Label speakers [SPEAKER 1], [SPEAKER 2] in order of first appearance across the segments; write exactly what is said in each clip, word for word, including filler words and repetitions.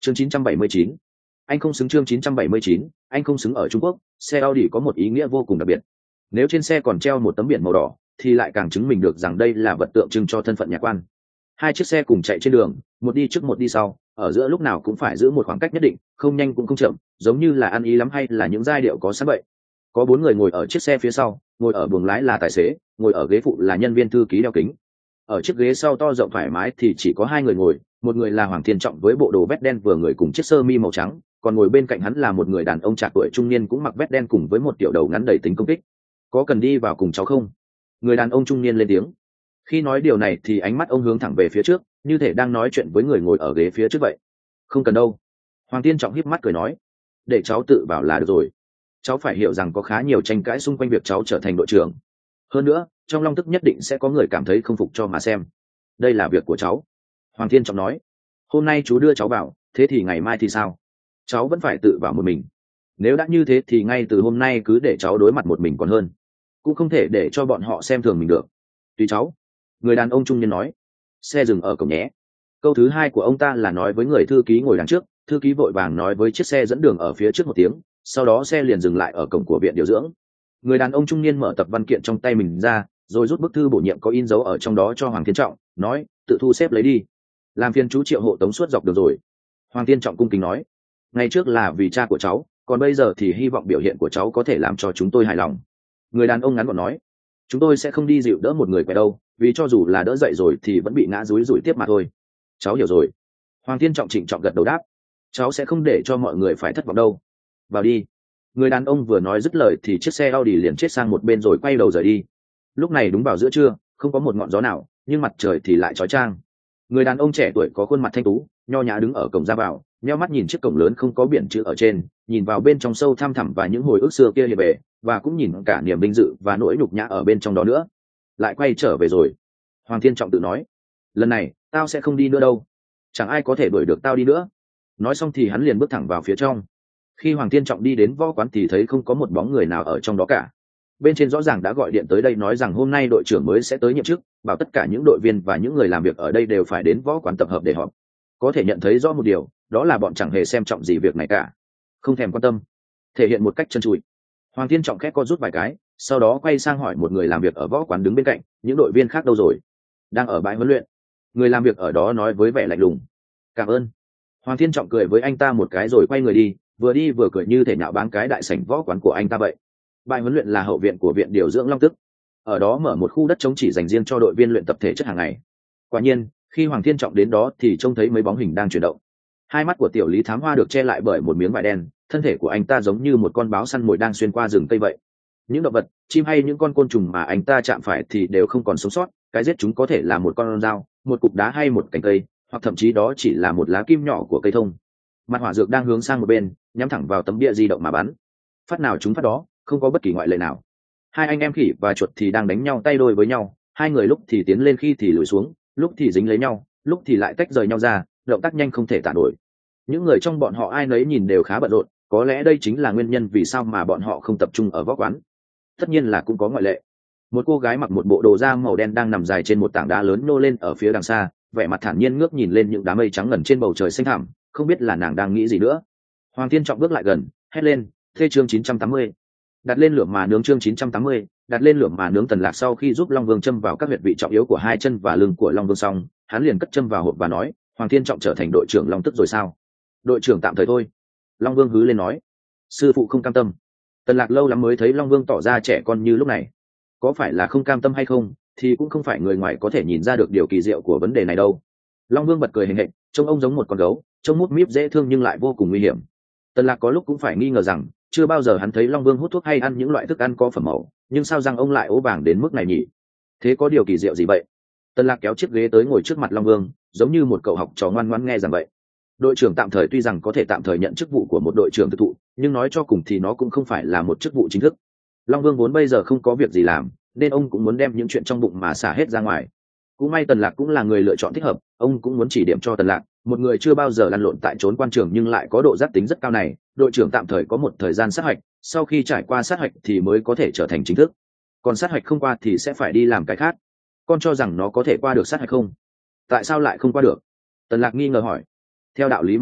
[SPEAKER 1] chương chín trăm bảy mươi chín, anh không xứng. Chương chín trăm bảy mươi chín, anh không xứng. Ở Trung Quốc, xe Audi có một ý nghĩa vô cùng đặc biệt. Nếu trên xe còn treo một tấm biển màu đỏ thì lại càng chứng minh được rằng đây là vật tượng trưng cho thân phận nhà quan. Hai chiếc xe cùng chạy trên đường, một đi trước một đi sau, ở giữa lúc nào cũng phải giữ một khoảng cách nhất định, không nhanh cũng không chậm, giống như là ăn ý lắm hay là những giai điệu có sẵn vậy. Có bốn người ngồi ở chiếc xe phía sau, ngồi ở buồng lái là tài xế, ngồi ở ghế phụ là nhân viên thư ký đeo kính. Ở chiếc ghế sau to rộng thoải mái thì chỉ có hai người ngồi, một người là Hoàng Thiên Trọng với bộ đồ vest đen vừa người cùng chiếc sơ mi màu trắng, còn ngồi bên cạnh hắn là một người đàn ông trạc tuổi trung niên cũng mặc vest đen cùng với một tiểu đầu ngắn đầy tính công kích. Có cần đi vào cùng cháu không? Người đàn ông trung niên lên tiếng. Khi nói điều này thì ánh mắt ông hướng thẳng về phía trước, như thể đang nói chuyện với người ngồi ở ghế phía trước vậy. Không cần đâu. Hoàng Thiên Trọng híp mắt cười nói, để cháu tự vào là được rồi. Cháu phải hiểu rằng có khá nhiều tranh cãi xung quanh việc cháu trở thành đội trưởng. Hơn nữa, trong Long Tức nhất định sẽ có người cảm thấy không phục cho mà xem. Đây là việc của cháu. Hoàng Thiên Trọng nói, hôm nay chú đưa cháu vào, thế thì ngày mai thì sao? Cháu vẫn phải tự vào một mình. Nếu đã như thế thì ngay từ hôm nay cứ để cháu đối mặt một mình còn hơn. Cũng không thể để cho bọn họ xem thường mình được. Tùy cháu. Người đàn ông trung niên nói. Xe dừng ở cổng nhé. Câu thứ hai của ông ta là nói với người thư ký ngồi đằng trước, thư ký vội vàng nói với chiếc xe dẫn đường ở phía trước một tiếng, sau đó xe liền dừng lại ở cổng của viện điều dưỡng. Người đàn ông trung niên mở tập văn kiện trong tay mình ra, rồi rút bức thư bổ nhiệm có in dấu ở trong đó cho Hoàng Thiên Trọng, nói, tự thu xếp lấy đi. Làm phiền chú Triệu hộ tống suốt dọc đường rồi. Hoàng Thiên Trọng cung kính nói, ngày trước là vì cha của cháu, còn bây giờ thì hy vọng biểu hiện của cháu có thể làm cho chúng tôi hài lòng. Người đàn ông ngắn gọn nói, chúng tôi sẽ không đi dịu đỡ một người khỏe đâu, vì cho dù là đỡ dậy rồi thì vẫn bị ngã rúi rủi tiếp mà thôi. Cháu hiểu rồi. Hoàng Thiên Trọng trịnh trọng gật đầu đáp, cháu sẽ không để cho mọi người phải thất vọng đâu. Vào đi. Người đàn ông vừa nói dứt lời thì chiếc xe Audi liền chết sang một bên rồi quay đầu rời đi. Lúc này đúng vào giữa trưa, không có một ngọn gió nào, nhưng mặt trời thì lại chói chang. Người đàn ông trẻ tuổi có khuôn mặt thanh tú, nho nhã đứng ở cổng ra vào, nheo mắt nhìn chiếc cổng lớn không có biển chữ ở trên, nhìn vào bên trong sâu thăm thẳm và những hồi ức xưa kia hiện về, và cũng nhìn cả niềm vinh dự và nỗi nhục nhã ở bên trong đó nữa. Lại quay trở về rồi. Hoàng Thiên Trọng tự nói, lần này tao sẽ không đi nữa đâu, chẳng ai có thể đuổi được tao đi nữa. Nói xong thì hắn liền bước thẳng vào phía trong. Khi Hoàng Thiên Trọng đi đến võ quán thì thấy không có một bóng người nào ở trong đó cả. Bên trên rõ ràng đã gọi điện tới đây nói rằng hôm nay đội trưởng mới sẽ tới nhậm chức, bảo tất cả những đội viên và những người làm việc ở đây đều phải đến võ quán tập hợp để họp. Có thể nhận thấy rõ một điều, đó là bọn chẳng hề xem trọng gì việc này cả, không thèm quan tâm, thể hiện một cách trơn trụi. Hoàng Thiên Trọng khét co rút vài cái, sau đó quay sang hỏi một người làm việc ở võ quán đứng bên cạnh, những đội viên khác đâu rồi? Đang ở bãi huấn luyện. Người làm việc ở đó nói với vẻ lạnh lùng. Cảm ơn. Hoàng Thiên Trọng cười với anh ta một cái rồi quay người đi, vừa đi vừa cười như thể nhạo báng cái đại sảnh võ quán của anh ta vậy. Bãi huấn luyện là hậu viện của viện điều dưỡng Long Tức. Ở đó mở một khu đất trống chỉ dành riêng cho đội viên luyện tập thể chất hàng ngày. Quả nhiên, khi Hoàng Thiên Trọng đến đó thì trông thấy mấy bóng hình đang chuyển động. Hai mắt của tiểu Lý Thám Hoa được che lại bởi một miếng vải đen, thân thể của anh ta giống như một con báo săn mồi đang xuyên qua rừng cây vậy. Những động vật, chim hay những con côn trùng mà anh ta chạm phải thì đều không còn sống sót, cái giết chúng có thể là một con dao, một cục đá hay một cành cây, hoặc thậm chí đó chỉ là một lá kim nhỏ của cây thông. Mặt hỏa dược đang hướng sang một bên, nhắm thẳng vào tấm bia di động mà bắn. Phát nào chúng phát đó, không có bất kỳ ngoại lệ nào. Hai anh em khỉ và chuột thì đang đánh nhau tay đôi với nhau, hai người lúc thì tiến lên khi thì lùi xuống, lúc thì dính lấy nhau, lúc thì lại tách rời nhau ra, động tác nhanh không thể tả nổi. Những người trong bọn họ ai nấy nhìn đều khá bận rộn, có lẽ đây chính là nguyên nhân vì sao mà bọn họ không tập trung ở võ quán. Tất nhiên là cũng có ngoại lệ. Một cô gái mặc một bộ đồ da màu đen đang nằm dài trên một tảng đá lớn nô lên ở phía đằng xa, vẻ mặt thản nhiên ngước nhìn lên những đám mây trắng ngần trên bầu trời xanh thẳm, không biết là nàng đang nghĩ gì nữa. Hoàng Thiên Trọng bước lại gần, hét lên, "Thê chương chín trăm tám mươi, đặt lên lửa mà nướng." Chương chín trăm tám mươi, đặt lên lửa mà nướng. Tần Lạc sau khi giúp Long Vương châm vào các huyệt vị trọng yếu của hai chân và lưng của Long Vương xong, hắn liền cất châm vào hộp và nói, "Hoàng Thiên Trọng trở thành đội trưởng Long Tức rồi sao?" "Đội trưởng tạm thời thôi." Long Vương hứ lên nói. "Sư phụ không cam tâm." Tần Lạc lâu lắm mới thấy Long Vương tỏ ra trẻ con như lúc này. Có phải là không cam tâm hay không thì cũng không phải người ngoài có thể nhìn ra được điều kỳ diệu của vấn đề này đâu. Long Vương bật cười hình hệnh, trông ông giống một con gấu, trông mút míp dễ thương nhưng lại vô cùng nguy hiểm. Tần Lạc có lúc cũng phải nghi ngờ rằng chưa bao giờ hắn thấy Long Vương hút thuốc hay ăn những loại thức ăn có phẩm màu, nhưng sao rằng ông lại ố vàng đến mức này nhỉ? Thế có điều kỳ diệu gì vậy? Tần Lạc kéo chiếc ghế tới ngồi trước mặt Long Vương, giống như một cậu học trò ngoan ngoãn nghe rằng vậy. Đội trưởng tạm thời tuy rằng có thể tạm thời nhận chức vụ của một đội trưởng thực thụ, nhưng nói cho cùng thì nó cũng không phải là một chức vụ chính thức. Long Vương vốn bây giờ không có việc gì làm, nên ông cũng muốn đem những chuyện trong bụng mà xả hết ra ngoài. Cũng may Tần Lạc cũng là người lựa chọn thích hợp, ông cũng muốn chỉ điểm cho Tần Lạc, một người chưa bao giờ lăn lộn tại trốn quan trường nhưng lại có độ giác tính rất cao này, đội trưởng tạm thời có một thời gian sát hạch, sau khi trải qua sát hạch thì mới có thể trở thành chính thức. Còn sát hạch không qua thì sẽ phải đi làm cái khác. Con cho rằng nó có thể qua được sát hạch không? Tại sao lại không qua được? Tần Lạc nghi ngờ hỏi. Theo đạo lý mà nói,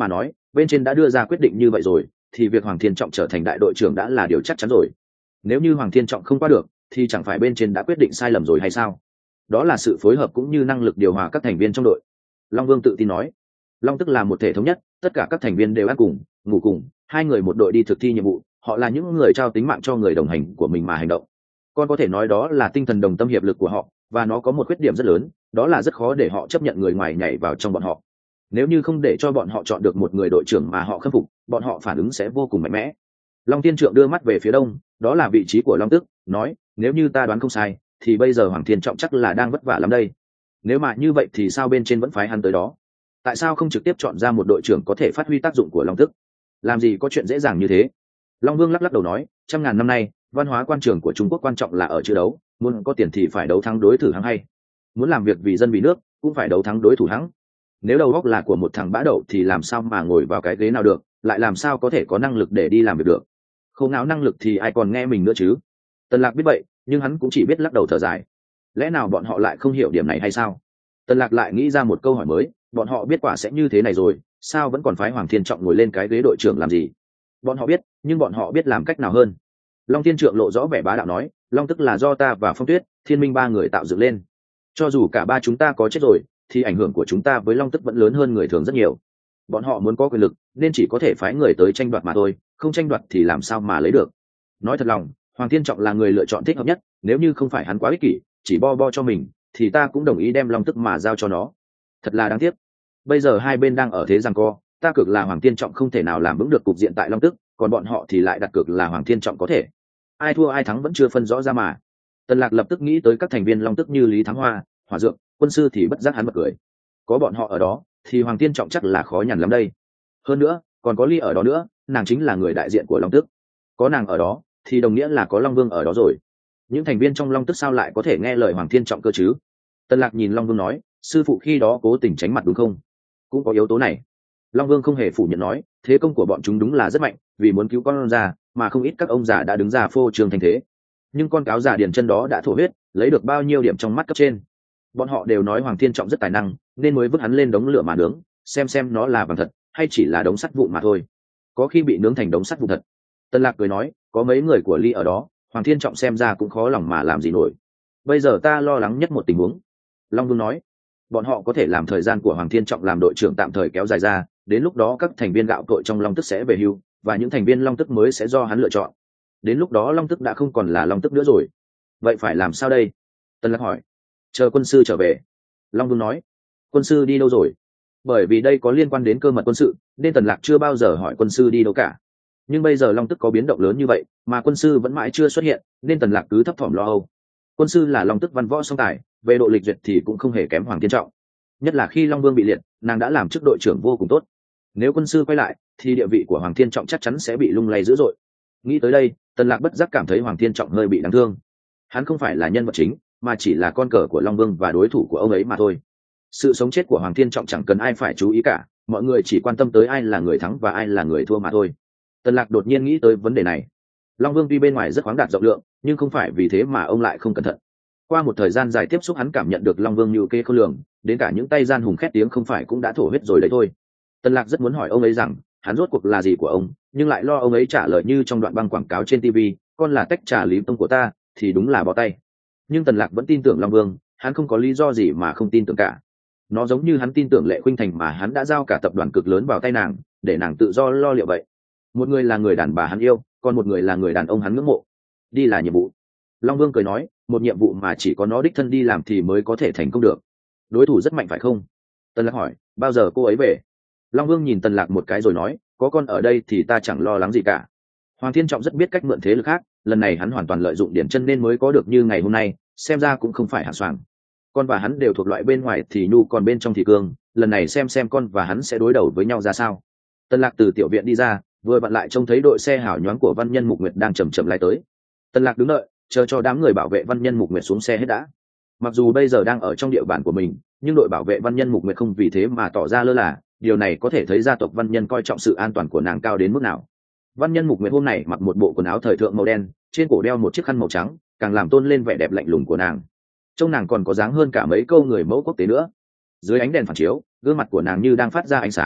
[SPEAKER 1] bên trên đã đưa ra quyết định như vậy rồi thì việc Hoàng Thiên Trọng trở thành đại đội trưởng đã là điều chắc chắn rồi. Nếu như Hoàng Thiên Trọng không qua được thì chẳng phải bên trên đã quyết định sai lầm rồi hay sao? Đó là sự phối hợp cũng như năng lực điều hòa các thành viên trong đội. Long Vương tự tin nói. Long Tức là một thể thống nhất, tất cả các thành viên đều ăn cùng ngủ cùng, hai người một đội đi thực thi nhiệm vụ, họ là những người trao tính mạng cho người đồng hành của mình mà hành động. Con có thể nói đó là tinh thần đồng tâm hiệp lực của họ, và nó có một khuyết điểm rất lớn, đó là rất khó để họ chấp nhận người ngoài nhảy vào trong bọn họ. Nếu như không để cho bọn họ chọn được một người đội trưởng mà họ khâm phục, bọn họ phản ứng sẽ vô cùng mạnh mẽ. Long Thiên Trượng đưa mắt về phía đông, đó là vị trí của Long Tức, nói, nếu như ta đoán không sai thì bây giờ Hoàng Thiên Trọng chắc là đang vất vả lắm đây. Nếu mà như vậy thì sao bên trên vẫn phái hắn tới đó? Tại sao không trực tiếp chọn ra một đội trưởng có thể phát huy tác dụng của Long Tức? Làm gì có chuyện dễ dàng như thế. Long Vương lắc lắc đầu nói, trăm ngàn năm nay văn hóa quan trường của Trung Quốc quan trọng là ở chữ đấu, muốn có tiền thì phải đấu thắng đối thủ hăng hay, muốn làm việc vì dân vì nước cũng phải đấu thắng đối thủ hăng. Nếu đầu óc là của một thằng bã đậu thì làm sao mà ngồi vào cái ghế nào được, lại làm sao có thể có năng lực để đi làm việc được. Khô não năng lực thì ai còn nghe mình nữa chứ. Tần Lạc biết vậy, nhưng hắn cũng chỉ biết lắc đầu thở dài. Lẽ nào bọn họ lại không hiểu điểm này hay sao? Tần Lạc lại nghĩ ra một câu hỏi mới, bọn họ biết quả sẽ như thế này rồi, sao vẫn còn phái Hoàng Thiên Trọng ngồi lên cái ghế đội trưởng làm gì? Bọn họ biết, nhưng bọn họ biết làm cách nào hơn. Long Thiên Trượng lộ rõ vẻ bá đạo nói, Long Tức là do ta và Phong Tuyết, Thiên Minh ba người tạo dựng lên. Cho dù cả ba chúng ta có chết rồi, thì ảnh hưởng của chúng ta với Long Tức vẫn lớn hơn người thường rất nhiều. Bọn họ muốn có quyền lực, nên chỉ có thể phái người tới tranh đoạt mà thôi, không tranh đoạt thì làm sao mà lấy được. Nói thật lòng, Hoàng Thiên Trọng là người lựa chọn thích hợp nhất, nếu như không phải hắn quá ích kỷ, chỉ bo bo cho mình, thì ta cũng đồng ý đem Long Tức mà giao cho nó. Thật là đáng tiếc. Bây giờ hai bên đang ở thế giằng co, ta cược là Hoàng Thiên Trọng không thể nào làm vững được cục diện tại Long Tức, còn bọn họ thì lại đặt cược là Hoàng Thiên Trọng có thể. Ai thua ai thắng vẫn chưa phân rõ ra mà. Tần Lạc lập tức nghĩ tới các thành viên Long Tức như Lý Thắng Hoa, Hỏa Dược, Quân Sư thì bất giác hắn bật cười. Có bọn họ ở đó, thì Hoàng Thiên Trọng chắc là khó nhằn lắm đây. Hơn nữa, còn có Ly ở đó nữa, nàng chính là người đại diện của Long Tức. Có nàng ở đó, thì đồng nghĩa là có Long Vương ở đó rồi. Những thành viên trong Long Tức sao lại có thể nghe lời Hoàng Thiên Trọng cơ chứ? Tần Lạc nhìn Long Vương nói, sư phụ khi đó cố tình tránh mặt đúng không? Cũng có yếu tố này. Long Vương không hề phủ nhận nói, thế công của bọn chúng đúng là rất mạnh, vì muốn cứu con già, mà không ít các ông già đã đứng ra phô trương thành thế. Nhưng con cáo già Điền Chân đó đã thổ huyết, lấy được bao nhiêu điểm trong mắt cấp trên. Bọn họ đều nói Hoàng Thiên Trọng rất tài năng, nên mới vứt hắn lên đống lửa mà nướng, xem xem nó là vàng thật hay chỉ là đống sắt vụn mà thôi. Có khi bị nướng thành đống sắt vụn thật. Tân Lạc cười nói, có mấy người của Ly ở đó, Hoàng Thiên Trọng xem ra cũng khó lòng mà làm gì nổi. Bây giờ ta lo lắng nhất một tình huống. Long Vương nói, bọn họ có thể làm thời gian của Hoàng Thiên Trọng làm đội trưởng tạm thời kéo dài ra, đến lúc đó các thành viên gạo cội trong Long Tức sẽ về hưu, và những thành viên Long Tức mới sẽ do hắn lựa chọn. Đến lúc đó Long Tức đã không còn là Long Tức nữa rồi. Vậy phải làm sao đây? Tân Lạc hỏi. Chờ Quân Sư trở về. Long Vương nói. Quân Sư đi đâu rồi? Bởi vì đây có liên quan đến cơ mật quân sự, nên Tần Lạc chưa bao giờ hỏi Quân Sư đi đâu cả. Nhưng bây giờ Long Tức có biến động lớn như vậy, mà Quân Sư vẫn mãi chưa xuất hiện, nên Tần Lạc cứ thấp thỏm lo âu. Quân Sư là Long Tức văn võ song tài, về độ lịch duyệt thì cũng không hề kém Hoàng Thiên Trọng. Nhất là khi Long Vương bị liệt, nàng đã làm chức đội trưởng vô cùng tốt. Nếu Quân Sư quay lại, thì địa vị của Hoàng Thiên Trọng chắc chắn sẽ bị lung lay dữ dội. Nghĩ tới đây, Tần Lạc bất giác cảm thấy Hoàng Thiên Trọng hơi bị đáng thương. Hắn không phải là nhân vật chính, mà chỉ là con cờ của Long Vương và đối thủ của ông ấy mà thôi. Sự sống chết của Hoàng Thiên Trọng chẳng cần ai phải chú ý cả, mọi người chỉ quan tâm tới ai là người thắng và ai là người thua mà thôi. Tần Lạc đột nhiên nghĩ tới vấn đề này. Long Vương tuy bên ngoài rất khoáng đạt rộng lượng, nhưng không phải vì thế mà ông lại không cẩn thận. Qua một thời gian dài tiếp xúc, hắn cảm nhận được Long Vương như kê khôn lường, đến cả những tay gian hùng khét tiếng không phải cũng đã thổ huyết rồi đấy thôi. Tần Lạc rất muốn hỏi ông ấy rằng hắn rốt cuộc là gì của ông, nhưng lại lo ông ấy trả lời như trong đoạn băng quảng cáo trên ti vi, con là tách trà Lý Tông của ta, thì đúng là bó tay. Nhưng Tần Lạc vẫn tin tưởng Long Vương, hắn không có lý do gì mà không tin tưởng cả. Nó giống như hắn tin tưởng Lệ Khuynh Thành mà hắn đã giao cả tập đoàn cực lớn vào tay nàng, để nàng tự do lo liệu vậy. Một người là người đàn bà hắn yêu, còn một người là người đàn ông hắn ngưỡng mộ. Đi là nhiệm vụ. Long Vương cười nói, một nhiệm vụ mà chỉ có nó đích thân đi làm thì mới có thể thành công được. Đối thủ rất mạnh phải không? Tần Lạc hỏi, bao giờ cô ấy về? Long Vương nhìn Tần Lạc một cái rồi nói, có con ở đây thì ta chẳng lo lắng gì cả. Hoàng Thiên Trọng rất biết cách mượn thế lực khác, lần này hắn hoàn toàn lợi dụng Điển Chân nên mới có được như ngày hôm nay, xem ra cũng không phải hạng soàng. Con và hắn đều thuộc loại bên ngoài thì nhu, còn bên trong thì cương, lần này xem xem con và hắn sẽ đối đầu với nhau ra sao. Tần Lạc từ tiểu viện đi ra, vừa vặn lại trông thấy đội xe hảo nhoáng của Văn Nhân Mục Nguyệt đang chậm chậm lái tới. Tần Lạc đứng đợi, chờ cho đám người bảo vệ Văn Nhân Mục Nguyệt xuống xe hết đã. Mặc dù bây giờ đang ở trong địa bàn của mình, nhưng đội bảo vệ Văn Nhân Mục Nguyệt không vì thế mà tỏ ra lơ là, điều này có thể thấy gia tộc Văn Nhân coi trọng sự an toàn của nàng cao đến mức nào. Văn Nhân Mục Nguyệt hôm nay mặc một bộ quần áo thời thượng màu đen, trên cổ đeo một chiếc khăn màu trắng, càng làm tôn lên vẻ đẹp lạnh lùng của nàng. Trông nàng còn có dáng hơn cả mấy câu người mẫu quốc tế nữa. Dưới ánh đèn phản chiếu, gương mặt của nàng như đang phát ra ánh sáng,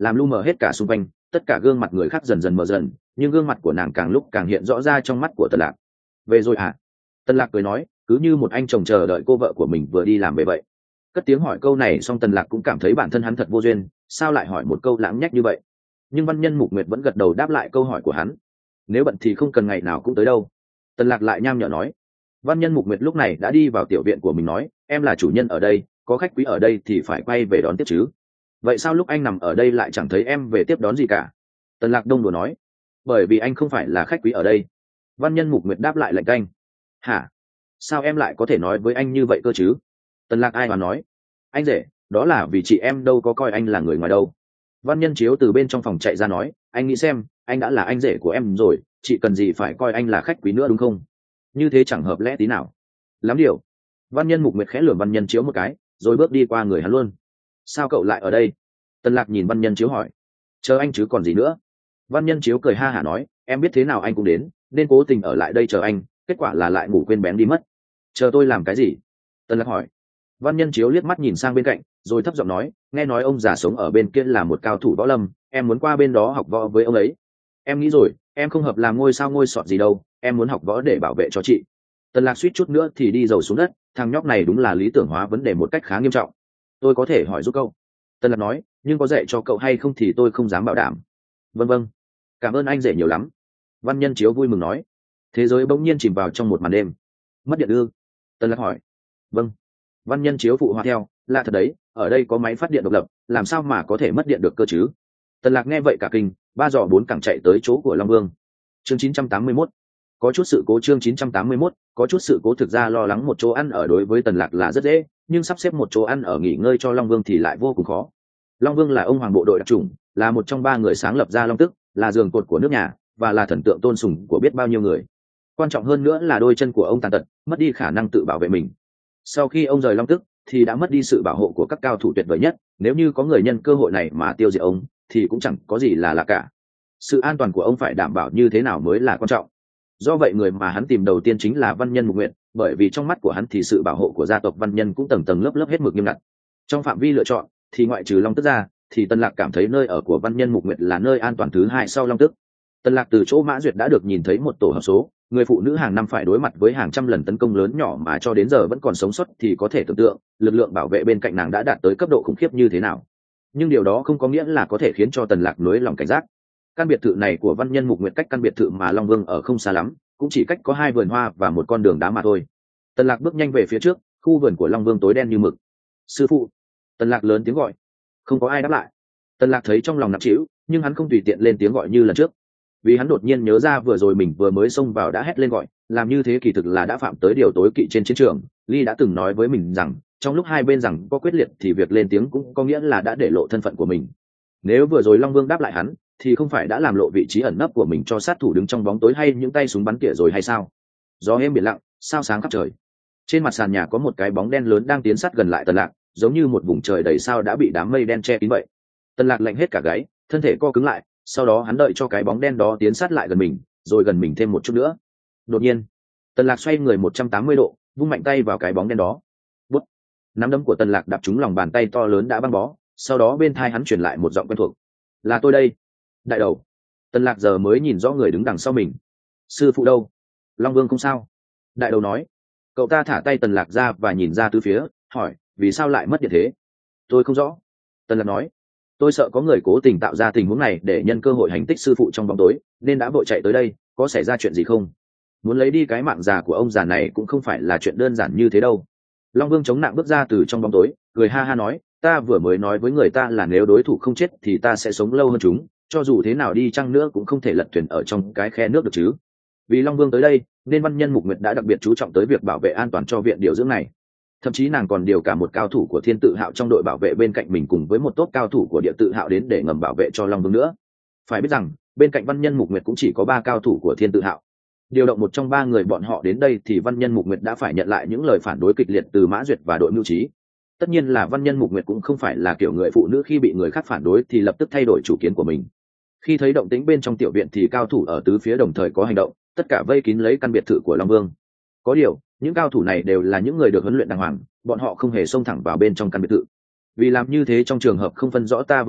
[SPEAKER 1] làm lu mờ hết cả xung quanh, tất cả gương mặt người khác dần dần mờ dần, nhưng gương mặt của nàng càng lúc càng hiện rõ ra trong mắt của Tần Lạc. Về rồi à? Tần Lạc cười nói, cứ như một anh chồng chờ đợi cô vợ của mình vừa đi làm về vậy. Cất tiếng hỏi câu này xong Tần Lạc cũng cảm thấy bản thân hắn thật vô duyên, sao lại hỏi một câu lãng nhách như vậy. Nhưng Văn Nhân Mục Nguyệt vẫn gật đầu đáp lại câu hỏi của hắn. Nếu bận thì không cần ngày nào cũng tới đâu. Tần Lạc lại nham nhở nói. Văn Nhân Mục Nguyệt lúc này đã đi vào tiểu viện của mình nói, em là chủ nhân ở đây, có khách quý ở đây thì phải quay về đón tiếp chứ. Vậy sao lúc anh nằm ở đây lại chẳng thấy em về tiếp đón gì cả? Tần Lạc đông đùa nói. Bởi vì anh không phải là khách quý ở đây. Văn Nhân Mục Nguyệt đáp lại lạnh tanh. Hả? Sao em lại có thể nói với anh như vậy cơ chứ? Tần Lạc ai mà nói. Anh rể, đó là vì chị em đâu có coi anh là người ngoài đâu. Văn Nhân Chiếu từ bên trong phòng chạy ra nói, anh nghĩ xem, anh đã là anh rể của em rồi, chị cần gì phải coi anh là khách quý nữa đúng không? Như thế chẳng hợp lẽ tí nào. Lắm điều. Văn Nhân Mục Nguyệt khẽ lườm Văn Nhân Chiếu một cái, rồi bước đi qua người hắn luôn. Sao cậu lại ở đây? Tần Lạc nhìn Văn Nhân Chiếu hỏi. Chờ anh chứ còn gì nữa. Văn Nhân Chiếu cười ha hả nói, em biết thế nào anh cũng đến, nên cố tình ở lại đây chờ anh, kết quả là lại ngủ quên bén đi mất. Chờ tôi làm cái gì? Tần Lạc hỏi. Văn Nhân Chiếu liếc mắt nhìn sang bên cạnh, rồi thấp giọng nói, nghe nói ông già sống ở bên kia là một cao thủ võ lâm, em muốn qua bên đó học võ với ông ấy. Em nghĩ rồi, em không hợp làm ngôi sao ngôi sọt gì đâu, em muốn học võ để bảo vệ cho chị. Tần Lạc suýt chút nữa thì đi dầu xuống đất, thằng nhóc này đúng là lý tưởng hóa vấn đề một cách khá nghiêm trọng. Tôi có thể hỏi giúp cậu. Tần Lạc nói, nhưng có dạy cho cậu hay không thì tôi không dám bảo đảm. Vâng vâng, cảm ơn anh dễ nhiều lắm. Văn Nhân Chiếu vui mừng nói. Thế giới bỗng nhiên chìm vào trong một màn đêm. Mất điện ư? Tần Lạc hỏi. Vâng. Văn Nhân Chiếu phụ họa theo, lạ thật đấy, ở đây có máy phát điện độc lập, làm sao mà có thể mất điện được cơ chứ? Tần Lạc nghe vậy cả kinh, ba giò bốn cẳng chạy tới chỗ của Long Vương. Chương chín trăm tám mươi mốt. Có chút sự cố. Chương chín trăm tám mươi mốt, có chút sự cố. Thực ra lo lắng một chỗ ăn ở đối với Tần Lạc là rất dễ, nhưng sắp xếp một chỗ ăn ở nghỉ ngơi cho Long Vương thì lại vô cùng khó. Long Vương là ông hoàng bộ đội đặc chủng, là một trong ba người sáng lập ra Long Tức, là giường cột của nước nhà, và là thần tượng tôn sùng của biết bao nhiêu người. Quan trọng hơn nữa là đôi chân của ông tàn tật, mất đi khả năng tự bảo vệ mình. Sau khi ông rời Long Tức thì đã mất đi sự bảo hộ của các cao thủ tuyệt vời nhất, nếu như có người nhân cơ hội này mà tiêu diệt ông thì cũng chẳng có gì là lạ cả. Sự an toàn của ông phải đảm bảo như thế nào mới là quan trọng. Do vậy người mà hắn tìm đầu tiên chính là Văn Nhân Mục Nguyệt, bởi vì trong mắt của hắn thì sự bảo hộ của gia tộc Văn Nhân cũng tầng tầng lớp lớp hết mực nghiêm ngặt. Trong phạm vi lựa chọn thì ngoại trừ Long Tức ra thì Tần Lạc cảm thấy nơi ở của Văn Nhân Mục Nguyệt là nơi an toàn thứ hai sau Long Tức. Tần Lạc từ chỗ Mã Duyệt đã được nhìn thấy một tổ hợp số, người phụ nữ hàng năm phải đối mặt với hàng trăm lần tấn công lớn nhỏ mà cho đến giờ vẫn còn sống sót, thì có thể tưởng tượng lực lượng bảo vệ bên cạnh nàng đã đạt tới cấp độ khủng khiếp như thế nào. Nhưng điều đó không có nghĩa là có thể khiến cho Tần Lạc nối lòng cảnh giác. Căn biệt thự này của Văn Nhân Mục Nguyệt cách căn biệt thự mà Long Vương ở không xa lắm, cũng chỉ cách có hai vườn hoa và một con đường đá mà thôi. Tần Lạc bước nhanh về phía trước, khu vườn của Long Vương tối đen như mực. Sư phụ! Tần Lạc lớn tiếng gọi. Không có ai đáp lại. Tần Lạc thấy trong lòng nặng trĩu, nhưng hắn không tùy tiện lên tiếng gọi như lần trước, vì hắn đột nhiên nhớ ra vừa rồi mình vừa mới xông vào đã hét lên gọi, làm như thế kỳ thực là đã phạm tới điều tối kỵ trên chiến trường. Ly đã từng nói với mình rằng trong lúc hai bên rằng có quyết liệt thì việc lên tiếng cũng có nghĩa là đã để lộ thân phận của mình. Nếu vừa rồi Long Vương đáp lại hắn thì không phải đã làm lộ vị trí ẩn nấp của mình cho sát thủ đứng trong bóng tối hay những tay súng bắn tỉa rồi hay sao? Gió êm biển lặng, sao sáng khắp trời. Trên mặt sàn nhà có một cái bóng đen lớn đang tiến sát gần lại Tần Lạc, giống như một vùng trời đầy sao đã bị đám mây đen che kín vậy. Tần Lạc lạnh hết cả gáy, thân thể co cứng lại, sau đó hắn đợi cho cái bóng đen đó tiến sát lại gần mình, rồi gần mình thêm một chút nữa. Đột nhiên, Tần Lạc xoay người một trăm tám mươi độ, vung mạnh tay vào cái bóng đen đó. Bút. Nắm đấm của Tần Lạc đập trúng lòng bàn tay to lớn đã băng bó, sau đó bên tai hắn truyền lại một giọng quen thuộc. Là tôi đây. Đại đầu. Tần Lạc giờ mới nhìn rõ người đứng đằng sau mình. Sư phụ đâu? Long Vương không sao. Đại đầu nói. Cậu ta thả tay Tần Lạc ra và nhìn ra tứ phía, hỏi, vì sao lại mất điện thế? Tôi không rõ. Tần Lạc nói. Tôi sợ có người cố tình tạo ra tình huống này để nhân cơ hội hành tích sư phụ trong bóng tối, nên đã vội chạy tới đây. Có xảy ra chuyện gì không? Muốn lấy đi cái mạng già của ông già này cũng không phải là chuyện đơn giản như thế đâu. Long Vương chống nặng bước ra từ trong bóng tối, cười ha ha nói, ta vừa mới nói với người ta là nếu đối thủ không chết thì ta sẽ sống lâu hơn chúng, cho dù thế nào đi chăng nữa cũng không thể lật thuyền ở trong cái khe nước được chứ. Vì Long Vương tới đây nên Văn Nhân Mục Nguyệt đã đặc biệt chú trọng tới việc bảo vệ an toàn cho viện điều dưỡng này. Thậm chí nàng còn điều cả một cao thủ của Thiên Tự Hạo trong đội bảo vệ bên cạnh mình cùng với một tốp cao thủ của Địa Tự Hạo đến để ngầm bảo vệ cho Long Vương nữa. Phải biết rằng bên cạnh Văn Nhân Mục Nguyệt cũng chỉ có ba cao thủ của Thiên Tự Hạo. Điều động một trong ba người bọn họ đến đây thì Văn Nhân Mục Nguyệt đã phải nhận lại những lời phản đối kịch liệt từ Mã Duyệt và đội mưu trí. Tất nhiên là Văn Nhân Mục Nguyệt cũng không phải là kiểu người phụ nữ khi bị người khác phản đối thì lập tức thay đổi chủ kiến của mình. Khi thấy động tĩnh bên trong tiểu viện thì cao thủ ở tứ phía đồng thời có hành động, tất cả vây kín lấy căn biệt thự của Long Vương. Có điều, những cao thủ này đều là những người được huấn luyện đàng hoàng, bọn họ không hề xông thẳng vào bên trong căn biệt thự. Vì làm như thế trong trường hợp không phân rõ ta với địch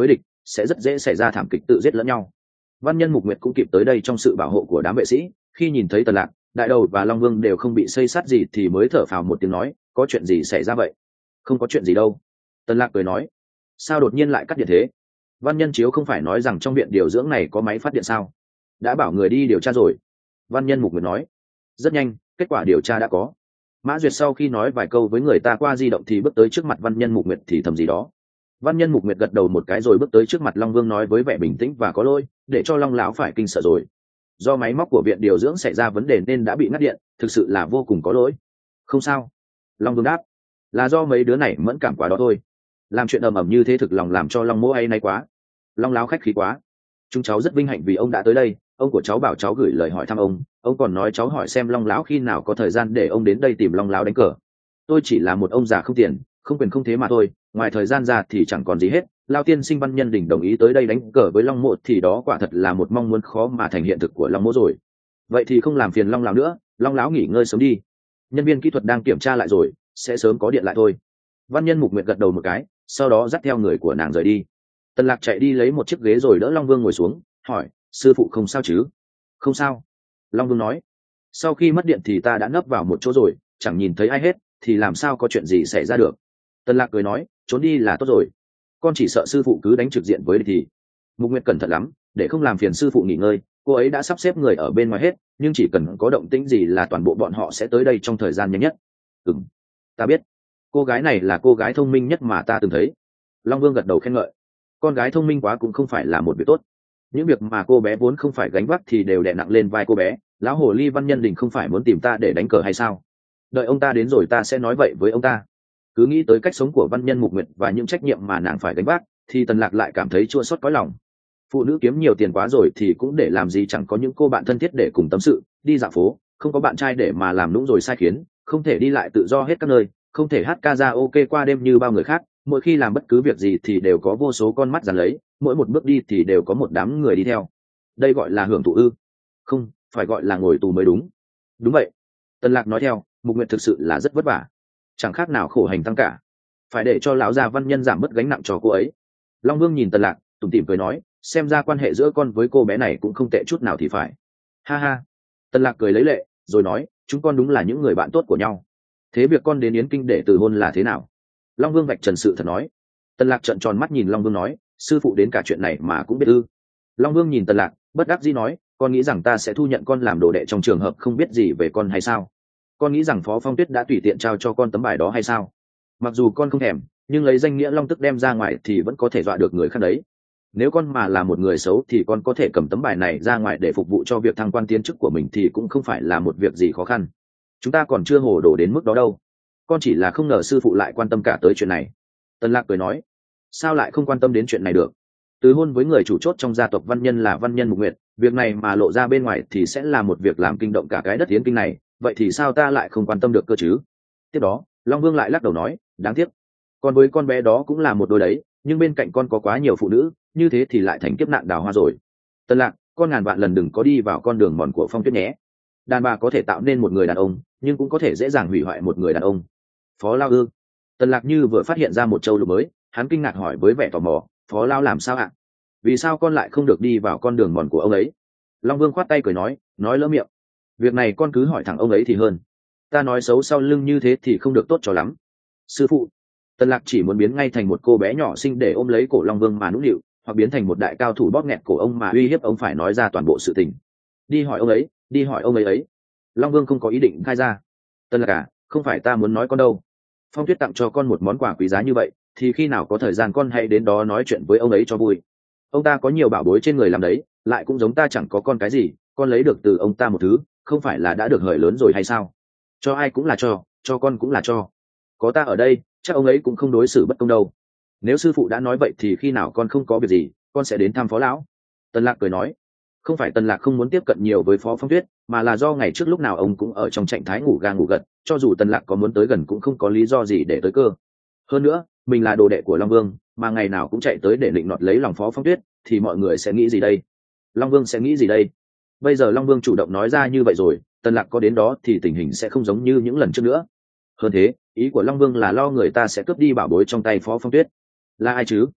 [SPEAKER 1] sẽ rất dễ xảy ra thảm kịch tự giết lẫn nhau. Văn Nhân Mục Nguyệt cũng kịp tới đây trong sự bảo hộ của đám vệ sĩ, khi nhìn thấy Tần Lạc, Đại Đầu và Long Vương đều không bị xây sát gì thì mới thở phào một tiếng nói, có chuyện gì xảy ra vậy? Không có chuyện gì đâu. Tần Lạc cười nói, sao đột nhiên lại cắt điện thế? Văn Nhân Chiếu không phải nói rằng trong viện điều dưỡng này có máy phát điện sao? Đã bảo người đi điều tra rồi. Văn Nhân Mục Nguyệt nói, rất nhanh, kết quả điều tra đã có. Mã Duyệt sau khi nói vài câu với người ta qua di động thì bước tới trước mặt Văn Nhân Mục Nguyệt thì thầm gì đó. Văn Nhân Mục Nguyệt gật đầu một cái rồi bước tới trước mặt Long Vương nói với vẻ bình tĩnh và có lỗi, để cho Long lão phải kinh sợ rồi. Do máy móc của viện điều dưỡng xảy ra vấn đề nên đã bị ngắt điện, thực sự là vô cùng có lỗi. Không sao. Long Vương đáp, là do mấy đứa này mẫn cảm quá đó thôi. Làm chuyện ầm ầm như thế thực lòng làm cho Long mỗ ấy nay quá. Long lão khách khí quá. Chúng cháu rất vinh hạnh vì ông đã tới đây. Ông của cháu bảo cháu gửi lời hỏi thăm ông. Ông còn nói cháu hỏi xem Long lão khi nào có thời gian để ông đến đây tìm Long lão đánh cờ. Tôi chỉ là một ông già không tiền, không quyền không thế mà thôi. Ngoài thời gian ra thì chẳng còn gì hết. Lao tiên sinh Văn Nhân Đình đồng ý tới đây đánh cờ với Long mộ thì đó quả thật là một mong muốn khó mà thành hiện thực của Long mộ rồi. Vậy thì không làm phiền Long lão nữa, Long lão nghỉ ngơi sớm đi. Nhân viên kỹ thuật đang kiểm tra lại rồi, sẽ sớm có điện lại thôi. Văn Nhân Mục Nguyệt gật đầu một cái, sau đó dắt theo người của nàng rời đi. Tần Lạc chạy đi lấy một chiếc ghế rồi đỡ Long Vương ngồi xuống, hỏi, sư phụ không sao chứ? Không sao. Long Vương nói, sau khi mất điện thì ta đã nấp vào một chỗ rồi, chẳng nhìn thấy ai hết, thì làm sao có chuyện gì xảy ra được? Tần Lạc cười nói, trốn đi là tốt rồi. Con chỉ sợ sư phụ cứ đánh trực diện với địch thì. Mục Nguyệt cẩn thận lắm, để không làm phiền sư phụ nghỉ ngơi, cô ấy đã sắp xếp người ở bên ngoài hết, nhưng chỉ cần có động tĩnh gì là toàn bộ bọn họ sẽ tới đây trong thời gian nhanh nhất. Ừm, ta biết. Cô gái này là cô gái thông minh nhất mà ta từng thấy. Long Vương gật đầu khen ngợi. Con gái thông minh quá cũng không phải là một việc tốt. Những việc mà cô bé vốn không phải gánh vác thì đều đè nặng lên vai cô bé. Lão hồ ly Văn Nhân Đình không phải muốn tìm ta để đánh cờ hay sao? Đợi ông ta đến rồi ta sẽ nói vậy với ông ta. Cứ nghĩ tới cách sống của Văn Nhân Mục Nguyệt và những trách nhiệm mà nàng phải gánh vác thì Tần Lạc lại cảm thấy chua xót cõi lòng. Phụ nữ kiếm nhiều tiền quá rồi thì cũng để làm gì, chẳng có những cô bạn thân thiết để cùng tâm sự, đi dạo phố, không có bạn trai để mà làm nũng rồi sai khiến, không thể đi lại tự do hết các nơi, không thể hát karaoke qua đêm như bao người khác. Mỗi khi làm bất cứ việc gì thì đều có vô số con mắt dàn lấy, mỗi một bước đi thì đều có một đám người đi theo. Đây gọi là hưởng thụ ư? Không, phải gọi là ngồi tù mới đúng. Đúng vậy. Tần Lạc nói theo, Mục Nguyệt thực sự là rất vất vả, chẳng khác nào khổ hành tăng cả. Phải để cho lão gia Văn Nhân giảm bớt gánh nặng cho cô ấy. Long Vương nhìn Tần Lạc, tủm tỉm cười nói, xem ra quan hệ giữa con với cô bé này cũng không tệ chút nào thì phải. Ha ha. Tần Lạc cười lấy lệ, rồi nói, chúng con đúng là những người bạn tốt của nhau. Thế việc con đến Yến Kinh để từ hôn là thế nào? Long Vương vạch trần sự thật nói. Tần Lạc trợn tròn mắt nhìn Long Vương nói, sư phụ đến cả chuyện này mà cũng biết ư? Long Vương nhìn Tần Lạc, bất đắc dĩ nói, con nghĩ rằng ta sẽ thu nhận con làm đồ đệ trong trường hợp không biết gì về con hay sao? Con nghĩ rằng Phó Phong Tuyết đã tùy tiện trao cho con tấm bài đó hay sao? Mặc dù con không thèm, nhưng lấy danh nghĩa Long Tức đem ra ngoài thì vẫn có thể dọa được người khác đấy. Nếu con mà là một người xấu thì con có thể cầm tấm bài này ra ngoài để phục vụ cho việc thăng quan tiến chức của mình thì cũng không phải là một việc gì khó khăn. Chúng ta còn chưa hồ đồ đến mức đó đâu. Con chỉ là không ngờ sư phụ lại quan tâm cả tới chuyện này. Tần Lạc cười nói, sao lại không quan tâm đến chuyện này được? Từ hôn với người chủ chốt trong gia tộc Văn Nhân là Văn Nhân Mục Nguyệt, việc này mà lộ ra bên ngoài thì sẽ là một việc làm kinh động cả cái đất Yến Kinh này, vậy thì sao ta lại không quan tâm được cơ chứ? Tiếp đó, Long Vương lại lắc đầu nói, đáng tiếc. Con với con bé đó cũng là một đôi đấy, nhưng bên cạnh con có quá nhiều phụ nữ, như thế thì lại thành kiếp nạn đào hoa rồi. Tần Lạc, con ngàn vạn lần đừng có đi vào con đường mòn của Phong Tuyết nhé. Đàn bà có thể tạo nên một người đàn ông, nhưng cũng có thể dễ dàng hủy hoại một người đàn ông. Phó Lao ư? Tần Lạc như vừa phát hiện ra một châu lục mới, hắn kinh ngạc hỏi với vẻ tò mò, Phó Lao làm sao ạ? Vì sao con lại không được đi vào con đường mòn của ông ấy? Long Vương khoát tay cười nói, nói lỡ miệng. Việc này con cứ hỏi thẳng ông ấy thì hơn. Ta nói xấu sau lưng như thế thì không được tốt cho lắm. Sư phụ. Tần Lạc chỉ muốn biến ngay thành một cô bé nhỏ xinh để ôm lấy cổ Long Vương mà nũng nịu, hoặc biến thành một đại cao thủ bóp nghẹt cổ ông mà uy hiếp ông phải nói ra toàn bộ sự tình. Đi hỏi ông ấy, đi hỏi ông ấy ấy. Long Vương không có ý định khai ra. Tần Lạc à, không phải ta muốn nói con đâu. Phong Tuyết tặng cho con một món quà quý giá như vậy, thì khi nào có thời gian con hãy đến đó nói chuyện với ông ấy cho vui. Ông ta có nhiều bảo bối trên người làm đấy, lại cũng giống ta chẳng có con cái gì, con lấy được từ ông ta một thứ, không phải là đã được hời lớn rồi hay sao? Cho ai cũng là cho, cho con cũng là cho. Có ta ở đây, chắc ông ấy cũng không đối xử bất công đâu. Nếu sư phụ đã nói vậy thì khi nào con không có việc gì, con sẽ đến thăm Phó lão. Tần Lạc cười nói. Không phải Tần Lạc không muốn tiếp cận nhiều với Phó Phong Tuyết, mà là do ngày trước lúc nào ông cũng ở trong trạng thái ngủ ga ngủ gật, cho dù Tần Lạc có muốn tới gần cũng không có lý do gì để tới cơ. Hơn nữa, mình là đồ đệ của Long Vương, mà ngày nào cũng chạy tới để định nọt lấy lòng Phó Phong Tuyết, thì mọi người sẽ nghĩ gì đây? Long Vương sẽ nghĩ gì đây? Bây giờ Long Vương chủ động nói ra như vậy rồi, Tần Lạc có đến đó thì tình hình sẽ không giống như những lần trước nữa. Hơn thế, ý của Long Vương là lo người ta sẽ cướp đi bảo bối trong tay Phó Phong Tuyết. Là ai chứ?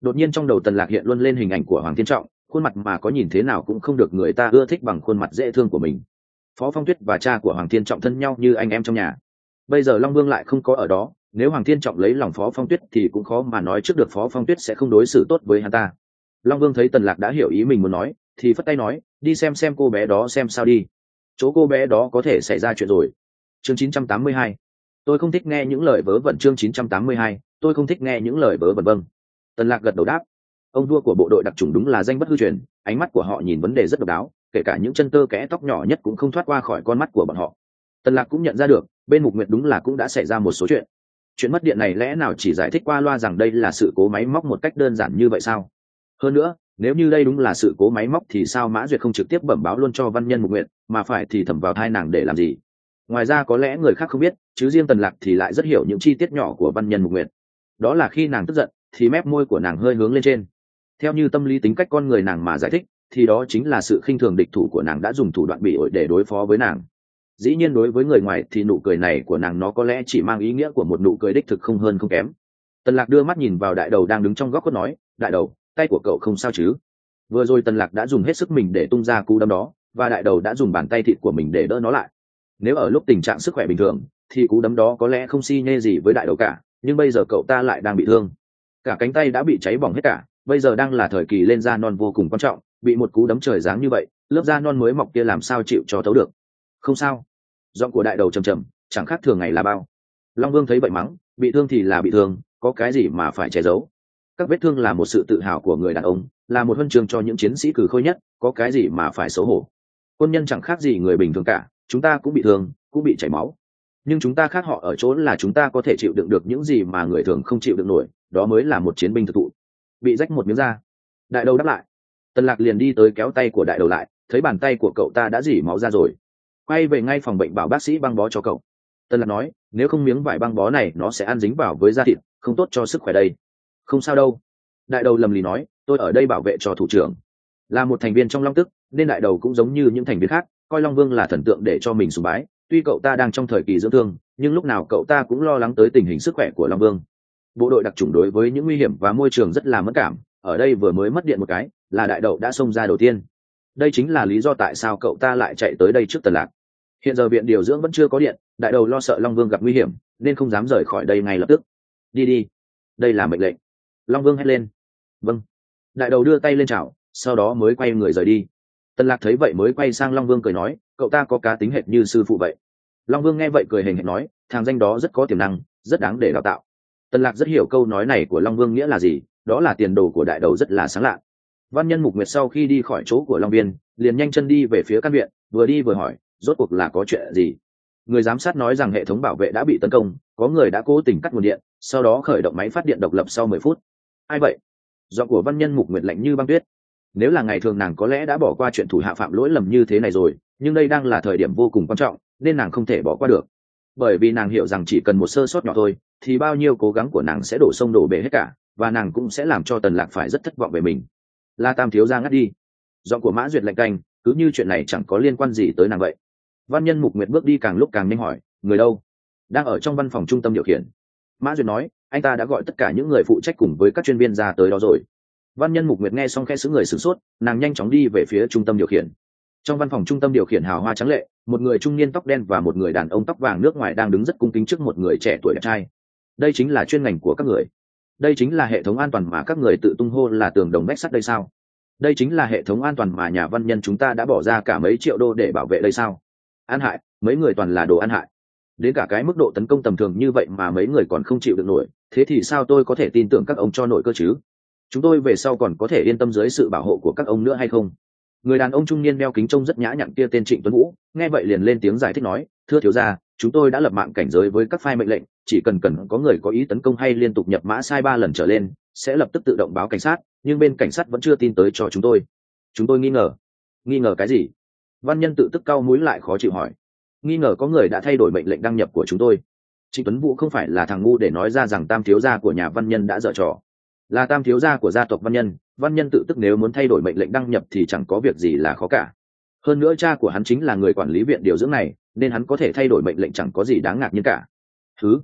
[SPEAKER 1] Đột nhiên trong đầu Tần Lạc hiện luôn lên hình ảnh của Hoàng Thiên Trọng, khuôn mặt mà có nhìn thế nào cũng không được người ta ưa thích bằng khuôn mặt dễ thương của mình. Phó Phong Tuyết và cha của Hoàng Thiên Trọng thân nhau như anh em trong nhà. Bây giờ Long Vương lại không có ở đó, nếu Hoàng Thiên Trọng lấy lòng Phó Phong Tuyết thì cũng khó mà nói trước được Phó Phong Tuyết sẽ không đối xử tốt với hắn ta. Long Vương thấy Tần Lạc đã hiểu ý mình muốn nói, thì phất tay nói, đi xem xem cô bé đó xem sao đi. Chỗ cô bé đó có thể xảy ra chuyện rồi. Chương chín trăm tám mươi hai. Tôi không thích nghe những lời vớ vẩn. Chương chín trăm tám mươi hai. Tôi không thích nghe những lời vớ vẩn. Vâng. Tần Lạc gật đầu đáp. Ông vua của bộ đội đặc chủng đúng là danh bất hư truyền, ánh mắt của họ nhìn vấn đề rất độc đáo, kể cả những chân tơ kẽ tóc nhỏ nhất cũng không thoát qua khỏi con mắt của bọn họ. Tần Lạc cũng nhận ra được, bên Mục Nguyệt đúng là cũng đã xảy ra một số chuyện. Chuyện mất điện này lẽ nào chỉ giải thích qua loa rằng đây là sự cố máy móc một cách đơn giản như vậy sao? Hơn nữa, nếu như đây đúng là sự cố máy móc thì sao Mã Duyệt không trực tiếp bẩm báo luôn cho văn nhân Mục Nguyệt, mà phải thì thầm vào thai nàng để làm gì? Ngoài ra có lẽ người khác không biết, chứ riêng Tần Lạc thì lại rất hiểu những chi tiết nhỏ của văn nhân Mục Nguyệt. Đó là khi nàng tức giận, thì mép môi của nàng hơi hướng lên trên. Theo như tâm lý tính cách con người nàng mà giải thích, thì đó chính là sự khinh thường địch thủ của nàng đã dùng thủ đoạn bị ổi để đối phó với nàng. Dĩ nhiên đối với người ngoài thì nụ cười này của nàng nó có lẽ chỉ mang ý nghĩa của một nụ cười đích thực không hơn không kém. Tần Lạc đưa mắt nhìn vào Đại Đầu đang đứng trong góc khuất nói, Đại Đầu, tay của cậu không sao chứ? Vừa rồi Tần Lạc đã dùng hết sức mình để tung ra cú đấm đó, và Đại Đầu đã dùng bàn tay thịt của mình để đỡ nó lại. Nếu ở lúc tình trạng sức khỏe bình thường thì cú đấm đó có lẽ không xi nhê gì với Đại Đầu cả, nhưng bây giờ cậu ta lại đang bị thương, cả cánh tay đã bị cháy bỏng hết cả. Bây giờ đang là thời kỳ lên da non vô cùng quan trọng, bị một cú đấm trời giáng như vậy, lớp da non mới mọc kia làm sao chịu cho thấu được. Không sao. Giọng của Đại Đầu trầm trầm, chẳng khác thường ngày là bao. Long Vương thấy vậy mắng, bị thương thì là bị thương, có cái gì mà phải che giấu? Các vết thương là một sự tự hào của người đàn ông, là một huân chương cho những chiến sĩ cừ khôi nhất, có cái gì mà phải xấu hổ? Quân nhân chẳng khác gì người bình thường cả, chúng ta cũng bị thương, cũng bị chảy máu, nhưng chúng ta khác họ ở chỗ là chúng ta có thể chịu đựng được những gì mà người thường không chịu đựng nổi, đó mới là một chiến binh thực thụ. Bị rách một miếng da. Đại Đầu đáp lại. Tần Lạc liền đi tới kéo tay của Đại Đầu lại, thấy bàn tay của cậu ta đã rỉ máu ra rồi, quay về ngay phòng bệnh bảo bác sĩ băng bó cho cậu. Tần Lạc nói, nếu không miếng vải băng bó này nó sẽ ăn dính vào với da thịt, không tốt cho sức khỏe đây. Không sao đâu. Đại Đầu lầm lì nói, tôi ở đây bảo vệ cho thủ trưởng, là một thành viên trong Long Tức, nên Đại Đầu cũng giống như những thành viên khác, coi Long Vương là thần tượng để cho mình sùng bái. Tuy cậu ta đang trong thời kỳ dưỡng thương, nhưng lúc nào cậu ta cũng lo lắng tới tình hình sức khỏe của Long Vương. Bộ đội đặc chủng đối với những nguy hiểm và môi trường rất là mẫn cảm, ở đây vừa mới mất điện một cái là Đại Đầu đã xông ra đầu tiên. Đây chính là lý do tại sao cậu ta lại chạy tới đây trước Tần Lạc. Hiện giờ viện điều dưỡng vẫn chưa có điện, Đại Đầu lo sợ Long Vương gặp nguy hiểm nên không dám rời khỏi đây ngay lập tức. Đi đi, đây là mệnh lệnh. Long Vương hét lên. Vâng. Đại Đầu đưa tay lên chào, sau đó mới quay người rời đi. Tần Lạc thấy vậy mới quay sang Long Vương cười nói, cậu ta có cá tính hệt như sư phụ vậy. Long Vương nghe vậy cười hềnh hềnh nói, thằng danh đó rất có tiềm năng, rất đáng để đào tạo. Tần Lạc rất hiểu câu nói này của Long Vương nghĩa là gì, đó là tiền đồ của Đại Đầu rất là sáng lạ. Văn nhân Mục Nguyệt sau khi đi khỏi chỗ của Long Viên, liền nhanh chân đi về phía căn viện, vừa đi vừa hỏi, rốt cuộc là có chuyện gì? Người giám sát nói rằng hệ thống bảo vệ đã bị tấn công, có người đã cố tình cắt nguồn điện, sau đó khởi động máy phát điện độc lập sau mười phút. Ai vậy? Giọng của Văn nhân Mục Nguyệt lạnh như băng tuyết. Nếu là ngày thường nàng có lẽ đã bỏ qua chuyện thủ hạ phạm lỗi lầm như thế này rồi, nhưng đây đang là thời điểm vô cùng quan trọng, nên nàng không thể bỏ qua được. Bởi vì nàng hiểu rằng chỉ cần một sơ sót nhỏ thôi, thì bao nhiêu cố gắng của nàng sẽ đổ sông đổ bể hết cả, và nàng cũng sẽ làm cho Tần Lạc phải rất thất vọng về mình. La Tam thiếu gia ngắt đi. Giọng của Mã Duyệt lạnh canh, cứ như chuyện này chẳng có liên quan gì tới nàng vậy. Văn nhân Mục Nguyệt bước đi càng lúc càng nhanh hỏi, người đâu? Đang ở trong văn phòng trung tâm điều khiển. Mã Duyệt nói, anh ta đã gọi tất cả những người phụ trách cùng với các chuyên viên ra tới đó rồi. Văn nhân Mục Nguyệt nghe xong khẽ sững người sửng sốt, nàng nhanh chóng đi về phía trung tâm điều khiển. Trong văn phòng trung tâm điều khiển hào hoa trắng lệ, một người trung niên tóc đen và một người đàn ông tóc vàng nước ngoài đang đứng rất cung kính trước một người trẻ tuổi đẹp trai. Đây chính là chuyên ngành của các người. Đây chính là hệ thống an toàn mà các người tự tung hô là tường đồng vách sắt đây sao? Đây chính là hệ thống an toàn mà nhà văn nhân chúng ta đã bỏ ra cả mấy triệu đô để bảo vệ đây sao? An hại, mấy người toàn là đồ ăn hại. Đến cả cái mức độ tấn công tầm thường như vậy mà mấy người còn không chịu được nổi, thế thì sao tôi có thể tin tưởng các ông cho nổi cơ chứ? Chúng tôi về sau còn có thể yên tâm dưới sự bảo hộ của các ông nữa hay không? Người đàn ông trung niên đeo kính trông rất nhã nhặn kia tên Trịnh Tuấn Vũ, nghe vậy liền lên tiếng giải thích nói, thưa thiếu gia, chúng tôi đã lập mạng cảnh giới với các file mệnh lệnh, chỉ cần cần có người có ý tấn công hay liên tục nhập mã sai ba lần trở lên, sẽ lập tức tự động báo cảnh sát, nhưng bên cảnh sát vẫn chưa tin tới cho chúng tôi. Chúng tôi nghi ngờ. Nghi ngờ cái gì? Văn nhân tự tức cau mũi lại khó chịu hỏi. Nghi ngờ có người đã thay đổi mệnh lệnh đăng nhập của chúng tôi. Trịnh Tuấn Vũ không phải là thằng ngu để nói ra rằng Tam thiếu gia của nhà văn nhân đã dở trò. Là Tam thiếu gia của gia tộc văn nhân, văn nhân tự tức nếu muốn thay đổi mệnh lệnh đăng nhập thì chẳng có việc gì là khó cả. Hơn nữa cha của hắn chính là người quản lý viện điều dưỡng này, nên hắn có thể thay đổi mệnh lệnh chẳng có gì đáng ngạc nhiên cả. Thứ,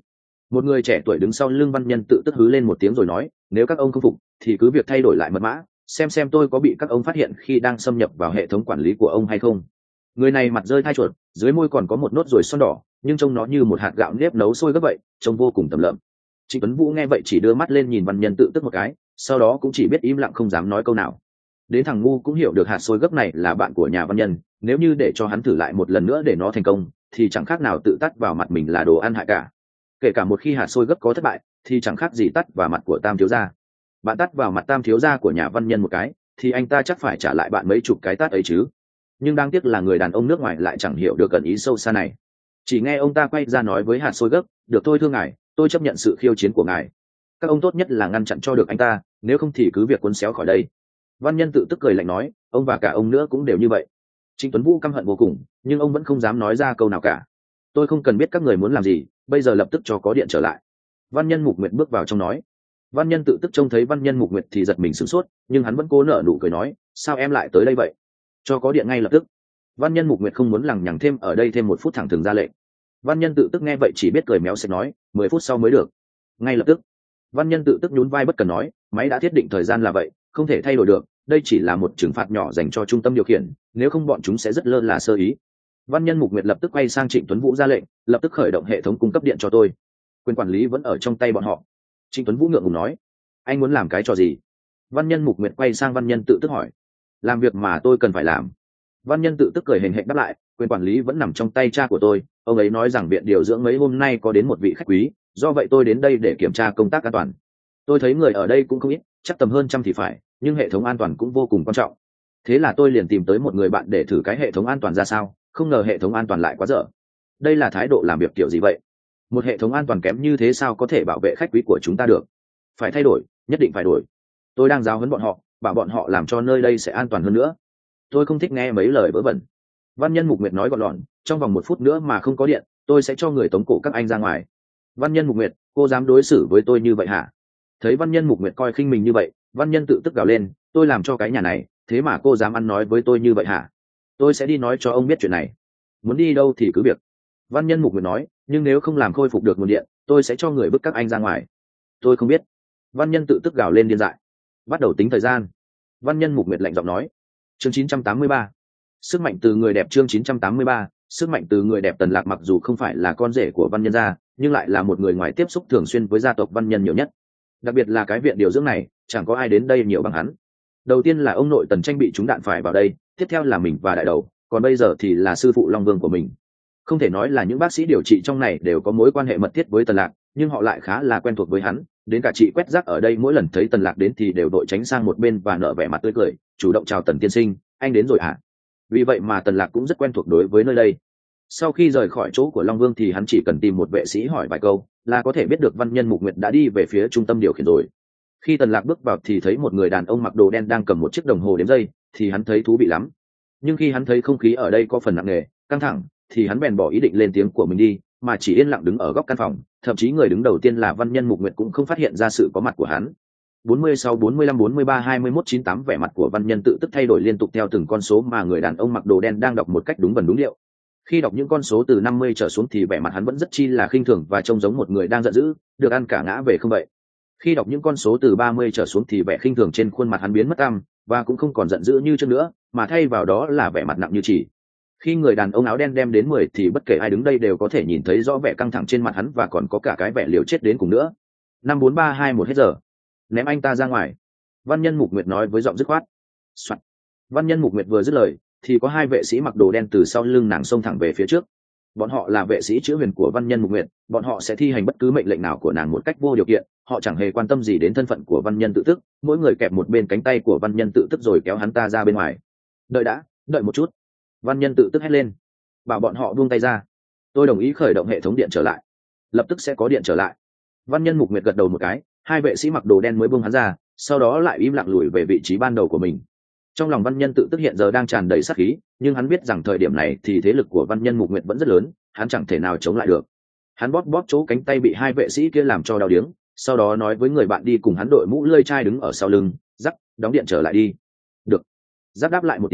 [SPEAKER 1] Một người trẻ tuổi đứng sau lưng văn nhân tự tức hứ lên một tiếng rồi nói, nếu các ông không phục thì cứ việc thay đổi lại mật mã, xem xem tôi có bị các ông phát hiện khi đang xâm nhập vào hệ thống quản lý của ông hay không. Người này mặt rơi thai chuột, dưới môi còn có một nốt ruồi son đỏ, nhưng trông nó như một hạt gạo nếp nấu sôi gấp vậy, trông vô cùng tầm lợm. Trịnh Tuấn Vũ nghe vậy chỉ đưa mắt lên nhìn văn nhân tự tức một cái, sau đó cũng chỉ biết im lặng không dám nói câu nào. Đến thằng ngu cũng hiểu được hạt sôi gấp này là bạn của nhà văn nhân, nếu như để cho hắn thử lại một lần nữa để nó thành công thì chẳng khác nào tự tắt vào mặt mình là đồ ăn hại cả. Kể cả một khi hạt sôi gấp có thất bại thì chẳng khác gì tắt vào mặt của Tam thiếu gia. Bạn tắt vào mặt Tam thiếu gia của nhà văn nhân một cái thì anh ta chắc phải trả lại bạn mấy chục cái tát ấy chứ. Nhưng đáng tiếc là người đàn ông nước ngoài lại chẳng hiểu được ẩn ý sâu xa này. Chỉ nghe ông ta quay ra nói với hạt sôi gấp, được thôi thưa ngài, tôi chấp nhận sự khiêu chiến của ngài. Các ông tốt nhất là ngăn chặn cho được anh ta, nếu không thì cứ việc cuốn xéo khỏi đây. Văn nhân tự tức cười lạnh nói, ông và cả ông nữa cũng đều như vậy. Trịnh Tuấn Vũ căm hận vô cùng, nhưng ông vẫn không dám nói ra câu nào cả. Tôi không cần biết các người muốn làm gì, bây giờ lập tức cho có điện trở lại. Văn nhân Mục Nguyệt bước vào trong nói. Văn nhân tự tức trông thấy văn nhân Mục Nguyệt thì giật mình sửng sốt, nhưng hắn vẫn cố nở nụ cười nói, sao em lại tới đây vậy? Cho có điện ngay lập tức. Văn nhân Mục Nguyệt không muốn lằng nhằng thêm ở đây thêm một phút, thẳng thừng ra lệnh. Văn nhân tự tức nghe vậy chỉ biết cười méo sẽ nói, mười phút sau mới được. Ngay lập tức. Văn nhân tự tức nhún vai bất cần nói, máy đã thiết định thời gian là vậy, không thể thay đổi được, đây chỉ là một trừng phạt nhỏ dành cho trung tâm điều khiển, nếu không bọn chúng sẽ rất lơ là sơ ý. Văn nhân Mục Nguyệt lập tức quay sang Trịnh Tuấn Vũ ra lệnh, lập tức khởi động hệ thống cung cấp điện cho tôi. Quyền quản lý vẫn ở trong tay bọn họ. Trịnh Tuấn Vũ ngượng ngùng nói, anh muốn làm cái trò gì? Văn nhân Mục Nguyệt quay sang văn nhân tự tức hỏi. Làm việc mà tôi cần phải làm. Văn nhân tự tức cười hình hệnh đáp lại, quyền quản lý vẫn nằm trong tay cha của tôi, ông ấy nói rằng viện điều dưỡng mấy hôm nay có đến một vị khách quý, do vậy tôi đến đây để kiểm tra công tác an toàn. Tôi thấy người ở đây cũng không ít, chắc tầm hơn trăm thì phải, nhưng hệ thống an toàn cũng vô cùng quan trọng. Thế là tôi liền tìm tới một người bạn để thử cái hệ thống an toàn ra sao, không ngờ hệ thống an toàn lại quá dở. Đây là thái độ làm việc kiểu gì vậy? Một hệ thống an toàn kém như thế sao có thể bảo vệ khách quý của chúng ta được? Phải thay đổi, nhất định phải đổi. Tôi đang giáo huấn bọn họ, bảo bọn họ làm cho nơi đây sẽ an toàn hơn nữa. Tôi không thích nghe mấy lời vớ vẩn. Văn nhân Mục Nguyệt nói gọn lọn, trong vòng một phút nữa mà không có điện, tôi sẽ cho người tống cổ các anh ra ngoài. Văn nhân Mục Nguyệt, cô dám đối xử với tôi như vậy hả? Thấy văn nhân Mục Nguyệt coi khinh mình như vậy, văn nhân tự tức gào lên, tôi làm cho cái nhà này, thế mà cô dám ăn nói với tôi như vậy hả? Tôi sẽ đi nói cho ông biết chuyện này. Muốn đi đâu thì cứ việc. Văn nhân Mục Nguyệt nói, nhưng nếu không làm khôi phục được nguồn điện, tôi sẽ cho người bức các anh ra ngoài. Tôi không biết. Văn nhân tự tức gào lên điên dại. Bắt đầu tính thời gian. Văn nhân Mục Nguyệt lạnh giọng nói. Chương chín trăm tám mươi ba. Sức mạnh từ người đẹp. Chương chín trăm tám mươi ba. Sức mạnh từ người đẹp. Tần Lạc mặc dù không phải là con rể của văn nhân gia, nhưng lại là một người ngoài tiếp xúc thường xuyên với gia tộc văn nhân nhiều nhất. Đặc biệt là cái viện điều dưỡng này, chẳng có ai đến đây nhiều bằng hắn. Đầu tiên là ông nội Tần Tranh bị trúng đạn phải vào đây, tiếp theo là mình và đại đầu, còn bây giờ thì là sư phụ Long Vương của mình. Không thể nói là những bác sĩ điều trị trong này đều có mối quan hệ mật thiết với Tần Lạc, nhưng họ lại khá là quen thuộc với hắn, đến cả chị quét rác ở đây mỗi lần thấy Tần Lạc đến thì đều đội tránh sang một bên và nở vẻ mặt tươi cười, chủ động chào Tần tiên sinh, anh đến rồi hả? Vì vậy mà Tần Lạc cũng rất quen thuộc đối với nơi đây. Sau khi rời khỏi chỗ của Long Vương thì hắn chỉ cần tìm một vệ sĩ hỏi vài câu là có thể biết được văn nhân Mục Nguyệt đã đi về phía trung tâm điều khiển rồi. Khi Tần Lạc bước vào thì thấy một người đàn ông mặc đồ đen đang cầm một chiếc đồng hồ đếm giây, thì hắn thấy thú vị lắm. Nhưng khi hắn thấy không khí ở đây có phần nặng nề, căng thẳng, thì hắn bèn bỏ ý định lên tiếng của mình đi, mà chỉ yên lặng đứng ở góc căn phòng, thậm chí người đứng đầu tiên là văn nhân Mục Nguyệt cũng không phát hiện ra sự có mặt của hắn. bốn mươi sáu, bốn mươi lăm, bốn mươi ba, hai mươi mốt, chín mươi tám vẻ mặt của văn nhân tự tức thay đổi liên tục theo từng con số mà người đàn ông mặc đồ đen đang đọc một cách đúng vần đúng liệu. Khi đọc những con số từ năm mươi trở xuống thì vẻ mặt hắn vẫn rất chi là khinh thường và trông giống một người đang giận dữ, được ăn cả ngã về không vậy. Khi đọc những con số từ ba mươi trở xuống thì vẻ khinh thường trên khuôn mặt hắn biến mất tăm và cũng không còn giận dữ như trước nữa, mà thay vào đó là vẻ mặt nặng như chỉ. Khi người đàn ông áo đen đem đến mười thì bất kể ai đứng đây đều có thể nhìn thấy rõ vẻ căng thẳng trên mặt hắn và còn có cả cái vẻ liều chết đến cùng nữa. Năm bốn ba hai một hết giờ. Ném anh ta ra ngoài. Văn nhân Mục Nguyệt nói với giọng dứt khoát. Soạn. Văn nhân Mục Nguyệt vừa dứt lời thì có hai vệ sĩ mặc đồ đen từ sau lưng nàng xông thẳng về phía trước. Bọn họ là vệ sĩ chữ huyền của văn nhân Mục Nguyệt, bọn họ sẽ thi hành bất cứ mệnh lệnh nào của nàng một cách vô điều kiện, họ chẳng hề quan tâm gì đến thân phận của văn nhân tự tức, mỗi người kẹp một bên cánh tay của văn nhân tự tức rồi kéo hắn ta ra bên ngoài. Đợi đã, đợi một chút. Văn nhân tự tức hét lên, bảo bọn họ buông tay ra. Tôi đồng ý khởi động hệ thống điện trở lại, lập tức sẽ có điện trở lại. Văn nhân Mục Nguyệt gật đầu một cái, hai vệ sĩ mặc đồ đen mới buông hắn ra, sau đó lại im lặng lùi về vị trí ban đầu của mình. Trong lòng văn nhân tự tức hiện giờ đang tràn đầy sát khí, nhưng hắn biết rằng thời điểm này thì thế lực của văn nhân Mục Nguyệt vẫn rất lớn, hắn chẳng thể nào chống lại được. Hắn bóp bóp chỗ cánh tay bị hai vệ sĩ kia làm cho đau điếng, sau đó nói với người bạn đi cùng hắn đội mũ lưỡi chai đứng ở sau lưng, "Dắt, đóng điện trở lại đi." Được. Dắt đáp lại một tiếng,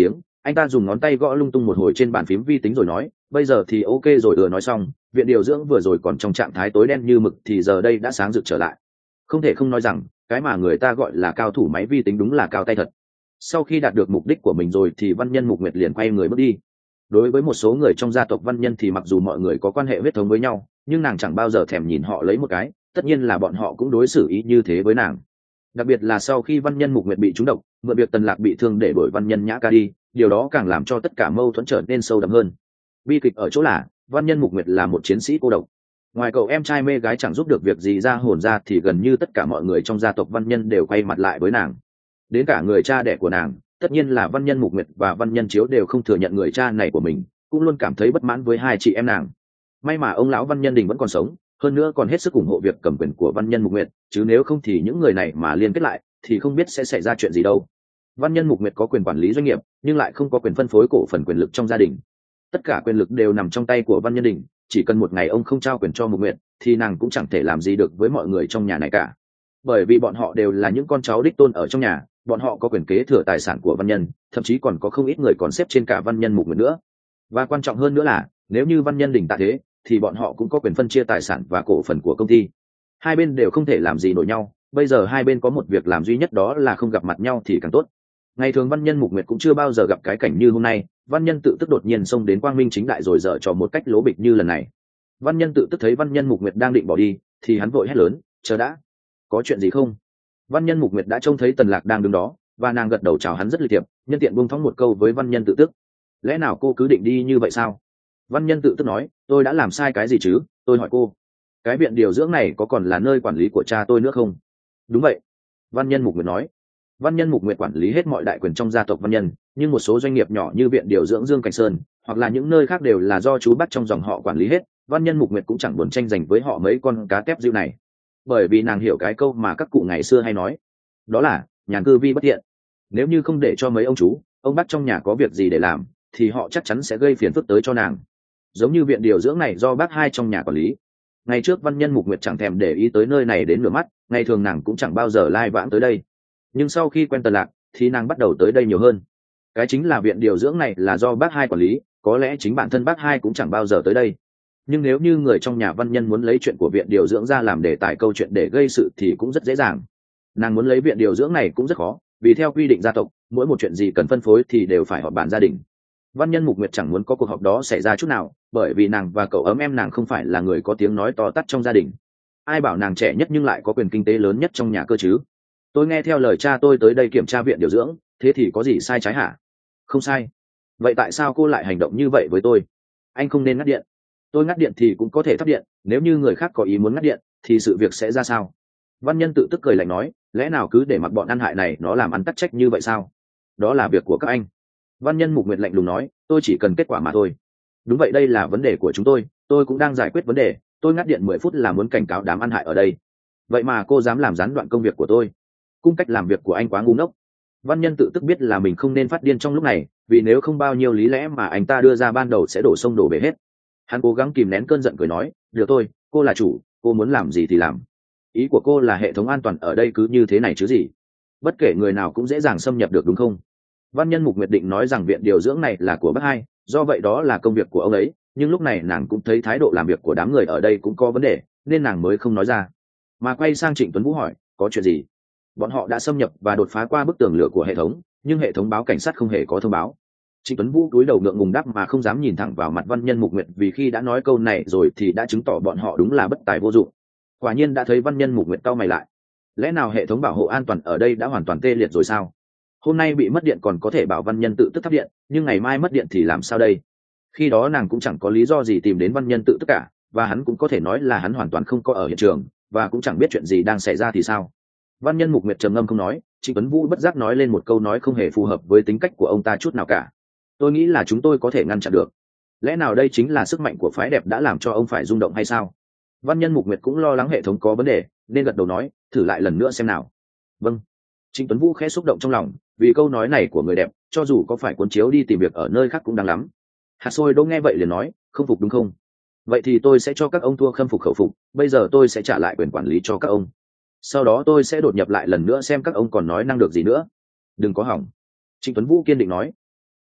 [SPEAKER 1] Anh ta dùng ngón tay gõ lung tung một hồi trên bàn phím vi tính rồi nói, bây giờ thì ok rồi. Vừa nói xong, viện điều dưỡng vừa rồi còn trong trạng thái tối đen như mực thì giờ đây đã sáng rực trở lại. Không thể không nói rằng cái mà người ta gọi là cao thủ máy vi tính đúng là cao tay thật. Sau khi đạt được mục đích của mình rồi thì Văn Nhân Mục Nguyệt liền quay người bước đi. Đối với một số người trong gia tộc Văn Nhân thì mặc dù mọi người có quan hệ huyết thống với nhau, nhưng nàng chẳng bao giờ thèm nhìn họ lấy một cái, tất nhiên là bọn họ cũng đối xử ý như thế với nàng. Đặc biệt là sau khi Văn Nhân Mục Nguyệt bị trúng độc, mượn việc Tần Lạc bị thương để đổi Văn Nhân Nhã ca đi, điều đó càng làm cho tất cả mâu thuẫn trở nên sâu đậm hơn. Bi kịch ở chỗ là Văn Nhân Mục Nguyệt là một chiến sĩ cô độc. Ngoài cậu em trai mê gái chẳng giúp được việc gì ra hồn ra thì gần như tất cả mọi người trong gia tộc Văn Nhân đều quay mặt lại với nàng. Đến cả người cha đẻ của nàng, tất nhiên là Văn Nhân Mục Nguyệt và Văn Nhân Chiếu đều không thừa nhận người cha này của mình, cũng luôn cảm thấy bất mãn với hai chị em nàng. May mà ông lão Văn Nhân Đình vẫn còn sống, hơn nữa còn hết sức ủng hộ việc cầm quyền của Văn Nhân Mục Nguyệt, chứ nếu không thì những người này mà liên kết lại thì không biết sẽ xảy ra chuyện gì đâu. Văn Nhân Mục Nguyệt có quyền quản lý doanh nghiệp, nhưng lại không có quyền phân phối cổ phần quyền lực trong gia đình. Tất cả quyền lực đều nằm trong tay của Văn Nhân Đình, chỉ cần một ngày ông không trao quyền cho Mục Nguyệt thì nàng cũng chẳng thể làm gì được với mọi người trong nhà này cả. Bởi vì bọn họ đều là những con cháu đích tôn ở trong nhà, bọn họ có quyền kế thừa tài sản của Văn Nhân, thậm chí còn có không ít người còn xếp trên cả Văn Nhân Mục Nguyệt nữa. Và quan trọng hơn nữa là, nếu như Văn Nhân Đình tạ thế, thì bọn họ cũng có quyền phân chia tài sản và cổ phần của công ty. Hai bên đều không thể làm gì nổi nhau, bây giờ hai bên có một việc làm duy nhất, đó là không gặp mặt nhau thì càng tốt. Ngày thường Văn Nhân Mục Nguyệt cũng chưa bao giờ gặp cái cảnh như hôm nay, Văn Nhân Tự Tức đột nhiên xông đến quang minh chính đại rồi dở trò một cách lố bịch như lần này. Văn Nhân Tự Tức thấy Văn Nhân Mục Nguyệt đang định bỏ đi thì hắn vội hét lớn, chờ đã, có chuyện gì không? Văn Nhân Mục Nguyệt đã trông thấy Tần Lạc đang đứng đó, và nàng gật đầu chào hắn rất lịch thiệp, nhân tiện buông thõng một câu với Văn Nhân Tự Tức. Lẽ nào cô cứ định đi như vậy sao? Văn Nhân Tự Tức nói, tôi đã làm sai cái gì chứ? Tôi hỏi cô, cái viện điều dưỡng này có còn là nơi quản lý của cha tôi nữa không? Đúng vậy, Văn Nhân Mục Nguyệt nói. Văn Nhân Mục Nguyệt quản lý hết mọi đại quyền trong gia tộc Văn Nhân, nhưng một số doanh nghiệp nhỏ như viện điều dưỡng Dương Cảnh Sơn hoặc là những nơi khác đều là do chú bắt trong dòng họ quản lý hết. Văn Nhân Mục Nguyệt cũng chẳng buồn tranh giành với họ mấy con cá tép diêu này, bởi vì nàng hiểu cái câu mà các cụ ngày xưa hay nói, đó là nhàn cư vi bất thiện. Nếu như không để cho mấy ông chú, ông bác trong nhà có việc gì để làm thì họ chắc chắn sẽ gây phiền phức tới cho nàng. Giống như viện điều dưỡng này do bác hai trong nhà quản lý. Ngày trước Văn Nhân Mục Nguyệt chẳng thèm để ý tới nơi này đến nửa mắt, ngày thường nàng cũng chẳng bao giờ lai vãng tới đây. Nhưng sau khi quen Tần Lạc thì nàng bắt đầu tới đây nhiều hơn. Cái chính là viện điều dưỡng này là do bác hai quản lý, có lẽ chính bản thân bác hai cũng chẳng bao giờ tới đây. Nhưng nếu như người trong nhà Văn Nhân muốn lấy chuyện của viện điều dưỡng ra làm đề tài câu chuyện để gây sự thì cũng rất dễ dàng. Nàng muốn lấy viện điều dưỡng này cũng rất khó, vì theo quy định gia tộc, mỗi một chuyện gì cần phân phối thì đều phải họp bàn gia đình. Văn Nhân Mục Nguyệt chẳng muốn có cuộc họp đó xảy ra chút nào, bởi vì nàng và cậu ấm em nàng không phải là người có tiếng nói to tát trong gia đình. Ai bảo nàng trẻ nhất nhưng lại có quyền kinh tế lớn nhất trong nhà cơ chứ? Tôi nghe theo lời cha tôi tới đây kiểm tra viện điều dưỡng, thế thì có gì sai trái hả? Không sai. Vậy tại sao cô lại hành động như vậy với tôi? Anh không nên ngắt điện. Tôi ngắt điện thì cũng có thể thắp điện, nếu như người khác có ý muốn ngắt điện thì sự việc sẽ ra sao? Văn Nhân Tự Tức cười lạnh nói, lẽ nào cứ để mặc bọn ăn hại này nó làm ăn tắc trách như vậy sao? Đó là việc của các anh. Văn Nhân Mục Nguyệt lạnh lùng nói, tôi chỉ cần kết quả mà thôi. Đúng vậy, đây là vấn đề của chúng tôi, tôi cũng đang giải quyết vấn đề. Tôi ngắt điện mười phút là muốn cảnh cáo đám ăn hại ở đây. Vậy mà cô dám làm gián đoạn công việc của tôi. Cung cách làm việc của anh quá ngu ngốc. Văn Nhân Tự Tức biết là mình không nên phát điên trong lúc này, vì nếu không bao nhiêu lý lẽ mà anh ta đưa ra ban đầu sẽ đổ sông đổ bể hết. Hắn cố gắng kìm nén cơn giận cười nói, được tôi, cô là chủ, cô muốn làm gì thì làm. Ý của cô là hệ thống an toàn ở đây cứ như thế này chứ gì? Bất kể người nào cũng dễ dàng xâm nhập được đúng không? Văn Nhân Mục Nguyệt định nói rằng viện điều dưỡng này là của bác hai, do vậy đó là công việc của ông ấy, nhưng lúc này nàng cũng thấy thái độ làm việc của đám người ở đây cũng có vấn đề, nên nàng mới không nói ra, mà quay sang Trịnh Tuấn Vũ hỏi, có chuyện gì? Bọn họ đã xâm nhập và đột phá qua bức tường lửa của hệ thống, nhưng hệ thống báo cảnh sát không hề có thông báo. Trịnh Tuấn Vũ cúi đầu ngượng ngùng đáp mà không dám nhìn thẳng vào mặt Văn Nhân Mục Nguyệt, vì khi đã nói câu này rồi thì đã chứng tỏ bọn họ đúng là bất tài vô dụng. Quả nhiên đã thấy Văn Nhân Mục Nguyệt cau mày lại. Lẽ nào hệ thống bảo hộ an toàn ở đây đã hoàn toàn tê liệt rồi sao? Hôm nay bị mất điện còn có thể bảo Văn Nhân Tự Tức thắp điện, nhưng ngày mai mất điện thì làm sao đây? Khi đó nàng cũng chẳng có lý do gì tìm đến Văn Nhân Tự Tức cả, và hắn cũng có thể nói là hắn hoàn toàn không có ở hiện trường, và cũng chẳng biết chuyện gì đang xảy ra thì sao. Văn Nhân Mục Nguyệt trầm ngâm không nói. Trịnh Tuấn Vũ bất giác nói lên một câu nói không hề phù hợp với tính cách của ông ta chút nào cả. Tôi nghĩ là chúng tôi có thể ngăn chặn được. Lẽ nào đây chính là sức mạnh của phái đẹp đã làm cho ông phải rung động hay sao? Văn Nhân Mục Nguyệt cũng lo lắng hệ thống có vấn đề, nên gật đầu nói, thử lại lần nữa xem nào. Vâng. Trịnh Tuấn Vũ khẽ xúc động trong lòng, vì câu nói này của người đẹp, cho dù có phải cuốn chiếu đi tìm việc ở nơi khác cũng đáng lắm. Hạt Xôi Đỗ nghe vậy liền nói, không phục đúng không? Vậy thì tôi sẽ cho các ông thua khâm phục khẩu phục, bây giờ tôi sẽ trả lại quyền quản lý cho các ông. Sau đó tôi sẽ đột nhập lại lần nữa xem các ông còn nói năng được gì nữa. Đừng có hỏng. Trịnh Tuấn Vũ kiên định nói.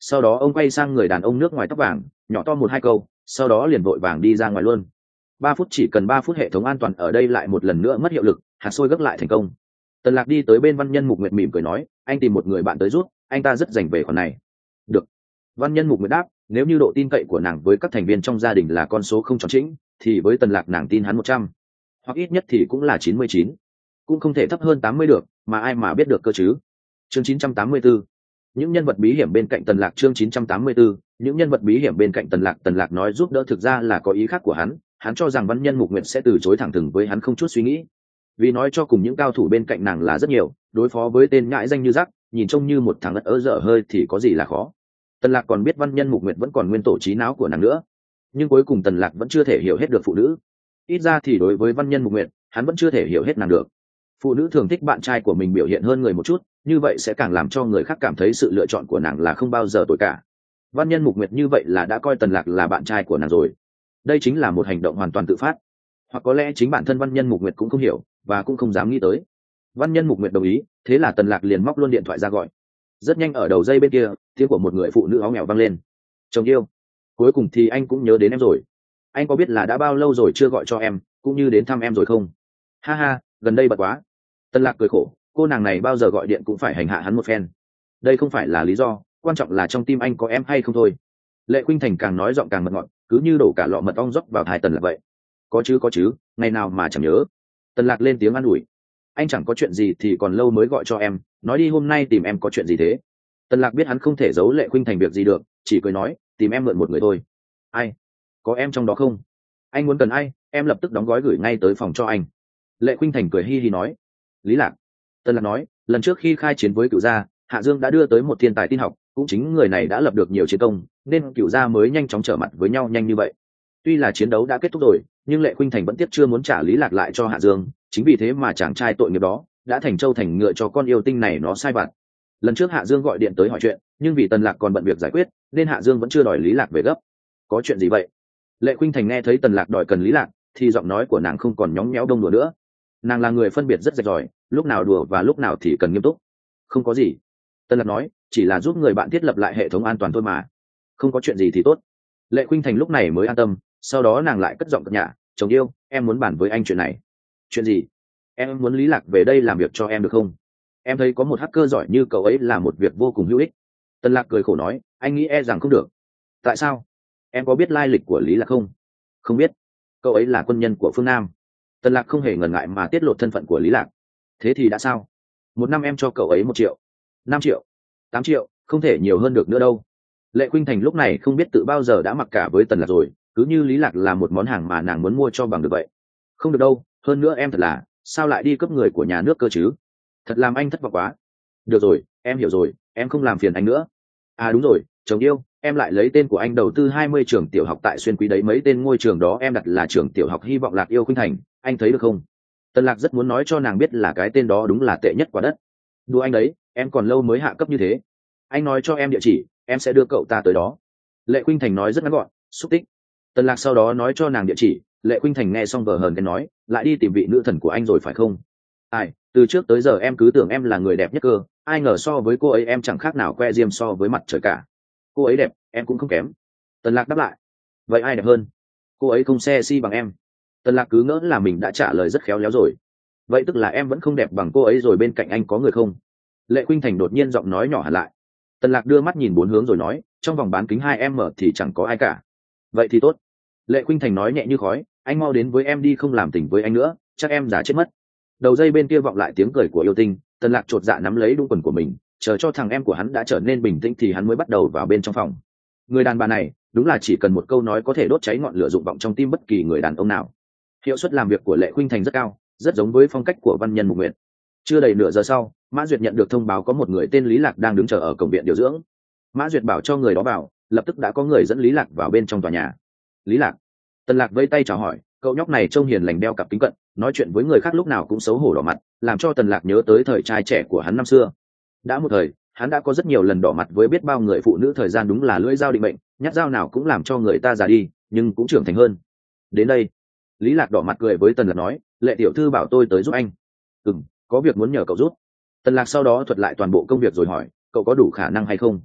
[SPEAKER 1] sau đó ông quay sang người đàn ông nước ngoài tóc vàng, nhỏ to một hai câu, sau đó liền vội vàng đi ra ngoài luôn. Ba phút, chỉ cần ba phút hệ thống an toàn ở đây lại một lần nữa mất hiệu lực, hạt xôi gấp lại thành công. Tần Lạc đi tới bên Văn Nhân Mục Nguyệt mỉm cười nói, anh tìm một người bạn tới rút, anh ta rất dành về khoản này. Được. Văn Nhân Mục Nguyệt đáp, nếu như độ tin cậy của nàng với các thành viên trong gia đình là con số không tròn chỉnh, thì với Tần Lạc nàng tin hắn một trăm, hoặc ít nhất thì cũng là chín mươi chín, cũng không thể thấp hơn tám mươi được, mà ai mà biết được cơ chứ. Chương chín trăm tám mươi tư. Những nhân vật bí hiểm bên cạnh Tần Lạc. Chương chín trăm tám mươi tư. Những nhân vật bí hiểm bên cạnh Tần Lạc. Tần Lạc nói giúp đỡ thực ra là có ý khác của hắn, hắn cho rằng Văn Nhân Mục Nguyệt sẽ từ chối thẳng thừng với hắn không chút suy nghĩ, vì nói cho cùng những cao thủ bên cạnh nàng là rất nhiều, đối phó với tên nhãi danh như rắc, nhìn trông như một thằng đất ớ dở hơi thì có gì là khó. Tần Lạc còn biết Văn Nhân Mục Nguyệt vẫn còn nguyên tổ trí não của nàng nữa, nhưng cuối cùng Tần Lạc vẫn chưa thể hiểu hết được phụ nữ, ít ra thì đối với Văn Nhân Mục Nguyệt hắn vẫn chưa thể hiểu hết nàng được. Phụ nữ thường thích bạn trai của mình biểu hiện hơn người một chút, như vậy sẽ càng làm cho người khác cảm thấy sự lựa chọn của nàng là không bao giờ tồi cả. Văn Nhân Mục Nguyệt như vậy là đã coi Tần Lạc là bạn trai của nàng rồi, đây chính là một hành động hoàn toàn tự phát, hoặc có lẽ chính bản thân Văn Nhân Mục Nguyệt cũng không hiểu và cũng không dám nghĩ tới. Văn Nhân Mục Nguyệt đồng ý, thế là Tần Lạc liền móc luôn điện thoại ra gọi. Rất nhanh ở đầu dây bên kia, tiếng của một người phụ nữ áo mèo vang lên. Chồng yêu, cuối cùng thì anh cũng nhớ đến em rồi. Anh có biết là đã bao lâu rồi chưa gọi cho em, cũng như đến thăm em rồi không? Ha ha, gần đây bận quá. Tần Lạc cười khổ, cô nàng này bao giờ gọi điện cũng phải hành hạ hắn một phen. Đây không phải là lý do, quan trọng là trong tim anh có em hay không thôi. Lệ Khuynh Thành càng nói giọng càng mật ngọt, cứ như đổ cả lọ mật ong dốc vào tai Tần Lạc vậy. Có chứ có chứ, ngày nào mà chẳng nhớ. Tần Lạc lên tiếng an ủi, anh chẳng có chuyện gì thì còn lâu mới gọi cho em, nói đi hôm nay tìm em có chuyện gì thế? Tần Lạc biết hắn không thể giấu Lệ Khuynh Thành việc gì được, chỉ cười nói, tìm em mượn một người thôi. Ai? Có em trong đó không? Anh muốn cần ai, em lập tức đóng gói gửi ngay tới phòng cho anh. Lệ Khuynh Thành cười hi hi nói. Lý Lạc. Tần Lạc nói, lần trước khi khai chiến với Cửu gia, Hạ Dương đã đưa tới một thiên tài tin học, cũng chính người này đã lập được nhiều chiến công, nên Cửu gia mới nhanh chóng trở mặt với nhau nhanh như vậy. Tuy là chiến đấu đã kết thúc rồi, nhưng Lệ Khuynh Thành vẫn tiếc chưa muốn trả Lý Lạc lại cho Hạ Dương, chính vì thế mà chàng trai tội nghiệp đó đã thành trâu thành ngựa cho con yêu tinh này nó sai vặt. Lần trước Hạ Dương gọi điện tới hỏi chuyện, nhưng vì Tần Lạc còn bận việc giải quyết, nên Hạ Dương vẫn chưa đòi Lý Lạc về gấp. Có chuyện gì vậy? Lệ Khuynh Thành nghe thấy Tần Lạc đòi cần Lý Lạc, thì giọng nói của nàng không còn nhõng nhẽo đông đùa nữa. Nàng là người phân biệt rất rạch ròi, lúc nào đùa và lúc nào thì cần nghiêm túc. Không có gì. Tần Lạc nói, chỉ là giúp người bạn thiết lập lại hệ thống an toàn thôi mà. Không có chuyện gì thì tốt. Lệ Khuynh Thành lúc này mới an tâm, sau đó nàng lại cất giọng cợt nhả, chồng yêu, em muốn bàn với anh chuyện này. Chuyện gì? Em muốn Lý Lạc về đây làm việc cho em được không? Em thấy có một hacker giỏi như cậu ấy là một việc vô cùng hữu ích. Tần Lạc cười khổ nói, anh nghĩ e rằng không được. Tại sao? Em có biết lai lịch của Lý Lạc không? Không biết. Cậu ấy là quân nhân của phương Nam. Tần Lạc không hề ngần ngại mà tiết lộ thân phận của Lý Lạc. Thế thì đã sao? Một năm em cho cậu ấy một triệu, năm triệu, tám triệu, không thể nhiều hơn được nữa đâu. Lệ Khuynh Thành lúc này không biết tự bao giờ đã mặc cả với Tần Lạc rồi, cứ như Lý Lạc là một món hàng mà nàng muốn mua cho bằng được vậy. Không được đâu, hơn nữa em thật là, sao lại đi cướp người của nhà nước cơ chứ? Thật làm anh thất vọng quá. Được rồi, em hiểu rồi, em không làm phiền anh nữa. À đúng rồi, chồng yêu, em lại lấy tên của anh đầu tư hai mươi trường tiểu học tại Xuyên Quý đấy, mấy tên ngôi trường đó em đặt là trường tiểu học Hy vọng Lạc yêu Khuynh Thành, anh thấy được không? Tần Lạc rất muốn nói cho nàng biết là cái tên đó đúng là tệ nhất quả đất. Đùa anh đấy, em còn lâu mới hạ cấp như thế. Anh nói cho em địa chỉ, em sẽ đưa cậu ta tới đó. Lệ Khuynh Thành nói rất ngắn gọn, xúc tích. Tần Lạc sau đó nói cho nàng địa chỉ. Lệ Khuynh Thành nghe xong vờ hờn cái nói, lại đi tìm vị nữ thần của anh rồi phải không? Ai, từ trước tới giờ em cứ tưởng em là người đẹp nhất cơ, ai ngờ so với cô ấy em chẳng khác nào que diêm so với mặt trời cả. Cô ấy đẹp, em cũng không kém. Tần Lạc đáp lại. Vậy ai đẹp hơn? Cô ấy không xe si bằng em. Tần Lạc cứ ngỡ là mình đã trả lời rất khéo léo rồi. Vậy tức là em vẫn không đẹp bằng cô ấy rồi, bên cạnh anh có người không? Lệ Khuynh Thành đột nhiên giọng nói nhỏ hẳn lại. Tần Lạc đưa mắt nhìn bốn hướng rồi nói, trong vòng bán kính hai em mở thì chẳng có ai cả. Vậy thì tốt. Lệ Khuynh Thành nói nhẹ như khói, anh mau đến với em đi, không làm tình với anh nữa, chắc em giả chết mất. Đầu dây bên kia vọng lại tiếng cười của yêu tinh. Tần Lạc chột dạ nắm lấy đũng quần của mình, chờ cho thằng em của hắn đã trở nên bình tĩnh thì hắn mới bắt đầu vào bên trong phòng. Người đàn bà này đúng là chỉ cần một câu nói có thể đốt cháy ngọn lửa dụng vọng trong tim bất kỳ người đàn ông nào. Hiệu suất làm việc của Lệ Khuynh Thành rất cao, rất giống với phong cách của Văn Nhân Mục Nguyệt. Chưa đầy nửa giờ sau, Mã Duyệt nhận được thông báo có một người tên Lý Lạc đang đứng chờ ở cổng viện điều dưỡng. Mã Duyệt bảo cho người đó vào, lập tức đã có người dẫn Lý Lạc vào bên trong tòa nhà. Lý Lạc. Tần Lạc vẫy tay chào hỏi, cậu nhóc này trông hiền lành, đeo cặp kính cận, nói chuyện với người khác lúc nào cũng xấu hổ đỏ mặt, làm cho Tần Lạc nhớ tới thời trai trẻ của hắn năm xưa. Đã một thời, hắn đã có rất nhiều lần đỏ mặt với biết bao người phụ nữ, thời gian đúng là lưỡi dao định mệnh, nhát dao nào cũng làm cho người ta già đi, nhưng cũng trưởng thành hơn. Đến đây, Lý Lạc đỏ mặt cười với Tần Lạc nói, Lệ tiểu thư bảo tôi tới giúp anh. Ừm, có việc muốn nhờ cậu giúp. Tần Lạc sau đó thuật lại toàn bộ công việc rồi hỏi, cậu có đủ khả năng hay không?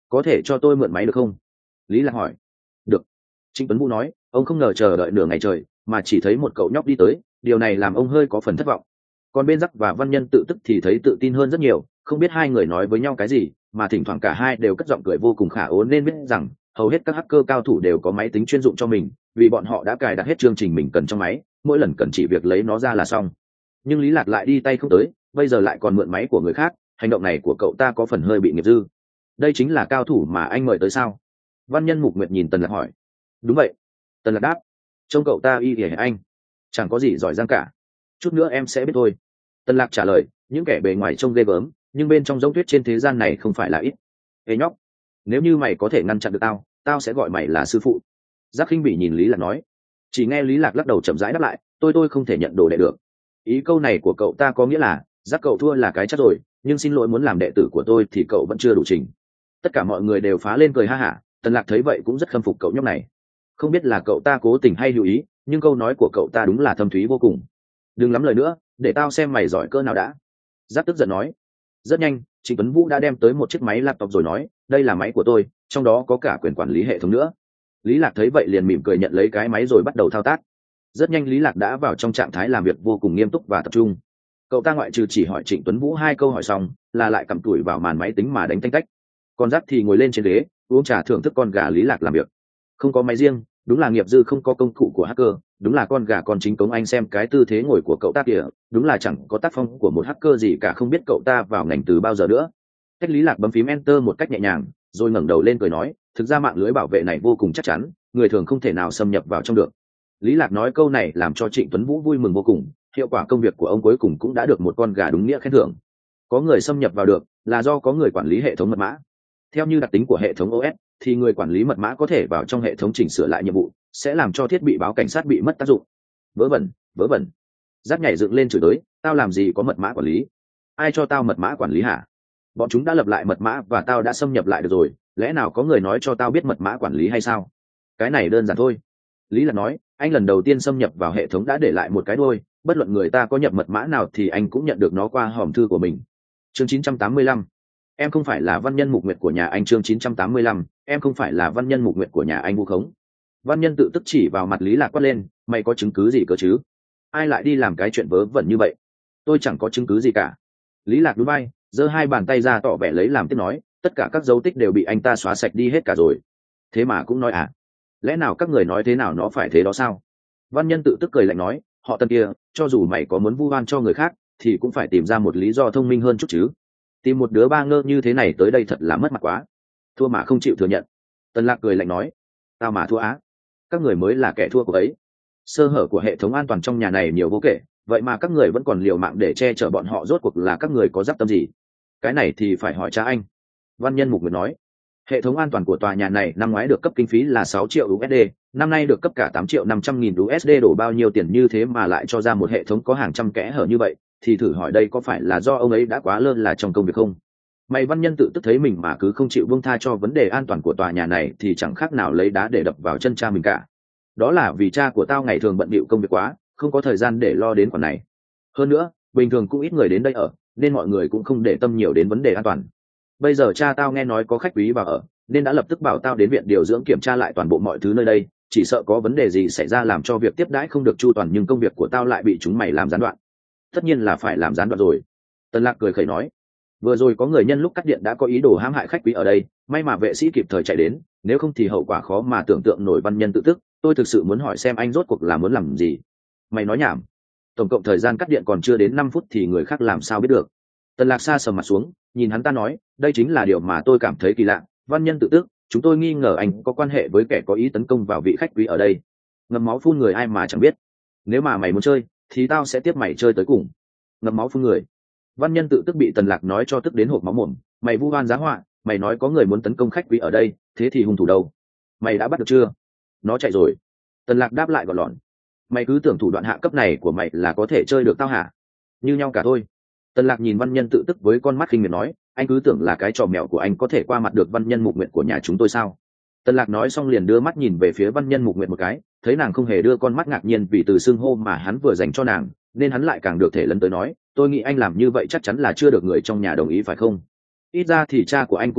[SPEAKER 1] có thể cho tôi mượn máy được không? Lý Lạc hỏi. Được. Trịnh Tuấn Vũ nói. Ông không ngờ chờ đợi nửa ngày trời mà chỉ thấy một cậu nhóc đi tới, điều này làm ông hơi có phần thất vọng. Còn bên Dắc và Văn Nhân tự tức thì thấy tự tin hơn rất nhiều, không biết hai người nói với nhau cái gì mà thỉnh thoảng cả hai đều cất giọng cười vô cùng khả ố, nên biết rằng hầu hết các hacker cao thủ đều có máy tính chuyên dụng cho mình, vì bọn họ đã cài đặt hết chương trình mình cần trong máy, mỗi lần cần chỉ việc lấy nó ra là xong. Nhưng Lý Lạc lại đi tay không tới, bây giờ lại còn mượn máy của người khác, hành động này của cậu ta có phần hơi bị nghiệp dư. Đây chính là cao thủ mà anh mời tới sao? Văn Nhân Mục Nguyệt nhìn Tần Lạc hỏi. Đúng vậy. Tần Lạc đáp. Trông cậu ta y hề anh, chẳng có gì giỏi giang cả. Chút nữa em sẽ biết thôi. Tần Lạc trả lời. Những kẻ bề ngoài trông ghê gớm, nhưng bên trong giống tuyết trên thế gian này không phải là ít. Ê nhóc, nếu như mày có thể ngăn chặn được tao, tao sẽ gọi mày là sư phụ. Giác khinh bỉ nhìn Lý Lạc nói. Chỉ nghe Lý Lạc lắc đầu chậm rãi đáp lại. Tôi tôi không thể nhận đồ đệ được. Ý câu này của cậu ta có nghĩa là Giác cậu thua là cái chắc rồi, nhưng xin lỗi muốn làm đệ tử của tôi thì cậu vẫn chưa đủ trình. Tất cả mọi người đều phá lên cười ha hả. Tần Lạc thấy vậy cũng rất khâm phục cậu nhóc này. Không biết là cậu ta cố tình hay hữu ý, nhưng câu nói của cậu ta đúng là thâm thúy vô cùng. Đừng lắm lời nữa, để tao xem mày giỏi cỡ nào đã. Giác tức giận nói. Rất nhanh, Trịnh Tuấn Vũ đã đem tới một chiếc máy laptop rồi nói, đây là máy của tôi, trong đó có cả quyền quản lý hệ thống nữa. Lý Lạc thấy vậy liền mỉm cười nhận lấy cái máy rồi bắt đầu thao tác. Rất nhanh Lý Lạc đã vào trong trạng thái làm việc vô cùng nghiêm túc và tập trung. Cậu ta ngoại trừ chỉ hỏi Trịnh Tuấn Vũ hai câu hỏi xong, là lại cầm tuổi vào màn máy tính mà đánh tanh tách. Còn Giác thì ngồi lên trên ghế, uống trà thưởng thức con gà Lý Lạc làm việc. Không có máy riêng, đúng là nghiệp dư không có công cụ của hacker, đúng là con gà con chính cống. Anh xem cái tư thế ngồi của cậu ta kìa, đúng là chẳng có tác phong của một hacker gì cả. Không biết cậu ta vào ngành từ bao giờ nữa. Cách Lý Lạc bấm phím enter một cách nhẹ nhàng, rồi ngẩng đầu lên cười nói, thực ra mạng lưới bảo vệ này vô cùng chắc chắn, người thường không thể nào xâm nhập vào trong được. Lý Lạc nói câu này làm cho Trịnh Tuấn Vũ vui mừng vô cùng, hiệu quả công việc của ông cuối cùng cũng đã được một con gà đúng nghĩa khen thưởng. Có người xâm nhập vào được là do có người quản lý hệ thống mật mã. Theo như đặc tính của hệ thống ô ét, thì người quản lý mật mã có thể vào trong hệ thống chỉnh sửa lại nhiệm vụ, sẽ làm cho thiết bị báo cảnh sát bị mất tác dụng. Vớ vẩn, vớ vẩn. Giác nhảy dựng lên chửi tới, tao làm gì có mật mã quản lý? Ai cho tao mật mã quản lý hả? Bọn chúng đã lập lại mật mã và tao đã xâm nhập lại được rồi, lẽ nào có người nói cho tao biết mật mã quản lý hay sao? Cái này đơn giản thôi. Lý Lạc nói, anh lần đầu tiên xâm nhập vào hệ thống đã để lại một cái đuôi, bất luận người ta có nhập mật mã nào thì anh cũng nhận được nó qua hòm thư của mình. Chương chín trăm tám mươi lăm. Em không phải là Văn Nhân Mục Nguyệt của nhà anh. Chương chín trăm tám mươi lăm. Em không phải là Văn Nhân Mục Nguyệt của nhà anh vu khống. Văn Nhân tự tức chỉ vào mặt Lý Lạc quát lên, mày có chứng cứ gì cơ chứ? Ai lại đi làm cái chuyện vớ vẩn như vậy? Tôi chẳng có chứng cứ gì cả. Lý Lạc nhún vai, giơ hai bàn tay ra tỏ vẻ lấy làm tiếc nói, tất cả các dấu tích đều bị anh ta xóa sạch đi hết cả rồi. Thế mà cũng nói à? Lẽ nào các người nói thế nào nó phải thế đó sao? Văn Nhân tự tức cười lạnh nói, họ Tần kia, cho dù mày có muốn vu oan cho người khác thì cũng phải tìm ra một lý do thông minh hơn chút chứ. Tìm một đứa ba ngơ như thế này tới đây thật là mất mặt quá. Thua mà không chịu thừa nhận. Tần Lạc cười lạnh nói, tao mà thua á? Các người mới là kẻ thua của ấy. Sơ hở của hệ thống an toàn trong nhà này nhiều vô kể, vậy mà các người vẫn còn liều mạng để che chở bọn họ, rốt cuộc là các người có dắp tâm gì? Cái này thì phải hỏi cha anh. Văn Nhân Mục Nguyệt nói, hệ thống an toàn của tòa nhà này năm ngoái được cấp kinh phí là sáu triệu u ét đê, năm nay được cấp cả tám triệu năm trăm nghìn u ét đê, đổ bao nhiêu tiền như thế mà lại cho ra một hệ thống có hàng trăm kẽ hở như vậy, thì thử hỏi đây có phải là do ông ấy đã quá lơ là trong công việc không? Mày Văn Nhân tự tức thấy mình mà cứ không chịu buông tha cho vấn đề an toàn của tòa nhà này thì chẳng khác nào lấy đá để đập vào chân cha mình cả. Đó là vì cha của tao ngày thường bận bịu công việc quá, không có thời gian để lo đến khoản này. Hơn nữa, bình thường cũng ít người đến đây ở, nên mọi người cũng không để tâm nhiều đến vấn đề an toàn. Bây giờ cha tao nghe nói có khách quý vào ở, nên đã lập tức bảo tao đến viện điều dưỡng kiểm tra lại toàn bộ mọi thứ nơi đây, chỉ sợ có vấn đề gì xảy ra làm cho việc tiếp đãi không được chu toàn, nhưng công việc của tao lại bị chúng mày làm gián đoạn. Tất nhiên là phải làm gián đoạn rồi. Tần Lạc cười khẩy nói, vừa rồi có người nhân lúc cắt điện đã có ý đồ hãm hại khách quý ở đây, may mà vệ sĩ kịp thời chạy đến, nếu không thì hậu quả khó mà tưởng tượng nổi. Văn Nhân tự tức, tôi thực sự muốn hỏi xem anh rốt cuộc là muốn làm gì? Mày nói nhảm. Tổng cộng thời gian cắt điện còn chưa đến năm phút thì người khác làm sao biết được? Tần Lạc xa sầm mặt xuống, nhìn hắn ta nói, đây chính là điều mà tôi cảm thấy kỳ lạ. Văn Nhân tự tức, chúng tôi nghi ngờ anh có quan hệ với kẻ có ý tấn công vào vị khách quý ở đây. Ngậm máu phun người ai mà chẳng biết. Nếu mà mày muốn chơi thì tao sẽ tiếp mày chơi tới cùng. Ngậm máu phun người. Văn Nhân tự tức bị Tần Lạc nói cho tức đến hộc máu mồm. Mày vu oan giá họa, mày nói có người muốn tấn công khách quý ở đây, thế thì hung thủ đâu? Mày đã bắt được chưa? Nó chạy rồi. Tần Lạc đáp lại gọn lọn. Mày cứ tưởng thủ đoạn hạ cấp này của mày là có thể chơi được tao hả? Như nhau cả thôi. Tần Lạc nhìn Văn Nhân tự tức với con mắt khinh miệt nói, anh cứ tưởng là cái trò mèo của anh có thể qua mặt được Văn Nhân Mục Nguyệt của nhà chúng tôi sao? Tần Lạc nói xong liền đưa mắt nhìn về phía Văn Nhân Mục Nguyệt một cái, thấy nàng không hề đưa con mắt ngạc nhiên vì từ xưng hô mà hắn vừa dành cho nàng, nên hắn lại càng được thể lấn tới nói, tôi nghĩ anh làm như vậy chắc chắn là chưa được người trong nhà đồng ý phải không? Ít ra thì cha của anh cũng không biết,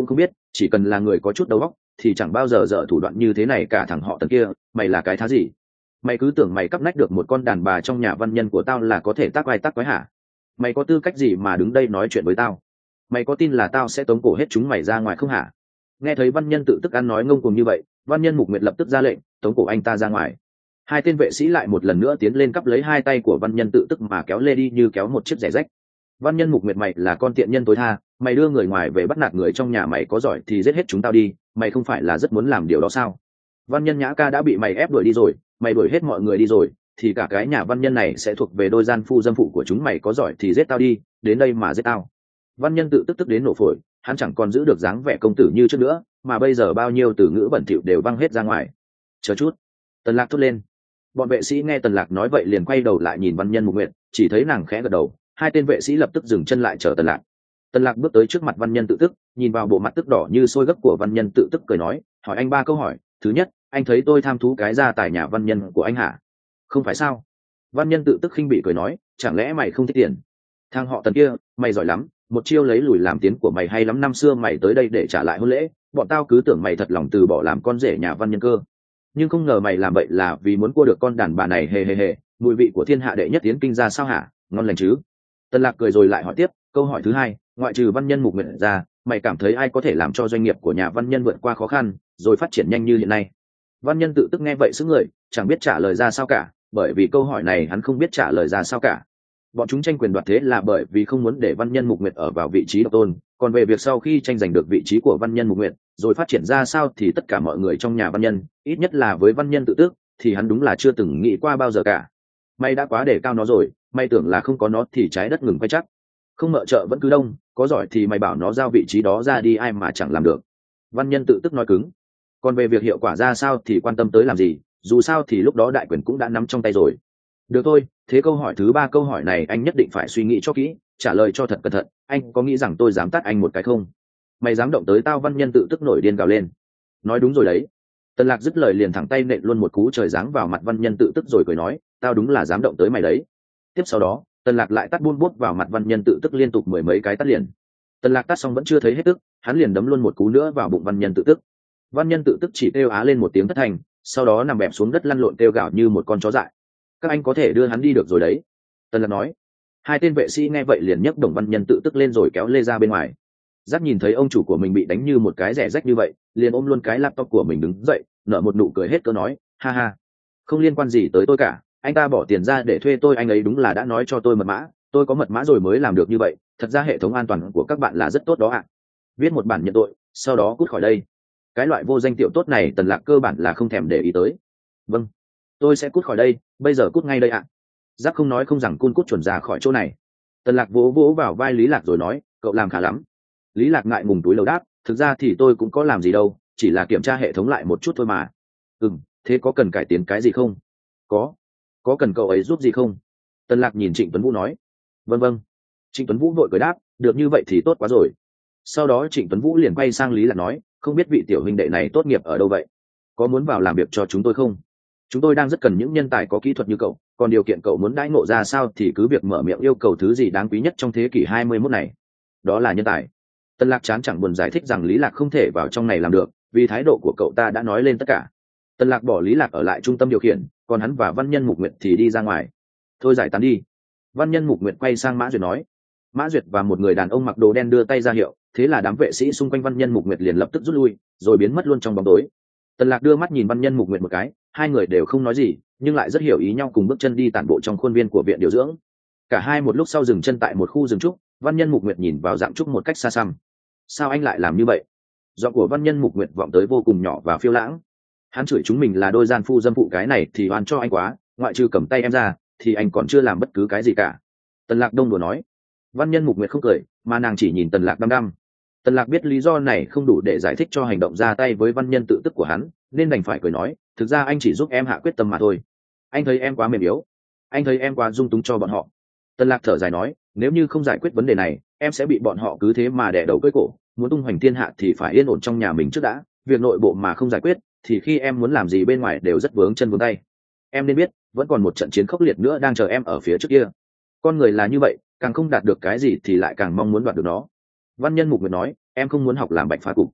[SPEAKER 1] chỉ cần là người có chút đầu óc thì chẳng bao giờ dở thủ đoạn như thế này cả. Thằng họ Tần kia, mày là cái thá gì? Mày cứ tưởng mày cắp nách được một con đàn bà trong nhà văn nhân của tao là có thể tác vai tác quái hả? Mày có tư cách gì mà đứng đây nói chuyện với tao? Mày có tin là tao sẽ tống cổ hết chúng mày ra ngoài không hả? Nghe thấy văn nhân tự tức ăn nói ngông cuồng như vậy, văn nhân Mục Nguyệt lập tức ra lệnh tống cổ anh ta ra ngoài. Hai tên vệ sĩ lại một lần nữa tiến lên cắp lấy hai tay của văn nhân tự tức mà kéo lê đi như kéo một chiếc rẻ rách. Văn nhân Mục Nguyệt, mày là con tiện nhân tối tha, mày đưa người ngoài về bắt nạt người trong nhà mày, có giỏi thì giết hết chúng tao đi, mày không phải là rất muốn làm điều đó sao? Văn nhân Nhã Ca đã bị mày ép đuổi đi rồi, mày đuổi hết mọi người đi rồi thì cả cái nhà văn nhân này sẽ thuộc về đôi gian phu dâm phụ của chúng mày, có giỏi thì giết tao đi, đến đây mà giết tao. Văn nhân tự tức tức đến nổ phổi, hắn chẳng còn giữ được dáng vẻ công tử như trước nữa, mà bây giờ bao nhiêu từ ngữ bẩn thỉu đều văng hết ra ngoài. Chờ chút, Tần Lạc thốt lên. Bọn vệ sĩ nghe Tần Lạc nói vậy liền quay đầu lại nhìn văn nhân Mục Nguyệt, chỉ thấy nàng khẽ gật đầu. Hai tên vệ sĩ lập tức dừng chân lại chờ Tần Lạc. Tần Lạc bước tới trước mặt văn nhân tự tức, nhìn vào bộ mặt tức đỏ như sôi gấp của văn nhân tự tức, cười nói, hỏi anh ba câu hỏi. Thứ nhất, anh thấy tôi tham thú cái gia tài nhà văn nhân của anh hả? Không phải sao? Văn nhân tự tức khinh bị cười nói, chẳng lẽ mày không thích tiền? Thằng họ Tần kia, mày giỏi lắm, một chiêu lấy lùi làm tiến của mày hay lắm. Năm xưa mày tới đây để trả lại hôn lễ, bọn tao cứ tưởng mày thật lòng từ bỏ làm con rể nhà văn nhân cơ, nhưng không ngờ mày làm vậy là vì muốn cua được con đàn bà này. Hề hề hề, mùi vị của thiên hạ đệ nhất tiến kinh ra sao hả? Ngon lành chứ? Tần Lạc cười rồi lại hỏi tiếp, câu hỏi thứ hai, ngoại trừ văn nhân Mục Nguyệt ra, mày cảm thấy ai có thể làm cho doanh nghiệp của nhà văn nhân vượt qua khó khăn rồi phát triển nhanh như hiện nay? Văn nhân tự tức nghe vậy sững người, chẳng biết trả lời ra sao cả, bởi vì câu hỏi này hắn không biết trả lời ra sao cả. Bọn chúng tranh quyền đoạt thế là bởi vì không muốn để văn nhân Mục Nguyệt ở vào vị trí độc tôn, còn về việc sau khi tranh giành được vị trí của văn nhân Mục Nguyệt rồi phát triển ra sao thì tất cả mọi người trong nhà văn nhân, ít nhất là với văn nhân tự tước, thì hắn đúng là chưa từng nghĩ qua bao giờ cả. Mày đã quá đề cao nó rồi, mày tưởng là không có nó thì trái đất ngừng quay chắc, không mợ chợ vẫn cứ đông, có giỏi thì mày bảo nó giao vị trí đó ra đi, ai mà chẳng làm được. Văn nhân tự tức nói cứng. Còn về việc hiệu quả ra sao thì quan tâm tới làm gì, dù sao thì lúc đó đại quyền cũng đã nắm trong tay rồi. Được thôi, thế câu hỏi thứ ba, câu hỏi này anh nhất định phải suy nghĩ cho kỹ, trả lời cho thật cẩn thận. Anh có nghĩ rằng tôi dám tát anh một cái không? Mày dám động tới tao? Văn nhân tự tức nổi điên gào lên. Nói đúng rồi đấy. Tần Lạc dứt lời liền thẳng tay nện luôn một cú trời giáng vào mặt văn nhân tự tức rồi cười nói, tao đúng là dám động tới mày đấy. Tiếp sau đó, Tần Lạc lại tát buôn bút vào mặt văn nhân tự tức liên tục mười mấy cái tát liền. Tần Lạc tát xong vẫn chưa thấy hết tức, hắn liền đấm luôn một cú nữa vào bụng văn nhân tự tức. Văn nhân tự tức chỉ kêu á lên một tiếng thất thành, sau đó nằm bẹp xuống đất lăn lộn kêu gào như một con chó dại. Các anh có thể đưa hắn đi được rồi đấy, Tần Lạc nói. Hai tên vệ sĩ nghe vậy liền nhấc đồng văn nhân tự tức lên rồi kéo lê ra bên ngoài. Giác nhìn thấy ông chủ của mình bị đánh như một cái rẻ rách như vậy, liền ôm luôn cái laptop của mình đứng dậy, nở một nụ cười hết cỡ nói, ha ha, không liên quan gì tới tôi cả, anh ta bỏ tiền ra để thuê tôi, anh ấy đúng là đã nói cho tôi mật mã, tôi có mật mã rồi mới làm được như vậy, thật ra hệ thống an toàn của các bạn là rất tốt đó ạ. Viết một bản nhận tội, sau đó cút khỏi đây. Cái loại vô danh tiểu tốt này Tần Lạc cơ bản là không thèm để ý tới. Vâng, tôi sẽ cút khỏi đây, bây giờ cút ngay đây ạ. Giác không nói không rằng cun cút chuẩn ra khỏi chỗ này. Tần Lạc vỗ vỗ vào vai Lý Lạc rồi nói, cậu làm khá lắm. Lý Lạc ngại ngùng túi lầu đáp, thực ra thì tôi cũng có làm gì đâu, chỉ là kiểm tra hệ thống lại một chút thôi mà. Ừm, thế có cần cải tiến cái gì không? Có. Có cần cậu ấy giúp gì không? Tần Lạc nhìn Trịnh Tuấn Vũ nói. Vâng vâng. Trịnh Tuấn Vũ vội cười đáp, được như vậy thì tốt quá rồi. Sau đó Trịnh Tuấn Vũ liền quay sang Lý Lạc nói, không biết vị tiểu huynh đệ này tốt nghiệp ở đâu vậy? Có muốn vào làm việc cho chúng tôi không? Chúng tôi đang rất cần những nhân tài có kỹ thuật như cậu, còn điều kiện cậu muốn đãi ngộ ra sao thì cứ việc mở miệng yêu cầu thứ gì đáng quý nhất trong thế kỷ hai mươi mốt này. Đó là nhân tài. Tần Lạc chán chẳng buồn giải thích rằng Lý Lạc không thể vào trong này làm được, vì thái độ của cậu ta đã nói lên tất cả. Tần Lạc bỏ Lý Lạc ở lại trung tâm điều khiển, còn hắn và văn nhân Mục Nguyệt thì đi ra ngoài. Thôi giải tán đi. Văn nhân Mục Nguyệt quay sang Mã Duyệt nói. Mã Duyệt và một người đàn ông mặc đồ đen đưa tay ra hiệu, thế là đám vệ sĩ xung quanh văn nhân Mục Nguyệt liền lập tức rút lui, rồi biến mất luôn trong bóng tối. Tần Lạc đưa mắt nhìn văn nhân Mục Nguyệt một cái, hai người đều không nói gì, nhưng lại rất hiểu ý nhau, cùng bước chân đi tản bộ trong khuôn viên của viện điều dưỡng. Cả hai một lúc sau dừng chân tại một khu rừng trúc, văn nhân Mục Nguyệt nhìn vào dạng trúc một cách xa xăm. Sao anh lại làm như vậy? Giọng của văn nhân Mục Nguyệt vọng tới vô cùng nhỏ và phiêu lãng. Hắn chửi chúng mình là đôi gian phu dâm phụ, cái này thì oan cho anh quá, ngoại trừ cầm tay em ra thì anh còn chưa làm bất cứ cái gì cả. Tần Lạc đông đùa nói. Văn nhân Mục Nguyệt không cười, mà nàng chỉ nhìn Tần Lạc đăm đăm. Tần Lạc biết lý do này không đủ để giải thích cho hành động ra tay với văn nhân tự tức của hắn, nên đành phải cười nói, thực ra anh chỉ giúp em hạ quyết tâm mà thôi. Anh thấy em quá mềm yếu, anh thấy em quá dung túng cho bọn họ. Tần Lạc thở dài nói, nếu như không giải quyết vấn đề này, em sẽ bị bọn họ cứ thế mà đè đầu cưỡi cổ, muốn tung hoành thiên hạ thì phải yên ổn trong nhà mình trước đã, việc nội bộ mà không giải quyết thì khi em muốn làm gì bên ngoài đều rất vướng chân vướng tay. Em nên biết, vẫn còn một trận chiến khốc liệt nữa đang chờ em ở phía trước kia. Con người là như vậy, càng không đạt được cái gì thì lại càng mong muốn đoạt được nó. Văn nhân Mục Nguyệt nói, em không muốn học làm bạch phá cục.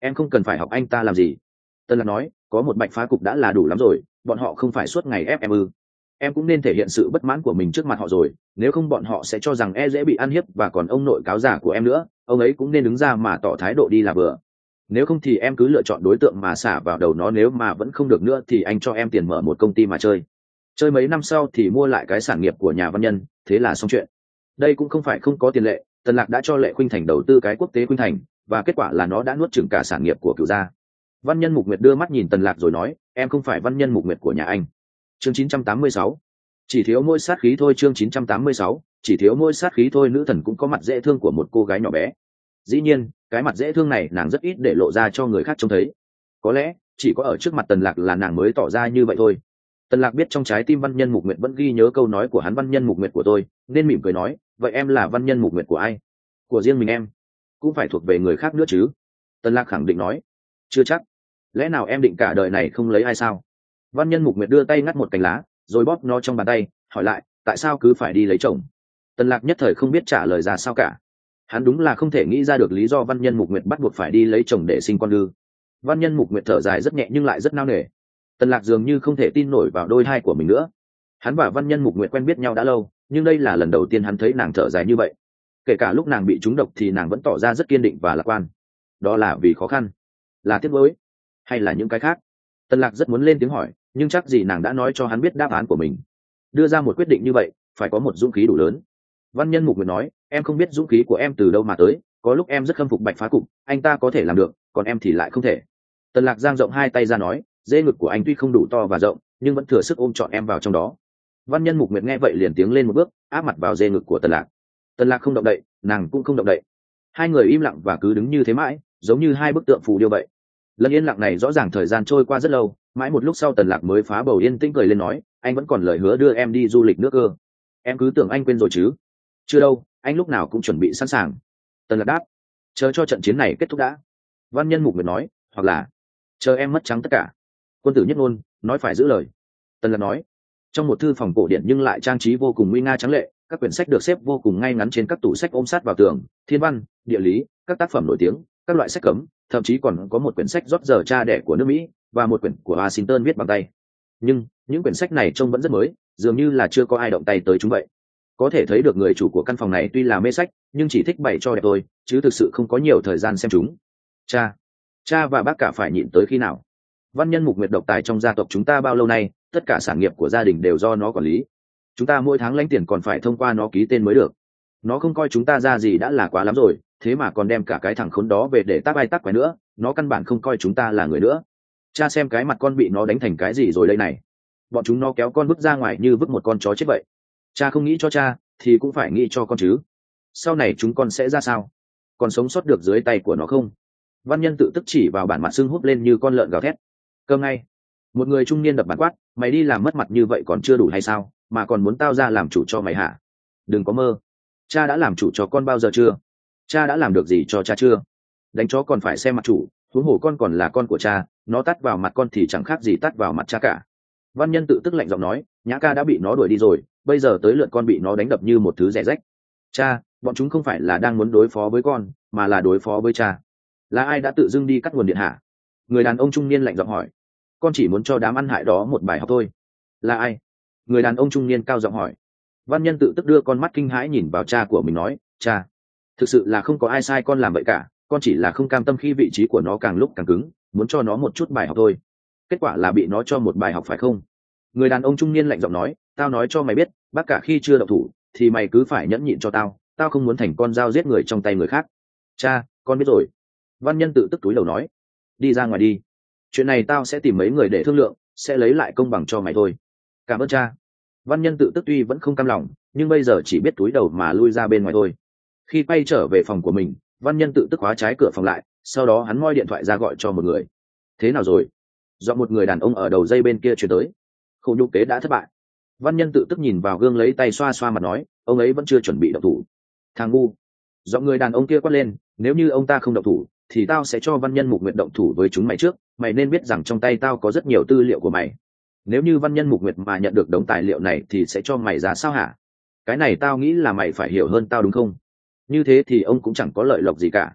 [SPEAKER 1] Em không cần phải học anh ta làm gì. Tân Lạc nói, có một bạch phá cục đã là đủ lắm rồi, bọn họ không phải suốt ngày ép em ư. Em cũng nên thể hiện sự bất mãn của mình trước mặt họ rồi, nếu không bọn họ sẽ cho rằng e dễ bị ăn hiếp, và còn ông nội cáo già của em nữa, ông ấy cũng nên đứng ra mà tỏ thái độ đi là vừa. Nếu không thì em cứ lựa chọn đối tượng mà xả vào đầu nó, nếu mà vẫn không được nữa thì anh cho em tiền mở một công ty mà chơi. Chơi mấy năm sau thì mua lại cái sản nghiệp của nhà Văn Nhân, thế là xong chuyện. Đây cũng không phải không có tiền lệ, Tần Lạc đã cho Lệ Khuynh Thành đầu tư cái quốc tế Khuynh Thành, và kết quả là nó đã nuốt chửng cả sản nghiệp của Cửu gia. Văn Nhân Mục Nguyệt đưa mắt nhìn Tần Lạc rồi nói, em không phải Văn Nhân Mục Nguyệt của nhà anh. Chương chín trăm tám mươi sáu, chỉ thiếu môi sát khí thôi. Chương chín trăm tám mươi sáu, chỉ thiếu môi sát khí thôi. Nữ thần cũng có mặt dễ thương của một cô gái nhỏ bé. Dĩ nhiên, cái mặt dễ thương này nàng rất ít để lộ ra cho người khác trông thấy. Có lẽ chỉ có ở trước mặt Tần Lạc là nàng mới tỏ ra như vậy thôi. Tần Lạc biết trong trái tim Văn Nhân Mục Nguyệt vẫn ghi nhớ câu nói của hắn, Văn Nhân Mục Nguyệt của tôi, nên mỉm cười nói, vậy em là Văn Nhân Mục Nguyệt của ai? Của riêng mình em. Cũng phải thuộc về người khác nữa chứ? Tần Lạc khẳng định nói, chưa chắc. Lẽ nào em định cả đời này không lấy ai sao? Văn Nhân Mục Nguyệt đưa tay ngắt một cành lá, rồi bóp nó trong bàn tay, hỏi lại, tại sao cứ phải đi lấy chồng? Tần Lạc nhất thời không biết trả lời ra sao cả. Hắn đúng là không thể nghĩ ra được lý do Văn Nhân Mục Nguyệt bắt buộc phải đi lấy chồng để sinh con ư? Văn Nhân Mục Nguyệt thở dài rất nhẹ nhưng lại rất nao nề. Tần Lạc dường như không thể tin nổi vào đôi tai của mình nữa. Hắn và Văn Nhân Mục Nguyệt quen biết nhau đã lâu, nhưng đây là lần đầu tiên hắn thấy nàng thở dài như vậy. Kể cả lúc nàng bị trúng độc thì nàng vẫn tỏ ra rất kiên định và lạc quan. Đó là vì khó khăn, là tiếc nuối, hay là những cái khác? Tần Lạc rất muốn lên tiếng hỏi, nhưng chắc gì nàng đã nói cho hắn biết đáp án của mình. Đưa ra một quyết định như vậy, phải có một dũng khí đủ lớn. Văn Nhân Mục Nguyệt nói, em không biết dũng khí của em từ đâu mà tới, có lúc em rất khâm phục Bạch Phá Cục, anh ta có thể làm được, còn em thì lại không thể. Tần Lạc giang rộng hai tay ra nói, dê ngực của anh tuy không đủ to và rộng, nhưng vẫn thừa sức ôm trọn em vào trong đó. Văn Nhân Mục Nguyệt nghe vậy liền tiến lên một bước, áp mặt vào dê ngực của Tần Lạc. Tần Lạc không động đậy, nàng cũng không động đậy. Hai người im lặng và cứ đứng như thế mãi, giống như hai bức tượng phù điêu vậy. Lần yên lặng này rõ ràng thời gian trôi qua rất lâu, mãi một lúc sau Tần Lạc mới phá bầu yên tĩnh cười lên nói, anh vẫn còn lời hứa đưa em đi du lịch nước cơ. Em cứ tưởng anh quên rồi chứ? Chưa đâu, anh lúc nào cũng chuẩn bị sẵn sàng. Tần Lạc đáp, chờ cho trận chiến này kết thúc đã. Văn Nhân Mục Nguyệt nói, hoặc là chờ em mất trắng tất cả. Quân tử nhất ngôn, nói phải giữ lời. Tần Lạc nói. Trong một thư phòng cổ điển nhưng lại trang trí vô cùng nguy nga tráng lệ, các quyển sách được xếp vô cùng ngay ngắn trên các tủ sách ôm sát vào tường, thiên văn, địa lý, các tác phẩm nổi tiếng, các loại sách cấm, thậm chí còn có một quyển sách rót giờ cha đẻ của nước Mỹ và một quyển của Washington viết bằng tay. Nhưng những quyển sách này trông vẫn rất mới, dường như là chưa có ai động tay tới chúng vậy. Có thể thấy được người chủ của căn phòng này tuy là mê sách, nhưng chỉ thích bày cho đẹp thôi, chứ thực sự không có nhiều thời gian xem chúng. Cha, cha và bác cả phải nhịn tới khi nào? Văn Nhân Mục Nguyệt độc tài trong gia tộc chúng ta bao lâu nay, tất cả sản nghiệp của gia đình đều do nó quản lý. Chúng ta mỗi tháng lãnh tiền còn phải thông qua nó ký tên mới được. Nó không coi chúng ta ra gì đã là quá lắm rồi, thế mà còn đem cả cái thằng khốn đó về để tác ai tác quái nữa, nó căn bản không coi chúng ta là người nữa. Cha xem cái mặt con bị nó đánh thành cái gì rồi đây này. Bọn chúng nó kéo con vứt ra ngoài như vứt một con chó chết vậy. Cha không nghĩ cho cha thì cũng phải nghĩ cho con chứ. Sau này chúng con sẽ ra sao? Còn sống sót được dưới tay của nó không? Văn Nhân tự tức chỉ vào bản mặt sưng húp lên như con lợn gào thét. Cơ ngay. Một người trung niên đập bàn quát, mày đi làm mất mặt như vậy còn chưa đủ hay sao, mà còn muốn tao ra làm chủ cho mày hả? Đừng có mơ. Cha đã làm chủ cho con bao giờ chưa? Cha đã làm được gì cho cha chưa? Đánh chó còn phải xem mặt chủ, huống hồ con còn là con của cha, nó tắt vào mặt con thì chẳng khác gì tắt vào mặt cha cả. Văn Nhân tự tức lạnh giọng nói, Nhã ca đã bị nó đuổi đi rồi, bây giờ tới lượt con bị nó đánh đập như một thứ rẻ rách. Cha, bọn chúng không phải là đang muốn đối phó với con, mà là đối phó với cha. Là ai đã tự dưng đi cắt nguồn điện hả? Người đàn ông trung niên lạnh giọng hỏi. Con chỉ muốn cho đám ăn hại đó một bài học thôi. Là ai? Người đàn ông trung niên cao giọng hỏi. Văn Nhân tự tức đưa con mắt kinh hãi nhìn vào cha của mình nói, cha, thực sự là không có ai sai con làm vậy cả, con chỉ là không cam tâm khi vị trí của nó càng lúc càng cứng, muốn cho nó một chút bài học thôi. Kết quả là bị nó cho một bài học phải không? Người đàn ông trung niên lạnh giọng nói, tao nói cho mày biết, bác cả khi chưa động thủ thì mày cứ phải nhẫn nhịn cho tao, tao không muốn thành con dao giết người trong tay người khác. Cha, con biết rồi. Văn Nhân tự tức túi đầu nói, đi ra ngoài đi, chuyện này tao sẽ tìm mấy người để thương lượng, sẽ lấy lại công bằng cho mày thôi. Cảm ơn cha. Văn Nhân tự tức tuy vẫn không cam lòng, nhưng bây giờ chỉ biết túi đầu mà lui ra bên ngoài thôi. Khi quay trở về phòng của mình, Văn Nhân tự tức khóa trái cửa phòng lại, sau đó hắn moi điện thoại ra gọi cho một người. Thế nào rồi? Do một người đàn ông ở đầu dây bên kia chuyển tới. Khổ nhục kế đã thất bại. Văn Nhân tự tức nhìn vào gương lấy tay xoa xoa mặt nói, ông ấy vẫn chưa chuẩn bị động thủ. Thằng ngu. Do người đàn ông kia quát lên, nếu như ông ta không động thủ thì tao sẽ cho Văn Nhân Mục Nguyệt động thủ với chúng mày trước, mày nên biết rằng trong tay tao có rất nhiều tư liệu của mày. Nếu như Văn Nhân Mục Nguyệt mà nhận được đống tài liệu này thì sẽ cho mày ra sao hả? Cái này tao nghĩ là mày phải hiểu hơn tao đúng không? Như thế thì ông cũng chẳng có lợi lộc gì cả.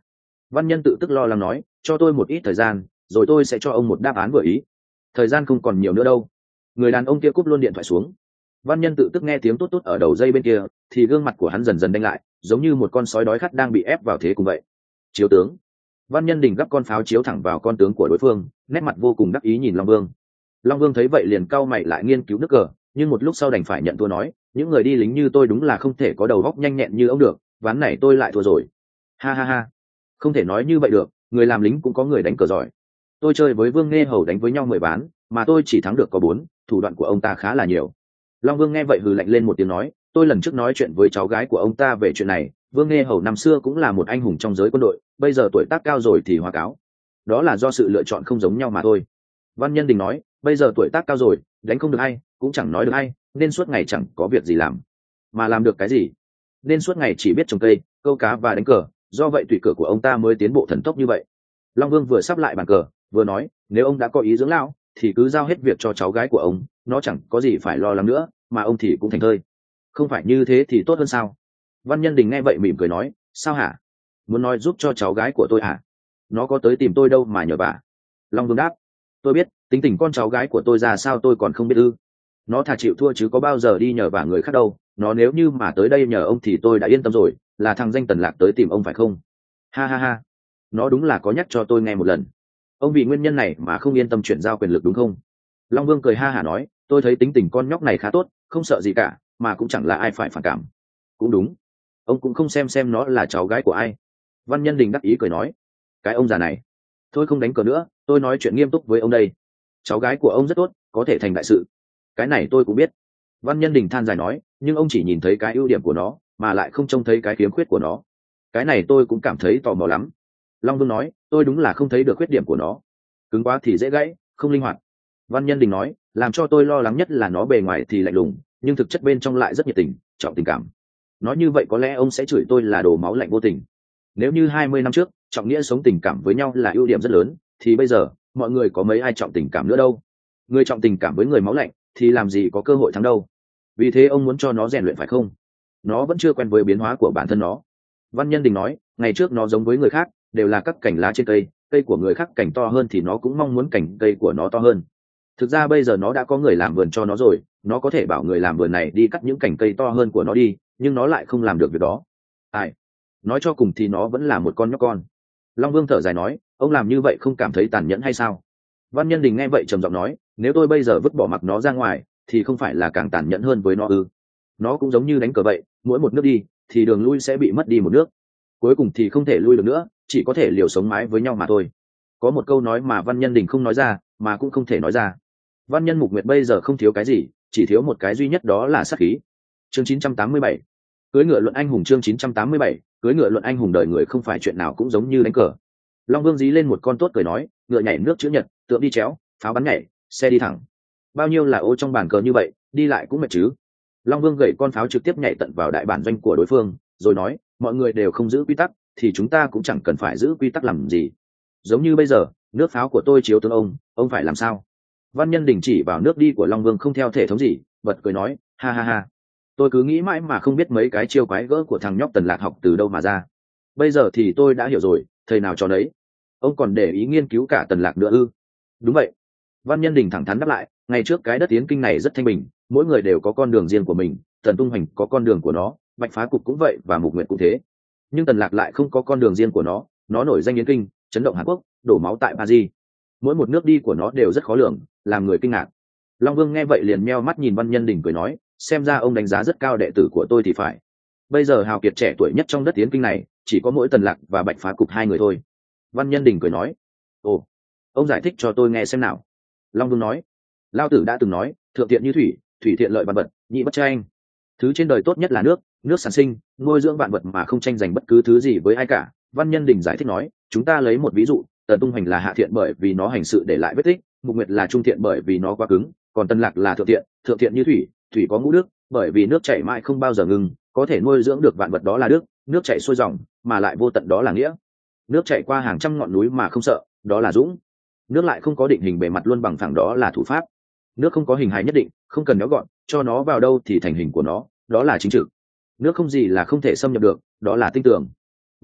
[SPEAKER 1] Văn Nhân tự tức lo lắng nói, cho tôi một ít thời gian rồi tôi sẽ cho ông một đáp án vừa ý. Thời gian không còn nhiều nữa đâu. Người đàn ông kia cúp luôn điện thoại xuống. Văn Nhân tự tức nghe tiếng tốt tốt ở đầu dây bên kia thì gương mặt của hắn dần dần đanh lại, giống như một con sói đói khát đang bị ép vào thế cùng vậy. Chiếu tướng. Văn Nhân Đình gắp con pháo chiếu thẳng vào con tướng của đối phương, nét mặt vô cùng đắc ý nhìn Long Vương. Long Vương thấy vậy liền cau mày lại nghiên cứu nước cờ, nhưng một lúc sau đành phải nhận thua nói, những người đi lính như tôi đúng là không thể có đầu óc nhanh nhẹn như ông được, ván này tôi lại thua rồi. Ha ha ha, không thể nói như vậy được, người làm lính cũng có người đánh cờ giỏi. Tôi chơi với Vương Nghe Hầu đánh với nhau mười ván, mà tôi chỉ thắng được có bốn, thủ đoạn của ông ta khá là nhiều. Long Vương nghe vậy hừ lạnh lên một tiếng nói, tôi lần trước nói chuyện với cháu gái của ông ta về chuyện này, Vương Nghe Hầu năm xưa cũng là một anh hùng trong giới quân đội, bây giờ tuổi tác cao rồi thì hoa cáo. Đó là do sự lựa chọn không giống nhau mà thôi. Văn Nhân Đình nói, bây giờ tuổi tác cao rồi, đánh không được hay, cũng chẳng nói được hay, nên suốt ngày chẳng có việc gì làm. Mà làm được cái gì? Nên suốt ngày chỉ biết trồng cây, câu cá và đánh cờ, do vậy tùy cờ của ông ta mới tiến bộ thần tốc như vậy. Long Vương vừa sắp lại bàn cờ, vừa nói, nếu ông đã có ý dưỡng lão, thì cứ giao hết việc cho cháu gái của ông, nó chẳng có gì phải lo lắng nữa, mà ông thì cũng thành thơi. Không phải như thế thì tốt hơn sao? Văn Nhân Đình nghe vậy mỉm cười nói, sao hả? Muốn nói giúp cho cháu gái của tôi hả? Nó có tới tìm tôi đâu mà nhờ vả. Long Vương đáp, tôi biết, tính tình con cháu gái của tôi ra sao tôi còn không biết ư. Nó thà chịu thua chứ có bao giờ đi nhờ vả người khác đâu, nó nếu như mà tới đây nhờ ông thì tôi đã yên tâm rồi, là thằng danh Tần Lạc tới tìm ông phải không? Ha ha ha, nó đúng là có nhắc cho tôi nghe một lần. Ông vì nguyên nhân này mà không yên tâm chuyển giao quyền lực đúng không? Long Vương cười ha hả nói, tôi thấy tính tình con nhóc này khá tốt, không sợ gì cả, mà cũng chẳng là ai phải phản cảm. Cũng đúng, ông cũng không xem xem nó là cháu gái của ai. Văn Nhân Đình đắc ý cười nói, cái ông già này, thôi không đánh cờ nữa, tôi nói chuyện nghiêm túc với ông đây. Cháu gái của ông rất tốt, có thể thành đại sự. Cái này tôi cũng biết. Văn Nhân Đình than dài nói, nhưng ông chỉ nhìn thấy cái ưu điểm của nó, mà lại không trông thấy cái khiếm khuyết của nó. Cái này tôi cũng cảm thấy tò mò lắm. Long Vương nói, tôi đúng là không thấy được khuyết điểm của nó. Cứng quá thì dễ gãy, không linh hoạt. Văn Nhân Đình nói, làm cho tôi lo lắng nhất là nó bề ngoài thì lạnh lùng, nhưng thực chất bên trong lại rất nhiệt tình, trọng tình cảm. Nói như vậy có lẽ ông sẽ chửi tôi là đồ máu lạnh vô tình. Nếu như hai mươi năm trước, trọng nghĩa sống tình cảm với nhau là ưu điểm rất lớn, thì bây giờ, mọi người có mấy ai trọng tình cảm nữa đâu. Người trọng tình cảm với người máu lạnh, thì làm gì có cơ hội thắng đâu. Vì thế ông muốn cho nó rèn luyện phải không? Nó vẫn chưa quen với biến hóa của bản thân nó. Văn Nhân Đình nói, ngày trước nó giống với người khác, đều là các cành lá trên cây, cây của người khác cành to hơn thì nó cũng mong muốn cành cây của nó to hơn. Thực ra bây giờ nó đã có người làm vườn cho nó rồi, nó có thể bảo người làm vườn này đi cắt những cành cây to hơn của nó đi, nhưng nó lại không làm được việc đó. Ai? Nói cho cùng thì nó vẫn là một con nhóc con. Long Vương thở dài nói, ông làm như vậy không cảm thấy tàn nhẫn hay sao? Văn Nhân Đình nghe vậy trầm giọng nói, nếu tôi bây giờ vứt bỏ mặc nó ra ngoài, thì không phải là càng tàn nhẫn hơn với nó ư? Nó cũng giống như đánh cờ vậy, mỗi một nước đi, thì đường lui sẽ bị mất đi một nước. Cuối cùng thì không thể lui được nữa, chỉ có thể liều sống mái với nhau mà thôi. Có một câu nói mà Văn Nhân Đình không nói ra, mà cũng không thể nói ra. Văn Nhân Mục Nguyệt bây giờ không thiếu cái gì, chỉ thiếu một cái duy nhất, đó là sát khí. Chương chín trăm tám mươi bảy, cưới ngựa luận anh hùng. Chương chín trăm tám mươi bảy, cưới ngựa luận anh hùng. Đời người không phải chuyện nào cũng giống như đánh cờ. Long Vương dí lên một con tốt cười nói, ngựa nhảy nước chữ nhật, tượng đi chéo, pháo bắn nhảy, xe đi thẳng. Bao nhiêu là ô trong bàn cờ như vậy, đi lại cũng mệt chứ. Long Vương gậy con pháo trực tiếp nhảy tận vào đại bản doanh của đối phương, rồi nói, mọi người đều không giữ quy tắc, thì chúng ta cũng chẳng cần phải giữ quy tắc làm gì. Giống như bây giờ, nước pháo của tôi chiếu tướng ông, ông phải làm sao? Văn Nhân Đình chỉ vào nước đi của Long Vương không theo thể thống gì, bật cười nói, ha ha ha. Tôi cứ nghĩ mãi mà không biết mấy cái chiêu quái gỡ của thằng nhóc Tần Lạc học từ đâu mà ra. Bây giờ thì tôi đã hiểu rồi, thầy nào cho đấy. Ông còn để ý nghiên cứu cả Tần Lạc nữa ư? Đúng vậy. Văn Nhân Đình thẳng thắn đáp lại, ngày trước cái đất Tiến Kinh này rất thanh bình, mỗi người đều có con đường riêng của mình, Tần Tung Hoành có con đường của nó, Bạch Phá Cục cũng vậy và Mục Nguyệt cũng thế. Nhưng Tần Lạc lại không có con đường riêng của nó, nó nổi danh Yến Kinh, chấn động Hàn Quốc, đổ máu tại Paris. Mỗi một nước đi của nó đều rất khó lường, làm người kinh ngạc. Long Vương nghe vậy liền meo mắt nhìn Văn Nhân Đình cười nói, xem ra ông đánh giá rất cao đệ tử của tôi thì phải. Bây giờ hào kiệt trẻ tuổi nhất trong đất Tiến Kinh này chỉ có mỗi Tần Lạc và Bạch Phá Cục hai người thôi. Văn Nhân Đình cười nói, ồ, ông giải thích cho tôi nghe xem nào. Long Vương nói, Lao Tử đã từng nói, thượng thiện như thủy, thủy thiện lợi vạn vật, nhị bất tranh. Thứ trên đời tốt nhất là nước, nước sản sinh, nuôi dưỡng vạn vật mà không tranh giành bất cứ thứ gì với ai cả. Văn Nhân Đình giải thích nói, chúng ta lấy một ví dụ, Tần Tung Hoành là hạ thiện bởi vì nó hành sự để lại vết tích, Mục Nguyệt là trung thiện bởi vì nó quá cứng, còn Tần Lạc là thượng thiện, thượng thiện như thủy, thủy có ngũ đức, bởi vì nước chảy mãi không bao giờ ngừng, có thể nuôi dưỡng được vạn vật đó là đức, nước chảy xuôi dòng mà lại vô tận đó là nghĩa. Nước chảy qua hàng trăm ngọn núi mà không sợ, đó là dũng. Nước lại không có định hình bề mặt luôn bằng phẳng, đó là thủ pháp. Nước không có hình hài nhất định, không cần méo gọn, cho nó vào đâu thì thành hình của nó, đó là chính trực. Nước không gì là không thể xâm nhập được, đó là tinh tường.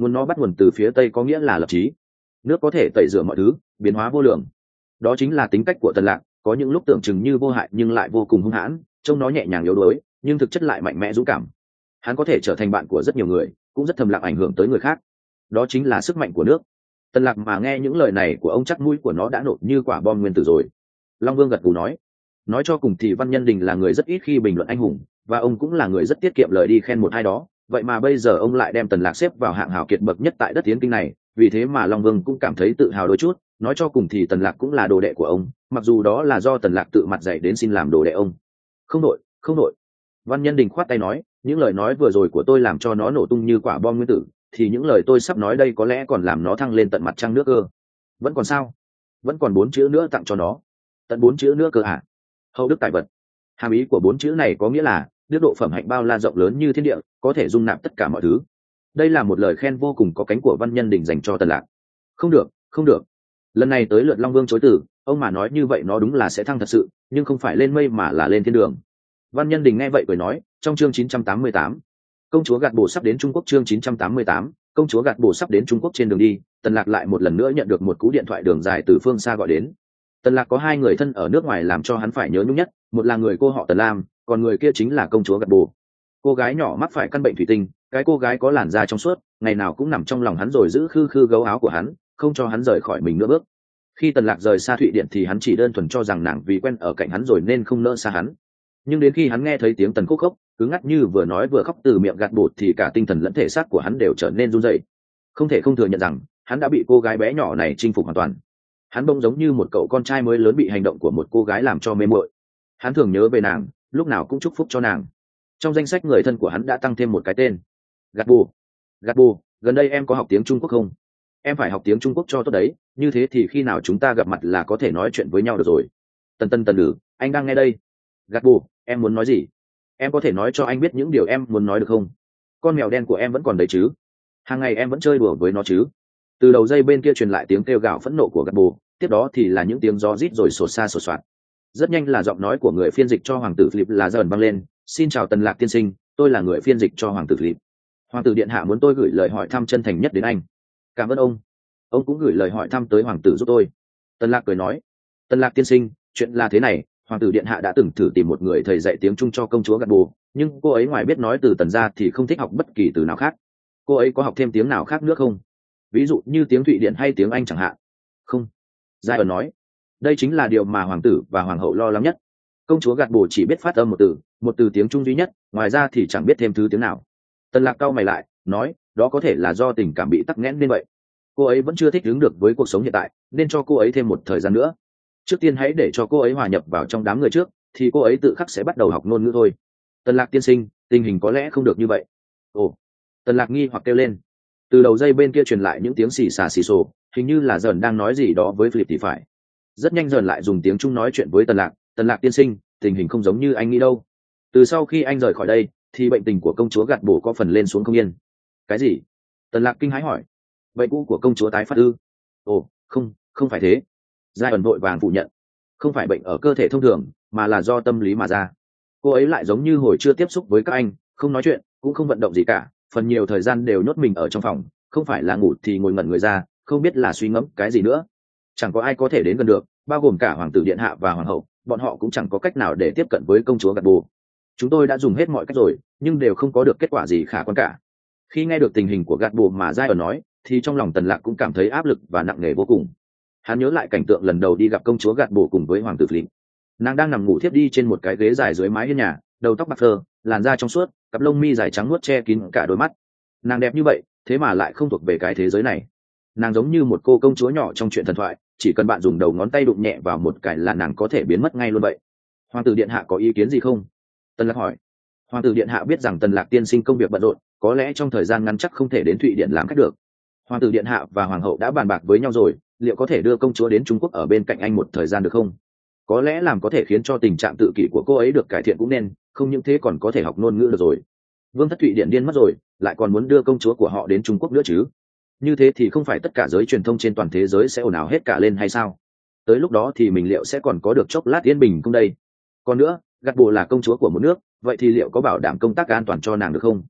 [SPEAKER 1] nguồn nó bắt nguồn từ phía tây có nghĩa là lập chí. Nước có thể tẩy rửa mọi thứ, biến hóa vô lượng. Đó chính là tính cách của Tần Lạc, có những lúc tưởng chừng như vô hại nhưng lại vô cùng hung hãn, trông nó nhẹ nhàng yếu đuối nhưng thực chất lại mạnh mẽ dũng cảm. Hắn có thể trở thành bạn của rất nhiều người, cũng rất thầm lặng ảnh hưởng tới người khác. Đó chính là sức mạnh của nước. Tần Lạc mà nghe những lời này của ông chắc mũi của nó đã nổ như quả bom nguyên tử rồi. Long Vương gật gù nói, nói cho cùng thì Văn Nhân Đình là người rất ít khi bình luận anh hùng, và ông cũng là người rất tiết kiệm lời đi khen một ai đó, vậy mà bây giờ ông lại đem Tần Lạc xếp vào hạng hảo kiệt bậc nhất tại đất Tiến Kinh này, vì thế mà Long Vương cũng cảm thấy tự hào đôi chút. Nói cho cùng thì Tần Lạc cũng là đồ đệ của ông, mặc dù đó là do Tần Lạc tự mặt dạy đến xin làm đồ đệ ông. Không đội, không đội. Văn Nhân Đình khoát tay nói, những lời nói vừa rồi của tôi làm cho nó nổ tung như quả bom nguyên tử, thì những lời tôi sắp nói đây có lẽ còn làm nó thăng lên tận mặt trăng nước cơ. Vẫn còn sao? Vẫn còn bốn chữ nữa tặng cho nó. Tận bốn chữ nữa cơ hả? Hậu đức tài vật. Hàm ý của bốn chữ này có nghĩa là đức độ phẩm hạnh bao la rộng lớn như thiên địa, có thể dung nạp tất cả mọi thứ. Đây là một lời khen vô cùng có cánh của Văn Nhân Đình dành cho Tần Lạc. Không được, không được. Lần này tới lượt Long Vương chối từ, ông mà nói như vậy nó đúng là sẽ thăng thật sự, nhưng không phải lên mây mà là lên thiên đường. Văn Nhân Đình nghe vậy cười nói, trong chương chín trăm tám mươi tám, công chúa gạt bổ sắp đến Trung Quốc. Chương chín trăm tám mươi tám, công chúa gạt bổ sắp đến Trung Quốc. Trên đường đi, Tần Lạc lại một lần nữa nhận được một cú điện thoại đường dài từ phương xa gọi đến. Tần Lạc có hai người thân ở nước ngoài làm cho hắn phải nhớ nhung nhất, một là người cô họ Tần Lam, còn người kia chính là công chúa gạt bổ. Cô gái nhỏ mắc phải căn bệnh thủy tinh, cái cô gái có làn da trong suốt, ngày nào cũng nằm trong lòng hắn rồi giữ khư khư gấu áo của hắn, không cho hắn rời khỏi mình nữa bước. Khi Tần Lạc rời xa Thụy Điển thì hắn chỉ đơn thuần cho rằng nàng vì quen ở cạnh hắn rồi nên không nỡ xa hắn. Nhưng đến khi hắn nghe thấy tiếng Tần Khúc khóc, cứ ngắt như vừa nói vừa khóc từ miệng gạt bột thì cả tinh thần lẫn thể xác của hắn đều trở nên run rẩy. Không thể không thừa nhận rằng hắn đã bị cô gái bé nhỏ này chinh phục hoàn toàn. Hắn bỗng giống như một cậu con trai mới lớn bị hành động của một cô gái làm cho mê muội. Hắn thường nhớ về nàng, lúc nào cũng chúc phúc cho nàng. Trong danh sách người thân của hắn đã tăng thêm một cái tên. Gạt bù. Gạt bù, gần đây em có học tiếng Trung Quốc không? Em phải học tiếng Trung Quốc cho tốt đấy, như thế thì khi nào chúng ta gặp mặt là có thể nói chuyện với nhau được rồi. Tần Tần Tần Lử, anh đang nghe đây. Gạt bù, em muốn nói gì? Em có thể nói cho anh biết những điều em muốn nói được không? Con mèo đen của em vẫn còn đấy chứ? Hàng ngày em vẫn chơi đùa với nó chứ? Từ đầu dây bên kia truyền lại tiếng kêu gào phẫn nộ của Gạt bù, tiếp đó thì là những tiếng gió rít rồi sột xa sột soạt. Rất nhanh là giọng nói của người phiên dịch cho hoàng tử Philip là dần vang lên. Xin chào Tần Lạc tiên sinh, tôi là người phiên dịch cho hoàng tử Philip. Hoàng tử điện hạ muốn tôi gửi lời hỏi thăm chân thành nhất đến anh. Cảm ơn ông. Ông cũng gửi lời hỏi thăm tới hoàng tử giúp tôi. Tần Lạc cười nói, Tần Lạc tiên sinh, chuyện là thế này, hoàng tử điện hạ đã từng thử tìm một người thầy dạy tiếng Trung cho công chúa Gạt bù, nhưng cô ấy ngoài biết nói từ Tần ra thì không thích học bất kỳ từ nào khác. Cô ấy có học thêm tiếng nào khác nữa không? Ví dụ như tiếng Thụy Điển hay tiếng Anh chẳng hạn. Không. Giai ẩn nói, đây chính là điều mà hoàng tử và hoàng hậu lo lắng nhất. Công chúa Gạt bù chỉ biết phát âm một từ, một từ tiếng Trung duy nhất, ngoài ra thì chẳng biết thêm thứ tiếng nào. Tần Lạc cau mày lại, nói, đó có thể là do tình cảm bị tắc nghẽn nên vậy. Cô ấy vẫn chưa thích ứng được với cuộc sống hiện tại, nên cho cô ấy thêm một thời gian nữa. Trước tiên hãy để cho cô ấy hòa nhập vào trong đám người trước, thì cô ấy tự khắc sẽ bắt đầu học ngôn ngữ thôi. Tần Lạc tiên sinh, tình hình có lẽ không được như vậy. Ồ. Tần Lạc nghi hoặc kêu lên. Từ đầu dây bên kia truyền lại những tiếng xì xà xì xồ, hình như là dần đang nói gì đó với Philip thì phải. Rất nhanh dần lại dùng tiếng Trung nói chuyện với Tần Lạc. Tần Lạc tiên sinh, tình hình không giống như anh nghĩ đâu. Từ sau khi anh rời khỏi đây thì bệnh tình của công chúa Gạt bổ có phần lên xuống không yên. Cái gì? Tần Lạc kinh hãi hỏi. Bệnh cũ của công chúa tái phát ư? Ồ, không, không phải thế. Giai ẩn vội vàng phủ nhận. Không phải bệnh ở cơ thể thông thường, mà là do tâm lý mà ra. Cô ấy lại giống như hồi chưa tiếp xúc với các anh, không nói chuyện, cũng không vận động gì cả, phần nhiều thời gian đều nhốt mình ở trong phòng, không phải là ngủ thì ngồi ngẩn người ra, không biết là suy ngẫm cái gì nữa. Chẳng có ai có thể đến gần được, bao gồm cả hoàng tử điện hạ và hoàng hậu, bọn họ cũng chẳng có cách nào để tiếp cận với công chúa Gạt bù. Chúng tôi đã dùng hết mọi cách rồi, nhưng đều không có được kết quả gì khả quan cả. Khi nghe được tình hình của Gạt bù mà Giai ẩn nói, thì trong lòng Tần Lạc cũng cảm thấy áp lực và nặng nề vô cùng. Hắn nhớ lại cảnh tượng lần đầu đi gặp công chúa Gạt bù cùng với hoàng tử Philip. Nàng đang nằm ngủ thiếp đi trên một cái ghế dài dưới mái hiên nhà, đầu tóc bạc phơ, làn da trong suốt, cặp lông mi dài trắng muốt che kín cả đôi mắt. Nàng đẹp như vậy, thế mà lại không thuộc về cái thế giới này. Nàng giống như một cô công chúa nhỏ trong truyện thần thoại, chỉ cần bạn dùng đầu ngón tay đụng nhẹ vào một cái là nàng có thể biến mất ngay luôn vậy. Hoàng tử điện hạ có ý kiến gì không? Tần Lạc hỏi. Hoàng tử điện hạ biết rằng Tần Lạc tiên sinh công việc bận rộn, có lẽ trong thời gian ngắn chắc không thể đến Thụy Điển làm khách được. Hoàng tử điện hạ và hoàng hậu đã bàn bạc với nhau rồi, liệu có thể đưa công chúa đến Trung Quốc ở bên cạnh anh một thời gian được không? Có lẽ làm có thể khiến cho tình trạng tự kỷ của cô ấy được cải thiện cũng nên, không những thế còn có thể học ngôn ngữ được rồi. Vương thất Thụy Điển điên mất rồi, lại còn muốn đưa công chúa của họ đến Trung Quốc nữa chứ? Như thế thì không phải tất cả giới truyền thông trên toàn thế giới sẽ ồn ào hết cả lên hay sao? Tới lúc đó thì mình liệu sẽ còn có được chốc lát yên bình không đây? Còn nữa, Gạt bù là công chúa của một nước, vậy thì liệu có bảo đảm công tác an toàn cho nàng được không?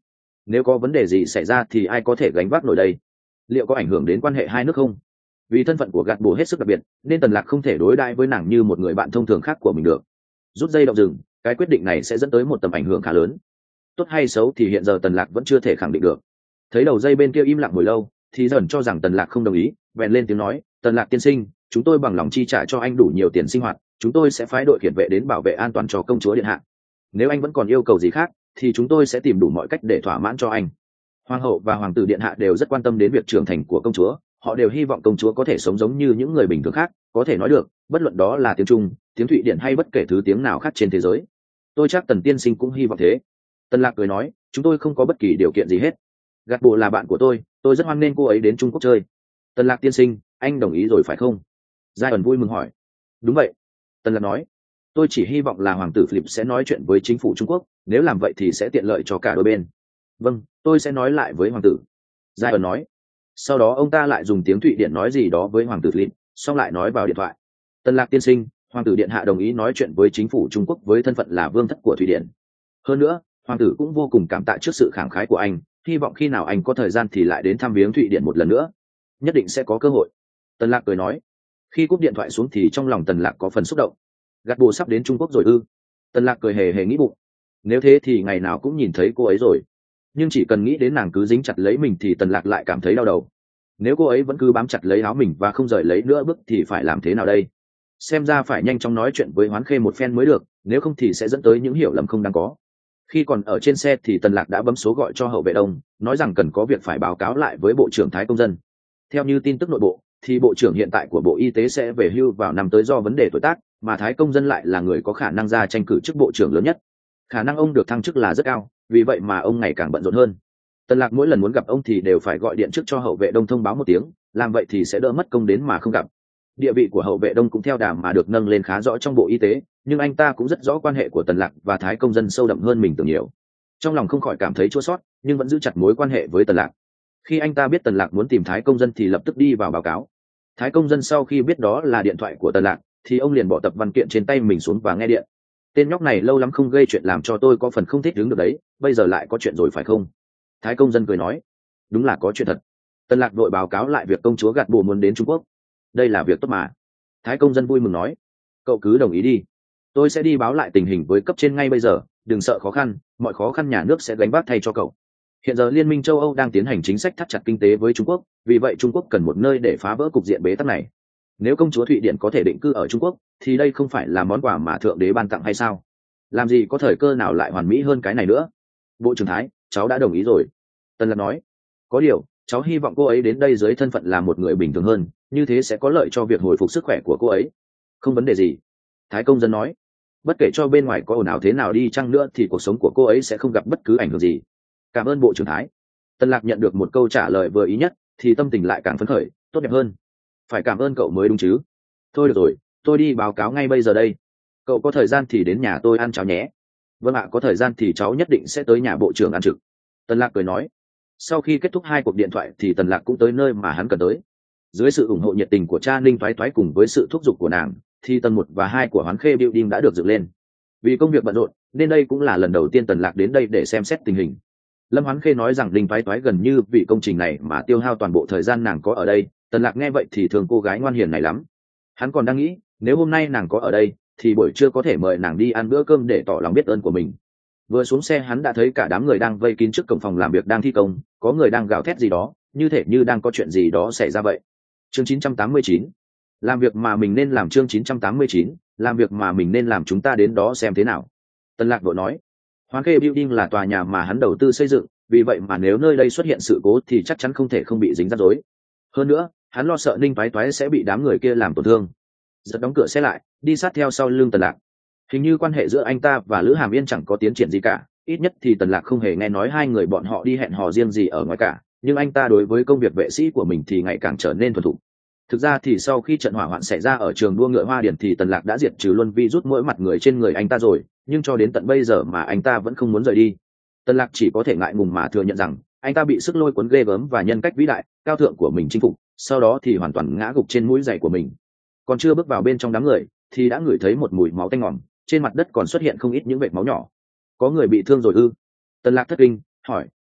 [SPEAKER 1] nếu có vấn đề gì xảy ra thì ai có thể gánh vác nổi đây? Liệu có ảnh hưởng đến quan hệ hai nước không? Vì thân phận của gạt bồ hết sức đặc biệt nên Tần Lạc không thể đối đãi với nàng như một người bạn thông thường khác của mình được. Rút dây động rừng, cái quyết định này sẽ dẫn tới một tầm ảnh hưởng khá lớn. Tốt hay xấu thì hiện giờ Tần Lạc vẫn chưa thể khẳng định được. Thấy đầu dây bên kia im lặng hồi lâu thì dần cho rằng Tần Lạc không đồng ý, vèn lên tiếng nói, Tần Lạc tiên sinh, chúng tôi bằng lòng chi trả cho anh đủ nhiều tiền sinh hoạt, chúng tôi sẽ phái đội khiển vệ đến bảo vệ an toàn cho công chúa điện hạ. Nếu anh vẫn còn yêu cầu gì khác thì chúng tôi sẽ tìm đủ mọi cách để thỏa mãn cho anh. Hoàng hậu và hoàng tử điện hạ đều rất quan tâm đến việc trưởng thành của công chúa, họ đều hy vọng công chúa có thể sống giống như những người bình thường khác, có thể nói được, bất luận đó là tiếng Trung, tiếng Thụy Điển hay bất kể thứ tiếng nào khác trên thế giới. Tôi chắc Tần tiên sinh cũng hy vọng thế. Tần Lạc cười nói, chúng tôi không có bất kỳ điều kiện gì hết. Gạt bộ là bạn của tôi, tôi rất hoan nghênh cô ấy đến Trung Quốc chơi. Tần Lạc tiên sinh, anh đồng ý rồi phải không? Giai ẩn vui mừng hỏi. Đúng vậy. Tần Lạc nói, tôi chỉ hy vọng là hoàng tử Philip sẽ nói chuyện với chính phủ Trung Quốc, nếu làm vậy thì sẽ tiện lợi cho cả đôi bên. Vâng, tôi sẽ nói lại với hoàng tử. Giai ẩn nói. Sau đó ông ta lại dùng tiếng Thụy Điển nói gì đó với hoàng tử Philip, xong lại nói vào điện thoại. Tần Lạc tiên sinh, hoàng tử điện hạ đồng ý nói chuyện với chính phủ Trung Quốc với thân phận là vương thất của Thụy Điển. Hơn nữa, hoàng tử cũng vô cùng cảm tạ trước sự khẳng khái của anh, hy vọng khi nào anh có thời gian thì lại đến thăm viếng Thụy Điển một lần nữa. Nhất định sẽ có cơ hội. Tần Lạc cười nói. Khi cúp điện thoại xuống thì trong lòng Tần Lạc có phần xúc động. Gạt bồ sắp đến Trung Quốc rồi ư? Tần Lạc cười hề hề nghĩ bụng. Nếu thế thì ngày nào cũng nhìn thấy cô ấy rồi. Nhưng chỉ cần nghĩ đến nàng cứ dính chặt lấy mình thì Tần Lạc lại cảm thấy đau đầu. Nếu cô ấy vẫn cứ bám chặt lấy áo mình và không rời lấy nữa bước thì phải làm thế nào đây? Xem ra phải nhanh chóng nói chuyện với Hoán Khê một phen mới được, nếu không thì sẽ dẫn tới những hiểu lầm không đáng có. Khi còn ở trên xe thì Tần Lạc đã bấm số gọi cho hậu vệ đông, nói rằng cần có việc phải báo cáo lại với bộ trưởng Thái Công Dân. Theo như tin tức nội bộ thì bộ trưởng hiện tại của Bộ Y tế sẽ về hưu vào năm tới do vấn đề tuổi tác, mà Thái Công Dân lại là người có khả năng ra tranh cử chức bộ trưởng lớn nhất. Khả năng ông được thăng chức là rất cao, vì vậy mà ông ngày càng bận rộn hơn. Tần Lạc mỗi lần muốn gặp ông thì đều phải gọi điện trước cho hậu vệ đông thông báo một tiếng, làm vậy thì sẽ đỡ mất công đến mà không gặp. Địa vị của hậu vệ đông cũng theo đà mà được nâng lên khá rõ trong Bộ Y tế, nhưng anh ta cũng rất rõ quan hệ của Tần Lạc và Thái Công Dân sâu đậm hơn mình tưởng nhiều. Trong lòng không khỏi cảm thấy chua xót, nhưng vẫn giữ chặt mối quan hệ với Tần Lạc. Khi anh ta biết Tần Lạc muốn tìm Thái Công Dân thì lập tức đi vào báo cáo. Thái Công Dân sau khi biết đó là điện thoại của Tần Lạc thì ông liền bỏ tập văn kiện trên tay mình xuống và nghe điện. Tên nhóc này lâu lắm không gây chuyện làm cho tôi có phần không thích đứng được đấy, bây giờ lại có chuyện rồi phải không? Thái Công Dân cười nói. Đúng là có chuyện thật. Tần Lạc vội báo cáo lại việc công chúa gạt bồ muốn đến Trung Quốc. Đây là việc tốt mà. Thái Công Dân vui mừng nói. Cậu cứ đồng ý đi. Tôi sẽ đi báo lại tình hình với cấp trên ngay bây giờ, đừng sợ khó khăn, mọi khó khăn nhà nước sẽ gánh vác thay cho cậu. Hiện giờ Liên minh châu Âu đang tiến hành chính sách thắt chặt kinh tế với Trung Quốc, vì vậy Trung Quốc cần một nơi để phá vỡ cục diện bế tắc này. Nếu công chúa Thụy Điển có thể định cư ở Trung Quốc, thì đây không phải là món quà mà thượng đế ban tặng hay sao? Làm gì có thời cơ nào lại hoàn mỹ hơn cái này nữa? Bộ trưởng Thái, cháu đã đồng ý rồi. Tần Lạc nói. Có điều, cháu hy vọng cô ấy đến đây dưới thân phận là một người bình thường hơn, như thế sẽ có lợi cho việc hồi phục sức khỏe của cô ấy. Không vấn đề gì. Thái Công Dân nói. Bất kể cho bên ngoài có ồn ào thế nào đi chăng nữa thì cuộc sống của cô ấy sẽ không gặp bất cứ ảnh hưởng gì. Cảm ơn Bộ trưởng Thái. Tần Lạc nhận được một câu trả lời vừa ý nhất thì tâm tình lại càng phấn khởi, tốt đẹp hơn. Phải cảm ơn cậu mới đúng chứ. Thôi được rồi, tôi đi báo cáo ngay bây giờ đây. Cậu có thời gian thì đến nhà tôi ăn cháo nhé. Vâng ạ, có thời gian thì cháu nhất định sẽ tới nhà bộ trưởng ăn trực. Tần Lạc cười nói. Sau khi kết thúc hai cuộc điện thoại thì Tần Lạc cũng tới nơi mà hắn cần tới. Dưới sự ủng hộ nhiệt tình của cha Ninh Toái Toái cùng với sự thúc giục của nàng thì tầng một và hai của Hoán Khê Building đã được dựng lên. Vì công việc bận rộn nên đây cũng là lần đầu tiên Tần Lạc đến đây để xem xét tình hình. Lâm Hoán Khê nói rằng Ninh Toái Toái gần như vì công trình này mà tiêu hao toàn bộ thời gian nàng có ở đây. Tần Lạc nghe vậy thì thương cô gái ngoan hiền này lắm. Hắn còn đang nghĩ nếu hôm nay nàng có ở đây thì buổi trưa có thể mời nàng đi ăn bữa cơm để tỏ lòng biết ơn của mình. Vừa xuống xe hắn đã thấy cả đám người đang vây kín trước cổng phòng làm việc đang thi công, có người đang gào thét gì đó, như thể như đang có chuyện gì đó xảy ra vậy. Chương chín trăm tám mươi chín. Làm việc mà mình nên làm. Chương chín trăm tám mươi chín. Làm việc mà mình nên làm, chúng ta đến đó xem thế nào. Tần Lạc vội nói. Hoán Khê Building là tòa nhà mà hắn đầu tư xây dựng, vì vậy mà nếu nơi đây xuất hiện sự cố thì chắc chắn không thể không bị dính rắc rối. Hơn nữa, hắn lo sợ Ninh Toái Toái sẽ bị đám người kia làm tổn thương. Giật đóng cửa xe lại, đi sát theo sau lưng Tần Lạc. Hình như quan hệ giữa anh ta và Lữ Hàm Yên chẳng có tiến triển gì cả, ít nhất thì Tần Lạc không hề nghe nói hai người bọn họ đi hẹn hò riêng gì ở ngoài cả, nhưng anh ta đối với công việc vệ sĩ của mình thì ngày càng trở nên thuần thục. Thực ra thì sau khi trận hỏa hoạn xảy ra ở trường đua ngựa Hoa Điển thì Tần Lạc đã diệt trừ luôn virus mỗi mặt người trên người anh ta rồi, nhưng cho đến tận bây giờ mà anh ta vẫn không muốn rời đi. Tần Lạc chỉ có thể ngại ngùng mà thừa nhận rằng anh ta bị sức lôi cuốn ghê gớm và nhân cách vĩ đại, cao thượng của mình chinh phục, sau đó thì hoàn toàn ngã gục trên mũi giày của mình. Còn chưa bước vào bên trong đám người thì đã ngửi thấy một mùi máu tanh ngòm, trên mặt đất còn xuất hiện không ít những vệt máu nhỏ. Có người bị thương rồi ư? Tần Lạc thất kinh hỏi,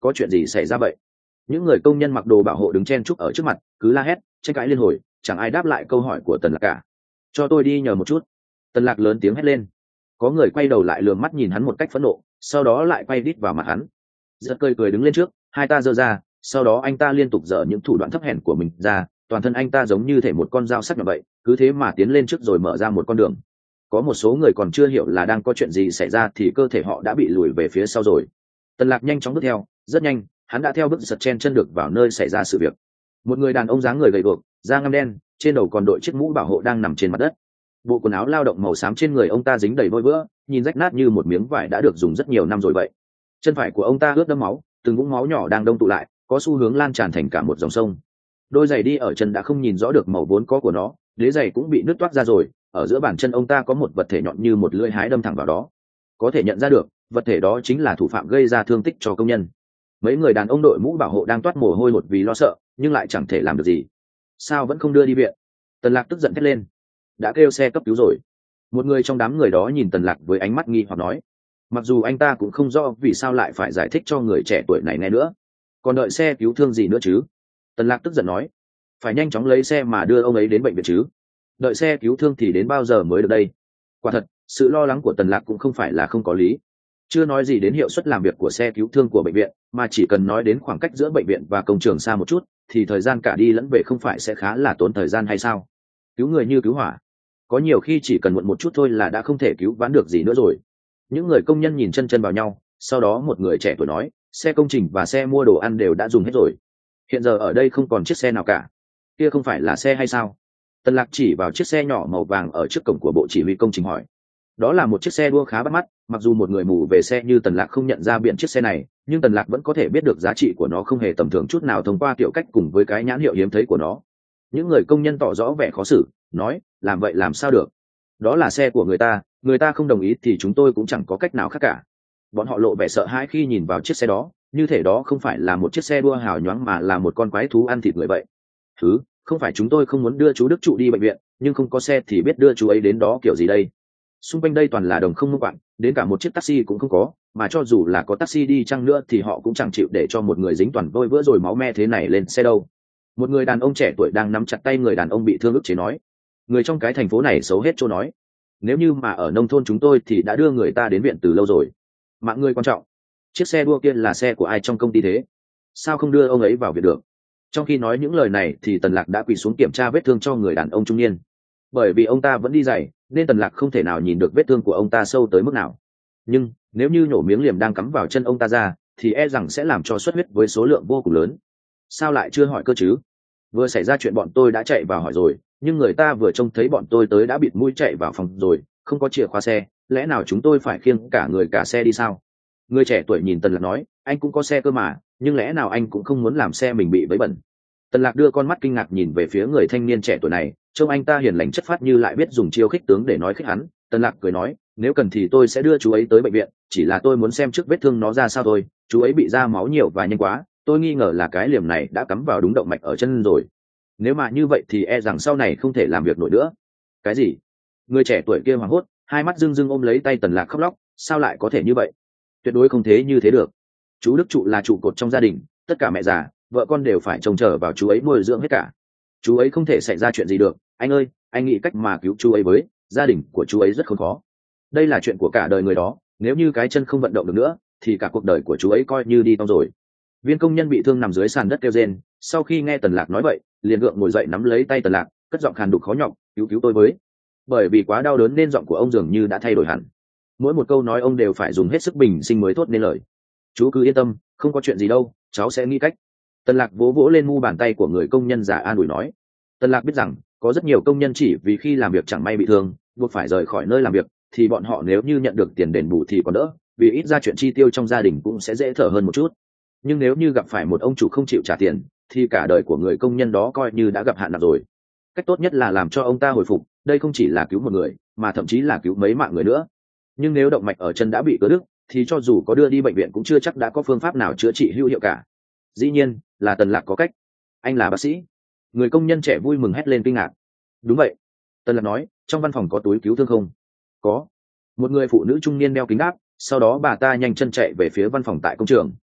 [SPEAKER 1] có chuyện gì xảy ra vậy? Những người công nhân mặc đồ bảo hộ đứng chen chúc ở trước mặt cứ la hét tranh cãi liên hồi, chẳng ai đáp lại câu hỏi của Tần Lạc cả. Cho tôi đi nhờ một chút. Tần Lạc lớn tiếng hét lên. Có người quay đầu lại lườm mắt nhìn hắn một cách phẫn nộ, sau đó lại quay đít vào mặt hắn. Giật cười cười đứng lên trước, hai ta giơ ra, sau đó anh ta liên tục dở những thủ đoạn thấp hèn của mình ra, toàn thân anh ta giống như thể một con dao sắc như vậy, cứ thế mà tiến lên trước rồi mở ra một con đường. Có một số người còn chưa hiểu là đang có chuyện gì xảy ra thì cơ thể họ đã bị lùi về phía sau rồi. Tần Lạc nhanh chóng bước theo, rất nhanh, hắn đã theo bước giật chen chân được vào nơi xảy ra sự việc. Một người đàn ông dáng người gầy guộc, da ngăm đen, trên đầu còn đội chiếc mũ bảo hộ đang nằm trên mặt đất. Bộ quần áo lao động màu xám trên người ông ta dính đầy vôi vữa, nhìn rách nát như một miếng vải đã được dùng rất nhiều năm rồi vậy. Chân phải của ông ta ướt đẫm máu, từng vũng máu nhỏ đang đông tụ lại, có xu hướng lan tràn thành cả một dòng sông. Đôi giày đi ở chân đã không nhìn rõ được màu vốn có của nó, đế giày cũng bị nứt toác ra rồi. Ở giữa bàn chân ông ta có một vật thể nhọn như một lưỡi hái đâm thẳng vào đó. Có thể nhận ra được, vật thể đó chính là thủ phạm gây ra thương tích cho công nhân. Mấy người đàn ông đội mũ bảo hộ đang toát mồ hôi hột vì lo sợ, nhưng lại chẳng thể làm được gì. Sao vẫn không đưa đi viện? Tần Lạc tức giận thét lên. Đã kêu xe cấp cứu rồi. Một người trong đám người đó nhìn Tần Lạc với ánh mắt nghi hoặc nói. Mặc dù anh ta cũng không rõ vì sao lại phải giải thích cho người trẻ tuổi này nghe nữa. Còn đợi xe cứu thương gì nữa chứ? Tần Lạc tức giận nói. Phải nhanh chóng lấy xe mà đưa ông ấy đến bệnh viện chứ. Đợi xe cứu thương thì đến bao giờ mới được đây? Quả thật, sự lo lắng của Tần Lạc cũng không phải là không có lý. Chưa nói gì đến hiệu suất làm việc của xe cứu thương của bệnh viện, mà chỉ cần nói đến khoảng cách giữa bệnh viện và công trường xa một chút, thì thời gian cả đi lẫn về không phải sẽ khá là tốn thời gian hay sao? Cứu người như cứu hỏa, có nhiều khi chỉ cần muộn một chút thôi là đã không thể cứu vãn được gì nữa rồi. Những người công nhân nhìn chân chân vào nhau, sau đó một người trẻ tuổi nói, xe công trình và xe mua đồ ăn đều đã dùng hết rồi. Hiện giờ ở đây không còn chiếc xe nào cả. Kia không phải là xe hay sao? Tần Lạc chỉ vào chiếc xe nhỏ màu vàng ở trước cổng của bộ chỉ huy công trình hỏi. Đó là một chiếc xe đua khá bắt mắt, mặc dù một người mù về xe như Tần Lạc không nhận ra biển chiếc xe này, nhưng Tần Lạc vẫn có thể biết được giá trị của nó không hề tầm thường chút nào thông qua kiểu cách cùng với cái nhãn hiệu hiếm thấy của nó. Những người công nhân tỏ rõ vẻ khó xử, nói, làm vậy làm sao được? Đó là xe của người ta, người ta không đồng ý thì chúng tôi cũng chẳng có cách nào khác cả. Bọn họ lộ vẻ sợ hãi khi nhìn vào chiếc xe đó, như thể đó không phải là một chiếc xe đua hào nhoáng mà là một con quái thú ăn thịt người vậy. Thứ, không phải chúng tôi không muốn đưa chú Đức Trụ đi bệnh viện, nhưng không có xe thì biết đưa chú ấy đến đó kiểu gì đây? Xung quanh đây toàn là đồng không mông quặng, đến cả một chiếc taxi cũng không có, mà cho dù là có taxi đi chăng nữa thì họ cũng chẳng chịu để cho một người dính toàn vôi vữa rồi máu me thế này lên xe đâu. Một người đàn ông trẻ tuổi đang nắm chặt tay người đàn ông bị thương ức chế nói. Người trong cái thành phố này xấu hết chỗ nói. Nếu như mà ở nông thôn chúng tôi thì đã đưa người ta đến viện từ lâu rồi. Mạng người quan trọng. Chiếc xe đua kia là xe của ai trong công ty thế? Sao không đưa ông ấy vào viện được? Trong khi nói những lời này thì Tần Lạc đã quỳ xuống kiểm tra vết thương cho người đàn ông trung niên. Bởi vì ông ta vẫn đi giày, nên Tần Lạc không thể nào nhìn được vết thương của ông ta sâu tới mức nào. Nhưng nếu như nhổ miếng liềm đang cắm vào chân ông ta ra, thì e rằng sẽ làm cho xuất huyết với số lượng vô cùng lớn. Sao lại chưa hỏi cơ chứ? Vừa xảy ra chuyện bọn tôi đã chạy vào hỏi rồi, nhưng người ta vừa trông thấy bọn tôi tới đã bịt mũi chạy vào phòng rồi, không có chìa khóa xe, lẽ nào chúng tôi phải khiêng cả người cả xe đi sao? Người trẻ tuổi nhìn Tần Lạc nói, anh cũng có xe cơ mà, nhưng lẽ nào anh cũng không muốn làm xe mình bị vấy bẩn? Tần Lạc đưa con mắt kinh ngạc nhìn về phía người thanh niên trẻ tuổi này, trông anh ta hiền lành chất phác như lại biết dùng chiêu khích tướng để nói khích hắn. Tần Lạc cười nói, nếu cần thì tôi sẽ đưa chú ấy tới bệnh viện, chỉ là tôi muốn xem trước vết thương nó ra sao thôi, chú ấy bị ra máu nhiều và nhanh quá, tôi nghi ngờ là cái liềm này đã cắm vào đúng động mạch ở chân rồi. Nếu mà như vậy thì e rằng sau này không thể làm việc nổi nữa. Cái gì? Người trẻ tuổi kia hoảng hốt, hai mắt rưng rưng ôm lấy tay Tần Lạc khóc lóc, sao lại có thể như vậy? Tuyệt đối không thế như thế được. Chú Đức Trụ là trụ cột trong gia đình, tất cả mẹ già, vợ con đều phải trông chờ vào chú ấy nuôi dưỡng hết cả. Chú ấy không thể xảy ra chuyện gì được, anh ơi, anh nghĩ cách mà cứu chú ấy với, gia đình của chú ấy rất không khó. Đây là chuyện của cả đời người đó, nếu như cái chân không vận động được nữa, thì cả cuộc đời của chú ấy coi như đi tong rồi. Viên công nhân bị thương nằm dưới sàn đất kêu rên, sau khi nghe Tần Lạc nói vậy, liền gượng ngồi dậy nắm lấy tay Tần Lạc, cất giọng khàn đục khó nhọc, cứu cứu tôi với. Bởi vì quá đau đớn nên giọng của ông dường như đã thay đổi hẳn. Mỗi một câu nói ông đều phải dùng hết sức bình sinh mới thốt nên lời. Chú cứ yên tâm, không có chuyện gì đâu, cháu sẽ nghĩ cách. Tần Lạc vỗ vỗ lên mu bàn tay của người công nhân giả an ủi nói. Tần Lạc biết rằng có rất nhiều công nhân chỉ vì khi làm việc chẳng may bị thương, buộc phải rời khỏi nơi làm việc, thì bọn họ nếu như nhận được tiền đền bù thì còn đỡ, vì ít ra chuyện chi tiêu trong gia đình cũng sẽ dễ thở hơn một chút. Nhưng nếu như gặp phải một ông chủ không chịu trả tiền, thì cả đời của người công nhân đó coi như đã gặp hạn nặng rồi. Cách tốt nhất là làm cho ông ta hồi phục, đây không chỉ là cứu một người, mà thậm chí là cứu mấy mạng người nữa. Nhưng nếu động mạch ở chân đã bị cứa đứt, thì cho dù có đưa đi bệnh viện cũng chưa chắc đã có phương pháp nào chữa trị hữu hiệu cả. Dĩ nhiên là Tần Lạc có cách. Anh là bác sĩ. Người công nhân trẻ vui mừng hét lên kinh ngạc. Đúng vậy, Tần Lạc nói, trong văn phòng có túi cứu thương không? Có. Một người phụ nữ trung niên đeo kính đáp, sau đó bà ta nhanh chân chạy về phía văn phòng tại công trường.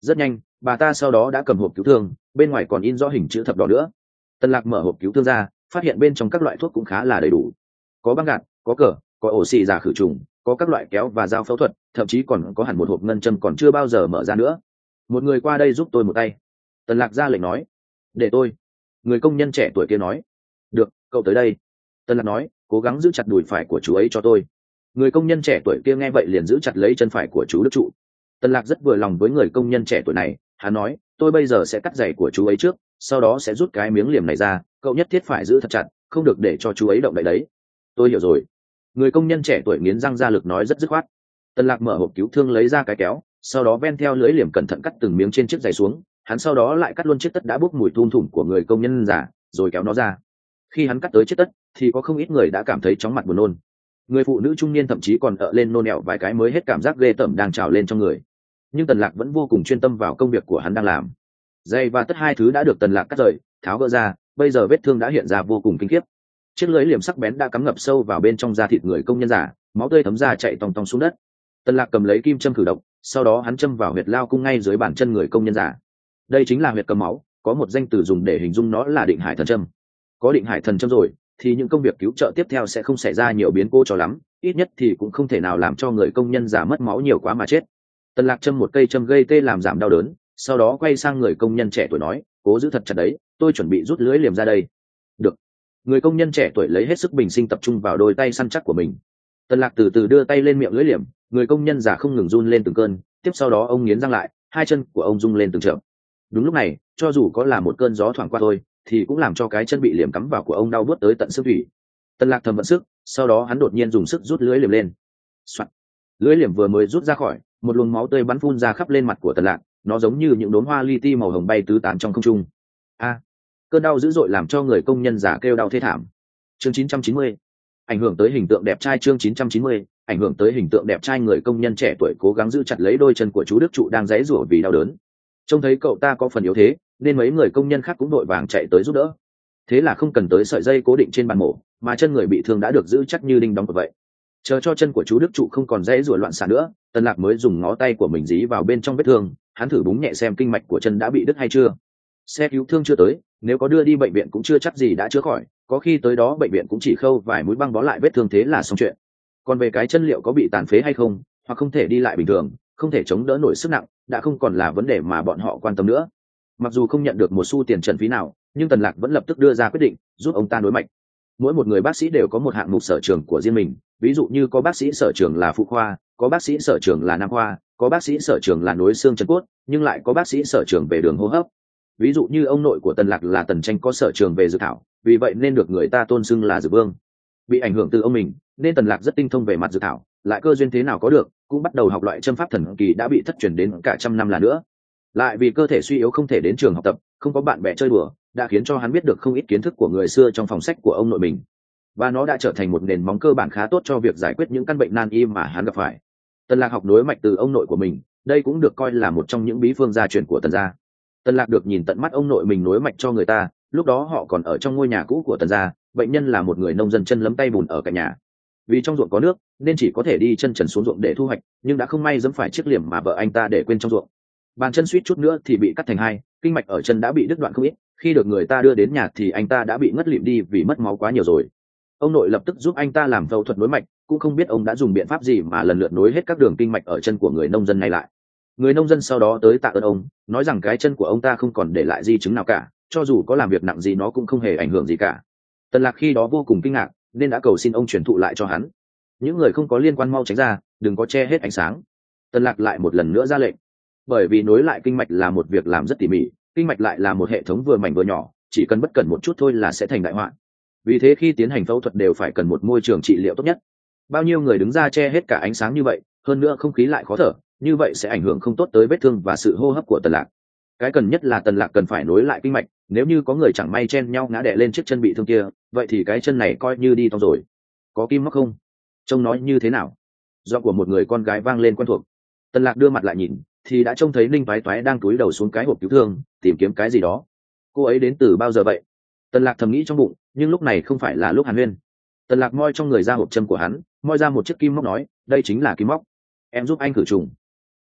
[SPEAKER 1] Rất nhanh bà ta sau đó đã cầm hộp cứu thương, bên ngoài còn in rõ hình chữ thập đỏ nữa. Tần Lạc mở hộp cứu thương ra, phát hiện bên trong các loại thuốc cũng khá là đầy đủ, có băng gạc, có cờ, có ổ xì giả khử trùng, có các loại kéo và dao phẫu thuật, thậm chí còn có hẳn một hộp ngân châm còn chưa bao giờ mở ra nữa. Một người qua đây giúp tôi một tay. Tần Lạc ra lệnh nói. Để tôi. Người công nhân trẻ tuổi kia nói. Được, cậu tới đây. Tần Lạc nói, cố gắng giữ chặt đùi phải của chú ấy cho tôi. Người công nhân trẻ tuổi kia nghe vậy liền giữ chặt lấy chân phải của chú Đức Trụ. Tần Lạc rất vừa lòng với người công nhân trẻ tuổi này, hắn nói, tôi bây giờ sẽ cắt giày của chú ấy trước, sau đó sẽ rút cái miếng liềm này ra, cậu nhất thiết phải giữ thật chặt, không được để cho chú ấy động đậy đấy. Tôi hiểu rồi. Người công nhân trẻ tuổi nghiến răng ra lực nói rất dứt khoát. Tần Lạc mở hộp cứu thương lấy ra cái kéo, sau đó ven theo lưỡi liềm cẩn thận cắt từng miếng trên chiếc giày xuống, hắn sau đó lại cắt luôn chiếc tất đã bốc mùi thum thủm của người công nhân già, rồi kéo nó ra. Khi hắn cắt tới chiếc tất thì có không ít người đã cảm thấy chóng mặt buồn nôn. Người phụ nữ trung niên thậm chí còn ợ lên nôn ẹo vài cái mới hết cảm giác ghê tởm đang trào lên trong người. Nhưng Tần Lạc vẫn vô cùng chuyên tâm vào công việc của hắn đang làm. Giày và tất hai thứ đã được Tần Lạc cắt rời, tháo gỡ ra, bây giờ vết thương đã hiện ra vô cùng kinh khiếp. Chiếc lưỡi liềm sắc bén đã cắm ngập sâu vào bên trong da thịt người công nhân già, máu tươi thấm ra chạy tòng tòng xuống đất. Tần Lạc cầm lấy kim châm khử độc, sau đó hắn châm vào huyệt lao cung ngay dưới bàn chân người công nhân già. Đây chính là huyệt cầm máu, có một danh từ dùng để hình dung nó là định hải thần châm. Có định hải thần châm rồi thì những công việc cứu trợ tiếp theo sẽ không xảy ra nhiều biến cố cho lắm, ít nhất thì cũng không thể nào làm cho người công nhân già mất máu nhiều quá mà chết. Tần Lạc châm một cây châm gây tê làm giảm đau đớn, sau đó quay sang người công nhân trẻ tuổi nói, cố giữ thật chặt đấy, tôi chuẩn bị rút lưỡi liềm ra đây. Được. Người công nhân trẻ tuổi lấy hết sức bình sinh tập trung vào đôi tay săn chắc của mình. Tần Lạc từ từ đưa tay lên miệng lưỡi liềm, người công nhân già không ngừng run lên từng cơn, tiếp sau đó ông nghiến răng lại, hai chân của ông rung lên từng chợt. Đúng lúc này, cho dù có là một cơn gió thoảng qua thôi, thì cũng làm cho cái chân bị liềm cắm vào của ông đau buốt tới tận xương thủy. Tần Lạc thầm vận sức, sau đó hắn đột nhiên dùng sức rút lưỡi liềm lên. Soạt. Lưỡi liềm vừa mới rút ra khỏi, một luồng máu tươi bắn phun ra khắp lên mặt của Tần Lạc, nó giống như những đốm hoa li ti màu hồng bay tứ tán trong không trung. A! Cơn đau dữ dội làm cho người công nhân già kêu đau thê thảm. Chương chín trăm chín mươi. Ảnh hưởng tới hình tượng đẹp trai. Chương chín trăm chín mươi. Ảnh hưởng tới hình tượng đẹp trai. Người công nhân trẻ tuổi cố gắng giữ chặt lấy đôi chân của chú Đức Trụ đang giãy giụa vì đau đớn. Trông thấy cậu ta có phần yếu thế, nên mấy người công nhân khác cũng đội vàng chạy tới giúp đỡ. Thế là không cần tới sợi dây cố định trên bàn mổ, mà chân người bị thương đã được giữ chắc như đinh đóng vậy. Chờ cho chân của chú Đức Trụ không còn giãy giụa loạn xạ nữa, Tần Lạc mới dùng ngón tay của mình dí vào bên trong vết thương, hắn thử búng nhẹ xem kinh mạch của chân đã bị đứt hay chưa. Xe cứu thương chưa tới, nếu có đưa đi bệnh viện cũng chưa chắc gì đã chữa khỏi, có khi tới đó bệnh viện cũng chỉ khâu vài mũi băng bó lại vết thương thế là xong chuyện. Còn về cái chân liệu có bị tàn phế hay không, hoặc không thể đi lại bình thường, không thể chống đỡ nổi sức nặng, đã không còn là vấn đề mà bọn họ quan tâm nữa. Mặc dù không nhận được một xu tiền trần phí nào, nhưng Tần Lạc vẫn lập tức đưa ra quyết định giúp ông ta nối mạch. Mỗi một người bác sĩ đều có một hạng mục sở trường của riêng mình, ví dụ như có bác sĩ sở trường là phụ khoa, có bác sĩ sở trường là nam khoa, có bác sĩ sở trường là nối xương chân cốt, nhưng lại có bác sĩ sở trường về đường hô hấp. Ví dụ như ông nội của Tần Lạc là Tần Tranh có sở trường về dược thảo, vì vậy nên được người ta tôn xưng là dược vương. Bị ảnh hưởng từ ông mình, nên Tần Lạc rất tinh thông về mặt dược thảo, lại cơ duyên thế nào có được, cũng bắt đầu học loại châm pháp thần kỳ đã bị thất truyền đến cả trăm năm là nữa. Lại vì cơ thể suy yếu không thể đến trường học tập, không có bạn bè chơi đùa, đã khiến cho hắn biết được không ít kiến thức của người xưa trong phòng sách của ông nội mình, và nó đã trở thành một nền móng cơ bản khá tốt cho việc giải quyết những căn bệnh nan y mà hắn gặp phải. Tần Lạc học nối mạch từ ông nội của mình, đây cũng được coi là một trong những bí phương gia truyền của Tần gia. Tần Lạc được nhìn tận mắt ông nội mình nối mạch cho người ta, lúc đó họ còn ở trong ngôi nhà cũ của Tần gia, bệnh nhân là một người nông dân chân lấm tay bùn ở cạnh nhà. Vì trong ruộng có nước nên chỉ có thể đi chân trần xuống ruộng để thu hoạch, nhưng đã không may giẫm phải chiếc liềm mà vợ anh ta để quên trong ruộng. Bàn chân suýt chút nữa thì bị cắt thành hai, kinh mạch ở chân đã bị đứt đoạn không ít, khi được người ta đưa đến nhà thì anh ta đã bị ngất lịm đi vì mất máu quá nhiều rồi. Ông nội lập tức giúp anh ta làm phẫu thuật nối mạch, cũng không biết ông đã dùng biện pháp gì mà lần lượt nối hết các đường kinh mạch ở chân của người nông dân này lại. Người nông dân sau đó tới tạ ơn ông, nói rằng cái chân của ông ta không còn để lại di chứng nào cả, cho dù có làm việc nặng gì nó cũng không hề ảnh hưởng gì cả. Tần Lạc khi đó vô cùng kinh ngạc, nên đã cầu xin ông truyền thụ lại cho hắn. Những người không có liên quan mau tránh ra, đừng có che hết ánh sáng. Tần Lạc lại một lần nữa ra lệnh, bởi vì nối lại kinh mạch là một việc làm rất tỉ mỉ, kinh mạch lại là một hệ thống vừa mảnh vừa nhỏ, chỉ cần bất cẩn một chút thôi là sẽ thành đại họa. Vì thế khi tiến hành phẫu thuật đều phải cần một môi trường trị liệu tốt nhất. Bao nhiêu người đứng ra che hết cả ánh sáng như vậy, hơn nữa không khí lại khó thở, như vậy sẽ ảnh hưởng không tốt tới vết thương và sự hô hấp của Tần Lạc. Cái cần nhất là Tần Lạc cần phải nối lại kinh mạch, nếu như có người chẳng may chen nhau ngã đè lên chiếc chân bị thương kia, vậy thì cái chân này coi như đi tong rồi. Có kim móc không? Trông nói như thế nào? Giọng của một người con gái vang lên quen thuộc. Tần Lạc đưa mặt lại nhìn, thì đã trông thấy Ninh Toái Toái đang cúi đầu xuống cái hộp cứu thương, tìm kiếm cái gì đó. Cô ấy đến từ bao giờ vậy? Tần Lạc thầm nghĩ trong bụng, nhưng lúc này không phải là lúc hàn huyên. Tần Lạc moi trong người ra hộp châm của hắn, moi ra một chiếc kim móc nói, đây chính là kim móc. Em giúp anh khử trùng.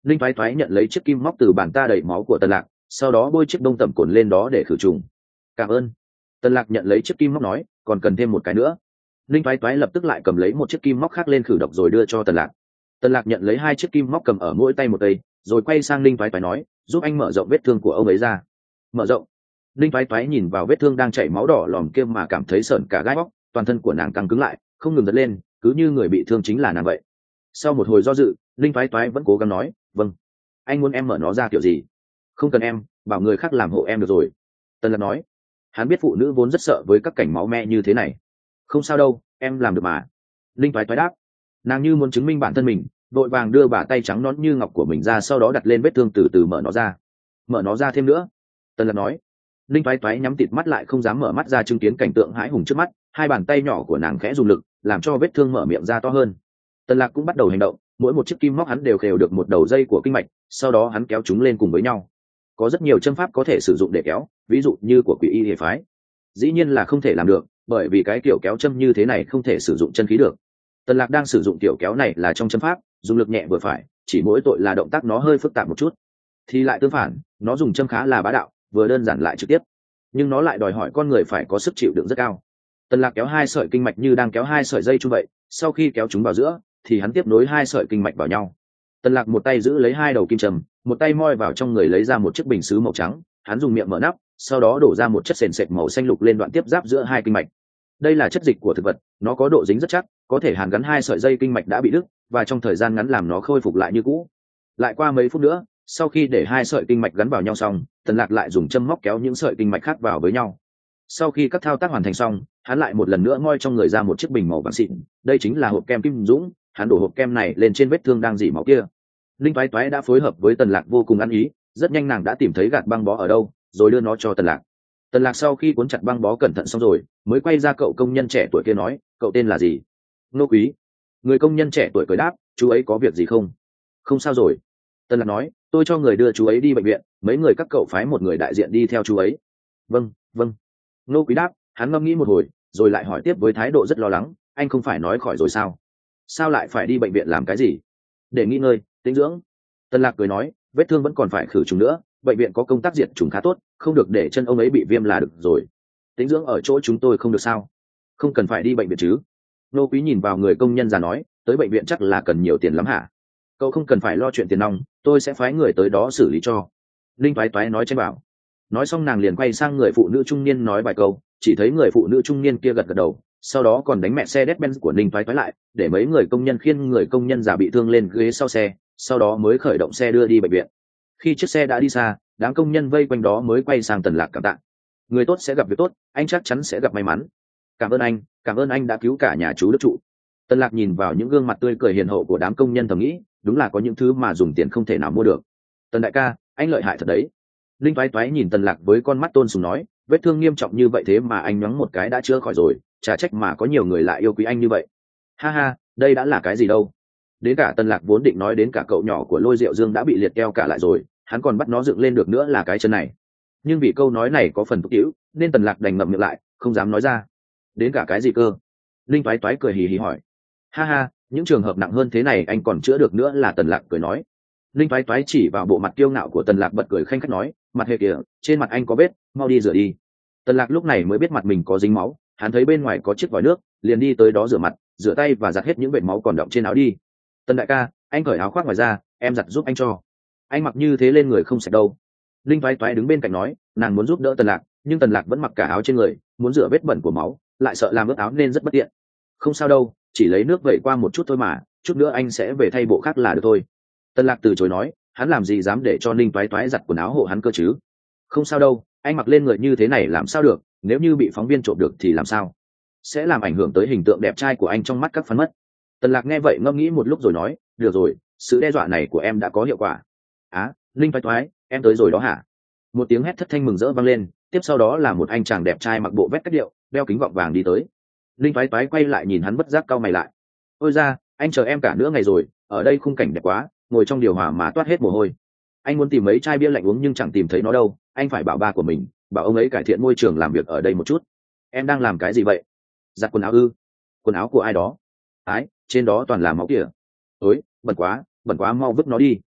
[SPEAKER 1] linh thoái thoái nhận lấy chiếc kim móc từ bàn ta đầy máu của Tần Lạc, sau đó bôi chiếc đông tẩm cồn lên đó để khử trùng. Cảm ơn. Tần Lạc nhận lấy chiếc kim móc nói, còn cần thêm một cái nữa. Linh thoái thoái lập tức lại cầm lấy một chiếc kim móc khác lên khử độc rồi đưa cho Tần Lạc. Tần Lạc nhận lấy hai chiếc kim móc cầm ở mỗi tay một tay, rồi quay sang Linh thoái thoái nói, giúp anh mở rộng vết thương của ông ấy ra. Mở rộng. Linh thoái thoái nhìn vào vết thương đang chảy máu đỏ lòm kia mà cảm thấy sởn cả gai óc, toàn thân của nàng căng cứng lại, không ngừng giật lên, cứ như người bị thương chính là nàng vậy. Sau một hồi do dự, Linh thoái thoái vẫn cố gắng nói, vâng. Anh muốn em mở nó ra kiểu gì? Không cần em, bảo người khác làm hộ em được rồi. Tần Lạc nói. Hắn biết phụ nữ vốn rất sợ với các cảnh máu me như thế này. Không sao đâu, em làm được mà. Linh thoái thoái đáp. Nàng như muốn chứng minh bản thân mình, đội vàng đưa bà tay trắng nõn như ngọc của mình ra, sau đó đặt lên vết thương từ từ mở nó ra. Mở nó ra thêm nữa. Tần Lạc nói. Linh thoái thoái nhắm tịt mắt lại không dám mở mắt ra chứng kiến cảnh tượng hãi hùng trước mắt, hai bàn tay nhỏ của nàng khẽ dùng lực, làm cho vết thương mở miệng ra to hơn. Tần Lạc cũng bắt đầu hành động, mỗi một chiếc kim móc hắn đều khều được một đầu dây của kinh mạch, sau đó hắn kéo chúng lên cùng với nhau. Có rất nhiều châm pháp có thể sử dụng để kéo, ví dụ như của Quỷ Y Hệ phái. Dĩ nhiên là không thể làm được, bởi vì cái kiểu kéo châm như thế này không thể sử dụng chân khí được. Tần Lạc đang sử dụng kiểu kéo này là trong châm pháp, dùng lực nhẹ vừa phải, chỉ mỗi tội là động tác nó hơi phức tạp một chút. Thì lại tương phản, nó dùng châm khá là bá đạo, vừa đơn giản lại trực tiếp, nhưng nó lại đòi hỏi con người phải có sức chịu đựng rất cao. Tần Lạc kéo hai sợi kinh mạch như đang kéo hai sợi dây chung vậy, sau khi kéo chúng vào giữa thì hắn tiếp nối hai sợi kinh mạch vào nhau. Tần Lạc một tay giữ lấy hai đầu kim châm, một tay moi vào trong người lấy ra một chiếc bình sứ màu trắng, hắn dùng miệng mở nắp, sau đó đổ ra một chất sền sệt màu xanh lục lên đoạn tiếp giáp giữa hai kinh mạch. Đây là chất dịch của thực vật, nó có độ dính rất chắc, có thể hàn gắn hai sợi dây kinh mạch đã bị đứt, và trong thời gian ngắn làm nó khôi phục lại như cũ. Lại qua mấy phút nữa, sau khi để hai sợi kinh mạch gắn vào nhau xong, Tần Lạc lại dùng châm móc kéo những sợi kinh mạch khác vào với nhau. Sau khi các thao tác hoàn thành xong, hắn lại một lần nữa moi trong người ra một chiếc bình màu vàng xịn, đây chính là hộp kem Kim Dũng, hắn đổ hộp kem này lên trên vết thương đang rỉ máu kia. Linh toái toái đã phối hợp với Tần Lạc vô cùng ăn ý, rất nhanh nàng đã tìm thấy gạt băng bó ở đâu, rồi đưa nó cho Tần Lạc. Tần Lạc sau khi cuốn chặt băng bó cẩn thận xong rồi, mới quay ra cậu công nhân trẻ tuổi kia nói, cậu tên là gì? Ngô Quý. Người công nhân trẻ tuổi cười đáp, chú ấy có việc gì không? Không sao rồi. Tần Lạc nói, tôi cho người đưa chú ấy đi bệnh viện, mấy người các cậu phái một người đại diện đi theo chú ấy. Vâng, vâng. Ngô Quý đáp, hắn ngẫm nghĩ một hồi, rồi lại hỏi tiếp với thái độ rất lo lắng, anh không phải nói khỏi rồi sao? Sao lại phải đi bệnh viện làm cái gì? Để nghỉ ngơi, tĩnh dưỡng. Tần Lạc cười nói, vết thương vẫn còn phải khử trùng nữa, bệnh viện có công tác diệt trùng khá tốt, không được để chân ông ấy bị viêm là được rồi. Tĩnh dưỡng ở chỗ chúng tôi không được sao? Không cần phải đi bệnh viện chứ? Ngô Quý nhìn vào người công nhân già nói, tới bệnh viện chắc là cần nhiều tiền lắm hả? Cậu không cần phải lo chuyện tiền nong, tôi sẽ phái người tới đó xử lý cho. Linh toái toái nói chen bảo. Nói xong nàng liền quay sang người phụ nữ trung niên nói vài câu, chỉ thấy người phụ nữ trung niên kia gật gật đầu, sau đó còn đánh mẹ xe Mercedes-Benz của Linh toái toái lại, để mấy người công nhân khiêng người công nhân già bị thương lên ghế sau xe, sau đó mới khởi động xe đưa đi bệnh viện. Khi chiếc xe đã đi xa, đám công nhân vây quanh đó mới quay sang Tần Lạc cảm tạ. Người tốt sẽ gặp việc tốt, anh chắc chắn sẽ gặp may mắn. Cảm ơn anh, cảm ơn anh đã cứu cả nhà chú Đức Trụ. Tần Lạc nhìn vào những gương mặt tươi cười hiền hậu của đám công nhân thầm nghĩ, đúng là có những thứ mà dùng tiền không thể nào mua được. Tần đại ca, anh lợi hại thật đấy. Linh toái toái nhìn Tần Lạc với con mắt tôn sùng nói, vết thương nghiêm trọng như vậy thế mà anh nhoáng một cái đã chữa khỏi rồi, chả trách mà có nhiều người lại yêu quý anh như vậy. Ha ha, đây đã là cái gì đâu. Đến cả Tần Lạc vốn định nói đến cả cậu nhỏ của Lôi Diệu Dương đã bị liệt keo cả lại rồi, hắn còn bắt nó dựng lên được nữa là cái chân này. Nhưng vì câu nói này có phần tục tĩu, nên Tần Lạc đành ngậm miệng lại, không dám nói ra. Đến cả cái gì cơ? Linh toái toái cười hì hì hỏi. Ha ha, những trường hợp nặng hơn thế này anh còn chữa được nữa là Tần Lạc cười nói. Linh toái toái chỉ vào bộ mặt kiêu ngạo của Tần Lạc bật cười khanh khách nói, mặt hệ kìa, trên mặt anh có vết, mau đi rửa đi. Tần Lạc lúc này mới biết mặt mình có dính máu, hắn thấy bên ngoài có chiếc vòi nước, liền đi tới đó rửa mặt, rửa tay và giặt hết những vệt máu còn đọng trên áo đi. Tần đại ca, anh cởi áo khoác ngoài ra, em giặt giúp anh cho. Anh mặc như thế lên người không sạch đâu. Linh toái toái đứng bên cạnh nói, nàng muốn giúp đỡ Tần Lạc, nhưng Tần Lạc vẫn mặc cả áo trên người, muốn rửa vết bẩn của máu, lại sợ làm ướt áo nên rất bất tiện. Không sao đâu, chỉ lấy nước vẩy qua một chút thôi mà, chút nữa anh sẽ về thay bộ khác là được thôi. Tần Lạc từ chối nói, hắn làm gì dám để cho Linh toái toái giặt quần áo hộ hắn cơ chứ? Không sao đâu, anh mặc lên người như thế này làm sao được, nếu như bị phóng viên trộm được thì làm sao? Sẽ làm ảnh hưởng tới hình tượng đẹp trai của anh trong mắt các fan mất. Tần Lạc nghe vậy ngẫm nghĩ một lúc rồi nói, được rồi, sự đe dọa này của em đã có hiệu quả. Á, Linh toái toái, em tới rồi đó hả? Một tiếng hét thất thanh mừng rỡ vang lên, tiếp sau đó là một anh chàng đẹp trai mặc bộ vest cách điệu, đeo kính gọng vàng đi tới. Linh toái toái quay lại nhìn hắn bất giác cau mày lại. Ôi ra, anh chờ em cả nửa ngày rồi, ở đây khung cảnh đẹp quá, ngồi trong điều hòa mà toát hết mồ hôi. Anh muốn tìm mấy chai bia lạnh uống nhưng chẳng tìm thấy nó đâu, anh phải bảo ba của mình, bảo ông ấy cải thiện môi trường làm việc ở đây một chút. Em đang làm cái gì vậy? Giặt quần áo ư? Quần áo của ai đó? Ái, trên đó toàn là máu kìa. Ôi, bẩn quá, bẩn quá, mau vứt nó đi.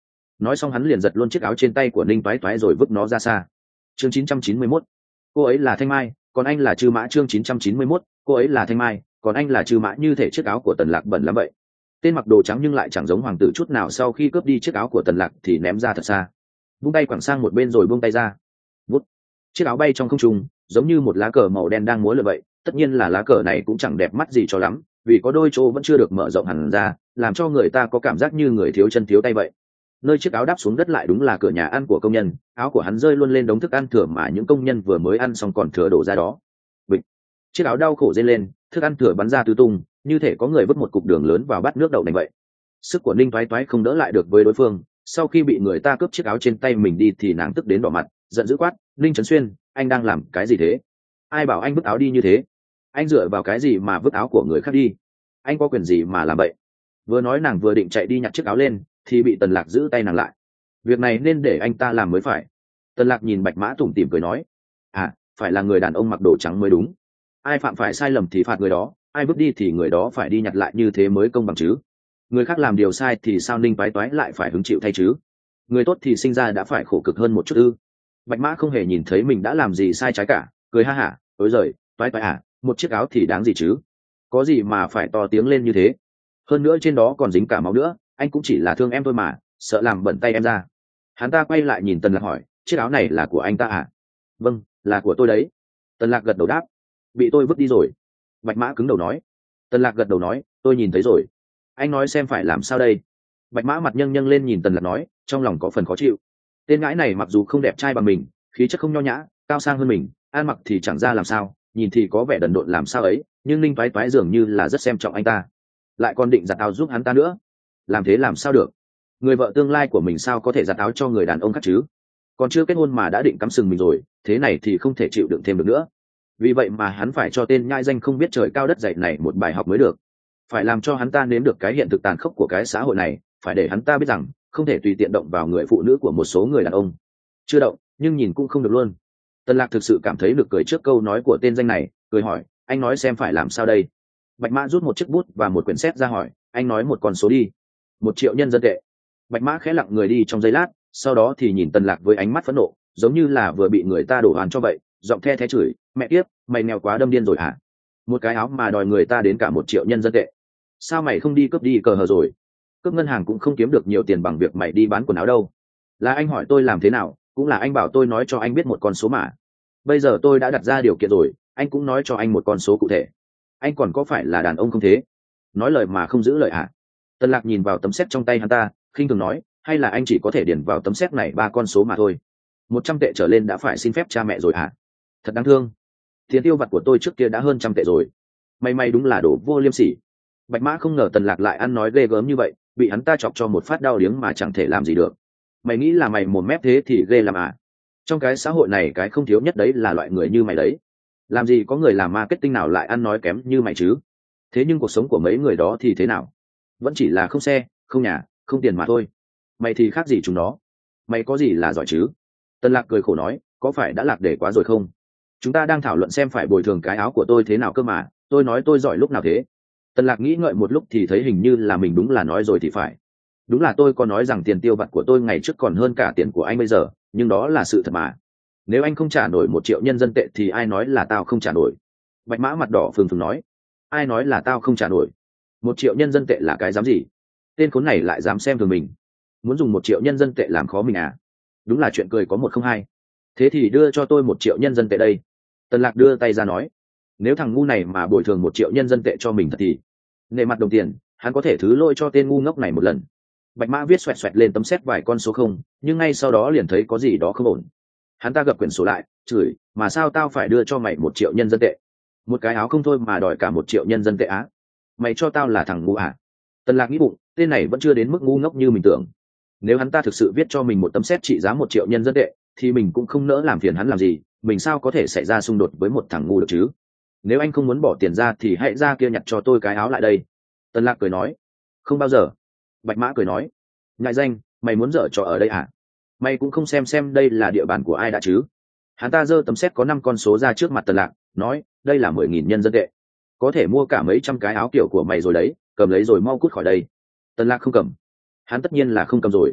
[SPEAKER 1] nói xong hắn liền giật luôn chiếc áo trên tay của ninh toái toái rồi vứt nó ra xa. Chương chín trăm chín mươi mốt, cô ấy là Thanh Mai còn anh là Trư Mã. Chương chín trăm chín mươi mốt, cô ấy là Thanh Mai còn anh là Trư Mã. Như thể chiếc áo của Tần Lạc bẩn lắm vậy. Tên mặc đồ trắng nhưng lại chẳng giống hoàng tử chút nào, sau khi cướp đi chiếc áo của Tần Lạc thì ném ra thật xa, buông tay quẳng sang một bên rồi buông tay ra. Vút, chiếc áo bay trong không trung giống như một lá cờ màu đen đang múa lượn vậy. Tất nhiên là lá cờ này cũng chẳng đẹp mắt gì cho lắm, vì có đôi chỗ vẫn chưa được mở rộng hẳn ra, làm cho người ta có cảm giác như người thiếu chân thiếu tay vậy. Nơi chiếc áo đáp xuống đất lại đúng là cửa nhà ăn của công nhân. Áo của hắn rơi luôn lên đống thức ăn thừa mà những công nhân vừa mới ăn xong còn thừa đổ ra đó. Bịch, chiếc áo đau khổ rên lên, thức ăn thừa bắn ra tứ tung, như thể có người vứt một cục đường lớn vào bát nước đậu nành vậy. Sức của ninh toái toái không đỡ lại được với đối phương. Sau khi bị người ta cướp chiếc áo trên tay mình đi thì nàng tức đến đỏ mặt, giận dữ quát: Ninh Trấn Xuyên, anh đang làm cái gì thế? Ai bảo anh vứt áo đi như thế? Anh dựa vào cái gì mà vứt áo của người khác đi? Anh có quyền gì mà làm vậy? Vừa nói nàng vừa định chạy đi nhặt chiếc áo lên thì bị Tần Lạc giữ tay nàng lại. Việc này nên để anh ta làm mới phải. Tần Lạc nhìn Bạch Mã tủm tỉm cười nói: À, phải là người đàn ông mặc đồ trắng mới đúng. Ai phạm phải sai lầm thì phạt người đó, ai vứt đi thì người đó phải đi nhặt lại, như thế mới công bằng chứ. Người khác làm điều sai thì sao ninh toái toái lại phải hứng chịu thay chứ? Người tốt thì sinh ra đã phải khổ cực hơn một chút ư? Bạch Mã không hề nhìn thấy mình đã làm gì sai trái cả, cười ha hả: Ôi giời, toái toái à, một chiếc áo thì đáng gì chứ? Có gì mà phải to tiếng lên như thế? Hơn nữa trên đó còn dính cả máu nữa, anh cũng chỉ là thương em thôi mà, sợ làm bẩn tay em ra. Hắn ta quay lại nhìn Tần Lạc hỏi: Chiếc áo này là của anh ta à? Vâng, là của tôi đấy. Tần Lạc gật đầu đáp. Bị tôi vứt đi rồi. Bạch Mã cứng đầu nói. Tần Lạc gật đầu nói: Tôi nhìn thấy rồi. Anh nói xem phải làm sao đây? Bạch Mã mặt nhâng nhâng lên nhìn Tần Lạc nói, trong lòng có phần khó chịu. Tên ngãi này mặc dù không đẹp trai bằng mình, khí chất không nho nhã, cao sang hơn mình, ăn mặc thì chẳng ra làm sao, nhìn thì có vẻ đần độn làm sao ấy, nhưng ninh toái toái dường như là rất xem trọng anh ta, lại còn định giặt áo giúp hắn ta nữa. Làm thế làm sao được? Người vợ tương lai của mình sao có thể giặt áo cho người đàn ông khác chứ? Còn chưa kết hôn mà đã định cắm sừng mình rồi, thế này thì không thể chịu đựng thêm được nữa. Vì vậy mà hắn phải cho tên nhãi danh không biết trời cao đất dày này một bài học mới được. Phải làm cho hắn ta nếm được cái hiện thực tàn khốc của cái xã hội này, phải để hắn ta biết rằng không thể tùy tiện động vào người phụ nữ của một số người đàn ông. Chưa động, nhưng nhìn cũng không được luôn. Tần Lạc thực sự cảm thấy được cười trước câu nói của tên danh này, cười hỏi: Anh nói xem phải làm sao đây? Bạch Mã rút một chiếc bút và một quyển xét ra hỏi: Anh nói một con số đi. Một triệu nhân dân tệ. Bạch Mã khẽ lặng người đi trong giây lát, sau đó thì nhìn Tần Lạc với ánh mắt phẫn nộ, giống như là vừa bị người ta đổ oan cho vậy, giọng the thé chửi: Mẹ kiếp, mày nghèo quá đâm điên rồi hả? Một cái áo mà đòi người ta đến cả một triệu nhân dân tệ. Sao mày không đi cướp đi cờ hờ rồi? Cướp ngân hàng cũng không kiếm được nhiều tiền bằng việc mày đi bán quần áo đâu. Là anh hỏi tôi làm thế nào, cũng là anh bảo tôi nói cho anh biết một con số mà. Bây giờ tôi đã đặt ra điều kiện rồi, anh cũng nói cho anh một con số cụ thể. Anh còn có phải là đàn ông không thế? Nói lời mà không giữ lời hả? Tần Lạc nhìn vào tấm séc trong tay hắn ta, khinh thường nói: Hay là anh chỉ có thể điền vào tấm séc này ba con số mà thôi? Một trăm tệ trở lên đã phải xin phép cha mẹ rồi hả? Thật đáng thương. Tiền tiêu vặt của tôi trước kia đã hơn trăm tệ rồi. May may đúng là đồ vô liêm sỉ. Bạch Mã không ngờ Tần Lạc lại ăn nói ghê gớm như vậy, bị hắn ta chọc cho một phát đau điếng mà chẳng thể làm gì được. Mày nghĩ là mày mồm mép thế thì ghê làm à? Trong cái xã hội này cái không thiếu nhất đấy là loại người như mày đấy. Làm gì có người làm marketing nào lại ăn nói kém như mày chứ? Thế nhưng cuộc sống của mấy người đó thì thế nào? Vẫn chỉ là không xe, không nhà, không tiền mà thôi. Mày thì khác gì chúng nó? Mày có gì là giỏi chứ? Tần Lạc cười khổ nói: Có phải đã lạc đề quá rồi không? Chúng ta đang thảo luận xem phải bồi thường cái áo của tôi thế nào cơ mà, tôi nói tôi giỏi lúc nào thế? Tần Lạc nghĩ ngợi một lúc thì thấy hình như là mình đúng là nói rồi thì phải. Đúng là tôi có nói rằng tiền tiêu vặt của tôi ngày trước còn hơn cả tiền của anh bây giờ, nhưng đó là sự thật mà. Nếu anh không trả nổi một triệu nhân dân tệ thì ai nói là tao không trả nổi? Bạch Mã mặt đỏ phừng phừng nói: Ai nói là tao không trả nổi? Một triệu nhân dân tệ là cái dám gì? Tên khốn này lại dám xem thường mình, muốn dùng một triệu nhân dân tệ làm khó mình à? Đúng là chuyện cười có một không hai. Thế thì đưa cho tôi một triệu nhân dân tệ đây. Tần Lạc đưa tay ra nói: Nếu thằng ngu này mà bồi thường một triệu nhân dân tệ cho mình thật thì nề mặt đồng tiền, hắn có thể thứ lỗi cho tên ngu ngốc này một lần. Bạch Mã viết xoẹt xoẹt lên tấm séc vài con số không, nhưng ngay sau đó liền thấy có gì đó không ổn. Hắn ta gập quyển sổ lại, chửi: Mà sao tao phải đưa cho mày một triệu nhân dân tệ? Một cái áo không thôi mà đòi cả một triệu nhân dân tệ á? Mày cho tao là thằng ngu à? Tần Lạc nghĩ bụng, tên này vẫn chưa đến mức ngu ngốc như mình tưởng. Nếu hắn ta thực sự viết cho mình một tấm séc trị giá một triệu nhân dân tệ thì mình cũng không nỡ làm phiền hắn làm gì, mình sao có thể xảy ra xung đột với một thằng ngu được chứ? Nếu anh không muốn bỏ tiền ra thì hãy ra kia nhặt cho tôi cái áo lại đây. Tần Lạc cười nói: Không bao giờ. Bạch Mã cười nói: Ngại danh, mày muốn dở trò ở đây à? Mày cũng không xem xem đây là địa bàn của ai đã chứ? Hắn ta giơ tấm séc có năm con số ra trước mặt Tần Lạc, nói: Đây là mười nghìn nhân dân tệ, có thể mua cả mấy trăm cái áo kiểu của mày rồi đấy, cầm lấy rồi mau cút khỏi đây. Tần Lạc không cầm. Hắn tất nhiên là không cầm rồi.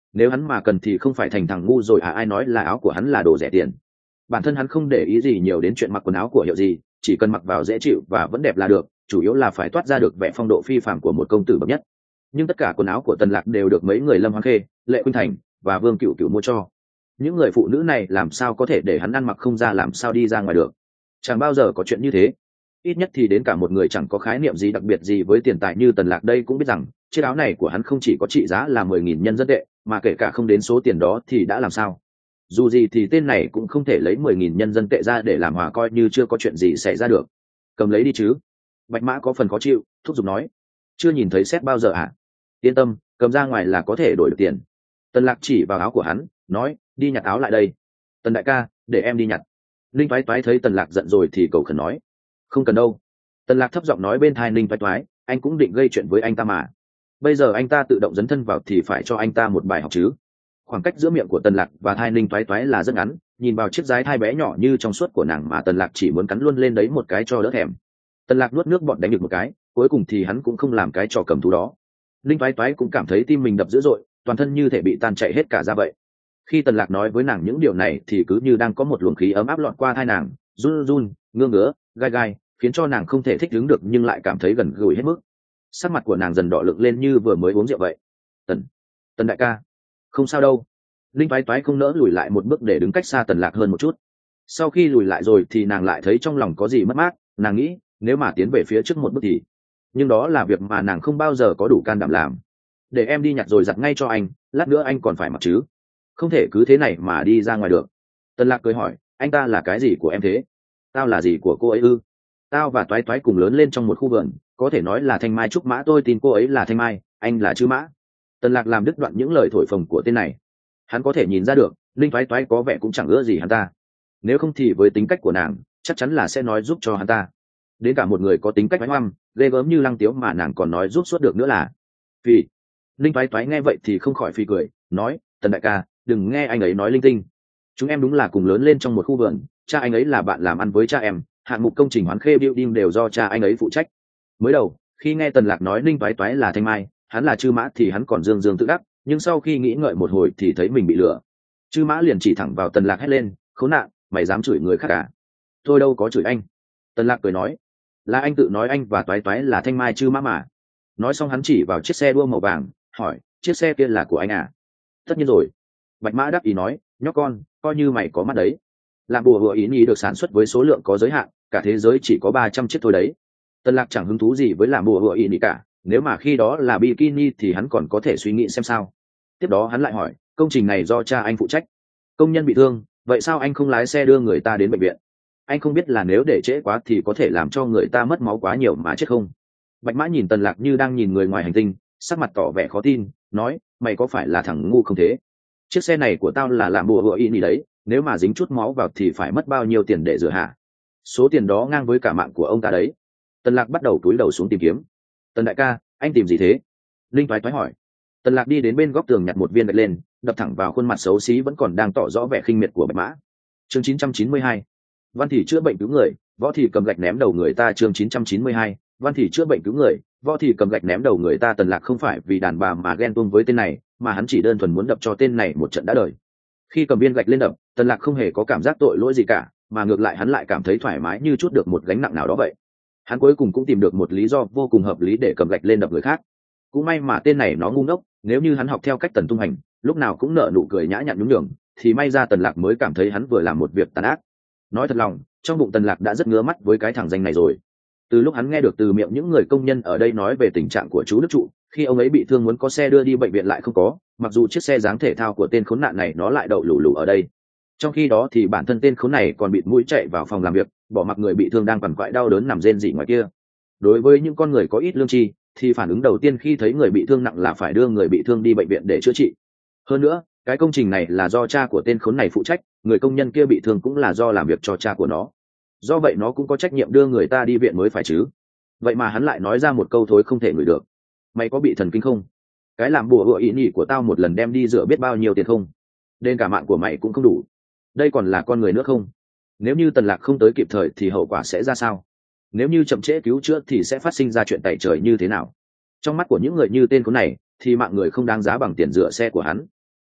[SPEAKER 1] nếu hắn mà cần thì không phải thành thằng ngu rồi à, ai nói là áo của hắn là đồ rẻ tiền. Bản thân hắn không để ý gì nhiều đến chuyện mặc quần áo của hiệu gì, chỉ cần mặc vào dễ chịu và vẫn đẹp là được, chủ yếu là phải toát ra được vẻ phong độ phi phàm của một công tử bậc nhất. Nhưng tất cả quần áo của Tần Lạc đều được mấy người Lâm Hoang Khê, Lệ Khuynh Thành và Vương Cửu Cửu mua cho. Những người phụ nữ này làm sao có thể để hắn ăn mặc không ra, làm sao đi ra ngoài được. Chẳng bao giờ có chuyện như thế. Ít nhất thì đến cả một người chẳng có khái niệm gì đặc biệt gì với tiền tài như Tần Lạc đây cũng biết rằng chiếc áo này của hắn không chỉ có trị giá là mười nghìn nhân dân tệ, mà kể cả không đến số tiền đó thì đã làm sao. Dù gì thì tên này cũng không thể lấy mười nghìn nhân dân tệ ra để làm hòa, coi như chưa có chuyện gì xảy ra được. Cầm lấy đi chứ. Bạch Mã có phần khó chịu, thúc giục nói. Chưa nhìn thấy xét bao giờ à? Yên tâm, cầm ra ngoài là có thể đổi được tiền. Tần Lạc chỉ vào áo của hắn, nói, đi nhặt áo lại đây. Tần đại ca, để em đi nhặt. Ninh Toái Toái thấy Tần Lạc giận rồi thì cầu khẩn nói, không cần đâu. Tần Lạc thấp giọng nói bên tai Ninh Toái Toái, anh cũng định gây chuyện với anh ta mà. Bây giờ anh ta tự động dấn thân vào thì phải cho anh ta một bài học chứ. Khoảng cách giữa miệng của Tần Lạc và tai Ninh Toái Toái là rất ngắn, nhìn vào chiếc dái thai bé nhỏ như trong suốt của nàng mà Tần Lạc chỉ muốn cắn luôn lên đấy một cái cho đỡ thèm. Tần Lạc nuốt nước bọt đánh được một cái, cuối cùng thì hắn cũng không làm cái trò cầm thú đó. Ninh Toái Toái cũng cảm thấy tim mình đập dữ dội, toàn thân như thể bị tan chảy hết cả ra vậy. Khi Tần Lạc nói với nàng những điều này thì cứ như đang có một luồng khí ấm áp lọt qua tai nàng, run run, ngứa ngứa, gai gai, khiến cho nàng không thể thích ứng được nhưng lại cảm thấy gần gũi hết mức. Sắc mặt của nàng dần đỏ lực lên như vừa mới uống rượu vậy. Tần, Tần đại ca, không sao đâu. Linh Toái Toái không nỡ lùi lại một bước để đứng cách xa Tần Lạc hơn một chút. Sau khi lùi lại rồi thì nàng lại thấy trong lòng có gì mất mát, nàng nghĩ nếu mà tiến về phía trước một bước thì, nhưng đó là việc mà nàng không bao giờ có đủ can đảm làm. Để em đi nhặt rồi giặt ngay cho anh, lát nữa anh còn phải mặc chứ. Không thể cứ thế này mà đi ra ngoài được. Tần Lạc cười hỏi, anh ta là cái gì của em thế? Tao là gì của cô ấy ư? Tao và Toái Toái cùng lớn lên trong một khu vườn, có thể nói là Thanh Mai trúc mã, tôi tin cô ấy là Thanh Mai, anh là Trư Mã. Tần Lạc làm đứt đoạn những lời thổi phồng của tên này. Hắn có thể nhìn ra được, Linh Toái Toái có vẻ cũng chẳng ưa gì hắn ta. Nếu không thì với tính cách của nàng, chắc chắn là sẽ nói giúp cho hắn ta. Đến cả một người có tính cách oái oăm, ghê gớm như Lăng Tiếu mà nàng còn nói giúp suốt được nữa là. Vì Linh Toái Toái nghe vậy thì không khỏi phì cười, nói, Tần đại ca, đừng nghe anh ấy nói linh tinh. Chúng em đúng là cùng lớn lên trong một khu vườn, cha anh ấy là bạn làm ăn với cha em, hạng mục công trình Hoán Khê Building đều do cha anh ấy phụ trách. Mới đầu, khi nghe Tần Lạc nói Linh Toái Toái là Thanh Mai, hắn là Trư Mã thì hắn còn dương dương tự đắc, nhưng sau khi nghĩ ngợi một hồi thì thấy mình bị lừa. Trư Mã liền chỉ thẳng vào Tần Lạc hét lên, khốn nạn, mày dám chửi người khác à? Tôi đâu có chửi anh. Tần Lạc cười nói, là anh tự nói anh và Toái Toái là Thanh Mai Trư Mã mà. Nói xong hắn chỉ vào chiếc xe đua màu vàng, hỏi, chiếc xe kia là của anh à? Tất nhiên rồi. Bạch Mã đáp ý nói, nhóc con, coi như mày có mắt đấy. Làm bùa hựa ý nhì được sản xuất với số lượng có giới hạn, cả thế giới chỉ có ba trăm chiếc thôi đấy. Tần Lạc chẳng hứng thú gì với làm bùa hựa ý nhì cả, nếu mà khi đó là bikini thì hắn còn có thể suy nghĩ xem sao. Tiếp đó hắn lại hỏi, công trình này do cha anh phụ trách. Công nhân bị thương, vậy sao anh không lái xe đưa người ta đến bệnh viện? Anh không biết là nếu để trễ quá thì có thể làm cho người ta mất máu quá nhiều mà chết không? Bạch Mã nhìn Tần Lạc như đang nhìn người ngoài hành tinh, sắc mặt tỏ vẻ khó tin, nói, mày có phải là thằng ngu không thế? Chiếc xe này của tao là làm bùa hựa ý nhì đấy, nếu mà dính chút máu vào thì phải mất bao nhiêu tiền để rửa hả? Số tiền đó ngang với cả mạng của ông ta đấy. Tần Lạc bắt đầu cúi đầu xuống tìm kiếm. Tần đại ca, anh tìm gì thế? Linh Toái Toái hỏi. Tần Lạc đi đến bên góc tường nhặt một viên gạch lên, đập thẳng vào khuôn mặt xấu xí vẫn còn đang tỏ rõ vẻ khinh miệt của Bạch Mã. Chương chín trăm chín mươi hai, Văn Thị chữa bệnh cứu người, Võ Thị cầm gạch ném đầu người ta. Chương chín trăm chín mươi hai, Văn Thị chữa bệnh cứu người, Võ Thị cầm gạch ném đầu người ta. Tần Lạc không phải vì đàn bà mà ghen tuông với tên này, mà hắn chỉ đơn thuần muốn đập cho tên này một trận đã đời. Khi cầm viên gạch lên đập, Tần Lạc không hề có cảm giác tội lỗi gì cả, mà ngược lại hắn lại cảm thấy thoải mái như chút được một gánh nặng nào đó vậy. Hắn cuối cùng cũng tìm được một lý do vô cùng hợp lý để cầm gạch lên đập người khác. Cũng may mà tên này nó ngu ngốc, nếu như hắn học theo cách Tần tung hành, lúc nào cũng nở nụ cười nhã nhặn nhún nhường, thì may ra Tần Lạc mới cảm thấy hắn vừa làm một việc tàn ác. Nói thật lòng, trong bụng Tần Lạc đã rất ngứa mắt với cái thằng danh này rồi. Từ lúc hắn nghe được từ miệng những người công nhân ở đây nói về tình trạng của chú Đức Trụ, khi ông ấy bị thương muốn có xe đưa đi bệnh viện lại không có, mặc dù chiếc xe dáng thể thao của tên khốn nạn này nó lại đậu lù lù ở đây. Trong khi đó thì bản thân tên khốn này còn bịt mũi chạy vào phòng làm việc, bỏ mặc người bị thương đang quằn quại đau đớn nằm rên rỉ ngoài kia. Đối với những con người có ít lương tri, thì phản ứng đầu tiên khi thấy người bị thương nặng là phải đưa người bị thương đi bệnh viện để chữa trị. Hơn nữa, cái công trình này là do cha của tên khốn này phụ trách, người công nhân kia bị thương cũng là do làm việc cho cha của nó. Do vậy nó cũng có trách nhiệm đưa người ta đi viện mới phải chứ. Vậy mà hắn lại nói ra một câu thối không thể ngửi được. Mày có bị thần kinh không? Cái làm bùa hựa ý nhỉ của tao một lần đem đi rửa biết bao nhiêu tiền không? Đến cả mạng của mày cũng không đủ. Đây còn là con người nữa không? Nếu như Tần Lạc không tới kịp thời thì hậu quả sẽ ra sao? Nếu như chậm trễ cứu chữa thì sẽ phát sinh ra chuyện tày trời như thế nào? Trong mắt của những người như tên khốn này thì mạng người không đáng giá bằng tiền rửa xe của hắn.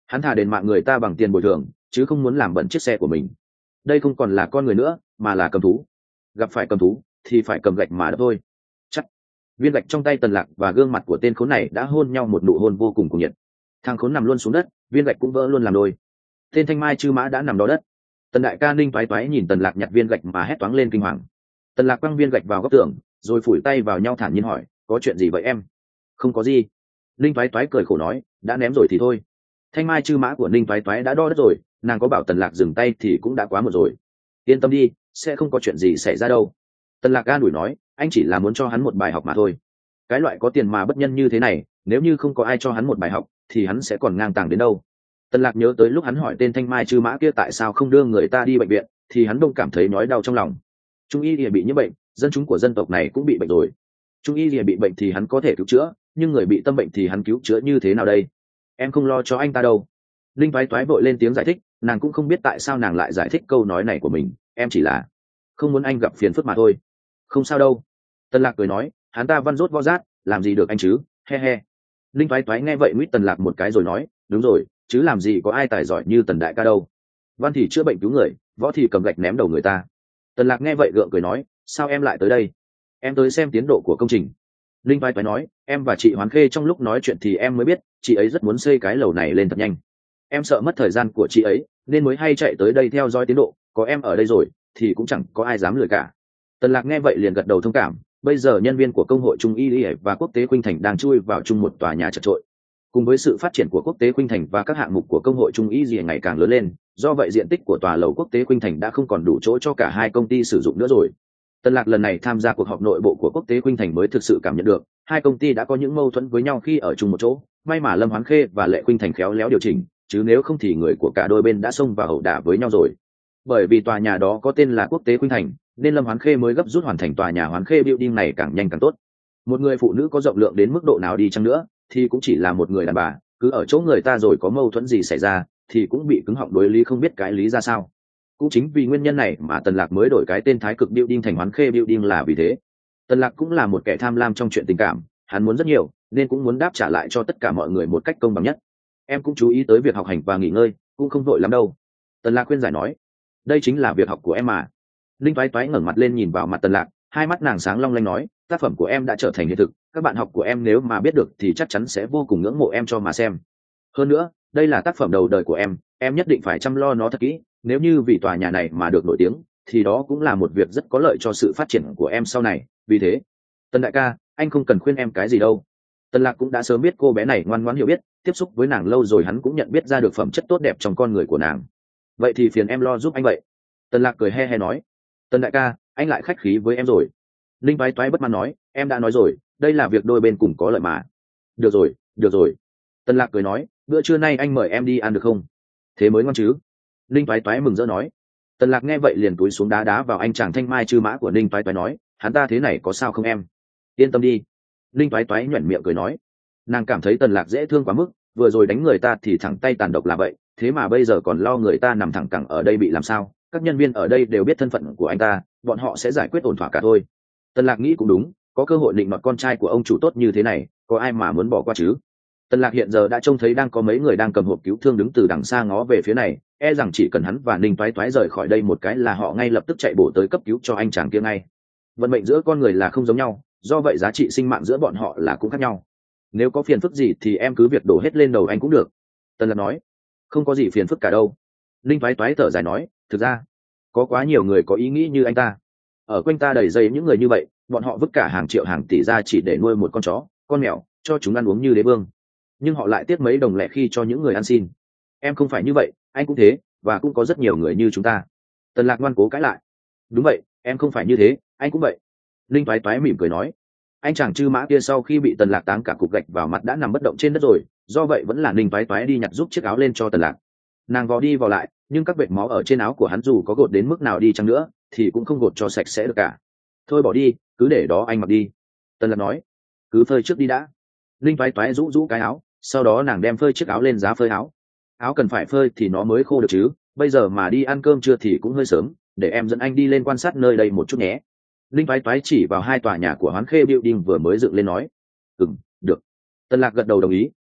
[SPEAKER 1] Hắn thà đền mạng người ta bằng tiền bồi thường chứ không muốn làm bẩn chiếc xe của mình. Đây không còn là con người nữa mà là cầm thú. Gặp phải cầm thú thì phải cầm gạch mà đập thôi. Chắc viên gạch trong tay Tần Lạc và gương mặt của tên khốn này đã hôn nhau một nụ hôn vô cùng cuồng nhiệt. Thằng khốn nằm luôn xuống đất, viên gạch cũng vỡ luôn làm đôi. Tên Thanh Mai Chư Mã đã nằm đó đất. Tần đại ca Ninh toái toái nhìn Tần Lạc nhặt viên gạch mà hét toáng lên kinh hoàng. Tần Lạc quăng viên gạch vào góc tường rồi phủi tay vào nhau thản nhiên hỏi, có chuyện gì vậy em? Không có gì. Ninh toái toái cười khổ nói, đã ném rồi thì thôi. Thanh Mai Chư Mã của Ninh toái toái đã đo đất rồi, nàng có bảo Tần Lạc dừng tay thì cũng đã quá muộn rồi. Yên tâm đi, sẽ không có chuyện gì xảy ra đâu. Tần Lạc an ủi nói, anh chỉ là muốn cho hắn một bài học mà thôi. Cái loại có tiền mà bất nhân như thế này, nếu như không có ai cho hắn một bài học thì hắn sẽ còn ngang tàng đến đâu. Tần Lạc nhớ tới lúc hắn hỏi tên Thanh Mai Chư Mã kia tại sao không đưa người ta đi bệnh viện thì hắn đông cảm thấy nhói đau trong lòng. Trung y lìa bị nhiễm bệnh, dân chúng của dân tộc này cũng bị bệnh rồi. Trung y lìa bị bệnh thì hắn có thể cứu chữa, nhưng người bị tâm bệnh thì hắn cứu chữa như thế nào đây? Em không lo cho anh ta đâu. Linh toái toái vội lên tiếng giải thích, nàng cũng không biết tại sao nàng lại giải thích câu nói này của mình, em chỉ là không muốn anh gặp phiền phức mà thôi. Không sao đâu. Tần Lạc cười nói, hắn ta văn rốt võ rát, làm gì được anh chứ, he he. Linh toái toái nghe vậy nguyết Tần Lạc một cái rồi nói, đúng rồi, chứ làm gì có ai tài giỏi như Tần đại ca đâu. Văn thì chữa bệnh cứu người, võ thì cầm gạch ném đầu người ta. Tần Lạc nghe vậy gượng cười nói, sao em lại tới đây? Em tới xem tiến độ của công trình. Linh toái toái nói, em và chị Hoán Khê trong lúc nói chuyện thì em mới biết chị ấy rất muốn xây cái lầu này lên thật nhanh. Em sợ mất thời gian của chị ấy nên mới hay chạy tới đây theo dõi tiến độ, có em ở đây rồi thì cũng chẳng có ai dám lười cả. Tần Lạc nghe vậy liền gật đầu thông cảm, bây giờ nhân viên của công hội Trung y y và quốc tế Khuynh Thành đang chui vào chung một tòa nhà chật chội. Cùng với sự phát triển của quốc tế Khuynh Thành và các hạng mục của công hội Trung y y ngày càng lớn lên, do vậy diện tích của tòa lầu quốc tế Khuynh Thành đã không còn đủ chỗ cho cả hai công ty sử dụng nữa rồi. Tần Lạc lần này tham gia cuộc họp nội bộ của quốc tế Khuynh Thành mới thực sự cảm nhận được hai công ty đã có những mâu thuẫn với nhau khi ở chung một chỗ. May mà Lâm Hoán Khê và Lệ Khuynh Thành khéo léo điều chỉnh, chứ nếu không thì người của cả đôi bên đã xông vào ẩu đả với nhau rồi. Bởi vì tòa nhà đó có tên là quốc tế Khuynh Thành nên Lâm Hoán Khê mới gấp rút hoàn thành tòa nhà Hoán Khê Building này càng nhanh càng tốt. Một người phụ nữ có rộng lượng đến mức độ nào đi chăng nữa thì cũng chỉ là một người đàn bà, cứ ở chỗ người ta rồi có mâu thuẫn gì xảy ra thì cũng bị cứng họng đối lý không biết cái lý ra sao. Cũng chính vì nguyên nhân này mà Tần Lạc mới đổi cái tên Thái Cực Building thành Hoán Khê Building là vì thế. Tần Lạc cũng là một kẻ tham lam trong chuyện tình cảm, hắn muốn rất nhiều nên cũng muốn đáp trả lại cho tất cả mọi người một cách công bằng nhất. Em cũng chú ý tới việc học hành và nghỉ ngơi, cũng không vội lắm đâu. Tần Lạc khuyên giải nói, đây chính là việc học của em mà. Linh toái toái ngẩng mặt lên nhìn vào mặt Tần Lạc, hai mắt nàng sáng long lanh nói, tác phẩm của em đã trở thành hiện thực, các bạn học của em nếu mà biết được thì chắc chắn sẽ vô cùng ngưỡng mộ em cho mà xem. Hơn nữa, đây là tác phẩm đầu đời của em, em nhất định phải chăm lo nó thật kỹ, nếu như vì tòa nhà này mà được nổi tiếng thì đó cũng là một việc rất có lợi cho sự phát triển của em sau này. Vì thế, Tần đại ca, anh không cần khuyên em cái gì đâu. Tần Lạc cũng đã sớm biết cô bé này ngoan ngoãn hiểu biết, tiếp xúc với nàng lâu rồi hắn cũng nhận biết ra được phẩm chất tốt đẹp trong con người của nàng. Vậy thì phiền em lo giúp anh vậy. Tần Lạc cười he he nói, Tần đại ca, anh lại khách khí với em rồi. Linh toái toái bất mãn nói, em đã nói rồi, đây là việc đôi bên cùng có lợi mà. Được rồi, được rồi. Tần Lạc cười nói, bữa trưa nay anh mời em đi ăn được không? Thế mới ngon chứ. Linh toái toái mừng rỡ nói. Tần Lạc nghe vậy liền túi xuống đá đá vào anh chàng Thanh Mai Chư Mã của Linh toái toái nói, hắn ta thế này có sao không em? Yên tâm đi. Linh toái toái nhoẻn miệng cười nói, nàng cảm thấy Tần Lạc dễ thương quá mức, vừa rồi đánh người ta thì thẳng tay tàn độc là vậy, thế mà bây giờ còn lo người ta nằm thẳng cẳng ở đây bị làm sao? Các nhân viên ở đây đều biết thân phận của anh ta, bọn họ sẽ giải quyết ổn thỏa cả thôi. Tần Lạc nghĩ cũng đúng, có cơ hội định nọt con trai của ông chủ tốt như thế này, có ai mà muốn bỏ qua chứ? Tần Lạc hiện giờ đã trông thấy đang có mấy người đang cầm hộp cứu thương đứng từ đằng xa ngó về phía này, e rằng chỉ cần hắn và Ninh Toái Toái rời khỏi đây một cái là họ ngay lập tức chạy bổ tới cấp cứu cho anh chàng kia ngay. Vận mệnh giữa con người là không giống nhau, do vậy giá trị sinh mạng giữa bọn họ là cũng khác nhau. Nếu có phiền phức gì thì em cứ việc đổ hết lên đầu anh cũng được. Tần Lạc nói, không có gì phiền phức cả đâu. Ninh Toái Toái thở dài nói, thực ra có quá nhiều người có ý nghĩ như anh ta, ở quanh ta đầy dây những người như vậy, bọn họ vứt cả hàng triệu hàng tỷ ra chỉ để nuôi một con chó, con mèo, cho chúng ăn uống như đế vương, nhưng họ lại tiếc mấy đồng lẻ khi cho những người ăn xin. Em không phải như vậy, anh cũng thế, và cũng có rất nhiều người như chúng ta. Tần Lạc ngoan cố cãi lại, đúng vậy, em không phải như thế, anh cũng vậy. Linh Toái Toái mỉm cười nói. Anh chàng Chư Mã kia sau khi bị Tần Lạc táng cả cục gạch vào mặt đã nằm bất động trên đất rồi, do vậy vẫn là Linh Toái Toái đi nhặt giúp chiếc áo lên cho Tần Lạc. Nàng vò đi vò lại, nhưng các vệt máu ở trên áo của hắn dù có gột đến mức nào đi chăng nữa thì cũng không gột cho sạch sẽ được cả. Thôi bỏ đi, cứ để đó anh mặc đi. Tần Lạc nói, cứ phơi trước đi đã. Linh Toái Toái rũ rũ cái áo, sau đó nàng đem phơi chiếc áo lên giá phơi áo. Áo cần phải phơi thì nó mới khô được chứ, bây giờ mà đi ăn cơm trưa thì cũng hơi sớm, để em dẫn anh đi lên quan sát nơi đây một chút nhé. Linh Toái Toái chỉ vào hai tòa nhà của Hoán Khê Building vừa mới dựng lên nói. Ừm, được. Tần Lạc gật đầu đồng ý,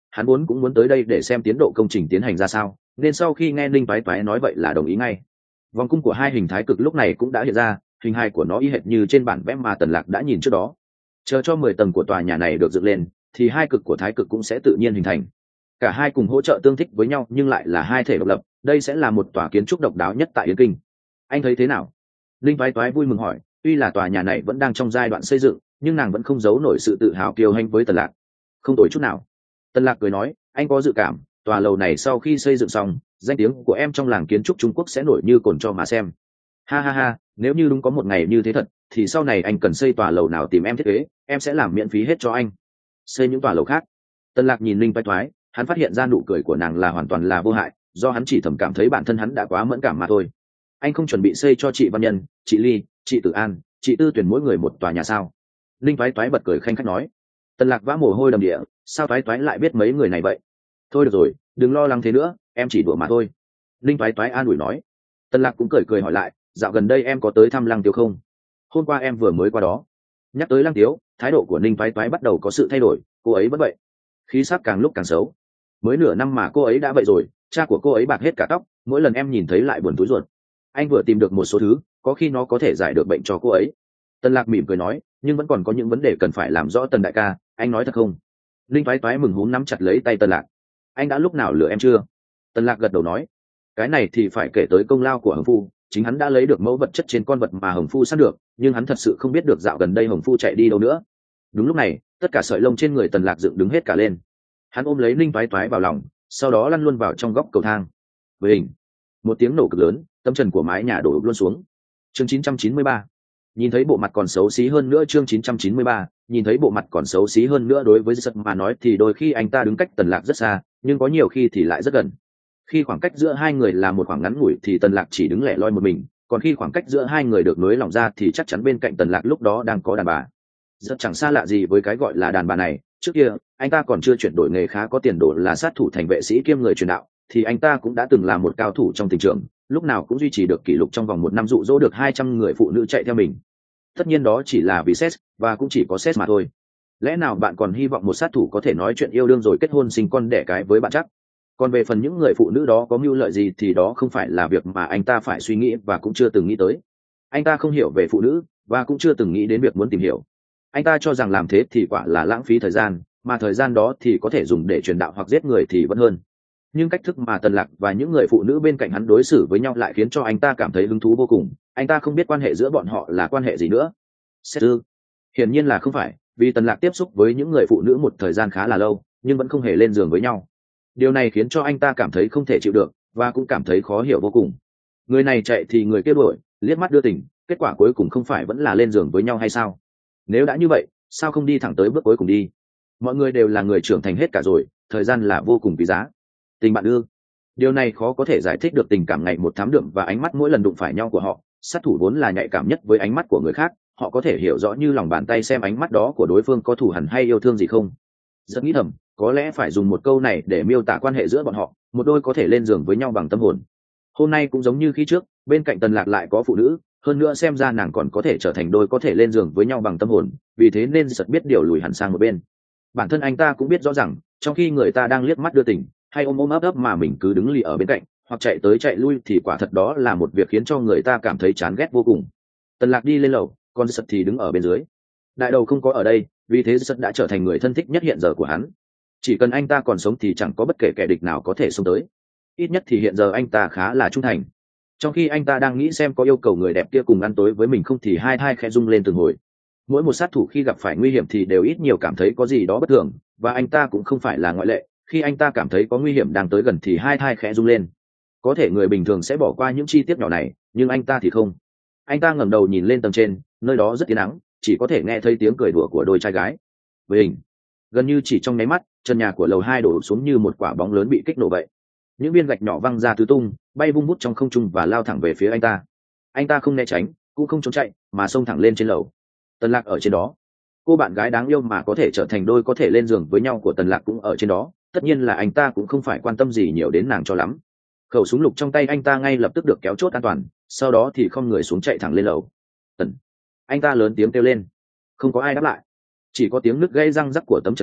[SPEAKER 1] hắn vốn cũng muốn tới đây để xem tiến độ công trình tiến hành ra sao, nên sau khi nghe Ninh Toái Toái nói vậy là đồng ý ngay. Vòng cung của hai hình thái cực lúc này cũng đã hiện ra, hình hài của nó y hệt như trên bản vẽ mà Tần Lạc đã nhìn trước đó. Chờ cho mười tầng của tòa nhà này được dựng lên, thì hai cực của thái cực cũng sẽ tự nhiên hình thành. Cả hai cùng hỗ trợ tương thích với nhau nhưng lại là hai thể độc lập, đây sẽ là một tòa kiến trúc độc đáo nhất tại Yến Kinh. Anh thấy thế nào? Linh Toái Toái vui mừng hỏi, tuy là tòa nhà này vẫn đang trong giai đoạn xây dựng, nhưng nàng vẫn không giấu nổi sự tự hào kiêu hãnh với Tần Lạc. Không tồi chút nào. Tần Lạc cười nói, anh có dự cảm, tòa lầu này sau khi xây dựng xong, danh tiếng của em trong làng kiến trúc Trung Quốc sẽ nổi như cồn cho mà xem. Ha ha ha, nếu như đúng có một ngày như thế thật, thì sau này anh cần xây tòa lầu nào tìm em thiết kế, em sẽ làm miễn phí hết cho anh. Xây những tòa lầu khác. Tần Lạc nhìn Linh Toái Toái, hắn phát hiện ra nụ cười của nàng là hoàn toàn là vô hại, do hắn chỉ thầm cảm thấy bản thân hắn đã quá mẫn cảm mà thôi. Anh không chuẩn bị xây cho chị Văn Nhân, chị Ly, chị Tử An, chị Tư Tuyển mỗi người một tòa nhà sao? Linh Toái Toái bật cười khanh khách nói. Tần Lạc vã mồ hôi đầm địa, sao Toái Toái lại biết mấy người này vậy? Thôi được rồi, đừng lo lắng thế nữa, em chỉ đùa mà thôi. Linh Toái Toái an ủi nói. Tần Lạc cũng cười cười hỏi lại, dạo gần đây em có tới thăm Lăng Tiếu không? Hôm qua em vừa mới qua đó. Nhắc tới Lăng Tiếu, thái độ của Linh Toái Toái bắt đầu có sự thay đổi, cô ấy bất vậy, khí sắc càng lúc càng xấu. Mới nửa năm mà cô ấy đã vậy rồi, cha của cô ấy bạc hết cả tóc, mỗi lần em nhìn thấy lại buồn túi ruột. Anh vừa tìm được một số thứ, có khi nó có thể giải được bệnh cho cô ấy. Tần Lạc mỉm cười nói, nhưng vẫn còn có những vấn đề cần phải làm rõ. Tần đại ca, anh nói thật không? Linh Toái Toái mừng húm nắm chặt lấy tay Tần Lạc. Anh đã lúc nào lừa em chưa? Tần Lạc gật đầu nói, cái này thì phải kể tới công lao của Hồng Phu, chính hắn đã lấy được mẫu vật chất trên con vật mà Hồng Phu săn được, nhưng hắn thật sự không biết được dạo gần đây Hồng Phu chạy đi đâu nữa. Đúng lúc này, tất cả sợi lông trên người Tần Lạc dựng đứng hết cả lên. Hắn ôm lấy Linh Toái Toái vào lòng, sau đó lăn luôn vào trong góc cầu thang. Với hình, một tiếng nổ cực lớn, tấm trần của mái nhà đổ ập luôn xuống. Chương chín trăm chín mươi ba. Nhìn thấy bộ mặt còn xấu xí hơn nữa. Chương chín trăm chín mươi ba. Nhìn thấy bộ mặt còn xấu xí hơn nữa. Đối với Giật mà nói thì đôi khi anh ta đứng cách Tần Lạc rất xa, nhưng có nhiều khi thì lại rất gần. Khi khoảng cách giữa hai người là một khoảng ngắn ngủi thì Tần Lạc chỉ đứng lẻ loi một mình, còn khi khoảng cách giữa hai người được nối lỏng ra thì chắc chắn bên cạnh Tần Lạc lúc đó đang có đàn bà. Giật chẳng xa lạ gì với cái gọi là đàn bà này, trước kia anh ta còn chưa chuyển đổi nghề khá có tiền đồ là sát thủ thành vệ sĩ kiêm người truyền đạo, thì anh ta cũng đã từng là một cao thủ trong tình trường, lúc nào cũng duy trì được kỷ lục trong vòng một năm dụ dỗ được hai trăm người phụ nữ chạy theo mình. Tất nhiên đó chỉ là vì sex, và cũng chỉ có sex mà thôi. Lẽ nào bạn còn hy vọng một sát thủ có thể nói chuyện yêu đương rồi kết hôn sinh con đẻ cái với bạn chắc? Còn về phần những người phụ nữ đó có mưu lợi gì thì đó không phải là việc mà anh ta phải suy nghĩ và cũng chưa từng nghĩ tới. Anh ta không hiểu về phụ nữ và cũng chưa từng nghĩ đến việc muốn tìm hiểu. Anh ta cho rằng làm thế thì quả là lãng phí thời gian, mà thời gian đó thì có thể dùng để truyền đạo hoặc giết người thì vẫn hơn. Nhưng cách thức mà Tần Lạc và những người phụ nữ bên cạnh hắn đối xử với nhau lại khiến cho anh ta cảm thấy hứng thú vô cùng. Anh ta không biết quan hệ giữa bọn họ là quan hệ gì nữa. Xét ư? Hiển nhiên là không phải, vì Tần Lạc tiếp xúc với những người phụ nữ một thời gian khá là lâu, nhưng vẫn không hề lên giường với nhau. Điều này khiến cho anh ta cảm thấy không thể chịu được, và cũng cảm thấy khó hiểu vô cùng. Người này chạy thì người kia đuổi, liếc mắt đưa tình, kết quả cuối cùng không phải vẫn là lên giường với nhau hay sao? Nếu đã như vậy, sao không đi thẳng tới bước cuối cùng đi? Mọi người đều là người trưởng thành hết cả rồi, thời gian là vô cùng quý giá. Tình bạn ư? Điều này khó có thể giải thích được tình cảm ngày một thám đượm và ánh mắt mỗi lần đụng phải nhau của họ. Sát thủ vốn là nhạy cảm nhất với ánh mắt của người khác, họ có thể hiểu rõ như lòng bàn tay xem ánh mắt đó của đối phương có thù hằn hay yêu thương gì không. Rất nghĩ thầm, có lẽ phải dùng một câu này để miêu tả quan hệ giữa bọn họ, một đôi có thể lên giường với nhau bằng tâm hồn. Hôm nay cũng giống như khi trước, bên cạnh Tần Lạc lại có phụ nữ, hơn nữa xem ra nàng còn có thể trở thành đôi có thể lên giường với nhau bằng tâm hồn, vì thế nên Giật biết điều lùi hẳn sang một bên. Bản thân anh ta cũng biết rõ rằng, trong khi người ta đang liếc mắt đưa tình, hay ôm ôm ấp ấp mà mình cứ đứng lì ở bên cạnh, hoặc chạy tới chạy lui thì quả thật đó là một việc khiến cho người ta cảm thấy chán ghét vô cùng. Tần Lạc đi lên lầu, còn Giật thì đứng ở bên dưới. Đại đầu không có ở đây, vì thế Giật đã trở thành người thân thích nhất hiện giờ của hắn. Chỉ cần anh ta còn sống thì chẳng có bất kể kẻ địch nào có thể xông tới. Ít nhất thì hiện giờ anh ta khá là trung thành. Trong khi anh ta đang nghĩ xem có yêu cầu người đẹp kia cùng ăn tối với mình không thì hai thai khẽ rung lên từng hồi. Mỗi một sát thủ khi gặp phải nguy hiểm thì đều ít nhiều cảm thấy có gì đó bất thường, và anh ta cũng không phải là ngoại lệ. Khi anh ta cảm thấy có nguy hiểm đang tới gần thì hai thai khẽ rung lên. Có thể người bình thường sẽ bỏ qua những chi tiết nhỏ này, nhưng anh ta thì không. Anh ta ngẩng đầu nhìn lên tầng trên, nơi đó rất yên ắng, chỉ có thể nghe thấy tiếng cười đùa của đôi trai gái. Với hình, gần như chỉ trong nháy mắt, chân nhà của lầu hai đổ xuống như một quả bóng lớn bị kích nổ vậy. Những viên gạch nhỏ văng ra tứ tung, bay vung vút trong không trung và lao thẳng về phía anh ta. Anh ta không né tránh, cũng không trốn chạy, mà xông thẳng lên trên lầu. Tần Lạc ở trên đó. Cô bạn gái đáng yêu mà có thể trở thành đôi có thể lên giường với nhau của Tần Lạc cũng ở trên đó. Tất nhiên là anh ta cũng không phải quan tâm gì nhiều đến nàng cho lắm. Khẩu súng lục trong tay anh ta ngay lập tức được kéo chốt an toàn, sau đó thì không người xuống chạy thẳng lên lầu. Tần. Anh ta lớn tiếng kêu lên. Không có ai đáp lại. Chỉ có tiếng nứt gãy răng rắc của tấm trần nhà,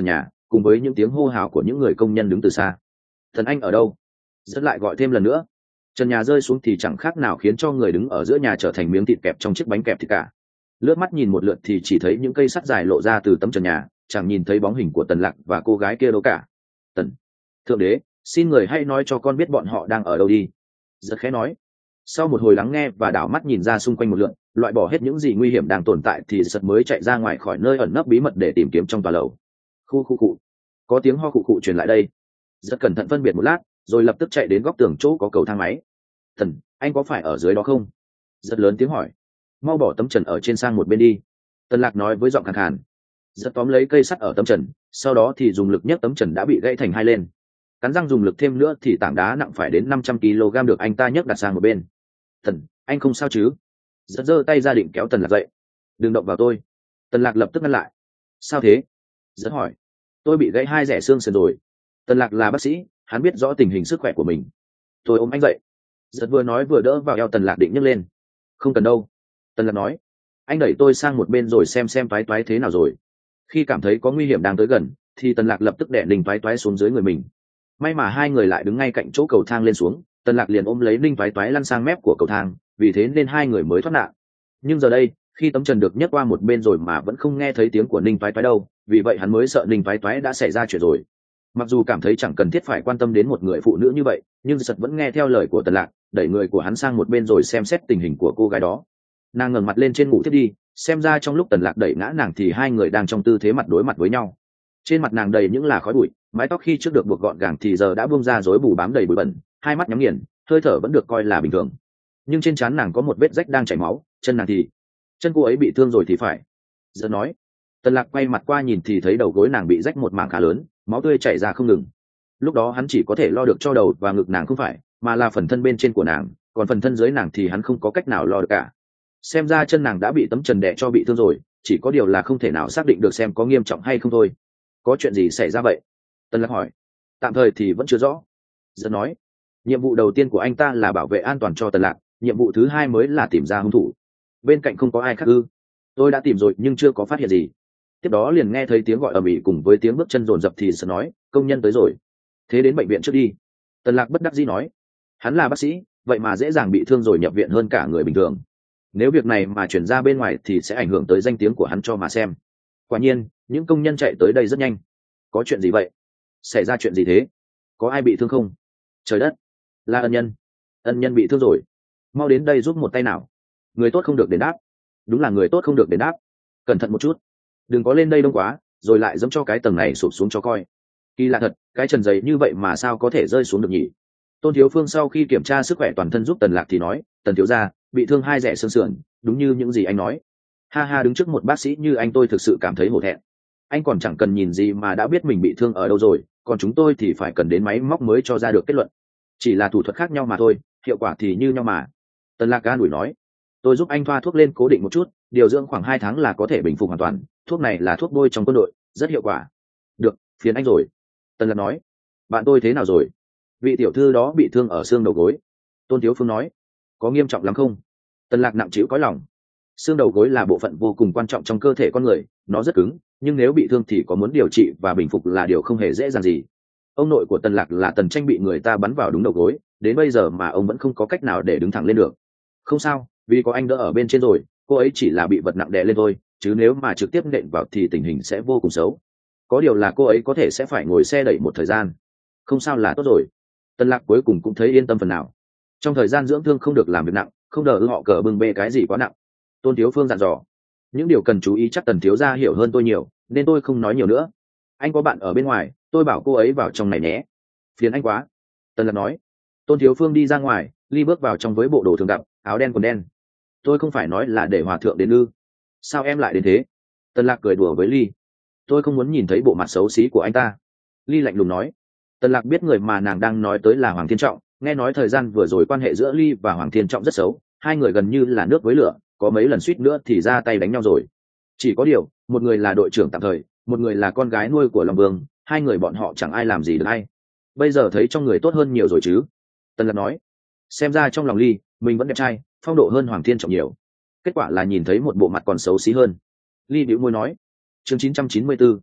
[SPEAKER 1] cùng với những tiếng hô hào của những người công nhân đứng từ xa. Thần anh ở đâu? Rất lại gọi thêm lần nữa. Trần nhà rơi xuống thì chẳng khác nào khiến cho người đứng ở giữa nhà trở thành miếng thịt kẹp trong chiếc bánh kẹp thịt cả. Lướt mắt nhìn một lượt thì chỉ thấy những cây sắt dài lộ ra từ tấm trần nhà, chẳng nhìn thấy bóng hình của Tần Lạc và cô gái kia đâu cả. Tần thượng đế, xin người hãy nói cho con biết bọn họ đang ở đâu đi. Rất khẽ nói. Sau một hồi lắng nghe và đảo mắt nhìn ra xung quanh một lượt, loại bỏ hết những gì nguy hiểm đang tồn tại thì Giật mới chạy ra ngoài khỏi nơi ẩn nấp bí mật để tìm kiếm trong tòa lầu. Khu khu cụ, có tiếng ho khụ khụ truyền lại đây. Rất cẩn thận phân biệt một lát, rồi lập tức chạy đến góc tường chỗ có cầu thang máy. Thần, anh có phải ở dưới đó không? Rất lớn tiếng hỏi. Mau bỏ tấm trần ở trên sang một bên đi. Tần Lạc nói với giọng khàn khàn. Rất tóm lấy cây sắt ở tấm trần, sau đó thì dùng lực nhấc tấm trần đã bị gãy thành hai lên. Cắn răng dùng lực thêm nữa thì tảng đá nặng phải đến năm trăm ki lô gam được anh ta nhấc đặt sang một bên. Thần, anh không sao chứ? Rất giơ tay ra định kéo Tần Lạc dậy. Đừng động vào tôi. Tần Lạc lập tức ngăn lại. Sao thế? Rất hỏi. Tôi bị gãy hai rẻ xương sườn rồi. Tần Lạc là bác sĩ, hắn biết rõ tình hình sức khỏe của mình. Tôi ôm anh dậy. Rất vừa nói vừa đỡ vào eo Tần Lạc định nhấc lên. Không cần đâu. Tần Lạc nói. Anh đẩy tôi sang một bên rồi xem xem toái toái thế nào rồi. Khi cảm thấy có nguy hiểm đang tới gần thì Tần Lạc lập tức đè Ninh toái toái xuống dưới người mình. May mà hai người lại đứng ngay cạnh chỗ cầu thang lên xuống, Tần Lạc liền ôm lấy Ninh toái toái lăn sang mép của cầu thang, vì thế nên hai người mới thoát nạn. Nhưng giờ đây, khi tấm trần được nhấc qua một bên rồi mà vẫn không nghe thấy tiếng của Ninh toái toái đâu, vì vậy hắn mới sợ Ninh toái toái đã xảy ra chuyện rồi. Mặc dù cảm thấy chẳng cần thiết phải quan tâm đến một người phụ nữ như vậy, nhưng Giật vẫn nghe theo lời của Tần Lạc, đẩy người của hắn sang một bên rồi xem xét tình hình của cô gái đó. Nàng ngẩng mặt lên trên ngủ thiếp đi, xem ra trong lúc Tần Lạc đẩy ngã nàng thì hai người đang trong tư thế mặt đối mặt với nhau. Trên mặt nàng đầy những là khói bụi, mái tóc khi trước được buộc gọn gàng thì giờ đã buông ra rối bù bám đầy bụi bẩn, hai mắt nhắm nghiền, hơi thở vẫn được coi là bình thường. Nhưng trên trán nàng có một vết rách đang chảy máu, chân nàng thì chân cô ấy bị thương rồi thì phải. Giờ nói. Tần Lạc quay mặt qua nhìn thì thấy đầu gối nàng bị rách một mảng khá lớn, máu tươi chảy ra không ngừng. Lúc đó hắn chỉ có thể lo được cho đầu và ngực nàng không phải, mà là phần thân bên trên của nàng, còn phần thân dưới nàng thì hắn không có cách nào lo được cả. Xem ra chân nàng đã bị tấm trần đè cho bị thương rồi, chỉ có điều là không thể nào xác định được xem có nghiêm trọng hay không thôi. Có chuyện gì xảy ra vậy? Tần Lạc hỏi. Tạm thời thì vẫn chưa rõ. Giật nói. Nhiệm vụ đầu tiên của anh ta là bảo vệ an toàn cho Tần Lạc, nhiệm vụ thứ hai mới là tìm ra hung thủ. Bên cạnh không có ai khác ư? Tôi đã tìm rồi nhưng chưa có phát hiện gì. Tiếp đó liền nghe thấy tiếng gọi ầm ĩ cùng với tiếng bước chân dồn dập thì Giật nói, công nhân tới rồi. Thế đến bệnh viện trước đi. Tần Lạc bất đắc dĩ nói. Hắn là bác sĩ, vậy mà dễ dàng bị thương rồi nhập viện hơn cả người bình thường. Nếu việc này mà chuyển ra bên ngoài thì sẽ ảnh hưởng tới danh tiếng của hắn cho mà xem. Quả nhiên, những công nhân chạy tới đây rất nhanh. Có chuyện gì vậy? Xảy ra chuyện gì thế? Có ai bị thương không? Trời đất, là ân nhân. Ân nhân bị thương rồi. Mau đến đây giúp một tay nào. Người tốt không được đền đáp. Đúng là người tốt không được đền đáp. Cẩn thận một chút. Đừng có lên đây đông quá, rồi lại dẫm cho cái tầng này sụp xuống cho coi. Kỳ lạ thật, cái trần dày như vậy mà sao có thể rơi xuống được nhỉ? Tôn Thiếu Phương sau khi kiểm tra sức khỏe toàn thân giúp Tần Lạc thì nói, Tần thiếu gia bị thương hai rẻ xương sườn, đúng như những gì anh nói. Ha ha, đứng trước một bác sĩ như anh tôi thực sự cảm thấy hổ thẹn. Anh còn chẳng cần nhìn gì mà đã biết mình bị thương ở đâu rồi, còn chúng tôi thì phải cần đến máy móc mới cho ra được kết luận. Chỉ là thủ thuật khác nhau mà thôi, hiệu quả thì như nhau mà. Tần Lạc an ủi nói. Tôi giúp anh thoa thuốc lên cố định một chút, điều dưỡng khoảng hai tháng là có thể bình phục hoàn toàn. Thuốc này là thuốc bôi trong quân đội, rất hiệu quả. Được, phiền anh rồi. Tần Lạc nói. Bạn tôi thế nào rồi? Vị tiểu thư đó bị thương ở xương đầu gối. Tôn Thiếu Phương nói. Có nghiêm trọng lắm không? Tần Lạc nặng trĩu cõi lòng. Xương đầu gối là bộ phận vô cùng quan trọng trong cơ thể con người, nó rất cứng, nhưng nếu bị thương thì có muốn điều trị và bình phục là điều không hề dễ dàng gì. Ông nội của Tần Lạc là Tần Tranh bị người ta bắn vào đúng đầu gối, đến bây giờ mà ông vẫn không có cách nào để đứng thẳng lên được. Không sao, vì có anh đỡ ở bên trên rồi, cô ấy chỉ là bị vật nặng đè lên thôi, chứ nếu mà trực tiếp nện vào thì tình hình sẽ vô cùng xấu. Có điều là cô ấy có thể sẽ phải ngồi xe đẩy một thời gian. Không sao là tốt rồi. Tần Lạc cuối cùng cũng thấy yên tâm phần nào. Trong thời gian dưỡng thương không được làm việc nặng, không đờ ư họ cờ bưng bê cái gì quá nặng. Tôn Thiếu Phương dặn dò. Những điều cần chú ý chắc Tần thiếu gia hiểu hơn tôi nhiều, nên tôi không nói nhiều nữa. Anh có bạn ở bên ngoài, tôi bảo cô ấy vào trong này nhé. Phiền anh quá. Tần Lạc nói. Tôn Thiếu Phương đi ra ngoài, Ly bước vào trong với bộ đồ thường gặp, áo đen quần đen. Tôi không phải nói là để hòa thượng đến ư? Sao em lại đến thế? Tần Lạc cười đùa với Ly. Tôi không muốn nhìn thấy bộ mặt xấu xí của anh ta. Ly lạnh lùng nói. Tần Lạc biết người mà nàng đang nói tới là Hoàng Thiên Trọng, nghe nói thời gian vừa rồi quan hệ giữa Ly và Hoàng Thiên Trọng rất xấu, hai người gần như là nước với lửa, có mấy lần suýt nữa thì ra tay đánh nhau rồi. Chỉ có điều, một người là đội trưởng tạm thời, một người là con gái nuôi của Long Vương, hai người bọn họ chẳng ai làm gì được ai. Bây giờ thấy trong người tốt hơn nhiều rồi chứ? Tần Lạc nói. Xem ra trong lòng Ly, mình vẫn đẹp trai, phong độ hơn Hoàng Thiên Trọng nhiều. Kết quả là nhìn thấy một bộ mặt còn xấu xí hơn. Ly bĩu môi nói. Chương chín trăm chín mươi tư.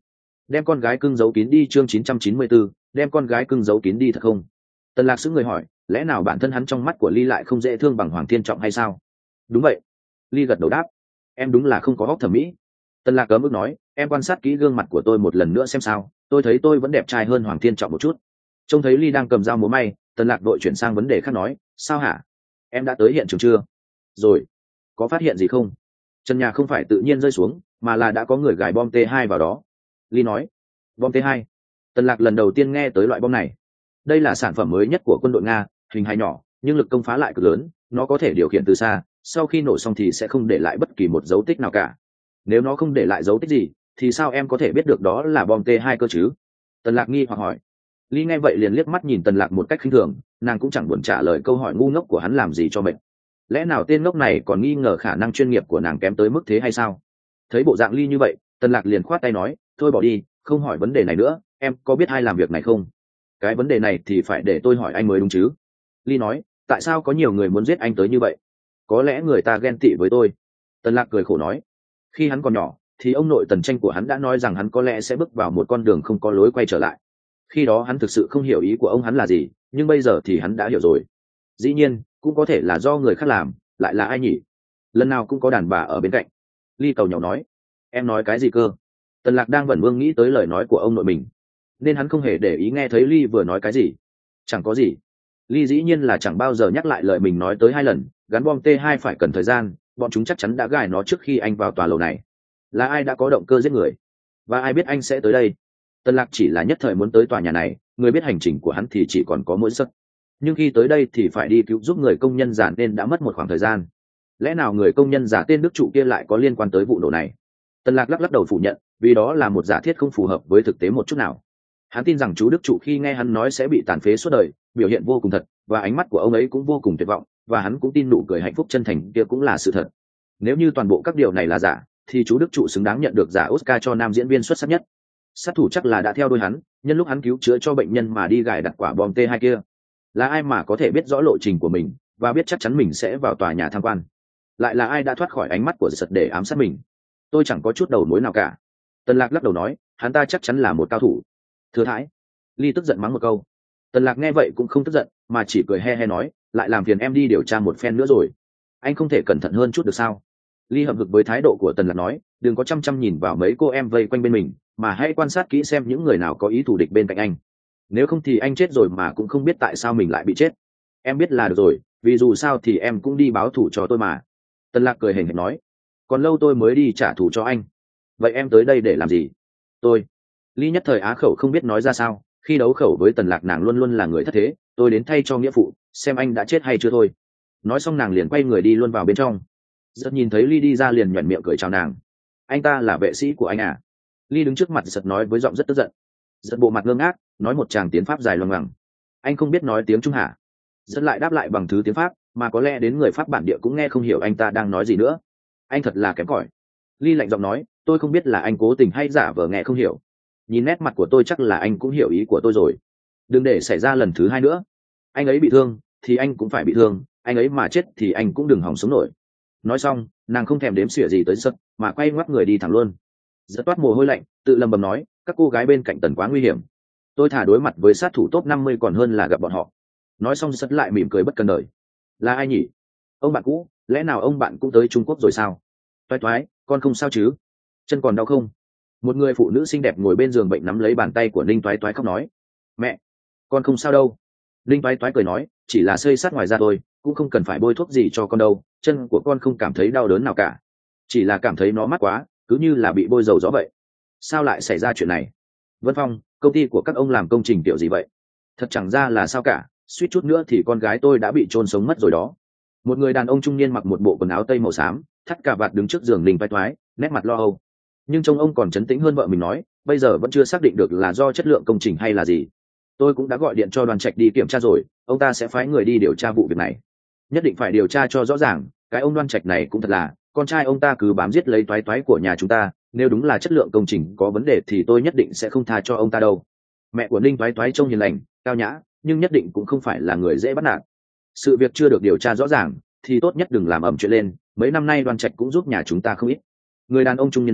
[SPEAKER 1] đem con gái cưng giấu kín đi. Chương chín trăm chín mươi bốn, đem con gái cưng giấu kín đi thật không? Tần Lạc sững người hỏi, lẽ nào bản thân hắn trong mắt của Ly lại không dễ thương bằng Hoàng Thiên Trọng hay sao? Đúng vậy. Ly gật đầu đáp, em đúng là không có hóc thẩm mỹ. Tần Lạc cấm ức nói, em quan sát kỹ gương mặt của tôi một lần nữa xem sao, tôi thấy tôi vẫn đẹp trai hơn Hoàng Thiên Trọng một chút. Trông thấy Ly đang cầm dao múa may, Tần Lạc đội chuyển sang vấn đề khác nói, sao hả? Em đã tới hiện trường chưa? Rồi. Có phát hiện gì không? Trần nhà không phải tự nhiên rơi xuống, mà là đã có người gài bom T hai vào đó. Ly nói, bom T hai? Tần Lạc lần đầu tiên nghe tới loại bom này. Đây là sản phẩm mới nhất của quân đội Nga, hình hài nhỏ, nhưng lực công phá lại cực lớn, nó có thể điều khiển từ xa, sau khi nổ xong thì sẽ không để lại bất kỳ một dấu tích nào cả. Nếu nó không để lại dấu tích gì, thì sao em có thể biết được đó là bom T hai cơ chứ? Tần Lạc nghi hoặc hỏi. Ly nghe vậy liền liếc mắt nhìn Tần Lạc một cách khinh thường, nàng cũng chẳng buồn trả lời câu hỏi ngu ngốc của hắn làm gì cho mệt. Lẽ nào tên ngốc này còn nghi ngờ khả năng chuyên nghiệp của nàng kém tới mức thế hay sao? Thấy bộ dạng Ly như vậy, Tần Lạc liền khoát tay nói, thôi bỏ đi, không hỏi vấn đề này nữa, em có biết ai làm việc này không? Cái vấn đề này thì phải để tôi hỏi anh mới đúng chứ? Ly nói, tại sao có nhiều người muốn giết anh tới như vậy? Có lẽ người ta ghen tị với tôi. Tần Lạc cười khổ nói, khi hắn còn nhỏ thì ông nội Tần Tranh của hắn đã nói rằng hắn có lẽ sẽ bước vào một con đường không có lối quay trở lại. Khi đó hắn thực sự không hiểu ý của ông hắn là gì, nhưng bây giờ thì hắn đã hiểu rồi. Dĩ nhiên cũng có thể là do người khác làm, lại là ai nhỉ? Lần nào cũng có đàn bà ở bên cạnh. Ly cầu nhỏ nói, em nói cái gì cơ? Tần Lạc đang vẩn vương nghĩ tới lời nói của ông nội mình, nên hắn không hề để ý nghe thấy Ly vừa nói cái gì. Chẳng có gì. Ly dĩ nhiên là chẳng bao giờ nhắc lại lời mình nói tới hai lần, gắn bom T hai phải cần thời gian, bọn chúng chắc chắn đã gài nó trước khi anh vào tòa lầu này. Là ai đã có động cơ giết người? Và ai biết anh sẽ tới đây? Tần Lạc chỉ là nhất thời muốn tới tòa nhà này, người biết hành trình của hắn thì chỉ còn có mỗi giấc. Nhưng khi tới đây thì phải đi cứu giúp người công nhân giả nên đã mất một khoảng thời gian. Lẽ nào người công nhân giả tên Đức Trụ kia lại có liên quan tới vụ nổ này? Tần Lạc lắc lắc đầu phủ nhận, vì đó là một giả thiết không phù hợp với thực tế một chút nào. Hắn tin rằng chú Đức Trụ khi nghe hắn nói sẽ bị tàn phế suốt đời, biểu hiện vô cùng thật, và ánh mắt của ông ấy cũng vô cùng tuyệt vọng, và hắn cũng tin nụ cười hạnh phúc chân thành kia cũng là sự thật. Nếu như toàn bộ các điều này là giả, thì chú Đức Trụ xứng đáng nhận được giải Oscar cho nam diễn viên xuất sắc nhất. Sát thủ chắc là đã theo đuôi hắn, nhân lúc hắn cứu chữa cho bệnh nhân mà đi gài đặt quả bom T hai kia. Là ai mà có thể biết rõ lộ trình của mình và biết chắc chắn mình sẽ vào tòa nhà tham quan? Lại là ai đã thoát khỏi ánh mắt của giật để ám sát mình? Tôi chẳng có chút đầu mối nào cả. Tần Lạc lắc đầu nói, hắn ta chắc chắn là một cao thủ. Thừa thãi. Ly tức giận mắng một câu. Tần Lạc nghe vậy cũng không tức giận, mà chỉ cười he he nói, lại làm phiền em đi điều tra một phen nữa rồi. Anh không thể cẩn thận hơn chút được sao? Ly hậm hực với thái độ của Tần Lạc nói, đừng có chăm chăm nhìn vào mấy cô em vây quanh bên mình, mà hãy quan sát kỹ xem những người nào có ý thù địch bên cạnh anh. Nếu không thì anh chết rồi mà cũng không biết tại sao mình lại bị chết. Em biết là được rồi, vì dù sao thì em cũng đi báo thù cho tôi mà. Tần Lạc cười hềnh hềnh nói, còn lâu tôi mới đi trả thù cho anh. Vậy em tới đây để làm gì? Tôi. Ly nhất thời á khẩu không biết nói ra sao, khi đấu khẩu với Tần Lạc nàng luôn luôn là người thất thế, tôi đến thay cho nghĩa phụ, xem anh đã chết hay chưa thôi. Nói xong nàng liền quay người đi luôn vào bên trong. Giật nhìn thấy Ly đi ra liền nhoẻn miệng cười chào nàng. Anh ta là vệ sĩ của anh à? Ly đứng trước mặt Giật nói với giọng rất tức giận. Giật bộ mặt ngơ ngác, nói một tràng tiếng Pháp dài loằng ngoằng. Anh không biết nói tiếng Trung hả? Giật lại đáp lại bằng thứ tiếng Pháp, mà có lẽ đến người Pháp bản địa cũng nghe không hiểu anh ta đang nói gì nữa. Anh thật là kém cỏi. Ly lạnh giọng nói, tôi không biết là anh cố tình hay giả vờ nghe không hiểu. Nhìn nét mặt của tôi chắc là anh cũng hiểu ý của tôi rồi. Đừng để xảy ra lần thứ hai nữa. Anh ấy bị thương thì anh cũng phải bị thương, anh ấy mà chết thì anh cũng đừng hòng sống nổi. Nói xong nàng không thèm đếm xỉa gì tới Giật, mà quay ngoắt người đi thẳng luôn. Giật toát mồ hôi lạnh, tự lầm bầm nói, các cô gái bên cạnh Tần quá nguy hiểm, tôi thả đối mặt với sát thủ top năm mươi còn hơn là gặp bọn họ. Nói xong Giật lại mỉm cười bất cần đời. Là ai nhỉ? Ông bạn cũ? Lẽ nào ông bạn cũng tới Trung Quốc rồi sao? Toái toái, con không sao chứ? Chân còn đau không? Một người phụ nữ xinh đẹp ngồi bên giường bệnh nắm lấy bàn tay của Ninh Toái Toái khóc nói, mẹ, con không sao đâu. Ninh Toái Toái cười nói, chỉ là xây sát ngoài da thôi, cũng không cần phải bôi thuốc gì cho con đâu, chân của con không cảm thấy đau đớn nào cả, chỉ là cảm thấy nó mát quá, cứ như là bị bôi dầu gió vậy. Sao lại xảy ra chuyện này? Vân Phong, công ty của các ông làm công trình kiểu gì vậy? Thật chẳng ra là sao cả, suýt chút nữa thì con gái tôi đã bị chôn sống mất rồi đó. Một người đàn ông trung niên mặc một bộ quần áo tây màu xám, thắt cà vạt đứng trước giường Ninh Toái Toái, nét mặt lo âu. Nhưng trông ông còn trấn tĩnh hơn vợ mình nói, bây giờ vẫn chưa xác định được là do chất lượng công trình hay là gì. Tôi cũng đã gọi điện cho Đoàn Trạch đi kiểm tra rồi, ông ta sẽ phái người đi điều tra vụ việc này. Nhất định phải điều tra cho rõ ràng, cái ông Đoan Trạch này cũng thật là, con trai ông ta cứ bám giết lấy Toái Toái của nhà chúng ta, nếu đúng là chất lượng công trình có vấn đề thì tôi nhất định sẽ không tha cho ông ta đâu. Mẹ của Ninh Toái Toái trông hiền lành, cao nhã, nhưng nhất định cũng không phải là người dễ bắt nạt. Sự việc chưa được điều tra rõ ràng thì tốt nhất đừng làm ầm chuyện lên, mấy năm nay Đoan Trạch cũng giúp nhà chúng ta không ít. Người đàn ông trung niên nói,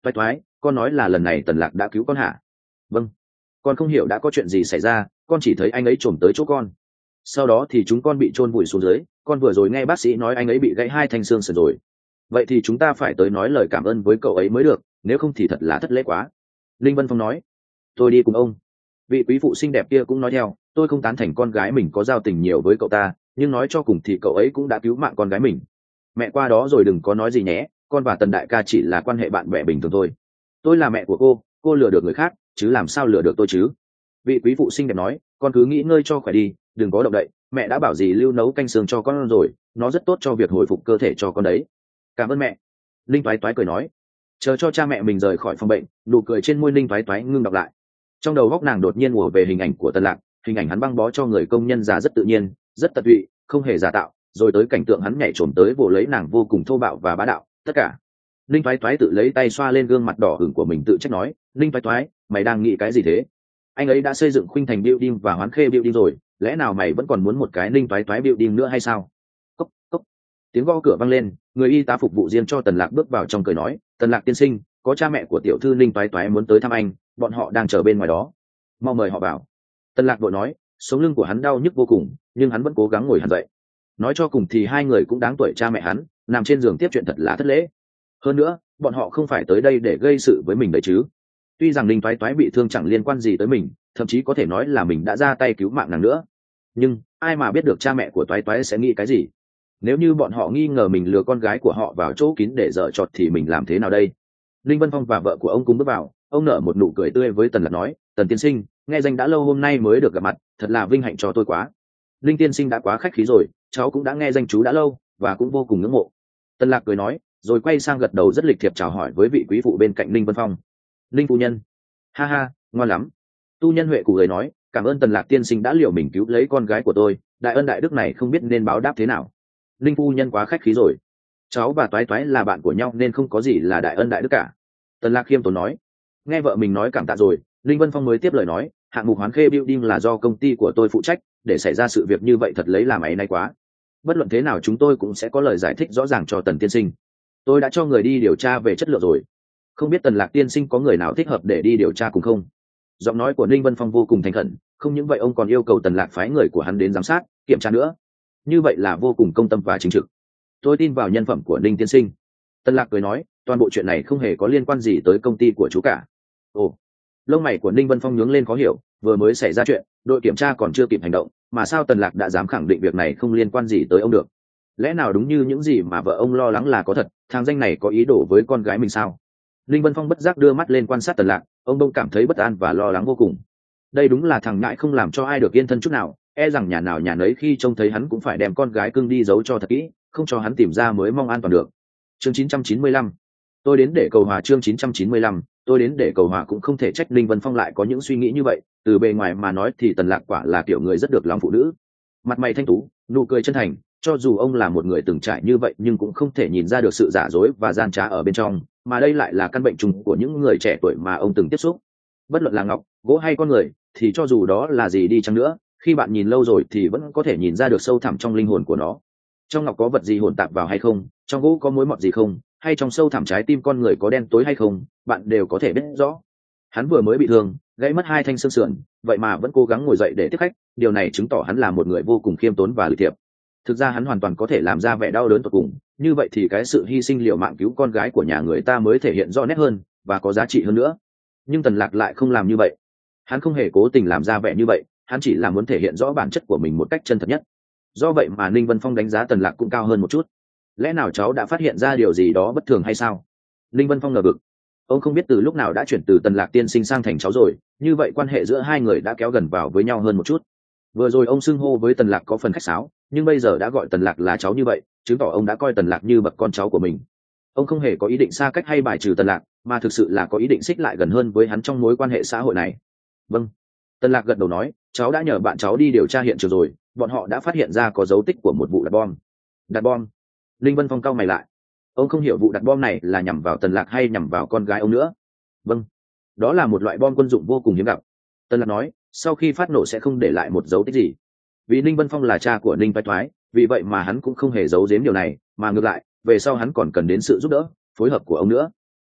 [SPEAKER 1] toái toái, con nói là lần này Tần Lạc đã cứu con hả? Vâng. Con không hiểu đã có chuyện gì xảy ra, con chỉ thấy anh ấy trồm tới chỗ con. Sau đó thì chúng con bị chôn vùi xuống dưới, con vừa rồi nghe bác sĩ nói anh ấy bị gãy hai thanh xương sườn rồi. Vậy thì chúng ta phải tới nói lời cảm ơn với cậu ấy mới được, nếu không thì thật là thất lễ quá. Linh Vân Phong nói. Tôi đi cùng ông. Vị quý phụ xinh đẹp kia cũng nói theo, tôi không tán thành con gái mình có giao tình nhiều với cậu ta, nhưng nói cho cùng thì cậu ấy cũng đã cứu mạng con gái mình. Mẹ qua đó rồi đừng có nói gì nhé, con và Tần đại ca chỉ là quan hệ bạn bè bình thường thôi. Tôi là mẹ của cô, cô lừa được người khác, chứ làm sao lừa được tôi chứ? Vị quý phụ xinh đẹp nói, con cứ nghỉ ngơi cho khỏe đi, đừng có động đậy, mẹ đã bảo dì Lưu nấu canh xương cho con rồi, nó rất tốt cho việc hồi phục cơ thể cho con đấy. Cảm ơn mẹ. Linh toái toái cười nói. Chờ cho cha mẹ mình rời khỏi phòng bệnh, nụ cười trên môi Linh toái toái ngưng đọc lại. Trong đầu góc nàng đột nhiên ùa về hình ảnh của Tần Lạc, hình ảnh hắn băng bó cho người công nhân già rất tự nhiên, rất tận tụy, không hề giả tạo, rồi tới cảnh tượng hắn nhảy trồm tới vồ lấy nàng vô cùng thô bạo và bá đạo, tất cả. Linh toái toái tự lấy tay xoa lên gương mặt đỏ ửng của mình tự trách nói, Linh toái toái, mày đang nghĩ cái gì thế? Anh ấy đã xây dựng Khuynh Thành Building và Hoán Khê Building rồi, lẽ nào mày vẫn còn muốn một cái Linh toái toái Building nữa hay sao? Cốc cốc. Tiếng gõ cửa vang lên, người y tá phục vụ riêng cho Tần Lạc bước vào trong cười nói, Tần Lạc tiên sinh, có cha mẹ của tiểu thư Linh toái toái muốn tới thăm anh, bọn họ đang chờ bên ngoài đó. Mau mời họ vào. Tần Lạc vội nói, sống lưng của hắn đau nhức vô cùng, nhưng hắn vẫn cố gắng ngồi hẳn dậy. Nói cho cùng thì hai người cũng đáng tuổi cha mẹ hắn, nằm trên giường tiếp chuyện thật là thất lễ. Hơn nữa, bọn họ không phải tới đây để gây sự với mình đấy chứ. Tuy rằng Linh toái toái bị thương chẳng liên quan gì tới mình, thậm chí có thể nói là mình đã ra tay cứu mạng nàng nữa, nhưng ai mà biết được cha mẹ của toái toái sẽ nghĩ cái gì. Nếu như bọn họ nghi ngờ mình lừa con gái của họ vào chỗ kín để dở trọt thì mình làm thế nào đây? Linh Vân Phong và vợ của ông cùng bước vào, ông nở một nụ cười tươi với Tần Lạc nói, Tần tiên sinh, nghe danh đã lâu hôm nay mới được gặp mặt, thật là vinh hạnh cho tôi quá. Linh tiên sinh đã quá khách khí rồi, cháu cũng đã nghe danh chú đã lâu và cũng vô cùng ngưỡng mộ. Tần Lạc cười nói, rồi quay sang gật đầu rất lịch thiệp chào hỏi với vị quý phụ bên cạnh Linh Vân Phong. Linh phu nhân. Ha ha, ngoan lắm. Tu nhân Huệ cụ người nói, cảm ơn Tần Lạc tiên sinh đã liều mình cứu lấy con gái của tôi, đại ân đại đức này không biết nên báo đáp thế nào. Linh phu nhân quá khách khí rồi, cháu và toái toái là bạn của nhau nên không có gì là đại ân đại đức cả. Tần Lạc khiêm tốn nói. Nghe vợ mình nói cảm tạ rồi, Linh Vân Phong mới tiếp lời nói, hạng mục Hoán Khê Building là do công ty của tôi phụ trách, để xảy ra sự việc như vậy thật lấy làm áy náy quá. Bất luận thế nào chúng tôi cũng sẽ có lời giải thích rõ ràng cho Tần tiên sinh. Tôi đã cho người đi điều tra về chất lượng rồi, không biết Tần Lạc tiên sinh có người nào thích hợp để đi điều tra cùng không? Giọng nói của Linh Vân Phong vô cùng thành khẩn, không những vậy ông còn yêu cầu Tần Lạc phái người của hắn đến giám sát, kiểm tra nữa. Như vậy là vô cùng công tâm và chính trực. Tôi tin vào nhân phẩm của Linh tiên sinh. Tần Lạc cười nói, toàn bộ chuyện này không hề có liên quan gì tới công ty của chú cả. Ồ. Lông mày của Linh Vân Phong nhướng lên khó hiểu, vừa mới xảy ra chuyện, đội kiểm tra còn chưa kịp hành động, mà sao Tần Lạc đã dám khẳng định việc này không liên quan gì tới ông được? Lẽ nào đúng như những gì mà vợ ông lo lắng là có thật, thằng danh này có ý đồ với con gái mình sao? Linh Vân Phong bất giác đưa mắt lên quan sát Tần Lạc, ông đông cảm thấy bất an và lo lắng vô cùng. Đây đúng là thằng ngại không làm cho ai được yên thân chút nào, e rằng nhà nào nhà nấy khi trông thấy hắn cũng phải đem con gái cưng đi giấu cho thật kỹ, không cho hắn tìm ra mới mong an toàn được. Chương chín trăm chín mươi lăm, tôi đến để cầu hòa. Chương chín trăm chín mươi lăm, tôi đến để cầu hòa. Cũng không thể trách Linh Vân Phong lại có những suy nghĩ như vậy, từ bề ngoài mà nói thì Tần Lạc quả là kiểu người rất được lòng phụ nữ, mặt mày thanh tú, nụ cười chân thành, cho dù ông là một người từng trải như vậy nhưng cũng không thể nhìn ra được sự giả dối và gian trá ở bên trong, mà đây lại là căn bệnh chung của những người trẻ tuổi mà ông từng tiếp xúc. Bất luận là ngọc, gỗ hay con người, thì cho dù đó là gì đi chăng nữa, khi bạn nhìn lâu rồi thì vẫn có thể nhìn ra được sâu thẳm trong linh hồn của nó. Trong ngọc có vật gì hỗn tạp vào hay không, trong gỗ có mối mọt gì không, hay trong sâu thẳm trái tim con người có đen tối hay không, bạn đều có thể biết rõ. Hắn vừa mới bị thương, gãy mất hai thanh xương sườn, vậy mà vẫn cố gắng ngồi dậy để tiếp khách, điều này chứng tỏ hắn là một người vô cùng khiêm tốn và lịch thiệp. Thực ra hắn hoàn toàn có thể làm ra vẻ đau đớn tột cùng, như vậy thì cái sự hy sinh liều mạng cứu con gái của nhà người ta mới thể hiện rõ nét hơn và có giá trị hơn nữa. Nhưng Tần Lạc lại không làm như vậy. Hắn không hề cố tình làm ra vẻ như vậy, hắn chỉ là muốn thể hiện rõ bản chất của mình một cách chân thật nhất. Do vậy mà Ninh Vân Phong đánh giá Tần Lạc cũng cao hơn một chút. Lẽ nào cháu đã phát hiện ra điều gì đó bất thường hay sao? Ninh Vân Phong ngờ vực. Ông không biết từ lúc nào đã chuyển từ Tần Lạc tiên sinh sang thành cháu rồi, như vậy quan hệ giữa hai người đã kéo gần vào với nhau hơn một chút. Vừa rồi ông xưng hô với Tần Lạc có phần khách sáo, nhưng bây giờ đã gọi Tần Lạc là cháu như vậy, chứng tỏ ông đã coi Tần Lạc như bậc con cháu của mình. Ông không hề có ý định xa cách hay bài trừ Tần Lạc, mà thực sự là có ý định xích lại gần hơn với hắn trong mối quan hệ xã hội này. Vâng. Tần Lạc gật đầu nói, cháu đã nhờ bạn cháu đi điều tra hiện trường rồi, bọn họ đã phát hiện ra có dấu tích của một vụ đặt bom. Đặt bom? Linh Vân Phong cau mày lại. Ông không hiểu vụ đặt bom này là nhằm vào Tần Lạc hay nhằm vào con gái ông nữa. Vâng. Đó là một loại bom quân dụng vô cùng hiếm gặp. Tần Lạc nói, sau khi phát nổ sẽ không để lại một dấu tích gì. Vì Ninh Vân Phong là cha của Ninh Toái Toái, vì vậy mà hắn cũng không hề giấu giếm điều này, mà ngược lại, về sau hắn còn cần đến sự giúp đỡ, phối hợp của ông nữa.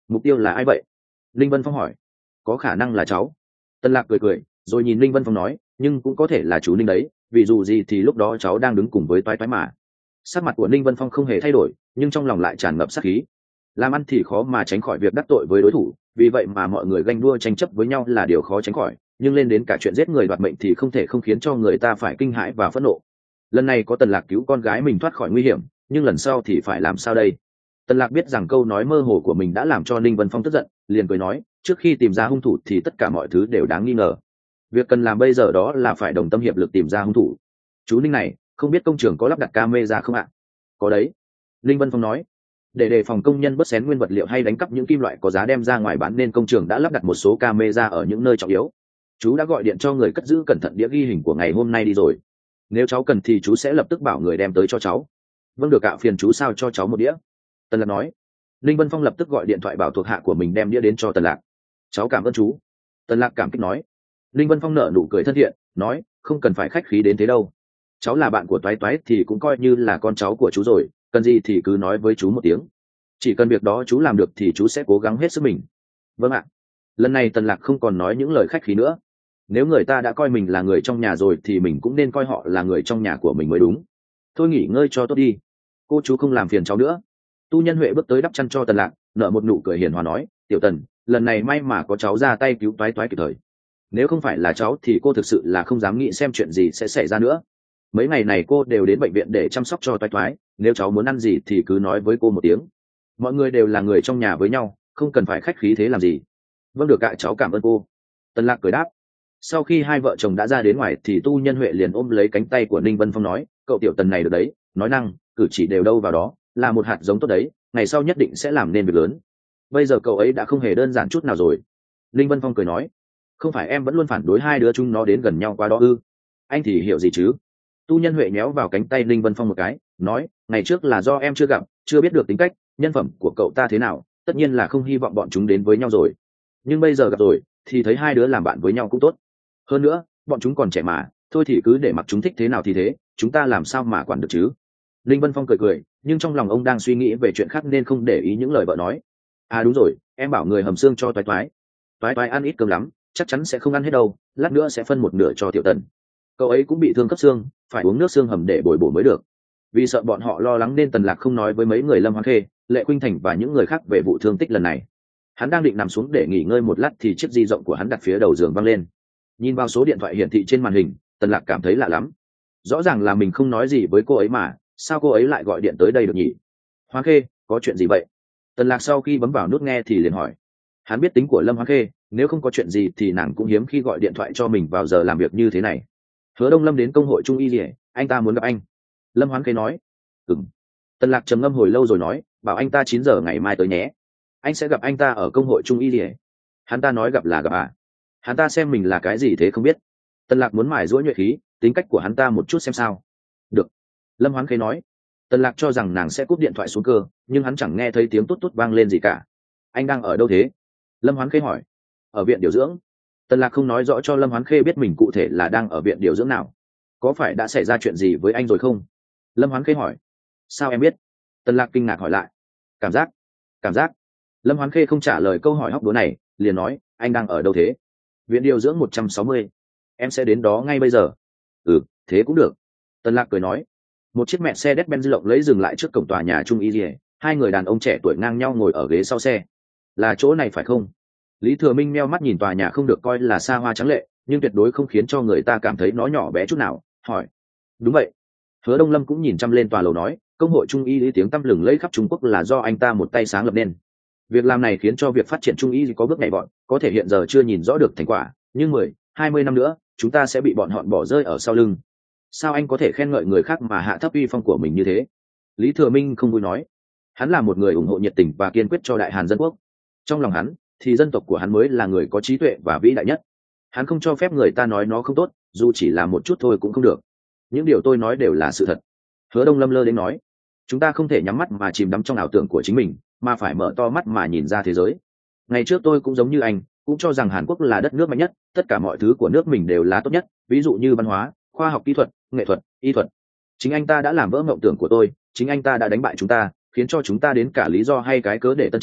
[SPEAKER 1] Mục tiêu là ai vậy? Linh Vân Phong hỏi. Có khả năng là cháu. Tân Lạc cười cười rồi nhìn Linh Vân Phong nói, nhưng cũng có thể là chú Ninh đấy, vì dù gì thì lúc đó cháu đang đứng cùng với toái toái mà. Sắc mặt của Linh Vân Phong không hề thay đổi, nhưng trong lòng lại tràn ngập sát khí. Làm ăn thì khó mà tránh khỏi việc đắc tội với đối thủ, vì vậy mà mọi người ganh đua tranh chấp với nhau là điều khó tránh khỏi, nhưng lên đến cả chuyện giết người đoạt mệnh thì không thể không khiến cho người ta phải kinh hãi và phẫn nộ. Lần này có Tần Lạc cứu con gái mình thoát khỏi nguy hiểm, nhưng lần sau thì phải làm sao đây? Tần Lạc biết rằng câu nói mơ hồ của mình đã làm cho Ninh Vân Phong tức giận, liền cười nói, trước khi tìm ra hung thủ thì tất cả mọi thứ đều đáng nghi ngờ. Việc cần làm bây giờ đó là phải đồng tâm hiệp lực tìm ra hung thủ. Chú Ninh này, không biết công trường có lắp đặt camera không ạ? Có đấy. Ninh Vân Phong nói. Để đề phòng công nhân bớt xén nguyên vật liệu hay đánh cắp những kim loại có giá đem ra ngoài bán nên công trường đã lắp đặt một số camera ở những nơi trọng yếu. Chú đã gọi điện cho người cất giữ cẩn thận đĩa ghi hình của ngày hôm nay đi rồi. Nếu cháu cần thì chú sẽ lập tức bảo người đem tới cho cháu. Vâng được ạ, phiền chú sao cho cháu một đĩa. Tần Lạc nói. Ninh Vân Phong lập tức gọi điện thoại bảo thuộc hạ của mình đem đĩa đến cho Tần Lạc. Cháu cảm ơn chú. Tần Lạc cảm kích nói. Ninh Vân Phong nở nụ cười thân thiện, nói, không cần phải khách khí đến thế đâu. Cháu là bạn của Toái Toái thì cũng coi như là con cháu của chú rồi, cần gì thì cứ nói với chú một tiếng. Chỉ cần việc đó chú làm được thì chú sẽ cố gắng hết sức mình. Vâng ạ. Lần này Tần Lạc không còn nói những lời khách khí nữa. Nếu người ta đã coi mình là người trong nhà rồi thì mình cũng nên coi họ là người trong nhà của mình mới đúng. Thôi nghỉ ngơi cho tốt đi. Cô chú không làm phiền cháu nữa. Tu Nhân Huệ bước tới đắp chăn cho Tần Lạc, nở một nụ cười hiền hòa nói, tiểu Tần, lần này may mà có cháu ra tay cứu Toái Toái kịp thời. Nếu không phải là cháu thì cô thực sự là không dám nghĩ xem chuyện gì sẽ xảy ra nữa. Mấy ngày này cô đều đến bệnh viện để chăm sóc cho Toái Toái, nếu cháu muốn ăn gì thì cứ nói với cô một tiếng. Mọi người đều là người trong nhà với nhau, không cần phải khách khí thế làm gì. Vâng được ạ, cháu cảm ơn cô. Tần Lạc cười đáp. Sau khi hai vợ chồng đã ra đến ngoài thì Tu Nhân Huệ liền ôm lấy cánh tay của Ninh Vân Phong nói, cậu tiểu Tần này được đấy, nói năng cử chỉ đều đâu vào đó, là một hạt giống tốt đấy, ngày sau nhất định sẽ làm nên việc lớn. Bây giờ cậu ấy đã không hề đơn giản chút nào rồi. Ninh Vân Phong cười nói, không phải em vẫn luôn phản đối hai đứa chúng nó đến gần nhau quá đó ư? Anh thì hiểu gì chứ? Tu Nhân Huệ nhéo vào cánh tay Ninh Vân Phong một cái, nói, ngày trước là do em chưa gặp, chưa biết được tính cách, nhân phẩm của cậu ta thế nào, tất nhiên là không hy vọng bọn chúng đến với nhau rồi. Nhưng bây giờ gặp rồi, thì thấy hai đứa làm bạn với nhau cũng tốt. Hơn nữa, bọn chúng còn trẻ mà, thôi thì cứ để mặc chúng thích thế nào thì thế, chúng ta làm sao mà quản được chứ? Ninh Vân Phong cười cười, nhưng trong lòng ông đang suy nghĩ về chuyện khác nên không để ý những lời vợ nói. À đúng rồi, em bảo người hầm xương cho Toái Toái. Toái Toái ăn ít cơm lắm, chắc chắn sẽ không ăn hết đâu, lát nữa sẽ phân một nửa cho tiểu Tần. Cậu ấy cũng bị thương cấp xương, phải uống nước xương hầm để bồi bổ mới được. Vì sợ bọn họ lo lắng nên Tần Lạc không nói với mấy người Lâm Hoán Khê, Lệ Khuynh Thành và những người khác về vụ thương tích lần này. Hắn đang định nằm xuống để nghỉ ngơi một lát thì chiếc di động của hắn đặt phía đầu giường vang lên. Nhìn vào số điện thoại hiển thị trên màn hình, Tần Lạc cảm thấy lạ lắm. Rõ ràng là mình không nói gì với cô ấy mà, sao cô ấy lại gọi điện tới đây được nhỉ? Hoán Khê, có chuyện gì vậy? Tần Lạc sau khi bấm vào nút nghe thì liền hỏi. Hắn biết tính của Lâm Hoán Khê, nếu không có chuyện gì thì nàng cũng hiếm khi gọi điện thoại cho mình vào giờ làm việc như thế này. Hứa Đông Lâm đến công hội Trung Y Liễu, anh ta muốn gặp anh. Lâm Hoán Khê nói. Ừm. Tần Lạc trầm ngâm hồi lâu rồi nói, bảo anh ta chín giờ ngày mai tới nhé. Anh sẽ gặp anh ta ở công hội Trung Y Liễu. Hắn ta nói gặp là gặp à? Hắn ta xem mình là cái gì thế không biết. Tần Lạc muốn mài giũa nhuệ khí, tính cách của hắn ta một chút xem sao. Được. Lâm Hoán Khê nói. Tần Lạc cho rằng nàng sẽ cúp điện thoại xuống cơ, nhưng hắn chẳng nghe thấy tiếng tút tút vang lên gì cả. Anh đang ở đâu thế? Lâm Hoán Khê hỏi. Ở viện điều dưỡng. Tần Lạc không nói rõ cho Lâm Hoán Khê biết mình cụ thể là đang ở viện điều dưỡng nào. Có phải đã xảy ra chuyện gì với anh rồi không? Lâm Hoán Khê hỏi. Sao em biết? Tần Lạc kinh ngạc hỏi lại. Cảm giác. Cảm giác. Lâm Hoán Khê không trả lời câu hỏi hóc búa này, liền nói, anh đang ở đâu thế? Viện điều dưỡng một trăm sáu mươi. Em sẽ đến đó ngay bây giờ. Ừ, thế cũng được. Tần Lạc cười nói. Một chiếc mẹ xe Mercedes-Benz lộng lẫy dừng lại trước cổng tòa nhà Trung Y Liễu, hai người đàn ông trẻ tuổi ngang nhau ngồi ở ghế sau xe. Là chỗ này phải không? Lý Thừa Minh meo mắt nhìn tòa nhà không được coi là xa hoa trắng lệ, nhưng tuyệt đối không khiến cho người ta cảm thấy nó nhỏ bé chút nào, hỏi. Đúng vậy. Hứa Đông Lâm cũng nhìn chăm lên tòa lầu nói, công hội Trung Y Lý tiếng tăm lừng lẫy khắp Trung Quốc là do anh ta một tay sáng lập nên. Việc làm này khiến cho việc phát triển Trung Y có bước nhảy vọt, có thể hiện giờ chưa nhìn rõ được thành quả, nhưng mười, hai mươi năm nữa, chúng ta sẽ bị bọn họ bỏ rơi ở sau lưng. Sao anh có thể khen ngợi người khác mà hạ thấp uy phong của mình như thế? Lý Thừa Minh không vui nói. Hắn là một người ủng hộ nhiệt tình và kiên quyết cho Đại Hàn dân quốc. Trong lòng hắn, thì dân tộc của hắn mới là người có trí tuệ và vĩ đại nhất. Hắn không cho phép người ta nói nó không tốt, dù chỉ là một chút thôi cũng không được. Những điều tôi nói đều là sự thật. Hứa Đông Lâm lơ đến nói. Chúng ta không thể nhắm mắt mà chìm đắm trong ảo tưởng của chính mình, mà phải mở to mắt mà nhìn ra thế giới. Ngày trước tôi cũng giống như anh, cũng cho rằng Hàn Quốc là đất nước mạnh nhất, tất cả mọi thứ của nước mình đều là tốt nhất, ví dụ như văn hóa, khoa học kỹ thuật, nghệ thuật, y thuật. Chính anh ta đã làm vỡ mộng tưởng của tôi, chính anh ta đã đánh bại chúng ta, khiến cho chúng ta đến cả lý do hay cái cớ để tân trang,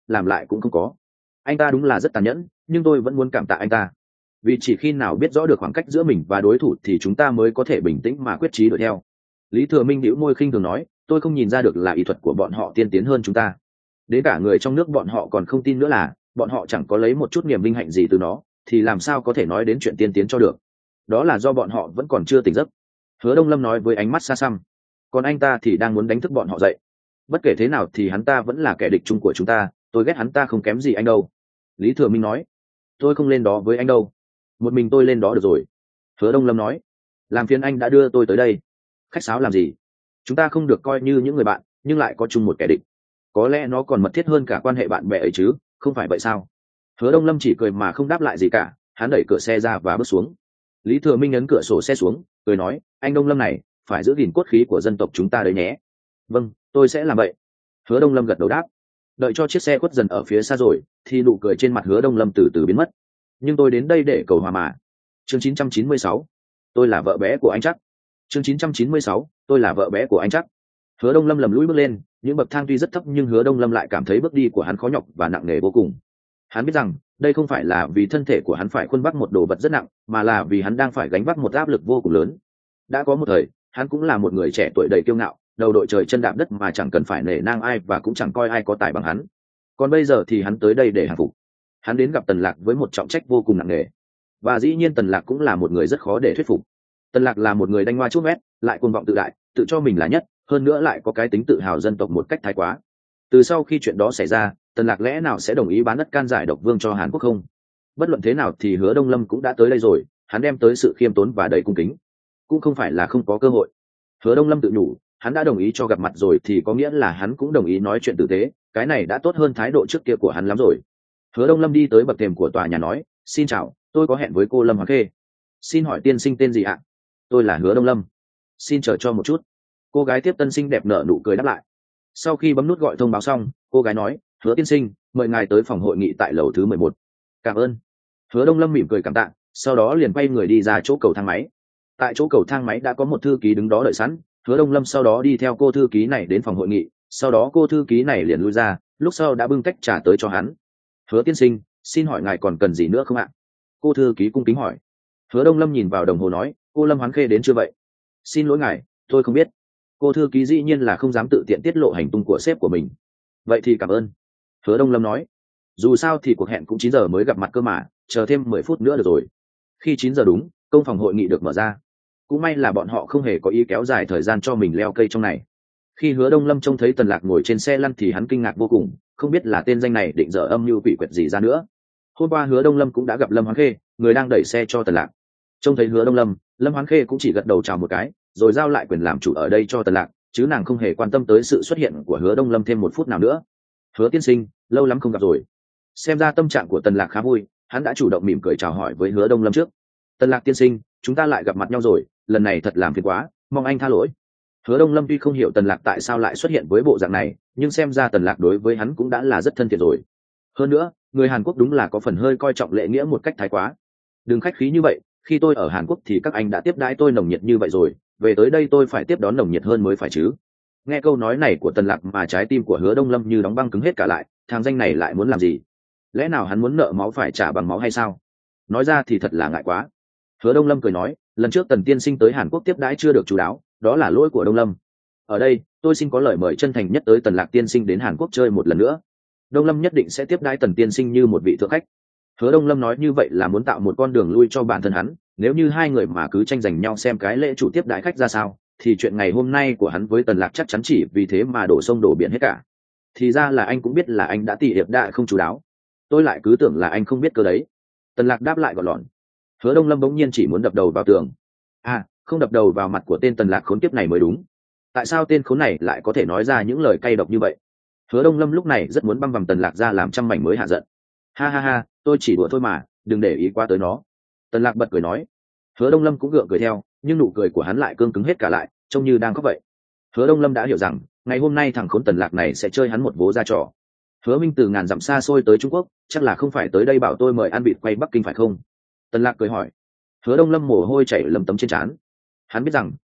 [SPEAKER 1] làm lại cũng không có. Anh ta đúng là rất tàn nhẫn, nhưng tôi vẫn muốn cảm tạ anh ta, vì chỉ khi nào biết rõ được khoảng cách giữa mình và đối thủ thì chúng ta mới có thể bình tĩnh mà quyết chí đuổi theo. Lý Thừa Minh bĩu môi khinh thường nói, tôi không nhìn ra được là y thuật của bọn họ tiên tiến hơn chúng ta. Đến cả người trong nước bọn họ còn không tin nữa, là bọn họ chẳng có lấy một chút niềm vinh hạnh gì từ nó, thì làm sao có thể nói đến chuyện tiên tiến cho được. Đó là do bọn họ vẫn còn chưa tỉnh giấc. Hứa Đông Lâm nói với ánh mắt xa xăm. Còn anh ta thì đang muốn đánh thức bọn họ dậy. Bất kể thế nào thì hắn ta vẫn là kẻ địch chung của chúng ta, tôi ghét hắn ta không kém gì anh đâu. Lý Thừa Minh nói. Tôi không lên đó với anh đâu, một mình tôi lên đó được rồi. Hứa Đông Lâm nói. Làm phiền anh đã đưa tôi tới đây. Khách sáo làm gì? Chúng ta không được coi như những người bạn, nhưng lại có chung một kẻ địch. Có lẽ nó còn mật thiết hơn cả quan hệ bạn bè ấy chứ, không phải vậy sao? Hứa Đông Lâm chỉ cười mà không đáp lại gì cả. Hắn đẩy cửa xe ra và bước xuống. Lý Thừa Minh ấn cửa sổ xe xuống, cười nói, anh Đông Lâm này phải giữ gìn cốt khí của dân tộc chúng ta đấy nhé. Vâng, tôi sẽ làm vậy. Hứa Đông Lâm gật đầu đáp. Đợi cho chiếc xe khuất dần ở phía xa rồi thì nụ cười trên mặt Hứa Đông Lâm từ từ biến mất. Nhưng tôi đến đây để cầu hòa mà. Chương chín trăm chín mươi sáu, tôi là vợ bé của anh chắc. Chương chín trăm chín mươi sáu, tôi là vợ bé của anh chắc. Hứa Đông Lâm lầm lũi bước lên, những bậc thang tuy rất thấp nhưng Hứa Đông Lâm lại cảm thấy bước đi của hắn khó nhọc và nặng nề vô cùng. Hắn biết rằng đây không phải là vì thân thể của hắn phải khuân vác một đồ vật rất nặng, mà là vì hắn đang phải gánh vác một áp lực vô cùng lớn. Đã có một thời, hắn cũng là một người trẻ tuổi đầy kiêu ngạo, đầu đội trời chân đạp đất mà chẳng cần phải nể nang ai và cũng chẳng coi ai có tài bằng hắn. Còn bây giờ thì hắn tới đây để hàng phục. Hắn đến gặp Tần Lạc với một trọng trách vô cùng nặng nề, và dĩ nhiên Tần Lạc cũng là một người rất khó để thuyết phục. Tần Lạc là một người đanh hoa chuốc vét, lại cuồng vọng tự đại, tự cho mình là nhất, hơn nữa lại có cái tính tự hào dân tộc một cách thái quá. Từ sau khi chuyện đó xảy ra, Tần Lạc lẽ nào sẽ đồng ý bán đất can giải độc vương cho Hàn Quốc không? Bất luận thế nào thì Hứa Đông Lâm cũng đã tới đây rồi, hắn đem tới sự khiêm tốn và đầy cung kính, cũng không phải là không có cơ hội. Hứa Đông Lâm tự nhủ, hắn đã đồng ý cho gặp mặt rồi thì có nghĩa là hắn cũng đồng ý nói chuyện tử tế, cái này đã tốt hơn thái độ trước kia của hắn lắm rồi. Hứa Đông Lâm đi tới bậc thềm của tòa nhà nói, xin chào, tôi có hẹn với cô Lâm Hoàng Khê. Xin hỏi tiên sinh tên gì ạ? Tôi là Hứa Đông Lâm. Xin chờ cho một chút. Cô gái tiếp tân xinh đẹp nở nụ cười đáp lại. Sau khi bấm nút gọi thông báo xong, cô gái nói, Hứa tiên sinh, mời ngài tới phòng hội nghị tại lầu thứ mười một. Cảm ơn. Hứa Đông Lâm mỉm cười cảm tạ, sau đó liền quay người đi ra chỗ cầu thang máy. Tại chỗ cầu thang máy đã có một thư ký đứng đó đợi sẵn. Hứa Đông Lâm sau đó đi theo cô thư ký này đến phòng hội nghị, sau đó cô thư ký này liền lui ra, lúc sau đã bưng tách trà tới cho hắn. Hứa tiên sinh, xin hỏi ngài còn cần gì nữa không ạ? Cô thư ký cung kính hỏi. Hứa Đông Lâm nhìn vào đồng hồ nói, cô Lâm Hoán Khê đến chưa vậy? Xin lỗi ngài, tôi không biết. Cô thư ký dĩ nhiên là không dám tự tiện tiết lộ hành tung của sếp của mình. Vậy thì cảm ơn. Hứa Đông Lâm nói. Dù sao thì cuộc hẹn cũng chín giờ mới gặp mặt cơ mà, chờ thêm mười phút nữa được rồi. Khi chín giờ đúng, công phòng hội nghị được mở ra. Cũng may là bọn họ không hề có ý kéo dài thời gian cho mình leo cây trong này. Khi Hứa Đông Lâm trông thấy Tần Lạc ngồi trên xe lăn thì hắn kinh ngạc vô cùng, không biết là tên danh này định dở âm mưu quỷ quyệt gì ra nữa. Hôm qua Hứa Đông Lâm cũng đã gặp Lâm Hoán Khê, người đang đẩy xe cho Tần Lạc. Trông thấy Hứa Đông Lâm, Lâm Hoán Khê cũng chỉ gật đầu chào một cái, rồi giao lại quyền làm chủ ở đây cho Tần Lạc, chứ nàng không hề quan tâm tới sự xuất hiện của Hứa Đông Lâm thêm một phút nào nữa. Hứa tiên sinh, lâu lắm không gặp rồi. Xem ra tâm trạng của Tần Lạc khá vui, hắn đã chủ động mỉm cười chào hỏi với Hứa Đông Lâm trước. Tần Lạc tiên sinh, chúng ta lại gặp mặt nhau rồi, lần này thật làm phiền quá, mong anh tha lỗi. Hứa Đông Lâm tuy không hiểu Tần Lạc tại sao lại xuất hiện với bộ dạng này, nhưng xem ra Tần Lạc đối với hắn cũng đã là rất thân thiện rồi. Hơn nữa, người Hàn Quốc đúng là có phần hơi coi trọng lễ nghĩa một cách thái quá. Đừng khách khí như vậy, khi tôi ở Hàn Quốc thì các anh đã tiếp đãi tôi nồng nhiệt như vậy rồi, về tới đây tôi phải tiếp đón nồng nhiệt hơn mới phải chứ. Nghe câu nói này của Tần Lạc mà trái tim của Hứa Đông Lâm như đóng băng cứng hết cả lại, thằng danh này lại muốn làm gì? Lẽ nào hắn muốn nợ máu phải trả bằng máu hay sao? Nói ra thì thật là ngại quá. Hứa Đông Lâm cười nói, lần trước Tần tiên sinh tới Hàn Quốc tiếp đãi chưa được chú đáo, đó là lỗi của Đông Lâm. Ở đây, tôi xin có lời mời chân thành nhất tới Tần Lạc tiên sinh đến Hàn Quốc chơi một lần nữa. Đông Lâm nhất định sẽ tiếp đãi Tần tiên sinh như một vị thượng khách. Hứa Đông Lâm nói như vậy là muốn tạo một con đường lui cho bản thân hắn, nếu như hai người mà cứ tranh giành nhau xem cái lễ chủ tiếp đãi khách ra sao, thì chuyện ngày hôm nay của hắn với Tần Lạc chắc chắn chỉ vì thế mà đổ sông đổ biển hết cả. Thì ra là anh cũng biết là anh đã tỉ hiệp đại không chú đáo. Tôi lại cứ tưởng là anh không biết cơ đấy. Tần Lạc đáp lại gọn lọn. Hứa Đông Lâm bỗng nhiên chỉ muốn đập đầu vào tường. À, không đập đầu vào mặt của tên Tần Lạc khốn kiếp này mới đúng. Tại sao tên khốn này lại có thể nói ra những lời cay độc như vậy? Hứa Đông Lâm lúc này rất muốn băm vằm Tần Lạc ra làm trăm mảnh mới hạ giận. Ha ha ha, tôi chỉ đùa thôi mà, đừng để ý quá tới nó. Tần Lạc bật cười nói. Hứa Đông Lâm cũng gượng cười theo, nhưng nụ cười của hắn lại cương cứng hết cả lại, trông như đang khóc vậy. Hứa Đông Lâm đã hiểu rằng ngày hôm nay thằng khốn Tần Lạc này sẽ chơi hắn một vố ra trò. Hứa Minh từ ngàn dặm xa xôi tới Trung Quốc, chắc là không phải tới đây bảo tôi mời ăn vịt quay Bắc Kinh phải không? Tần Lạc cười hỏi. Hứa Đông Lâm mồ hôi chảy lấm tấm trên trán. Hắn biết rằng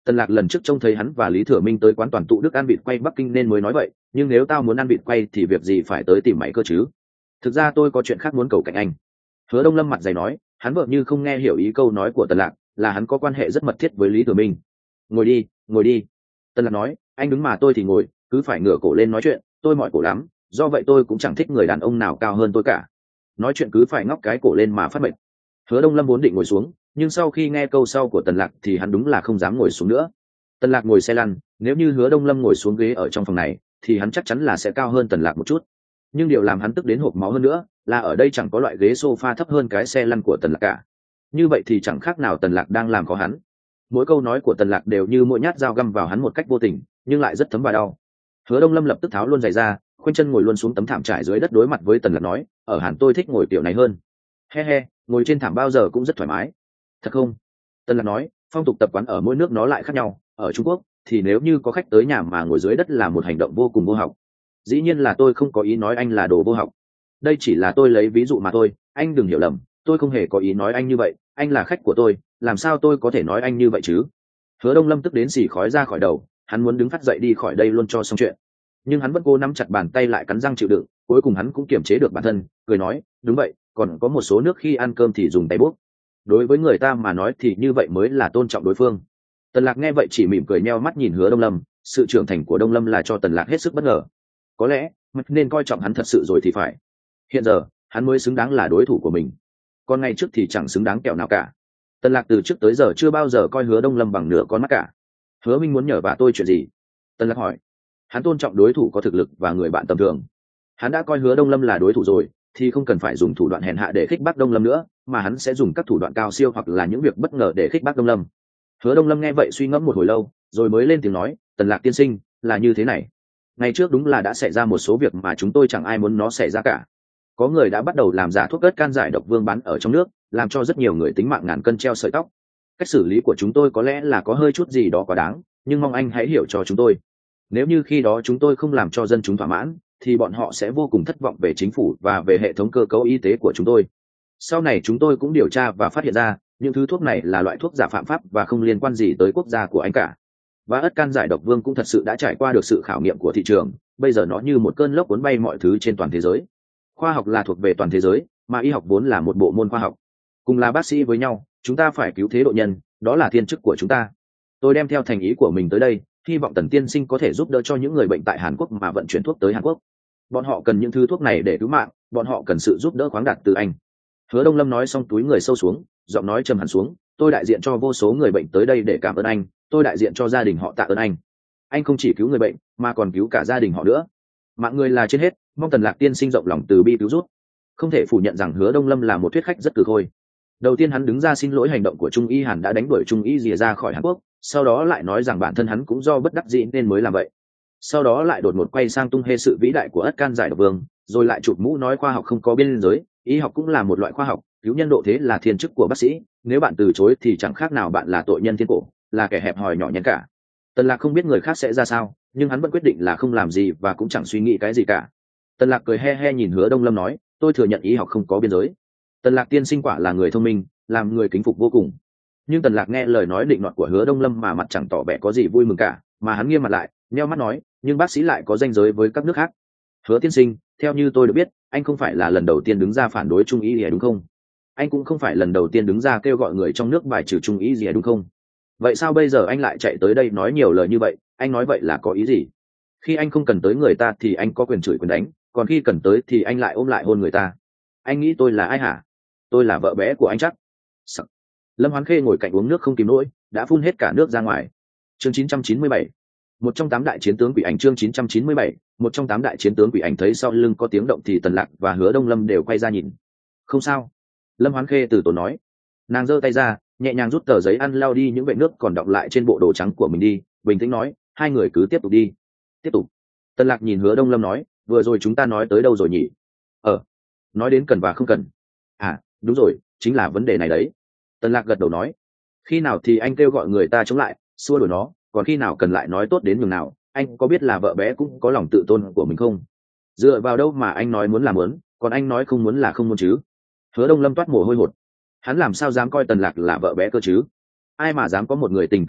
[SPEAKER 1] Tần Lạc lần trước trông thấy hắn và Lý Thừa Minh tới quán toàn tụ đức ăn vịt quay Bắc Kinh nên mới nói vậy, nhưng nếu tao muốn ăn vịt quay thì việc gì phải tới tìm mày cơ chứ? Thực ra tôi có chuyện khác muốn cầu cạnh anh. Hứa Đông Lâm mặt dày nói, hắn vợ như không nghe hiểu ý câu nói của Tần Lạc, là hắn có quan hệ rất mật thiết với Lý Thừa Minh. Ngồi đi, ngồi đi. Tần Lạc nói, anh đứng mà tôi thì ngồi, cứ phải ngửa cổ lên nói chuyện, tôi mỏi cổ lắm, do vậy tôi cũng chẳng thích người đàn ông nào cao hơn tôi cả. Nói chuyện cứ phải ngóc cái cổ lên mà phát bệnh. Hứa Đông Lâm vốn định ngồi xuống, nhưng sau khi nghe câu sau của Tần Lạc thì hắn đúng là không dám ngồi xuống nữa. Tần Lạc ngồi xe lăn, nếu như Hứa Đông Lâm ngồi xuống ghế ở trong phòng này thì hắn chắc chắn là sẽ cao hơn Tần Lạc một chút. Nhưng điều làm hắn tức đến hộc máu hơn nữa là ở đây chẳng có loại ghế sofa thấp hơn cái xe lăn của Tần Lạc cả. Như vậy thì chẳng khác nào Tần Lạc đang làm khó hắn. Mỗi câu nói của Tần Lạc đều như mỗi nhát dao găm vào hắn một cách vô tình, nhưng lại rất thấm và đau. Hứa Đông Lâm lập tức tháo luôn giày ra, khoanh chân ngồi luôn xuống tấm thảm trải dưới đất đối mặt với Tần Lạc nói, ở Hàn tôi thích ngồi kiểu này hơn. He he, ngồi trên thảm bao giờ cũng rất thoải mái. Thật không? Tần Lạc nói, phong tục tập quán ở mỗi nước nó lại khác nhau, ở Trung Quốc thì nếu như có khách tới nhà mà ngồi dưới đất là một hành động vô cùng vô học. Dĩ nhiên là tôi không có ý nói anh là đồ vô học. Đây chỉ là tôi lấy ví dụ mà thôi, anh đừng hiểu lầm, tôi không hề có ý nói anh như vậy, anh là khách của tôi, làm sao tôi có thể nói anh như vậy chứ? Hứa Đông Lâm tức đến xì khói ra khỏi đầu, hắn muốn đứng phát dậy đi khỏi đây luôn cho xong chuyện. Nhưng hắn vẫn cố nắm chặt bàn tay lại cắn răng chịu đựng, cuối cùng hắn cũng kiềm chế được bản thân, cười nói, đúng vậy, còn có một số nước khi ăn cơm thì dùng tay bốc. Đối với người ta mà nói thì như vậy mới là tôn trọng đối phương. Tần Lạc nghe vậy chỉ mỉm cười nheo mắt nhìn Hứa Đông Lâm, sự trưởng thành của Đông Lâm là cho Tần Lạc hết sức bất ngờ. Có lẽ nên coi trọng hắn thật sự rồi thì phải. Hiện giờ hắn mới xứng đáng là đối thủ của mình, còn ngày trước thì chẳng xứng đáng kẹo nào cả. Tần Lạc từ trước tới giờ chưa bao giờ coi Hứa Đông Lâm bằng nửa con mắt cả. Hứa Minh muốn nhờ vả tôi chuyện gì? Tần Lạc hỏi. Hắn tôn trọng đối thủ có thực lực và người bạn tầm thường. Hắn đã coi Hứa Đông Lâm là đối thủ rồi thì không cần phải dùng thủ đoạn hèn hạ để khích bác Đông Lâm nữa, mà hắn sẽ dùng các thủ đoạn cao siêu hoặc là những việc bất ngờ để khích bác Đông Lâm. Hứa Đông Lâm nghe vậy suy ngẫm một hồi lâu, rồi mới lên tiếng nói, Tần Lạc tiên sinh, là như thế này. Ngày trước đúng là đã xảy ra một số việc mà chúng tôi chẳng ai muốn nó xảy ra cả. Có người đã bắt đầu làm giả thuốc ớt can giải độc vương bán ở trong nước, làm cho rất nhiều người tính mạng ngàn cân treo sợi tóc. Cách xử lý của chúng tôi có lẽ là có hơi chút gì đó quá đáng, nhưng mong anh hãy hiểu cho chúng tôi. Nếu như khi đó chúng tôi không làm cho dân chúng thỏa mãn, thì bọn họ sẽ vô cùng thất vọng về chính phủ và về hệ thống cơ cấu y tế của chúng tôi. Sau này chúng tôi cũng điều tra và phát hiện ra, những thứ thuốc này là loại thuốc giả phạm pháp và không liên quan gì tới quốc gia của anh cả. Và ớt can giải độc vương cũng thật sự đã trải qua được sự khảo nghiệm của thị trường, bây giờ nó như một cơn lốc cuốn bay mọi thứ trên toàn thế giới. Khoa học là thuộc về toàn thế giới, mà y học vốn là một bộ môn khoa học. Cùng là bác sĩ với nhau, chúng ta phải cứu thế độ nhân, đó là thiên chức của chúng ta. Tôi đem theo thành ý của mình tới đây, hy vọng Tần tiên sinh có thể giúp đỡ cho những người bệnh tại Hàn Quốc mà vận chuyển thuốc tới Hàn Quốc. Bọn họ cần những thứ thuốc này để cứu mạng, bọn họ cần sự giúp đỡ khoáng đạt từ anh. Hứa Đông Lâm nói xong túi người sâu xuống, giọng nói trầm hẳn xuống, tôi đại diện cho vô số người bệnh tới đây để cảm ơn anh, tôi đại diện cho gia đình họ tạ ơn anh. Anh không chỉ cứu người bệnh mà còn cứu cả gia đình họ nữa. Mạng người là trên hết, mong Tần Lạc tiên sinh rộng lòng từ bi cứu giúp. Không thể phủ nhận rằng Hứa Đông Lâm là một thuyết khách rất cừ khôi. Đầu tiên hắn đứng ra xin lỗi hành động của Trung Y Hàn đã đánh đuổi Trung Y Dìa ra khỏi Hàn Quốc, sau đó lại nói rằng bản thân hắn cũng do bất đắc dĩ nên mới làm vậy. Sau đó lại đột ngột quay sang tung hê sự vĩ đại của ớt can giải độc vương, rồi lại chụp mũ nói khoa học không có biên giới, y học cũng là một loại khoa học, cứu nhân độ thế là thiên chức của bác sĩ, nếu bạn từ chối thì chẳng khác nào bạn là tội nhân thiên cổ, là kẻ hẹp hòi nhỏ nhắn cả. Tần Lạc không biết người khác sẽ ra sao, nhưng hắn vẫn quyết định là không làm gì và cũng chẳng suy nghĩ cái gì cả. Tần Lạc cười he he nhìn Hứa Đông Lâm nói, tôi thừa nhận y học không có biên giới. Tần Lạc tiên sinh quả là người thông minh, làm người kính phục vô cùng. Nhưng Tần Lạc nghe lời nói định nọt của Hứa Đông Lâm mà mặt chẳng tỏ vẻ có gì vui mừng cả, mà hắn nghiêm mặt lại, nheo mắt nói, nhưng bác sĩ lại có ranh giới với các nước khác. Hứa tiên sinh, theo như tôi được biết, anh không phải là lần đầu tiên đứng ra phản đối Trung Y gì đúng không? Anh cũng không phải lần đầu tiên đứng ra kêu gọi người trong nước bài trừ Trung Y gì đúng không? Vậy sao bây giờ anh lại chạy tới đây nói nhiều lời như vậy? Anh nói vậy là có ý gì? Khi anh không cần tới người ta thì anh có quyền chửi quyền đánh, còn khi cần tới thì anh lại ôm lại hôn người ta. Anh nghĩ tôi là ai hả? Tôi là vợ bé của anh chắc. Sợ. Lâm Hoán Khê ngồi cạnh uống nước không kìm nổi, đã phun hết cả nước ra ngoài. Chương chín trăm chín mươi bảy, một trong tám đại chiến tướng quỷ ảnh. Chương chín trăm chín mươi bảy, một trong tám đại chiến tướng quỷ ảnh thấy sau lưng có tiếng động thì Tần Lạc và Hứa Đông Lâm đều quay ra nhìn. Không sao. Lâm Hoán Khê từ tốn nói. Nàng giơ tay ra, nhẹ nhàng rút tờ giấy ăn lau đi những vệt nước còn đọng lại trên bộ đồ trắng của mình đi, bình tĩnh nói, hai người cứ tiếp tục đi. Tiếp tục. Tần Lạc nhìn Hứa Đông Lâm nói, vừa rồi chúng ta nói tới đâu rồi nhỉ? Ờ, nói đến cần và không cần. À, đúng rồi, chính là vấn đề này đấy. Tần Lạc gật đầu nói, khi nào thì anh kêu gọi người ta chống lại, xua đuổi nó, còn khi nào cần lại nói tốt đến nhường nào, anh có biết là vợ bé cũng có lòng tự tôn của mình không? Dựa vào đâu mà anh nói muốn là muốn, còn anh nói không muốn là không muốn chứ? Hứa Đông Lâm toát mồ hôi hột. Hắn làm sao dám coi Tần Lạc là vợ bé cơ chứ? Ai mà dám có một người tình cao ngạo,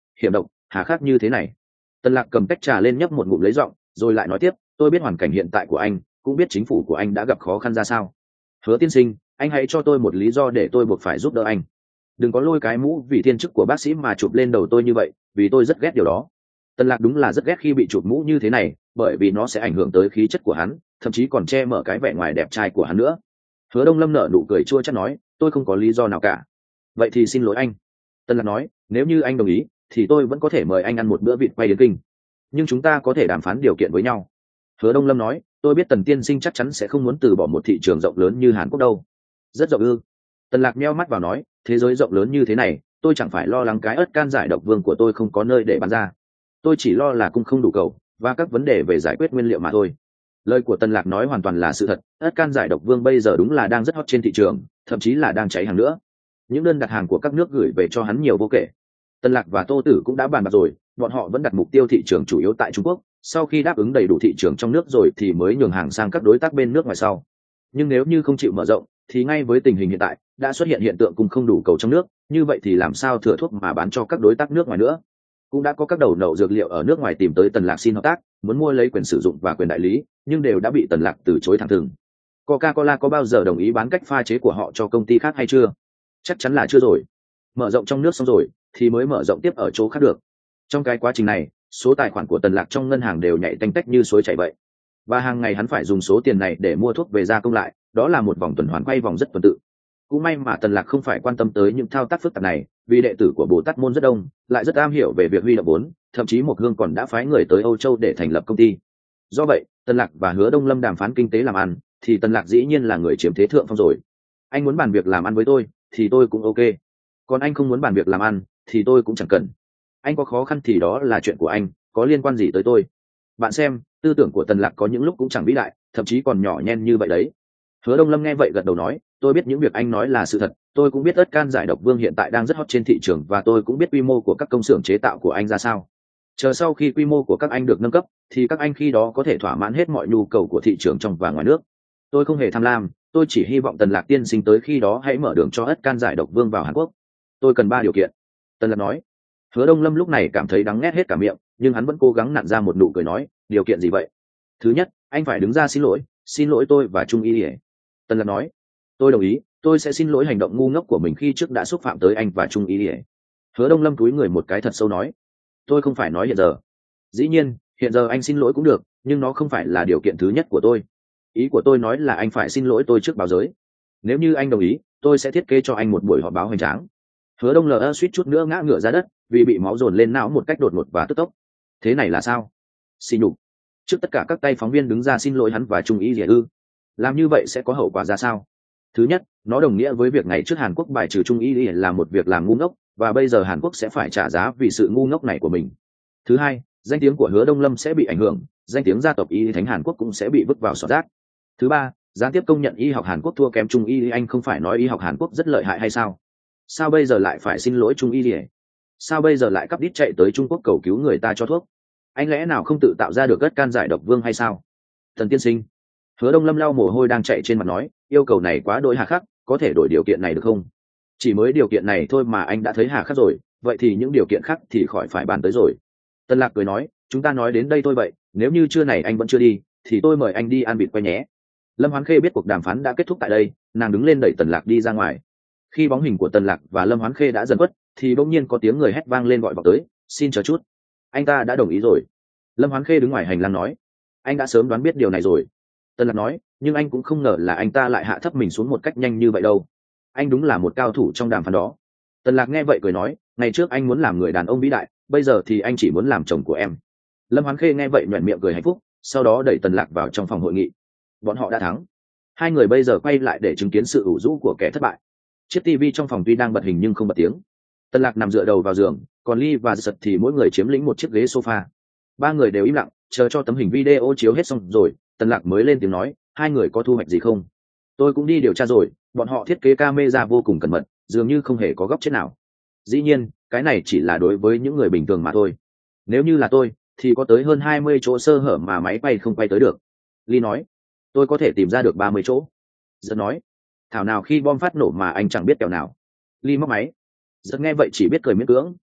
[SPEAKER 1] hiểm độc, hà khắc như thế này. Tần Lạc cầm tách trà lên nhấp một ngụm lấy giọng, rồi lại nói tiếp, tôi biết hoàn cảnh hiện tại của anh, cũng biết chính phủ của anh đã gặp khó khăn ra sao. Hứa tiên sinh, anh hãy cho tôi một lý do để tôi buộc phải giúp đỡ anh. Đừng có lôi cái mũ vì thiên chức của bác sĩ mà chụp lên đầu tôi như vậy, vì tôi rất ghét điều đó. Tần Lạc đúng là rất ghét khi bị chụp mũ như thế này, bởi vì nó sẽ ảnh hưởng tới khí chất của hắn, thậm chí còn che mở cái vẻ ngoài đẹp trai của hắn nữa. Hứa Đông Lâm nở nụ cười chua chát nói, tôi không có lý do nào cả. Vậy thì xin lỗi anh. Tần Lạc nói, nếu như anh đồng ý thì tôi vẫn có thể mời anh ăn một bữa vịt quay đến kinh, nhưng chúng ta có thể đàm phán điều kiện với nhau. Hứa Đông Lâm nói, tôi biết Tần tiên sinh chắc chắn sẽ không muốn từ bỏ một thị trường rộng lớn như Hàn Quốc đâu. Rất rộng ư? Tần Lạc meo mắt vào nói, thế giới rộng lớn như thế này, tôi chẳng phải lo lắng cái ớt can giải độc vương của tôi không có nơi để bán ra. Tôi chỉ lo là cung không đủ cầu và các vấn đề về giải quyết nguyên liệu mà thôi. Lời của Tần Lạc nói hoàn toàn là sự thật, ớt can giải độc vương bây giờ đúng là đang rất hot trên thị trường, thậm chí là đang cháy hàng nữa. Những đơn đặt hàng của các nước gửi về cho hắn nhiều vô kể. Tần Lạc và Tô Tử cũng đã bàn bạc rồi, bọn họ vẫn đặt mục tiêu thị trường chủ yếu tại Trung Quốc, sau khi đáp ứng đầy đủ thị trường trong nước rồi thì mới nhường hàng sang các đối tác bên nước ngoài sau. Nhưng nếu như không chịu mở rộng thì ngay với tình hình hiện tại đã xuất hiện hiện tượng cung không đủ cầu trong nước, như vậy thì làm sao thừa thuốc mà bán cho các đối tác nước ngoài nữa. Cũng đã có các đầu nậu dược liệu ở nước ngoài tìm tới Tần Lạc xin hợp tác, muốn mua lấy quyền sử dụng và quyền đại lý, nhưng đều đã bị Tần Lạc từ chối thẳng thừng. Coca-Cola có bao giờ đồng ý bán cách pha chế của họ cho công ty khác hay chưa? Chắc chắn là chưa rồi. Mở rộng trong nước xong rồi thì mới mở rộng tiếp ở chỗ khác được. Trong cái quá trình này, số tài khoản của Tần Lạc trong ngân hàng đều nhảy tanh tách như suối chảy vậy, và hàng ngày hắn phải dùng số tiền này để mua thuốc về gia công lại, đó là một vòng tuần hoàn quay vòng rất tuần tự. Cũng may mà Tần Lạc không phải quan tâm tới những thao tác phức tạp này, vì đệ tử của Bồ Tát môn rất đông, lại rất am hiểu về việc huy động vốn, thậm chí Mộc Hương còn đã phái người tới Âu Châu để thành lập công ty. Do vậy, Tần Lạc và Hứa Đông Lâm đàm phán kinh tế làm ăn, thì Tần Lạc dĩ nhiên là người chiếm thế thượng phong rồi. Anh muốn bàn việc làm ăn với tôi thì tôi cũng ok, còn anh không muốn bàn việc làm ăn thì tôi cũng chẳng cần. Anh có khó khăn thì đó là chuyện của anh, có liên quan gì tới tôi. Bạn xem, tư tưởng của Tần Lạc có những lúc cũng chẳng vĩ đại, thậm chí còn nhỏ nhen như vậy đấy. Hứa Đông Lâm nghe vậy gật đầu nói, tôi biết những việc anh nói là sự thật, tôi cũng biết ớt can giải độc vương hiện tại đang rất hot trên thị trường, và tôi cũng biết quy mô của các công xưởng chế tạo của anh ra sao. Chờ sau khi quy mô của các anh được nâng cấp thì các anh khi đó có thể thỏa mãn hết mọi nhu cầu của thị trường trong và ngoài nước. Tôi không hề tham lam, tôi chỉ hy vọng Tần Lạc tiên sinh tới khi đó hãy mở đường cho ớt can giải độc vương vào Hàn Quốc. Tôi cần ba điều kiện. Tần Lạc nói. Hứa Đông Lâm lúc này cảm thấy đắng nghét hết cả miệng, nhưng hắn vẫn cố gắng nặn ra một nụ cười nói, điều kiện gì vậy? Thứ nhất, anh phải đứng ra xin lỗi, xin lỗi tôi và Trung Y. Tần Lạc nói, tôi đồng ý, tôi sẽ xin lỗi hành động ngu ngốc của mình khi trước đã xúc phạm tới anh và Trung Y. Hứa Đông Lâm cúi người một cái thật sâu nói, tôi không phải nói hiện giờ. Dĩ nhiên, hiện giờ anh xin lỗi cũng được, nhưng nó không phải là điều kiện thứ nhất của tôi. Ý của tôi nói là anh phải xin lỗi tôi trước báo giới. Nếu như anh đồng ý, tôi sẽ thiết kế cho anh một buổi họp báo hoành tráng. Hứa Đông lờ suýt chút nữa ngã ngửa ra đất, vì bị máu dồn lên não một cách đột ngột và tức tốc. Thế này là sao? Xin nhục. Trước tất cả các tay phóng viên đứng ra xin lỗi hắn và Trung Y Dẻ ư? Làm như vậy sẽ có hậu quả ra sao? Thứ nhất, nó đồng nghĩa với việc ngày trước Hàn Quốc bài trừ Trung Y là một việc làm ngu ngốc, và bây giờ Hàn Quốc sẽ phải trả giá vì sự ngu ngốc này của mình. Thứ hai, danh tiếng của Hứa Đông Lâm sẽ bị ảnh hưởng, danh tiếng gia tộc Y Thánh Hàn Quốc cũng sẽ bị vứt vào sọt rác. Thứ ba, gián tiếp công nhận y học Hàn Quốc thua kém Trung Y, anh không phải nói y học Hàn Quốc rất lợi hại hay sao? Sao bây giờ lại phải xin lỗi Trung Y? Sao bây giờ lại cắp đít chạy tới Trung Quốc cầu cứu người ta cho thuốc? Anh lẽ nào không tự tạo ra được ớt can giải độc vương hay sao? Thần tiên sinh. Hứa Đông Lâm lau mồ hôi đang chạy trên mặt nói, yêu cầu này quá đỗi hà khắc, có thể đổi điều kiện này được không? Chỉ mới điều kiện này thôi mà anh đã thấy hà khắc rồi, vậy thì những điều kiện khác thì khỏi phải bàn tới rồi. Tân Lạc cười nói, chúng ta nói đến đây thôi vậy, nếu như trưa này anh vẫn chưa đi thì tôi mời anh đi ăn vịt quay nhé. Lâm Hoán Khê biết cuộc đàm phán đã kết thúc tại đây, nàng đứng lên đẩy Tần Lạc đi ra ngoài. Khi bóng hình của Tần Lạc và Lâm Hoán Khê đã dần khuất thì bỗng nhiên có tiếng người hét vang lên gọi vào tới, xin chờ chút. Anh ta đã đồng ý rồi. Lâm Hoán Khê đứng ngoài hành lang nói, anh đã sớm đoán biết điều này rồi. Tần Lạc nói, nhưng anh cũng không ngờ là anh ta lại hạ thấp mình xuống một cách nhanh như vậy đâu. Anh đúng là một cao thủ trong đàm phán đó. Tần Lạc nghe vậy cười nói, ngày trước anh muốn làm người đàn ông vĩ đại, bây giờ thì anh chỉ muốn làm chồng của em. Lâm Hoán Khê nghe vậy nhoẻn miệng cười hạnh phúc, sau đó đẩy Tần Lạc vào trong phòng hội nghị. Bọn họ đã thắng. Hai người bây giờ quay lại để chứng kiến sự ủ rũ của kẻ thất bại. Chiếc tivi trong phòng tuy đang bật hình nhưng không bật tiếng. Tần Lạc nằm dựa đầu vào giường, còn Ly và Giật thì mỗi người chiếm lĩnh một chiếc ghế sofa. Ba người đều im lặng, chờ cho tấm hình video chiếu hết xong rồi, Tần Lạc mới lên tiếng nói, hai người có thu hoạch gì không? Tôi cũng đi điều tra rồi, bọn họ thiết kế camera vô cùng cẩn mật, dường như không hề có góc chết nào. Dĩ nhiên, cái này chỉ là đối với những người bình thường mà thôi. Nếu như là tôi, thì có tới hơn hai mươi chỗ sơ hở mà máy bay không quay tới được. Ly nói, tôi có thể tìm ra được ba mươi chỗ. Giật nói, thảo nào khi bom phát nổ mà anh chẳng biết kẹo nào. Ly móc máy. Giật nghe vậy chỉ biết cười miễn cưỡng,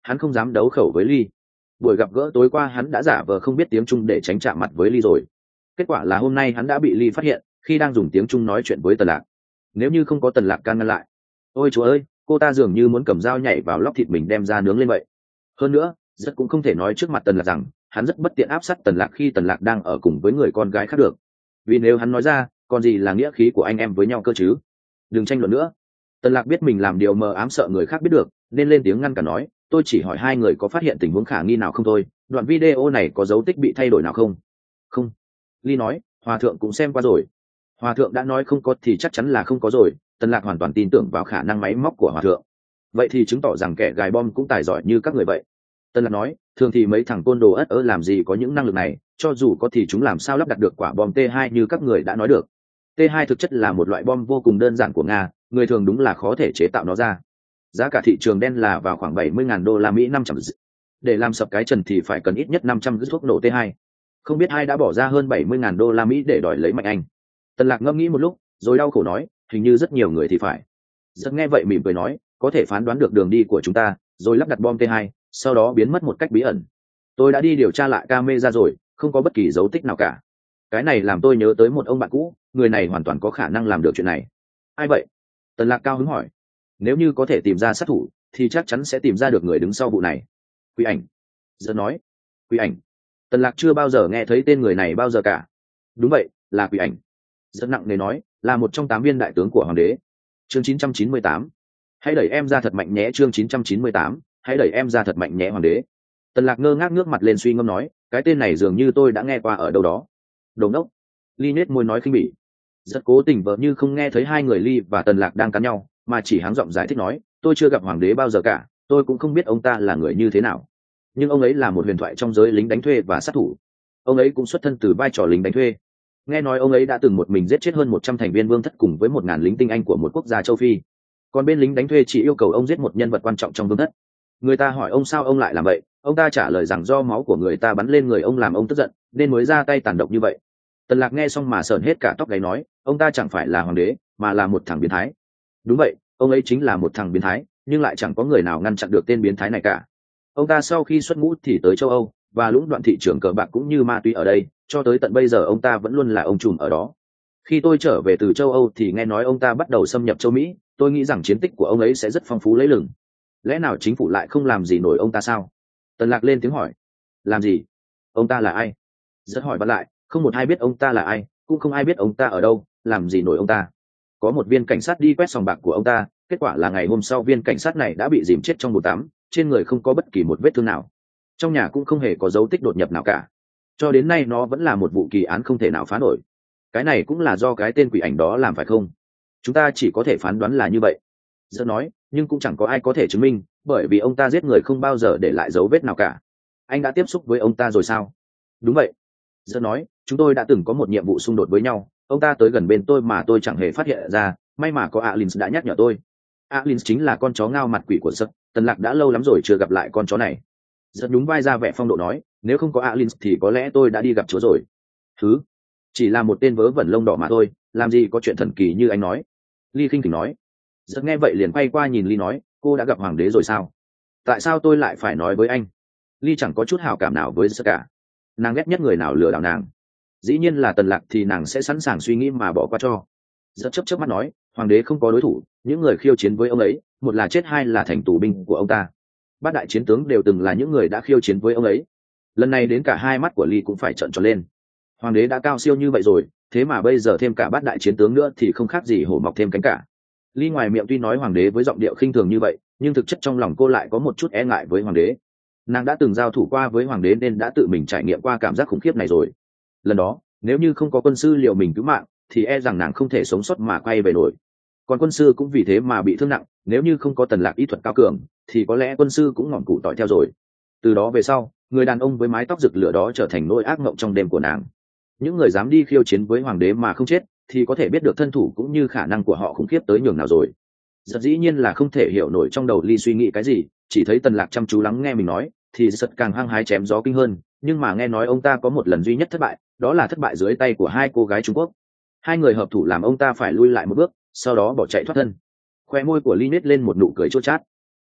[SPEAKER 1] hắn không dám đấu khẩu với Ly. Buổi gặp gỡ tối qua hắn đã giả vờ không biết tiếng Trung để tránh chạm mặt với Ly rồi. Kết quả là hôm nay hắn đã bị Ly phát hiện khi đang dùng tiếng Trung nói chuyện với Tần Lạc. Nếu như không có Tần Lạc can ngăn lại, ôi chúa ơi, cô ta dường như muốn cầm dao nhảy vào lóc thịt mình đem ra nướng lên vậy. Hơn nữa, rất cũng không thể nói trước mặt Tần Lạc rằng hắn rất bất tiện áp sát Tần Lạc khi Tần Lạc đang ở cùng với người con gái khác được. Vì nếu hắn nói ra, còn gì là nghĩa khí của anh em với nhau cơ chứ. Đừng tranh luận nữa. Tần Lạc biết mình làm điều mờ ám sợ người khác biết được, nên lên tiếng ngăn cả nói, tôi chỉ hỏi hai người có phát hiện tình huống khả nghi nào không thôi, đoạn video này có dấu tích bị thay đổi nào không? Không. Ly nói, Hòa thượng cũng xem qua rồi. Hòa thượng đã nói không có thì chắc chắn là không có rồi. Tần Lạc hoàn toàn tin tưởng vào khả năng máy móc của Hòa thượng. Vậy thì chứng tỏ rằng kẻ gài bom cũng tài giỏi như các người vậy. Tần Lạc nói, thường thì mấy thằng côn đồ ất ớ làm gì có những năng lực này, cho dù có thì chúng làm sao lắp đặt được quả bom T hai như các người đã nói được. T hai thực chất là một loại bom vô cùng đơn giản của Nga, người thường đúng là khó thể chế tạo nó ra. Giá cả thị trường đen là vào khoảng bảy mươi nghìn đô la Mỹ năm trăm. Để làm sập cái trần thì phải cần ít nhất năm trăm cái thuốc nổ T hai. Không biết ai đã bỏ ra hơn bảy mươi nghìn đô la Mỹ để đòi lấy Mạnh Anh. Tần Lạc ngẫm nghĩ một lúc, rồi đau khổ nói, hình như rất nhiều người thì phải. Giật nghe vậy mỉm cười nói, có thể phán đoán được đường đi của chúng ta, rồi lắp đặt bom T hai, sau đó biến mất một cách bí ẩn. Tôi đã đi điều tra lại camera rồi, không có bất kỳ dấu tích nào cả. Cái này làm tôi nhớ tới một ông bạn cũ, người này hoàn toàn có khả năng làm được chuyện này. Ai vậy? Tần Lạc cao hứng hỏi. Nếu như có thể tìm ra sát thủ, thì chắc chắn sẽ tìm ra được người đứng sau vụ này. Quỷ ảnh. Giật nói. Quỷ ảnh. Tần Lạc chưa bao giờ nghe thấy tên người này bao giờ cả. Đúng vậy, là Quỷ ảnh. Rất nặng nề nói, là một trong tám viên đại tướng của hoàng đế. Chương chín trăm chín mươi tám. Hãy đẩy em ra thật mạnh nhé. Chương chín trăm chín mươi tám. Hãy đẩy em ra thật mạnh nhé hoàng đế. Tần Lạc ngơ ngác ngước mặt lên suy ngẫm nói, cái tên này dường như tôi đã nghe qua ở đâu đó. Đồ ngốc. Ly nết môi nói khinh bỉ. Rất cố tình vờ như không nghe thấy hai người Ly và Tần Lạc đang cắn nhau, mà chỉ háng giọng giải thích nói, tôi chưa gặp hoàng đế bao giờ cả, tôi cũng không biết ông ta là người như thế nào. Nhưng ông ấy là một huyền thoại trong giới lính đánh thuê và sát thủ. Ông ấy cũng xuất thân từ vai trò lính đánh thuê. Nghe nói ông ấy đã từng một mình giết chết hơn một trăm thành viên vương thất cùng với một ngàn lính tinh anh của một quốc gia châu Phi. Còn bên lính đánh thuê chỉ yêu cầu ông giết một nhân vật quan trọng trong vương thất. Người ta hỏi ông sao ông lại làm vậy, ông ta trả lời rằng do máu của người ta bắn lên người ông làm ông tức giận, nên mới ra tay tàn độc như vậy. Tần Lạc nghe xong mà sởn hết cả tóc gáy nói, ông ta chẳng phải là hoàng đế, mà là một thằng biến thái. Đúng vậy, ông ấy chính là một thằng biến thái, nhưng lại chẳng có người nào ngăn chặn được tên biến thái này cả. Ông ta sau khi xuất ngũ thì tới châu Âu, và lũng đoạn thị trường cờ bạc cũng như ma túy ở đây, cho tới tận bây giờ ông ta vẫn luôn là ông trùm ở đó. Khi tôi trở về từ châu Âu thì nghe nói ông ta bắt đầu xâm nhập châu Mỹ, tôi nghĩ rằng chiến tích của ông ấy sẽ rất phong phú lấy lừng. Lẽ nào chính phủ lại không làm gì nổi ông ta sao? Tần Lạc lên tiếng hỏi. Làm gì? Ông ta là ai? Rất hỏi bắt lại, không một ai biết ông ta là ai, cũng không ai biết ông ta ở đâu, làm gì nổi ông ta. Có một viên cảnh sát đi quét sòng bạc của ông ta, kết quả là ngày hôm sau viên cảnh sát này đã bị dìm chết trong bồn tắm, trên người không có bất kỳ một vết thương nào. Trong nhà cũng không hề có dấu tích đột nhập nào cả. Cho đến nay nó vẫn là một vụ kỳ án không thể nào phá nổi. Cái này cũng là do cái tên quỷ ảnh đó làm phải không? Chúng ta chỉ có thể phán đoán là như vậy. Giờ nói, nhưng cũng chẳng có ai có thể chứng minh, bởi vì ông ta giết người không bao giờ để lại dấu vết nào cả. Anh đã tiếp xúc với ông ta rồi sao? Đúng vậy. Giờ nói, chúng tôi đã từng có một nhiệm vụ xung đột với nhau, ông ta tới gần bên tôi mà tôi chẳng hề phát hiện ra, may mà có Alins đã nhắc nhở tôi. Alins chính là con chó ngao mặt quỷ của Sật, Tần Lạc đã lâu lắm rồi chưa gặp lại con chó này. Giật nhún vai ra vẻ phong độ nói, nếu không có Alins thì có lẽ tôi đã đi gặp chúa rồi. Thứ, chỉ là một tên vớ vẩn lông đỏ mà thôi, làm gì có chuyện thần kỳ như anh nói. Ly khinh khỉnh nói. Giật nghe vậy liền quay qua nhìn Ly nói, cô đã gặp hoàng đế rồi sao? Tại sao tôi lại phải nói với anh? Ly chẳng có chút hảo cảm nào với Giật cả. Nàng ghét nhất người nào lừa đảo nàng. Dĩ nhiên là Tần Lạc thì nàng sẽ sẵn sàng suy nghĩ mà bỏ qua cho. Giật chớp chớp mắt nói, hoàng đế không có đối thủ, những người khiêu chiến với ông ấy, một là chết hai là thành tù binh của ông ta. Bát đại chiến tướng đều từng là những người đã khiêu chiến với ông ấy. Lần này đến cả hai mắt của Ly cũng phải trợn tròn lên. Hoàng đế đã cao siêu như vậy rồi, thế mà bây giờ thêm cả bát đại chiến tướng nữa thì không khác gì hổ mọc thêm cánh cả. Ly ngoài miệng tuy nói hoàng đế với giọng điệu khinh thường như vậy, nhưng thực chất trong lòng cô lại có một chút e ngại với hoàng đế. Nàng đã từng giao thủ qua với hoàng đế nên đã tự mình trải nghiệm qua cảm giác khủng khiếp này rồi. Lần đó, nếu như không có quân sư liệu mình cứu mạng, thì e rằng nàng không thể sống sót mà quay về nổi. Còn quân sư cũng vì thế mà bị thương nặng, nếu như không có Tần Lạc y thuật cao cường, thì có lẽ quân sư cũng ngỏm củ tỏi theo rồi. Từ đó về sau, người đàn ông với mái tóc rực lửa đó trở thành nỗi ác mộng trong đêm của nàng. Những người dám đi khiêu chiến với hoàng đế mà không chết, thì có thể biết được thân thủ cũng như khả năng của họ khủng khiếp tới nhường nào rồi. Giật dĩ nhiên là không thể hiểu nổi trong đầu Ly suy nghĩ cái gì, chỉ thấy Tần Lạc chăm chú lắng nghe mình nói, thì giật càng hăng hái chém gió kinh hơn. Nhưng mà nghe nói ông ta có một lần duy nhất thất bại, đó là thất bại dưới tay của hai cô gái Trung Quốc. Hai người hợp thủ làm ông ta phải lui lại một bước, sau đó bỏ chạy thoát thân. Khoe môi của Ly nết lên một nụ cười chua chát.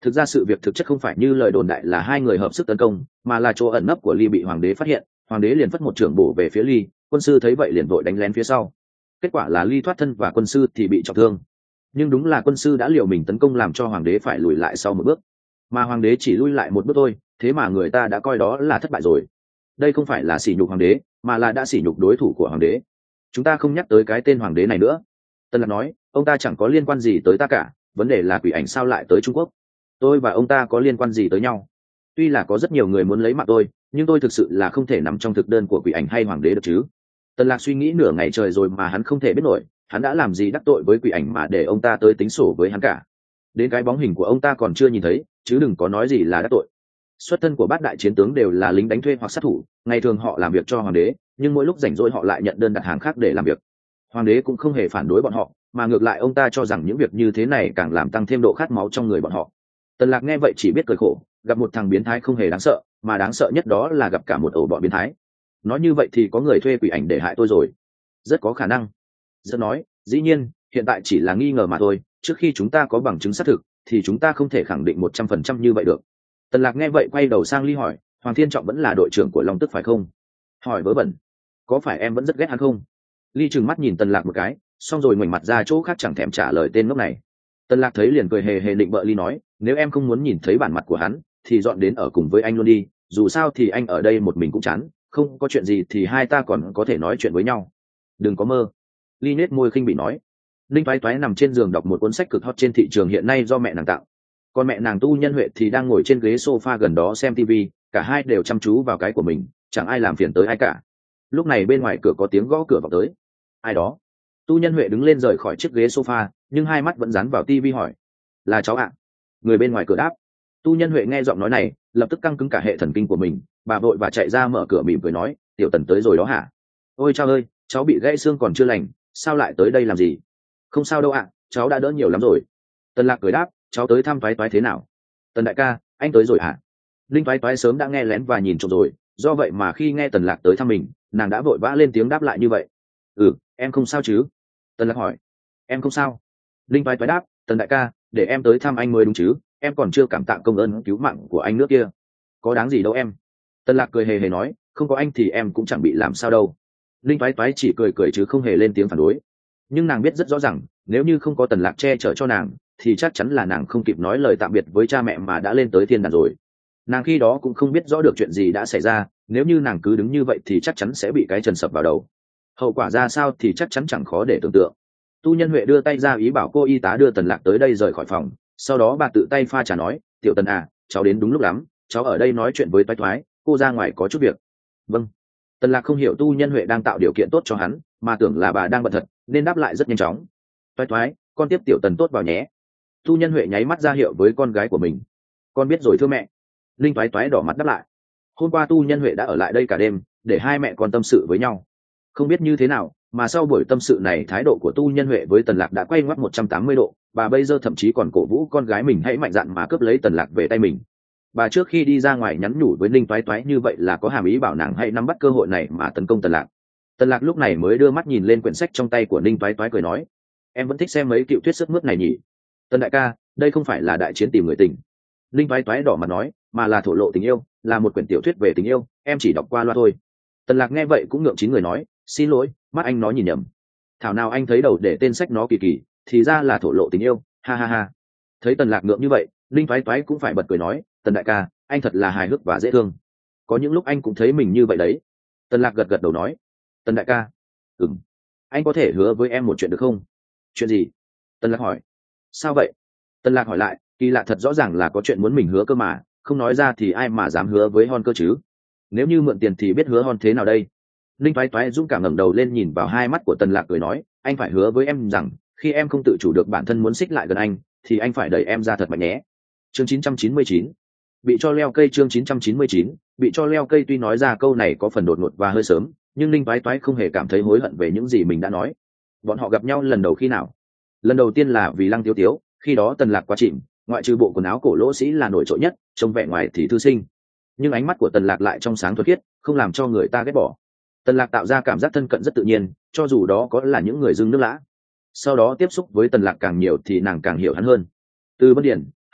[SPEAKER 1] thực ra sự việc thực chất không phải như lời đồn đại là hai người hợp sức tấn công, mà là chỗ ẩn nấp của Ly bị hoàng đế phát hiện, hoàng đế liền phất một trưởng bổ về phía Ly, quân sư thấy vậy liền vội đánh lén phía sau. Kết quả là Ly thoát thân và quân sư thì bị trọng thương. Nhưng đúng là quân sư đã liều mình tấn công làm cho hoàng đế phải lùi lại sau một bước, mà hoàng đế chỉ lui lại một bước thôi, thế mà người ta đã coi đó là thất bại rồi. Đây không phải là sỉ nhục hoàng đế, mà là đã sỉ nhục đối thủ của hoàng đế. Chúng ta không nhắc tới cái tên hoàng đế này nữa. Tân Lạc nói, ông ta chẳng có liên quan gì tới ta cả, vấn đề là quỷ ảnh sao lại tới Trung Quốc. Tôi và ông ta có liên quan gì tới nhau? Tuy là có rất nhiều người muốn lấy mạng tôi, nhưng tôi thực sự là không thể nằm trong thực đơn của quỷ ảnh hay hoàng đế được chứ. Tần Lạc suy nghĩ nửa ngày trời rồi mà hắn không thể biết nổi, hắn đã làm gì đắc tội với quỷ ảnh mà để ông ta tới tính sổ với hắn cả. Đến cái bóng hình của ông ta còn chưa nhìn thấy, chứ đừng có nói gì là đắc tội. Xuất thân của bát đại chiến tướng đều là lính đánh thuê hoặc sát thủ, ngày thường họ làm việc cho hoàng đế, nhưng mỗi lúc rảnh rỗi họ lại nhận đơn đặt hàng khác để làm việc. Hoàng đế cũng không hề phản đối bọn họ, mà ngược lại ông ta cho rằng những việc như thế này càng làm tăng thêm độ khát máu trong người bọn họ. Tần Lạc nghe vậy chỉ biết cười khổ, gặp một thằng biến thái không hề đáng sợ, mà đáng sợ nhất đó là gặp cả một ổ bọn biến thái. Nói như vậy thì có người thuê quỷ ảnh để hại tôi rồi. Rất có khả năng. Dân nói, dĩ nhiên, hiện tại chỉ là nghi ngờ mà thôi, trước khi chúng ta có bằng chứng xác thực, thì chúng ta không thể khẳng định một trăm phần trăm như vậy được. Tần Lạc nghe vậy quay đầu sang Ly hỏi, Hoàng Thiên Trọng vẫn là đội trưởng của Long Tức phải không? Hỏi vớ vẩn. Có phải em vẫn rất ghét hắn không? Ly trừng mắt nhìn Tần Lạc một cái, xong rồi ngoảnh mặt ra chỗ khác chẳng thèm trả lời tên ngốc này. Tần Lạc thấy liền cười hề hề định bợ Ly nói, nếu em không muốn nhìn thấy bản mặt của hắn, thì dọn đến ở cùng với anh luôn đi, dù sao thì anh ở đây một mình cũng chán, không có chuyện gì thì hai ta còn có thể nói chuyện với nhau. Đừng có mơ. Ly nết môi khinh bị nói. Linh Toái Toái nằm trên giường đọc một cuốn sách cực hot trên thị trường hiện nay do mẹ nàng tặng. Còn mẹ nàng Tu Nhân Huệ thì đang ngồi trên ghế sofa gần đó xem tivi, cả hai đều chăm chú vào cái của mình, chẳng ai làm phiền tới ai cả. Lúc này bên ngoài cửa có tiếng gõ cửa vào tới. Ai đó? Tu Nhân Huệ đứng lên rời khỏi chiếc ghế sofa, nhưng hai mắt vẫn dán vào tivi hỏi. Là cháu ạ. Người bên ngoài cửa đáp. Tu Nhân Huệ nghe giọng nói này, lập tức căng cứng cả hệ thần kinh của mình, bà vội và chạy ra mở cửa mỉm cười nói, Tiểu Tần tới rồi đó hả? Ôi cháu ơi, cháu bị gãy xương còn chưa lành, sao lại tới đây làm gì? Không sao đâu ạ, cháu đã đỡ nhiều lắm rồi. Tần Lạc cười đáp, cháu tới thăm Toái Toái thế nào? Tần đại ca, anh tới rồi hả? Linh Toái Toái sớm đã nghe lén và nhìn trộm rồi, do vậy mà khi nghe Tần Lạc tới thăm mình, nàng đã vội vã lên tiếng đáp lại như vậy. Ừ, em không sao chứ? Tần Lạc hỏi. Em không sao. Linh Toái Toái đáp, Tần đại ca, để em tới thăm anh mới đúng chứ, em còn chưa cảm tạ công ơn cứu mạng của anh nước kia. Có đáng gì đâu em. Tần Lạc cười hề hề nói, không có anh thì em cũng chẳng bị làm sao đâu. Linh Toái Toái chỉ cười cười chứ không hề lên tiếng phản đối. Nhưng nàng biết rất rõ ràng, nếu như không có Tần Lạc che chở cho nàng, thì chắc chắn là nàng không kịp nói lời tạm biệt với cha mẹ mà đã lên tới thiên đàng rồi. Nàng khi đó cũng không biết rõ được chuyện gì đã xảy ra, nếu như nàng cứ đứng như vậy thì chắc chắn sẽ bị cái trần sập vào đầu. Hậu quả ra sao thì chắc chắn chẳng khó để tưởng tượng. Tu Nhân Huệ đưa tay ra ý bảo cô y tá đưa Tần Lạc tới đây rời khỏi phòng, sau đó bà tự tay pha trà nói, Tiểu Tần à, cháu đến đúng lúc lắm, cháu ở đây nói chuyện với Toái Toái, cô ra ngoài có chút việc. Vâng. Tần Lạc không hiểu Tu Nhân Huệ đang tạo điều kiện tốt cho hắn, mà tưởng là bà đang bận thật, nên đáp lại rất nhanh chóng. Toái Toái, con tiếp Tiểu Tần tốt vào nhé. Tu Nhân Huệ nháy mắt ra hiệu với con gái của mình. Con biết rồi thưa mẹ. Linh Toái Toái đỏ mặt đáp lại. Hôm qua Tu Nhân Huệ đã ở lại đây cả đêm, để hai mẹ con tâm sự với nhau. Không biết như thế nào, mà sau buổi tâm sự này thái độ của Tu Nhân Huệ với Tần Lạc đã quay ngoắt một trăm tám mươi độ, bà bây giờ thậm chí còn cổ vũ con gái mình hãy mạnh dạn mà cướp lấy Tần Lạc về tay mình. Bà trước khi đi ra ngoài nhắn nhủ với Linh Toái Toái như vậy là có hàm ý bảo nàng hãy nắm bắt cơ hội này mà tấn công Tần Lạc. Tần Lạc lúc này mới đưa mắt nhìn lên quyển sách trong tay của Linh Toái Toái cười nói, em vẫn thích xem mấy cựu thuyết sức mướt này nhỉ? Tần đại ca, đây không phải là đại chiến tìm người tình. Linh Toái Toái đỏ mặt nói, mà là thổ lộ tình yêu, là một quyển tiểu thuyết về tình yêu, em chỉ đọc qua loa thôi. Tần Lạc nghe vậy cũng ngượng chín người nói, xin lỗi, mắt anh nói nhìn nhầm. Thảo nào anh thấy đầu để tên sách nó kỳ kỳ, thì ra là thổ lộ tình yêu, ha ha ha. Thấy Tần Lạc ngượng như vậy, Linh Toái Toái cũng phải bật cười nói, Tần đại ca, anh thật là hài hước và dễ thương. Có những lúc anh cũng thấy mình như vậy đấy. Tần Lạc gật gật đầu nói, Tần đại ca, ừm, anh có thể hứa với em một chuyện được không? Chuyện gì? Tần Lạc hỏi. Sao vậy? Tần Lạc hỏi lại, kỳ lạ thật rõ ràng là có chuyện muốn mình hứa cơ mà, không nói ra thì ai mà dám hứa với Hon cơ chứ? Nếu như mượn tiền thì biết hứa Hon thế nào đây? Linh Toái Toái dũng cảm ngẩng đầu lên nhìn vào hai mắt của Tần Lạc cười nói, anh phải hứa với em rằng, khi em không tự chủ được bản thân muốn xích lại gần anh, thì anh phải đẩy em ra thật mạnh nhé. Chương chín trăm chín mươi chín, bị cho leo cây. Chương chín trăm chín mươi chín, bị cho leo cây. Tuy nói ra câu này có phần đột ngột và hơi sớm, nhưng Linh Toái Toái không hề cảm thấy hối hận về những gì mình đã nói. Bọn họ gặp nhau lần đầu khi nào? Lần đầu tiên là vì Lăng Tiếu Tiếu, khi đó Tần Lạc quá chìm, ngoại trừ bộ quần áo cổ lỗ sĩ là nổi trội nhất, trông vẻ ngoài thì thư sinh, nhưng ánh mắt của Tần Lạc lại trong sáng thuần khiết, không làm cho người ta ghét bỏ. Tần Lạc tạo ra cảm giác thân cận rất tự nhiên, cho dù đó có là những người dưng nước lã. Sau đó tiếp xúc với Tần Lạc càng nhiều thì nàng càng hiểu hắn hơn. Từ Vân Điển, Hàn Quốc,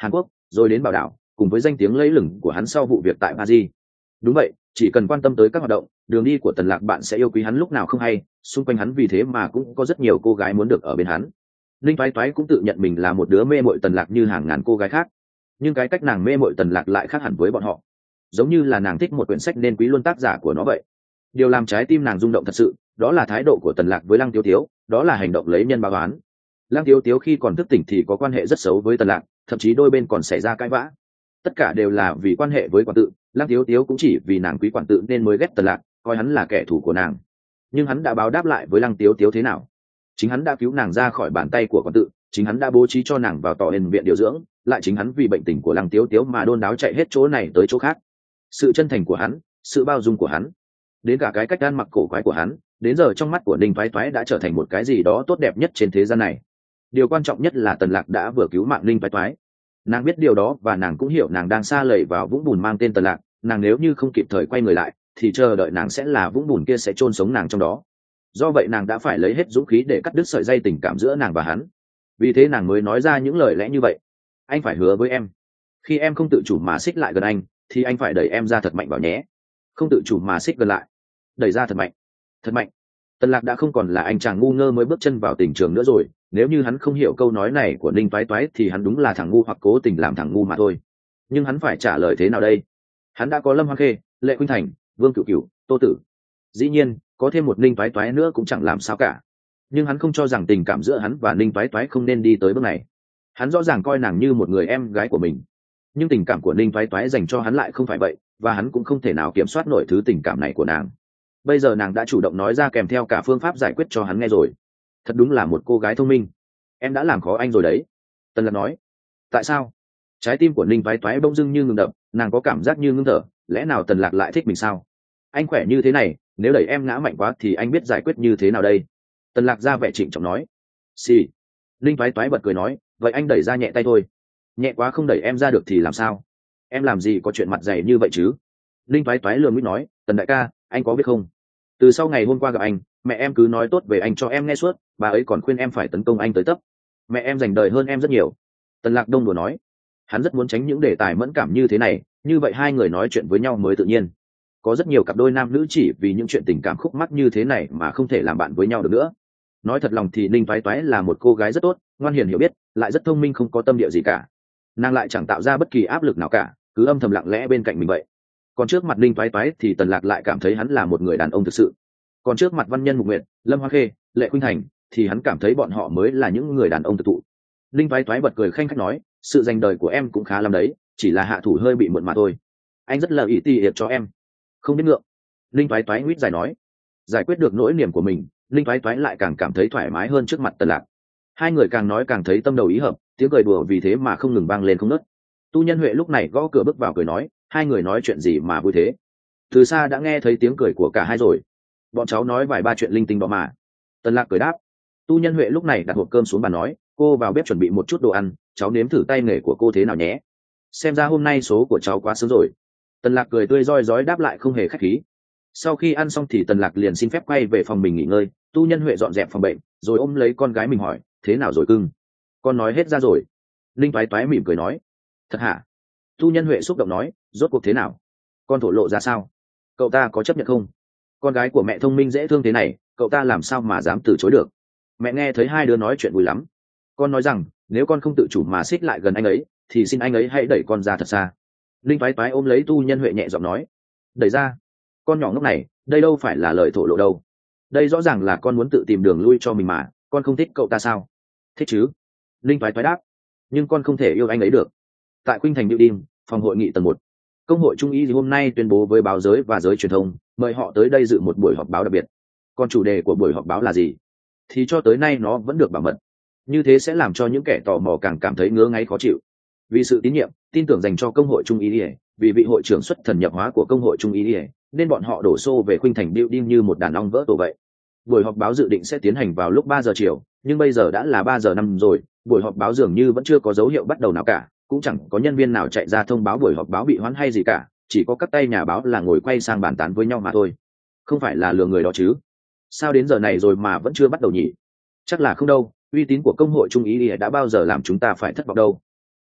[SPEAKER 1] rồi đến bảo đảo, cùng với danh tiếng lẫy lừng của hắn sau vụ việc tại Paris. Đúng vậy, chỉ cần quan tâm tới các hoạt động, đường đi của Tần Lạc bạn sẽ yêu quý hắn lúc nào không hay, xung quanh hắn vì thế mà cũng có rất nhiều cô gái muốn được ở bên hắn. Linh Toái Toái cũng tự nhận mình là một đứa mê mội Tần Lạc như hàng ngàn cô gái khác, nhưng cái cách nàng mê mội Tần Lạc lại khác hẳn với bọn họ. Giống như là nàng thích một quyển sách nên quý luôn tác giả của nó vậy. Điều làm trái tim nàng rung động thật sự, đó là thái độ của Tần Lạc với Lăng Tiếu Tiếu, đó là hành động lấy nhân báo oán. Lăng Tiếu Tiếu khi còn thức tỉnh thì có quan hệ rất xấu với Tần Lạc, thậm chí đôi bên còn xảy ra cãi vã. Tất cả đều là vì quan hệ với Quản Tự, Lăng Tiếu Tiếu cũng chỉ vì nàng quý Quản Tự nên mới ghét Tần Lạc, coi hắn là kẻ thù của nàng. Nhưng hắn đã báo đáp lại với Lăng Tiếu Tiếu thế nào? Chính hắn đã cứu nàng ra khỏi bàn tay của Quản Tự, chính hắn đã bố trí cho nàng vào tòa hền viện điều dưỡng, lại chính hắn vì bệnh tình của Lăng Tiếu Tiếu mà đôn đáo chạy hết chỗ này tới chỗ khác. Sự chân thành của hắn, sự bao dung của hắn, đến cả cái cách ăn mặc cổ quái của hắn, đến giờ trong mắt của Ninh Toái Toái đã trở thành một cái gì đó tốt đẹp nhất trên thế gian này. Điều quan trọng nhất là Tần Lạc đã vừa cứu mạng Ninh Toái Toái. Nàng biết điều đó và nàng cũng hiểu nàng đang sa lầy vào vũng bùn mang tên Tần Lạc, nàng nếu như không kịp thời quay người lại thì chờ đợi nàng sẽ là vũng bùn kia sẽ chôn sống nàng trong đó. Do vậy nàng đã phải lấy hết dũng khí để cắt đứt sợi dây tình cảm giữa nàng và hắn. Vì thế nàng mới nói ra những lời lẽ như vậy. Anh phải hứa với em, khi em không tự chủ mà xích lại gần anh thì anh phải đẩy em ra thật mạnh vào nhé. Không tự chủ mà xích gần lại, đẩy ra thật mạnh, thật mạnh. Tần Lạc đã không còn là anh chàng ngu ngơ mới bước chân vào tình trường nữa rồi. Nếu như hắn không hiểu câu nói này của Ninh Toái Toái thì hắn đúng là thằng ngu hoặc cố tình làm thằng ngu mà thôi. Nhưng hắn phải trả lời thế nào đây? Hắn đã có Lâm Hoa Khê, Lệ Khuynh Thành, Vương Cửu Cửu, Tô Tử. Dĩ nhiên, có thêm một Ninh Toái Toái nữa cũng chẳng làm sao cả. Nhưng hắn không cho rằng tình cảm giữa hắn và Ninh Toái Toái không nên đi tới bước này. Hắn rõ ràng coi nàng như một người em gái của mình. Nhưng tình cảm của Ninh Toái Toái dành cho hắn lại không phải vậy, và hắn cũng không thể nào kiểm soát nổi thứ tình cảm này của nàng. Bây giờ nàng đã chủ động nói ra kèm theo cả phương pháp giải quyết cho hắn nghe rồi. Thật đúng là một cô gái thông minh. Em đã làm khó anh rồi đấy, Tần Lạc nói. Tại sao? Trái tim của Ninh Toái Toái bỗng dưng như ngừng đập, nàng có cảm giác như ngưng thở. Lẽ nào Tần Lạc lại thích mình sao? Anh khỏe như thế này, nếu đẩy em ngã mạnh quá thì anh biết giải quyết như thế nào đây? Tần Lạc ra vẻ trịnh trọng nói. Xì. Ninh Toái Toái bật cười nói, vậy anh đẩy ra nhẹ tay thôi. Nhẹ quá không đẩy em ra được thì làm sao? Em làm gì có chuyện mặt dày như vậy chứ? Ninh Toái Toái lườm mít nói, Tần đại ca, anh có biết không? Từ sau ngày hôm qua gặp anh, mẹ em cứ nói tốt về anh cho em nghe suốt, bà ấy còn khuyên em phải tấn công anh tới tấp. Mẹ em dành đời hơn em rất nhiều. Tần Lạc đông đùa nói. Hắn rất muốn tránh những đề tài mẫn cảm như thế này, như vậy hai người nói chuyện với nhau mới tự nhiên. Có rất nhiều cặp đôi nam nữ chỉ vì những chuyện tình cảm khúc mắc như thế này mà không thể làm bạn với nhau được nữa. Nói thật lòng thì Ninh Toái Toái là một cô gái rất tốt, ngoan hiền hiểu biết, lại rất thông minh, không có tâm địa gì cả. Nàng lại chẳng tạo ra bất kỳ áp lực nào cả, cứ âm thầm lặng lẽ bên cạnh mình vậy. Còn trước mặt Ninh Toái Toái thì Tần Lạc lại cảm thấy hắn là một người đàn ông thực sự. Còn trước mặt Văn Nhân Mục Nguyệt, Lâm Hoa Khê, Lệ Khuynh Thành thì hắn cảm thấy bọn họ mới là những người đàn ông thực thụ. Ninh Toái Toái bật cười khanh khách nói, sự dành đời của em cũng khá lắm đấy, chỉ là hạ thủ hơi bị muộn mà thôi. Anh rất là ý tì hiệp cho em, không biết ngượng. Ninh Toái Toái nguyết dài nói. Giải quyết được nỗi niềm của mình, Ninh Toái Toái lại càng cảm thấy thoải mái hơn trước mặt Tần Lạc. Hai người càng nói càng thấy tâm đầu ý hợp, tiếng cười đùa vì thế mà không ngừng vang lên không ngớt. Tu Nhân Huệ lúc này gõ cửa bước vào cười nói, hai người nói chuyện gì mà vui thế? Từ xa đã nghe thấy tiếng cười của cả hai rồi. Bọn cháu nói vài ba chuyện linh tinh đó mà. Tần Lạc cười đáp. Tu Nhân Huệ lúc này đặt hộp cơm xuống bàn nói, cô vào bếp chuẩn bị một chút đồ ăn, cháu nếm thử tay nghề của cô thế nào nhé. Xem ra hôm nay số của cháu quá sớm rồi. Tần Lạc cười tươi rói rói đáp lại không hề khách khí. Sau khi ăn xong thì Tần Lạc liền xin phép quay về phòng mình nghỉ ngơi. Tu Nhân Huệ dọn dẹp phòng bệnh, rồi ôm lấy con gái mình hỏi, thế nào rồi cưng? Con nói hết ra rồi. Linh Toái Toái mỉm cười nói. Thật hả? Tu Nhân Huệ xúc động nói, rốt cuộc thế nào? Con thổ lộ ra sao? Cậu ta có chấp nhận không? Con gái của mẹ thông minh dễ thương thế này, cậu ta làm sao mà dám từ chối được? Mẹ nghe thấy hai đứa nói chuyện vui lắm. Con nói rằng nếu con không tự chủ mà xích lại gần anh ấy thì xin anh ấy hãy đẩy con ra thật xa. Linh Toái Toái ôm lấy Tu Nhân Huệ nhẹ giọng nói. Đẩy ra? Con nhỏ ngốc này, đây đâu phải là lời thổ lộ đâu. Đây rõ ràng là con muốn tự tìm đường lui cho mình mà. Con không thích cậu ta sao? Thích chứ. Linh Toái Toái đáp. Nhưng con không thể yêu anh ấy được. Tại Khuynh Thành Building, phòng hội nghị tầng một, công hội Trung y hôm nay tuyên bố với báo giới và giới truyền thông, mời họ tới đây dự một buổi họp báo đặc biệt. Còn chủ đề của buổi họp báo là gì thì cho tới nay nó vẫn được bảo mật. Như thế sẽ làm cho những kẻ tò mò càng cảm thấy ngứa ngáy khó chịu. Vì sự tín nhiệm, tin tưởng dành cho công hội Trung y, vì vị hội trưởng xuất thần nhập hóa của công hội Trung y, nên bọn họ đổ xô về Khuynh Thành Building như một đàn ong vỡ tổ vậy. Buổi họp báo dự định sẽ tiến hành vào lúc ba giờ chiều, nhưng bây giờ đã là ba giờ năm rồi, buổi họp báo dường như vẫn chưa có dấu hiệu bắt đầu nào cả, cũng chẳng có nhân viên nào chạy ra thông báo buổi họp báo bị hoãn hay gì cả, chỉ có các tay nhà báo là ngồi quay sang bàn tán với nhau mà thôi. Không phải là lừa người đó chứ? Sao đến giờ này rồi mà vẫn chưa bắt đầu nhỉ? Chắc là không đâu, uy tín của công hội Trung y đã bao giờ làm chúng ta phải thất vọng đâu.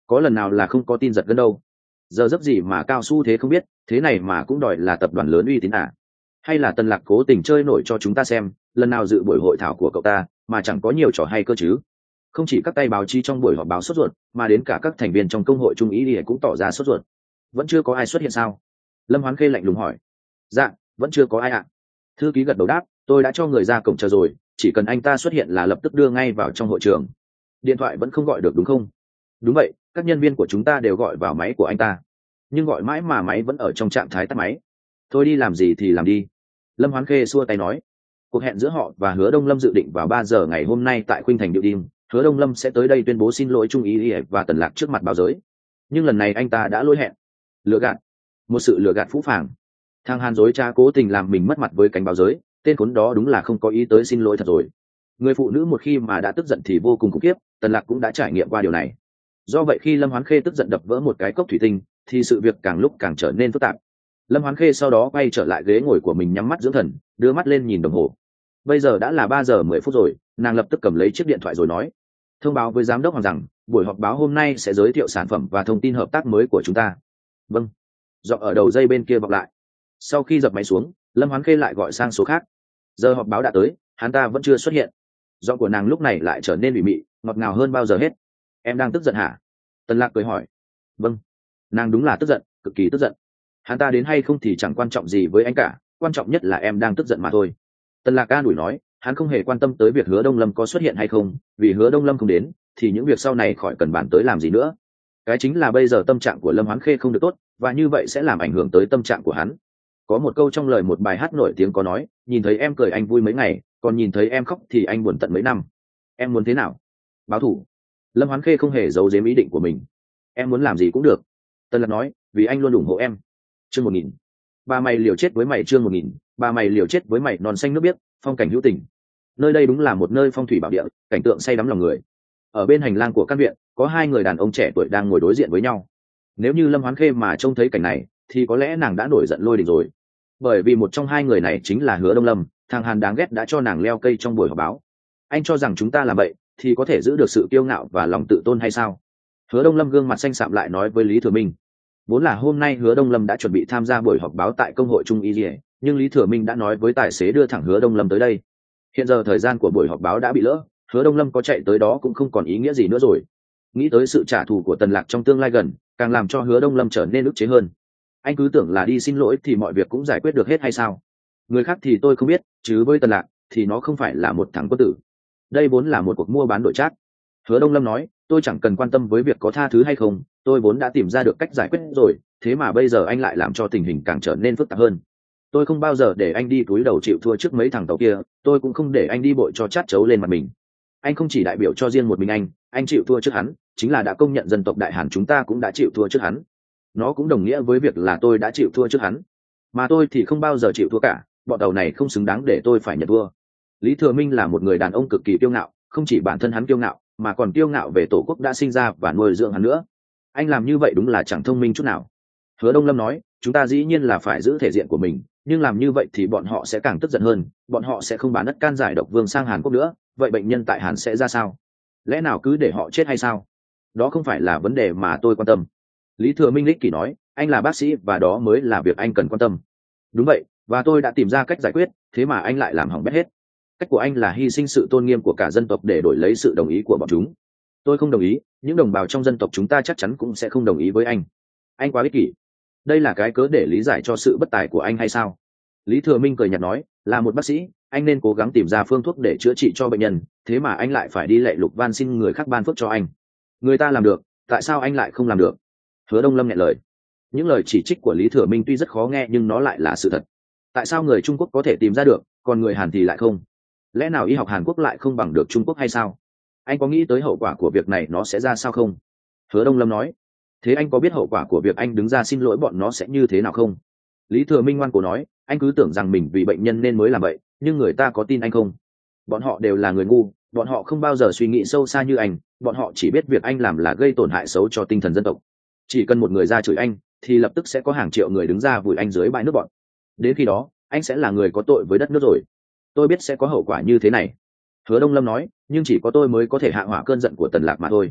[SPEAKER 1] có lần nào là không có tin giật gân đâu. Giờ giấc gì mà cao su thế không biết, thế này mà cũng đòi là tập đoàn lớn uy tín à? Hay là Tần Lạc cố tình chơi nổi cho chúng ta xem, lần nào dự buổi hội thảo của cậu ta mà chẳng có nhiều trò hay cơ chứ? Không chỉ các tay báo chí trong buổi họp báo sốt ruột, mà đến cả các thành viên trong công hội Trung ý thì cũng tỏ ra sốt ruột. Vẫn chưa có ai xuất hiện sao? Lâm Hoán Khê lạnh lùng hỏi. Dạ, vẫn chưa có ai ạ. Thư ký gật đầu đáp, tôi đã cho người ra cổng chờ rồi, chỉ cần anh ta xuất hiện là lập tức đưa ngay vào trong hội trường. Điện thoại vẫn không gọi được đúng không? Đúng vậy, các nhân viên của chúng ta đều gọi vào máy của anh ta, nhưng gọi mãi mà máy vẫn ở trong trạng thái tắt máy. Thôi đi làm gì thì làm đi. Lâm Hoán Khê xua tay nói. Cuộc hẹn giữa họ và Hứa Đông Lâm dự định vào ba giờ ngày hôm nay tại Khuynh Thành Điệu Đinh. Hứa Đông Lâm sẽ tới đây tuyên bố xin lỗi Trung ý và Tần Lạc trước mặt báo giới, nhưng lần này anh ta đã lỗi hẹn. Lừa gạt, một sự lừa gạt phũ phàng. Thằng Hàn dối trá cố tình làm mình mất mặt với cánh báo giới, tên khốn đó đúng là không có ý tới xin lỗi thật rồi. Người phụ nữ một khi mà đã tức giận thì vô cùng khủng khiếp, Tần Lạc cũng đã trải nghiệm qua điều này. Do vậy khi Lâm Hoán Khê tức giận đập vỡ một cái cốc thủy tinh thì sự việc càng lúc càng trở nên phức tạp. Lâm Hoán Khê sau đó quay trở lại ghế ngồi của mình, nhắm mắt dưỡng thần, đưa mắt lên nhìn đồng hồ. Bây giờ đã là ba giờ mười phút rồi. Nàng lập tức cầm lấy chiếc điện thoại rồi nói, thông báo với giám đốc Hoàng rằng buổi họp báo hôm nay sẽ giới thiệu sản phẩm và thông tin hợp tác mới của chúng ta. Vâng. Giọng ở đầu dây bên kia vọng lại. Sau khi dập máy xuống, Lâm Hoán Khê lại gọi sang số khác. Giờ họp báo đã tới, hắn ta vẫn chưa xuất hiện. Giọng của nàng lúc này lại trở nên ủy mị, ngọt ngào hơn bao giờ hết. Em đang tức giận hả? Tần Lạc cười hỏi. Vâng. Nàng đúng là tức giận, cực kỳ tức giận. Hắn ta đến hay không thì chẳng quan trọng gì với anh cả, quan trọng nhất là em đang tức giận mà thôi. Tần Lạc ca đuổi nói, hắn không hề quan tâm tới việc Hứa Đông Lâm có xuất hiện hay không, vì Hứa Đông Lâm không đến thì những việc sau này khỏi cần bàn tới làm gì nữa. Cái chính là bây giờ tâm trạng của Lâm Hoán Khê không được tốt, và như vậy sẽ làm ảnh hưởng tới tâm trạng của hắn. Có một câu trong lời một bài hát nổi tiếng có nói, nhìn thấy em cười anh vui mấy ngày, còn nhìn thấy em khóc thì anh buồn tận mấy năm. Em muốn thế nào? Báo thù. Lâm Hoán Khê không hề giấu giếm ý định của mình. Em muốn làm gì cũng được. Tân Lạc nói, vì anh luôn ủng hộ em. Chương một nghìn. Ba mày liều chết với mày. Chương một nghìn. Ba mày liều chết với mày. Non xanh nước biếc, phong cảnh hữu tình. Nơi đây đúng là một nơi phong thủy bảo địa, cảnh tượng say đắm lòng người. Ở bên hành lang của căn viện, có hai người đàn ông trẻ tuổi đang ngồi đối diện với nhau. Nếu như Lâm Hoán Khê mà trông thấy cảnh này, thì có lẽ nàng đã nổi giận lôi đình rồi. Bởi vì một trong hai người này chính là Hứa Đông Lâm, thằng Hàn đáng ghét đã cho nàng leo cây trong buổi họp báo. Anh cho rằng chúng ta làm vậy thì có thể giữ được sự kiêu ngạo và lòng tự tôn hay sao? Hứa Đông Lâm gương mặt xanh xạm lại nói với Lý Thừa Minh. Vốn là hôm nay Hứa Đông Lâm đã chuẩn bị tham gia buổi họp báo tại công hội Trung Y Lìa, nhưng Lý Thừa Minh đã nói với tài xế đưa thẳng Hứa Đông Lâm tới đây. Hiện giờ thời gian của buổi họp báo đã bị lỡ, Hứa Đông Lâm có chạy tới đó cũng không còn ý nghĩa gì nữa rồi. Nghĩ tới sự trả thù của Tần Lạc trong tương lai gần, càng làm cho Hứa Đông Lâm trở nên ức chế hơn. Anh cứ tưởng là đi xin lỗi thì mọi việc cũng giải quyết được hết hay sao? Người khác thì tôi không biết, chứ với Tần Lạc thì nó không phải là một thằng quân tử. Đây vốn là một cuộc mua bán đổi trác. Hứa Đông Lâm nói, tôi chẳng cần quan tâm với việc có tha thứ hay không, tôi vốn đã tìm ra được cách giải quyết rồi, thế mà bây giờ anh lại làm cho tình hình càng trở nên phức tạp hơn. Tôi không bao giờ để anh đi túi đầu chịu thua trước mấy thằng tàu kia, tôi cũng không để anh đi bội cho chát chấu lên mặt mình. Anh không chỉ đại biểu cho riêng một mình anh, anh chịu thua trước hắn, chính là đã công nhận dân tộc Đại Hàn chúng ta cũng đã chịu thua trước hắn. Nó cũng đồng nghĩa với việc là tôi đã chịu thua trước hắn. Mà tôi thì không bao giờ chịu thua cả, bọn tàu này không xứng đáng để tôi phải nhận thua. Lý Thừa Minh là một người đàn ông cực kỳ kiêu ngạo, không chỉ bản thân hắn kiêu ngạo, mà còn kiêu ngạo về tổ quốc đã sinh ra và nuôi dưỡng hắn nữa. Anh làm như vậy đúng là chẳng thông minh chút nào. Hứa Đông Lâm nói, chúng ta dĩ nhiên là phải giữ thể diện của mình, nhưng làm như vậy thì bọn họ sẽ càng tức giận hơn, bọn họ sẽ không bán đất can giải độc vương sang Hàn Quốc nữa, vậy bệnh nhân tại Hàn sẽ ra sao? Lẽ nào cứ để họ chết hay sao? Đó không phải là vấn đề mà tôi quan tâm. Lý Thừa Minh lích kỷ nói, anh là bác sĩ và đó mới là việc anh cần quan tâm. Đúng vậy, và tôi đã tìm ra cách giải quyết, thế mà anh lại làm hỏng bét hết. Cách của anh là hy sinh sự tôn nghiêm của cả dân tộc để đổi lấy sự đồng ý của bọn chúng. Tôi không đồng ý, những đồng bào trong dân tộc chúng ta chắc chắn cũng sẽ không đồng ý với anh. Anh quá ích kỷ. Đây là cái cớ để lý giải cho sự bất tài của anh hay sao? Lý Thừa Minh cười nhạt nói, là một bác sĩ, anh nên cố gắng tìm ra phương thuốc để chữa trị cho bệnh nhân, thế mà anh lại phải đi lạy lục van xin người khác ban phước cho anh. Người ta làm được, tại sao anh lại không làm được? Hứa Đông Lâm nhẹ lời. Những lời chỉ trích của Lý Thừa Minh tuy rất khó nghe nhưng nó lại là sự thật. Tại sao người Trung Quốc có thể tìm ra được, còn người Hàn thì lại không? Lẽ nào y học Hàn Quốc lại không bằng được Trung Quốc hay sao? Anh có nghĩ tới hậu quả của việc này nó sẽ ra sao không? Hứa Đông Lâm nói. Thế anh có biết hậu quả của việc anh đứng ra xin lỗi bọn nó sẽ như thế nào không? Lý Thừa Minh ngoan cố nói, anh cứ tưởng rằng mình vì bệnh nhân nên mới làm vậy, nhưng người ta có tin anh không? Bọn họ đều là người ngu, bọn họ không bao giờ suy nghĩ sâu xa như anh, bọn họ chỉ biết việc anh làm là gây tổn hại xấu cho tinh thần dân tộc. Chỉ cần một người ra chửi anh, thì lập tức sẽ có hàng triệu người đứng ra vùi anh dưới bãi nước bọn. Đến khi đó, anh sẽ là người có tội với đất nước rồi. Tôi biết sẽ có hậu quả như thế này. Hứa Đông Lâm nói, nhưng chỉ có tôi mới có thể hạ hỏa cơn giận của Tần Lạc mà thôi.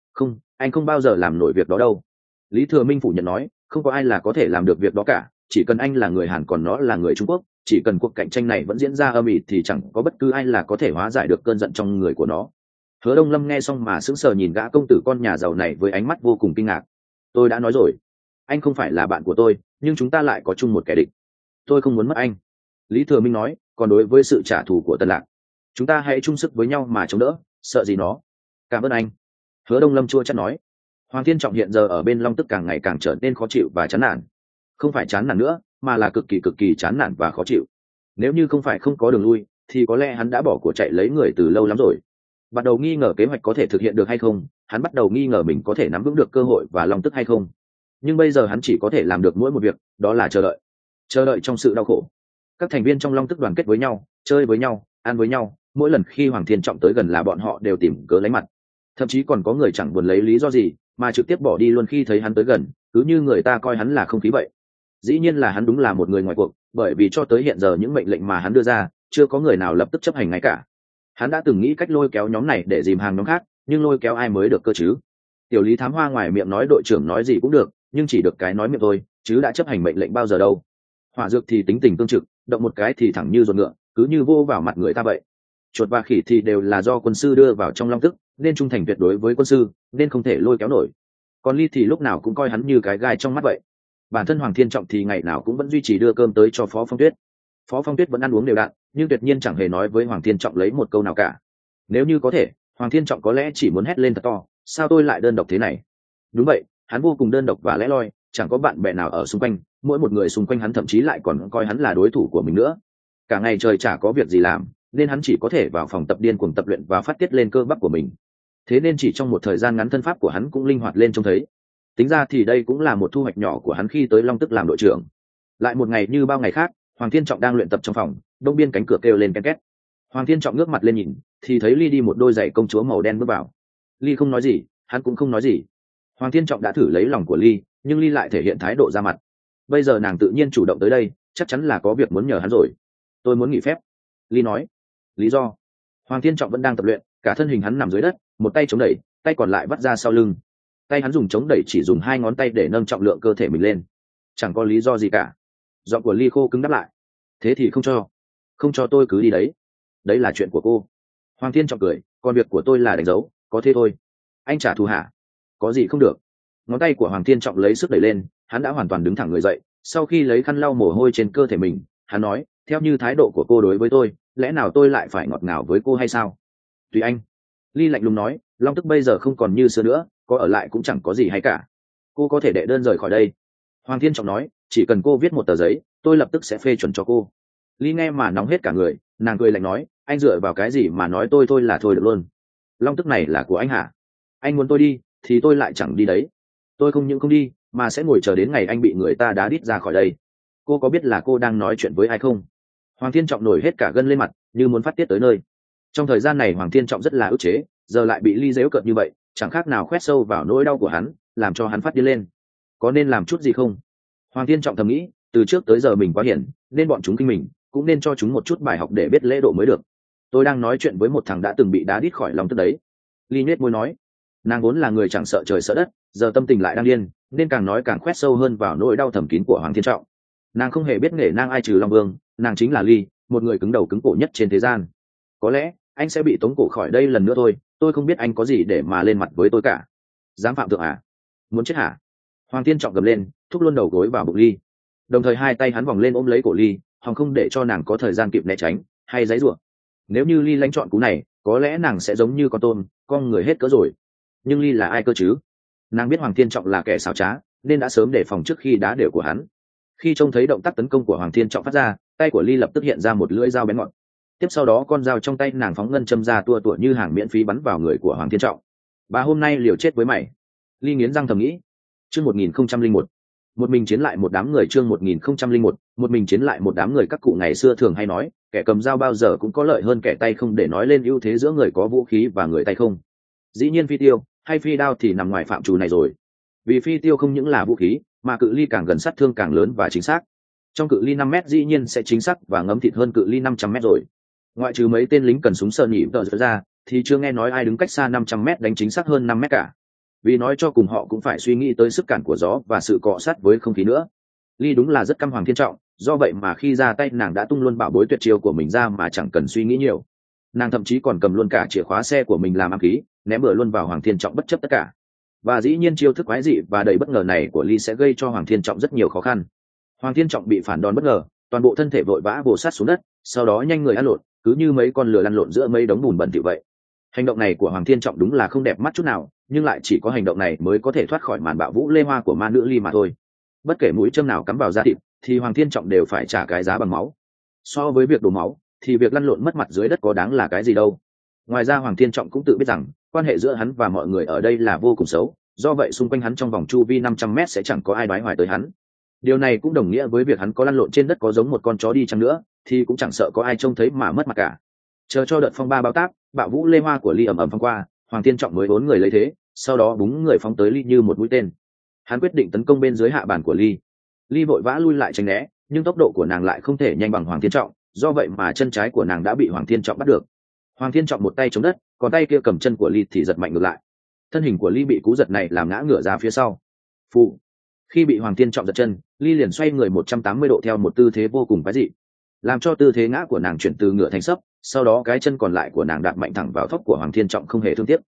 [SPEAKER 1] Không, anh không bao giờ làm nổi việc đó đâu. Lý Thừa Minh phủ nhận nói, không có ai là có thể làm được việc đó cả, chỉ cần anh là người Hàn còn nó là người Trung Quốc, chỉ cần cuộc cạnh tranh này vẫn diễn ra âm ỉ thì chẳng có bất cứ ai là có thể hóa giải được cơn giận trong người của nó. Hứa Đông Lâm nghe xong mà sững sờ nhìn gã công tử con nhà giàu này với ánh mắt vô cùng kinh ngạc. Tôi đã nói rồi, anh không phải là bạn của tôi, nhưng chúng ta lại có chung một kẻ địch. Tôi không muốn mất anh. Lý Thừa Minh nói, còn đối với sự trả thù của Tân Lạc, chúng ta hãy chung sức với nhau mà chống đỡ, sợ gì nó. Cảm ơn anh. Hứa Đông Lâm chua chát nói. Hoàng Thiên Trọng hiện giờ ở bên Long Tức càng ngày càng trở nên khó chịu và chán nản. Không phải chán nản nữa, mà là cực kỳ cực kỳ chán nản và khó chịu. Nếu như không phải không có đường lui, thì có lẽ hắn đã bỏ của chạy lấy người từ lâu lắm rồi. Bắt đầu nghi ngờ kế hoạch có thể thực hiện được hay không, hắn bắt đầu nghi ngờ mình có thể nắm vững được cơ hội và Long Tức hay không. Nhưng bây giờ hắn chỉ có thể làm được mỗi một việc, đó là chờ đợi. Chờ đợi trong sự đau khổ. Các thành viên trong Long Tức đoàn kết với nhau, chơi với nhau, ăn với nhau, mỗi lần khi Hoàng Thiên Trọng tới gần là bọn họ đều tìm cớ lấy mặt. Thậm chí còn có người chẳng buồn lấy lý do gì mà trực tiếp bỏ đi luôn khi thấy hắn tới gần, cứ như người ta coi hắn là không khí vậy. Dĩ nhiên là hắn đúng là một người ngoài cuộc, bởi vì cho tới hiện giờ những mệnh lệnh mà hắn đưa ra chưa có người nào lập tức chấp hành ngay cả. Hắn đã từng nghĩ cách lôi kéo nhóm này để dìm hàng nhóm khác, nhưng lôi kéo ai mới được cơ chứ? Tiểu Lý Thám Hoa ngoài miệng nói đội trưởng nói gì cũng được, nhưng chỉ được cái nói miệng thôi, chứ đã chấp hành mệnh lệnh bao giờ đâu. Hỏa Dược thì tính tình tương trực, động một cái thì thẳng như ruột ngựa, cứ như vô vào mặt người ta vậy. Chuột và khỉ thì đều là do quân sư đưa vào trong Long Tức, nên trung thành tuyệt đối với quân sư, nên không thể lôi kéo nổi. Còn Ly thì lúc nào cũng coi hắn như cái gai trong mắt vậy. Bản thân Hoàng Thiên Trọng thì ngày nào cũng vẫn duy trì đưa cơm tới cho Phó Phong Tuyết. Phó Phong Tuyết vẫn ăn uống đều đặn, nhưng tuyệt nhiên chẳng hề nói với Hoàng Thiên Trọng lấy một câu nào cả. Nếu như có thể, Hoàng Thiên Trọng có lẽ chỉ muốn hét lên thật to, sao tôi lại đơn độc thế này? Đúng vậy, hắn vô cùng đơn độc và lẻ loi, chẳng có bạn bè nào ở xung quanh, mỗi một người xung quanh hắn thậm chí lại còn coi hắn là đối thủ của mình nữa. Cả ngày trời chả có việc gì làm, nên hắn chỉ có thể vào phòng tập điên cuồng tập luyện và phát tiết lên cơ bắp của mình. Thế nên chỉ trong một thời gian ngắn thân pháp của hắn cũng linh hoạt lên trông thấy. Tính ra thì đây cũng là một thu hoạch nhỏ của hắn khi tới Long Tức làm đội trưởng. Lại một ngày như bao ngày khác, Hoàng Thiên Trọng đang luyện tập trong phòng, đông biên cánh cửa kêu lên ken két. Hoàng Thiên Trọng ngước mặt lên nhìn, thì thấy Ly đi một đôi giày công chúa màu đen bước vào. Ly không nói gì, hắn cũng không nói gì. Hoàng Thiên Trọng đã thử lấy lòng của Ly, nhưng Ly lại thể hiện thái độ ra mặt. Bây giờ nàng tự nhiên chủ động tới đây, chắc chắn là có việc muốn nhờ hắn rồi. Tôi muốn nghỉ phép. Ly nói. Lý do? Hoàng Thiên Trọng vẫn đang tập luyện, cả thân hình hắn nằm dưới đất, một tay chống đẩy, tay còn lại vắt ra sau lưng. Tay hắn dùng chống đẩy chỉ dùng hai ngón tay để nâng trọng lượng cơ thể mình lên. Chẳng có lý do gì cả. Giọng của Ly khô cứng đáp lại. Thế thì không cho. Không cho tôi cứ đi đấy. Đấy là chuyện của cô. Hoàng Thiên Trọng cười, còn việc của tôi là đánh dấu, có thế thôi. Anh trả thù hả? Có gì không được. Ngón tay của Hoàng Thiên Trọng lấy sức đẩy lên, hắn đã hoàn toàn đứng thẳng người dậy. Sau khi lấy khăn lau mồ hôi trên cơ thể mình, hắn nói, theo như thái độ của cô đối với tôi, lẽ nào tôi lại phải ngọt ngào với cô hay sao? Tùy anh. Ly lạnh lùng nói, Long Tức bây giờ không còn như xưa nữa, có ở lại cũng chẳng có gì hay cả. Cô có thể đệ đơn rời khỏi đây. Hoàng Thiên Trọng nói, chỉ cần cô viết một tờ giấy, tôi lập tức sẽ phê chuẩn cho cô. Ly nghe mà nóng hết cả người, nàng cười lạnh nói, anh dựa vào cái gì mà nói tôi thôi là thôi được luôn? Long Tức này là của anh hả? Anh muốn tôi đi, thì tôi lại chẳng đi đấy. Tôi không những không đi, mà sẽ ngồi chờ đến ngày anh bị người ta đá đít ra khỏi đây. Cô có biết là cô đang nói chuyện với ai không? Hoàng Thiên Trọng nổi hết cả gân lên mặt, như muốn phát tiết tới nơi. Trong thời gian này Hoàng Thiên Trọng rất là ức chế, giờ lại bị Ly giễu cợt như vậy, chẳng khác nào khoét sâu vào nỗi đau của hắn, làm cho hắn phát điên lên. Có nên làm chút gì không? Hoàng Thiên Trọng thầm nghĩ, từ trước tới giờ mình quá hiển, nên bọn chúng kinh mình, cũng nên cho chúng một chút bài học để biết lễ độ mới được. Tôi đang nói chuyện với một thằng đã từng bị đá đít khỏi Long Tức đấy. Ly nhếch môi nói. Nàng vốn là người chẳng sợ trời sợ đất, giờ tâm tình lại đang điên, nên càng nói càng khoét sâu hơn vào nỗi đau thầm kín của Hoàng Thiên Trọng. Nàng không hề biết nể nang ai trừ Long Vương, nàng chính là Ly, một người cứng đầu cứng cổ nhất trên thế gian. Có lẽ anh sẽ bị tống cổ khỏi đây lần nữa thôi, tôi không biết anh có gì để mà lên mặt với tôi cả. Dám phạm thượng à? Muốn chết hả? Hoàng Thiên Trọng gầm lên, thúc luôn đầu gối vào bụng Ly, đồng thời hai tay hắn vòng lên ôm lấy cổ Ly, hòng không để cho nàng có thời gian kịp né tránh hay giãy giụa. Nếu như Ly lãnh chọn cú này, có lẽ nàng sẽ giống như con tôm, con người hết cỡ rồi. Nhưng Ly là ai cơ chứ? Nàng biết Hoàng Thiên Trọng là kẻ xảo trá, nên đã sớm đề phòng trước khi đá đều của hắn. Khi trông thấy động tác tấn công của Hoàng Thiên Trọng phát ra, tay của Ly lập tức hiện ra một lưỡi dao bén ngọn. Tiếp sau đó con dao trong tay nàng phóng ngân châm ra tua tủa như hàng miễn phí bắn vào người của Hoàng Thiên Trọng. Bà hôm nay liều chết với mày. Ly nghiến răng thầm nghĩ. Chương một nghìn không trăm linh một, một mình chiến lại một đám người. Chương một nghìn không trăm linh một, một mình chiến lại một đám người. Các cụ ngày xưa thường hay nói, kẻ cầm dao bao giờ cũng có lợi hơn kẻ tay không, để nói lên ưu thế giữa người có vũ khí và người tay không. Dĩ nhiên phi tiêu hay phi đao thì nằm ngoài phạm trù này rồi, vì phi tiêu không những là vũ khí, mà cự ly càng gần sát thương càng lớn và chính xác. Trong cự ly năm mét dĩ nhiên sẽ chính xác và ngấm thịt hơn cự ly năm trăm mét rồi. Ngoại trừ mấy tên lính cần súng sờ nhỉ tờ ra, thì chưa nghe nói ai đứng cách xa năm trăm mét đánh chính xác hơn năm mét cả. vì nói cho cùng họ cũng phải suy nghĩ tới sức cản của gió và sự cọ sát với không khí nữa. Ly đúng là rất căm Hoàng Thiên Trọng, do vậy mà khi ra tay nàng đã tung luôn bảo bối tuyệt chiêu của mình ra mà chẳng cần suy nghĩ nhiều. Nàng thậm chí còn cầm luôn cả chìa khóa xe của mình làm ám khí, ném bừa luôn vào Hoàng Thiên Trọng bất chấp tất cả. Và dĩ nhiên chiêu thức quái dị và đầy bất ngờ này của Ly sẽ gây cho Hoàng Thiên Trọng rất nhiều khó khăn. Hoàng Thiên Trọng bị phản đòn bất ngờ, toàn bộ thân thể vội vã vồ sát xuống đất, sau đó nhanh người lăn lộn, cứ như mấy con lừa lăn lộn giữa mấy đống bùn bẩn thỉu vậy. Hành động này của Hoàng Thiên Trọng đúng là không đẹp mắt chút nào, nhưng lại chỉ có hành động này mới có thể thoát khỏi màn bạo vũ lê hoa của ma nữ Ly mà thôi. Bất kể mũi châm nào cắm vào da thịt, thì Hoàng Thiên Trọng đều phải trả cái giá bằng máu. So với việc đổ máu, thì việc lăn lộn mất mặt dưới đất có đáng là cái gì đâu. Ngoài ra Hoàng Thiên Trọng cũng tự biết rằng quan hệ giữa hắn và mọi người ở đây là vô cùng xấu, do vậy xung quanh hắn trong vòng chu vi năm trăm mét sẽ chẳng có ai đoái hoài tới hắn. Điều này cũng đồng nghĩa với việc hắn có lăn lộn trên đất có giống một con chó đi chăng nữa, thì cũng chẳng sợ có ai trông thấy mà mất mặt cả. Chờ cho đợt phong ba bao táp, bạo vũ lê hoa của Ly ầm ầm phong qua, Hoàng Thiên Trọng mới bốn người lấy thế, sau đó búng người phóng tới Ly như một mũi tên. Hắn quyết định tấn công bên dưới hạ bàn của Ly. Ly vội vã lui lại tránh né, nhưng tốc độ của nàng lại không thể nhanh bằng Hoàng Thiên Trọng, do vậy mà chân trái của nàng đã bị Hoàng Thiên Trọng bắt được. Hoàng Thiên Trọng một tay chống đất, còn tay kia cầm chân của Ly thì giật mạnh ngược lại. Thân hình của Ly bị cú giật này làm ngã ngửa ra phía sau. Phụ. Khi bị Hoàng Thiên Trọng giật chân, Ly liền xoay người một trăm tám mươi độ theo một tư thế vô cùng quái dị, làm cho tư thế ngã của nàng chuyển từ ngửa thành sấp, sau đó cái chân còn lại của nàng đạp mạnh thẳng vào thốc của Hoàng Thiên Trọng không hề thương tiếc.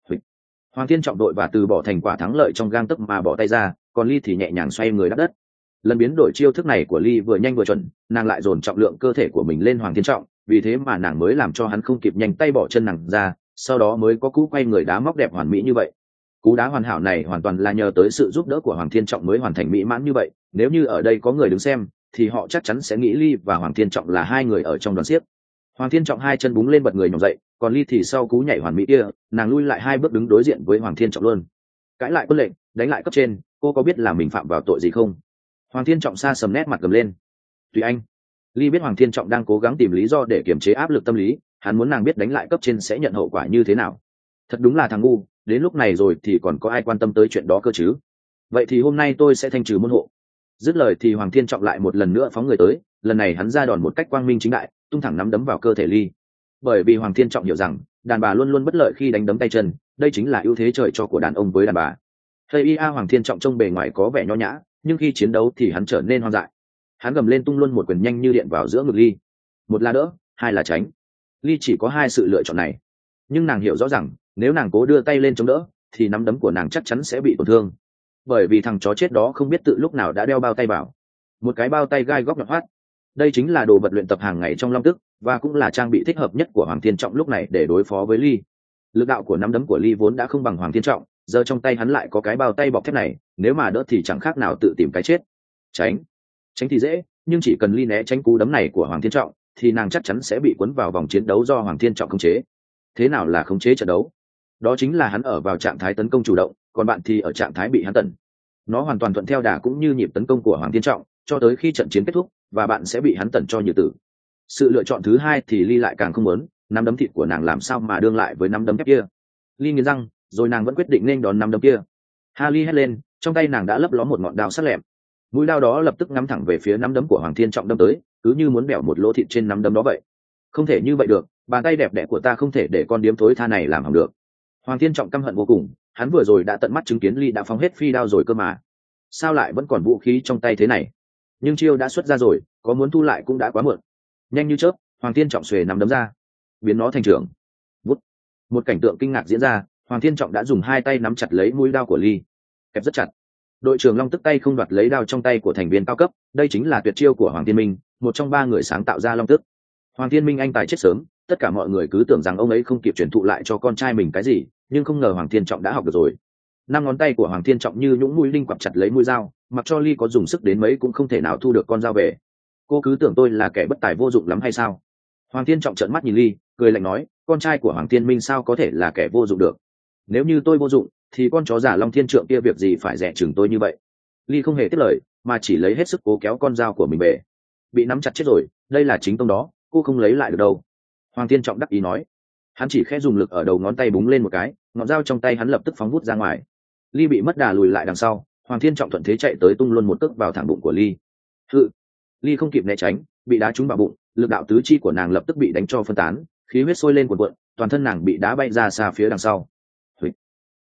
[SPEAKER 1] Hoàng Thiên Trọng đội và từ bỏ thành quả thắng lợi trong gang tấc mà bỏ tay ra, còn Ly thì nhẹ nhàng xoay người đáp đất. Lần biến đổi chiêu thức này của Ly vừa nhanh vừa chuẩn, nàng lại dồn trọng lượng cơ thể của mình lên Hoàng Thiên Trọng, vì thế mà nàng mới làm cho hắn không kịp nhanh tay bỏ chân nàng ra, sau đó mới có cú quay người đá móc đẹp hoàn mỹ như vậy. Cú đá hoàn hảo này hoàn toàn là nhờ tới sự giúp đỡ của Hoàng Thiên Trọng mới hoàn thành mỹ mãn như vậy. Nếu như ở đây có người đứng xem, thì họ chắc chắn sẽ nghĩ Ly và Hoàng Thiên Trọng là hai người ở trong đoàn xiếc. Hoàng Thiên Trọng hai chân búng lên bật người nhổm dậy, còn Ly thì sau cú nhảy hoàn mỹ kia, nàng lui lại hai bước đứng đối diện với Hoàng Thiên Trọng luôn. Cãi lại quân lệnh, đánh lại cấp trên, cô có biết là mình phạm vào tội gì không? Hoàng Thiên Trọng xa sầm nét mặt gầm lên. Tùy anh. Ly biết Hoàng Thiên Trọng đang cố gắng tìm lý do để kiềm chế áp lực tâm lý, hắn muốn nàng biết đánh lại cấp trên sẽ nhận hậu quả như thế nào. Thật đúng là thằng ngu, đến lúc này rồi thì còn có ai quan tâm tới chuyện đó cơ chứ? Vậy thì hôm nay tôi sẽ thanh trừ môn hộ. Dứt lời thì Hoàng Thiên Trọng lại một lần nữa phóng người tới, lần này hắn ra đòn một cách quang minh chính đại, tung thẳng nắm đấm vào cơ thể Ly. Bởi vì Hoàng Thiên Trọng hiểu rằng đàn bà luôn luôn bất lợi khi đánh đấm tay chân, đây chính là ưu thế trời cho của đàn ông với đàn bà. Thầy ia Hoàng Thiên Trọng trông bề ngoài có vẻ nho nhã, nhưng khi chiến đấu thì hắn trở nên hoang dại. Hắn gầm lên tung luôn một quyền nhanh như điện vào giữa ngực Ly. Một là đỡ, hai là tránh. Ly chỉ có hai sự lựa chọn này, nhưng nàng hiểu rõ rằng nếu nàng cố đưa tay lên chống đỡ thì nắm đấm của nàng chắc chắn sẽ bị tổn thương, bởi vì thằng chó chết đó không biết tự lúc nào đã đeo bao tay vào, một cái bao tay gai góc nhọn hoắt. Đây chính là đồ vật luyện tập hàng ngày trong long tức, và cũng là trang bị thích hợp nhất của Hoàng Thiên Trọng lúc này để đối phó với Ly. Lực đạo của nắm đấm của Ly vốn đã không bằng Hoàng Thiên Trọng, giờ trong tay hắn lại có cái bao tay bọc thép này, nếu mà đỡ thì chẳng khác nào tự tìm cái chết. Tránh, tránh thì dễ, nhưng chỉ cần Ly né tránh cú đấm này của Hoàng Thiên Trọng, thì nàng chắc chắn sẽ bị cuốn vào vòng chiến đấu do Hoàng Thiên Trọng khống chế. Thế nào là khống chế trận đấu? Đó chính là hắn ở vào trạng thái tấn công chủ động, còn bạn thì ở trạng thái bị hắn tận. Nó hoàn toàn thuận theo đà cũng như nhịp tấn công của Hoàng Thiên Trọng, cho tới khi trận chiến kết thúc, và bạn sẽ bị hắn tận cho như tử. Sự lựa chọn thứ hai thì Ly lại càng không muốn, nắm đấm thịt của nàng làm sao mà đương lại với nắm đấm thép kia. Ly nghiến răng, rồi nàng vẫn quyết định nên đón nắm đấm kia. Harley hét lên, trong tay nàng đã lấp ló một ngọn đao sắc lẹm. Mũi đao đó lập tức ngắm thẳng về phía nắm đấm của Hoàng Thiên Trọng đâm tới, cứ như muốn bẻo một lỗ thịt trên nắm đấm đó vậy. Không thể như vậy được, bàn tay đẹp đẽ của ta không thể để con điếm thối tha này làm hỏng được. Hoàng Thiên Trọng căm hận vô cùng, hắn vừa rồi đã tận mắt chứng kiến Ly đã phóng hết phi đao rồi cơ mà, sao lại vẫn còn vũ khí trong tay thế này? Nhưng chiêu đã xuất ra rồi, có muốn thu lại cũng đã quá muộn. Nhanh như chớp, Hoàng Thiên Trọng xuề nắm đấm ra, biến nó thành trưởng. Vút. Một cảnh tượng kinh ngạc diễn ra, Hoàng Thiên Trọng đã dùng hai tay nắm chặt lấy mũi đao của Ly, kẹp rất chặt. Đội trưởng Long Tức tay không đoạt lấy đao trong tay của thành viên cao cấp, đây chính là tuyệt chiêu của Hoàng Thiên Minh, một trong ba người sáng tạo ra Long Tức. Hoàng Thiên Minh anh tài chết sớm, tất cả mọi người cứ tưởng rằng ông ấy không kịp truyền thụ lại cho con trai mình cái gì, nhưng không ngờ Hoàng Thiên Trọng đã học được rồi. Năm ngón tay của Hoàng Thiên Trọng như nhũng mũi linh quặp chặt lấy mũi dao, mặc cho Ly có dùng sức đến mấy cũng không thể nào thu được con dao về. Cô cứ tưởng tôi là kẻ bất tài vô dụng lắm hay sao? Hoàng Thiên Trọng trợn mắt nhìn Ly, cười lạnh nói, con trai của Hoàng Thiên Minh sao có thể là kẻ vô dụng được? Nếu như tôi vô dụng, thì con chó giả Long Thiên Trượng kia việc gì phải dè chừng tôi như vậy? Ly không hề tiếp lời, mà chỉ lấy hết sức cố kéo con dao của mình về. Bị nắm chặt chết rồi, đây là chính tông đó, cô không lấy lại được đâu. Hoàng Thiên Trọng đắc ý nói. Hắn chỉ khẽ dùng lực ở đầu ngón tay búng lên một cái, ngọn dao trong tay hắn lập tức phóng vút ra ngoài. Ly bị mất đà lùi lại đằng sau, Hoàng Thiên Trọng thuận thế chạy tới tung luôn một cước vào thẳng bụng của Ly. Hự! Ly không kịp né tránh, bị đá trúng vào bụng, lực đạo tứ chi của nàng lập tức bị đánh cho phân tán, khí huyết sôi lên cuồn cuộn, toàn thân nàng bị đá bay ra xa phía đằng sau. Hụt!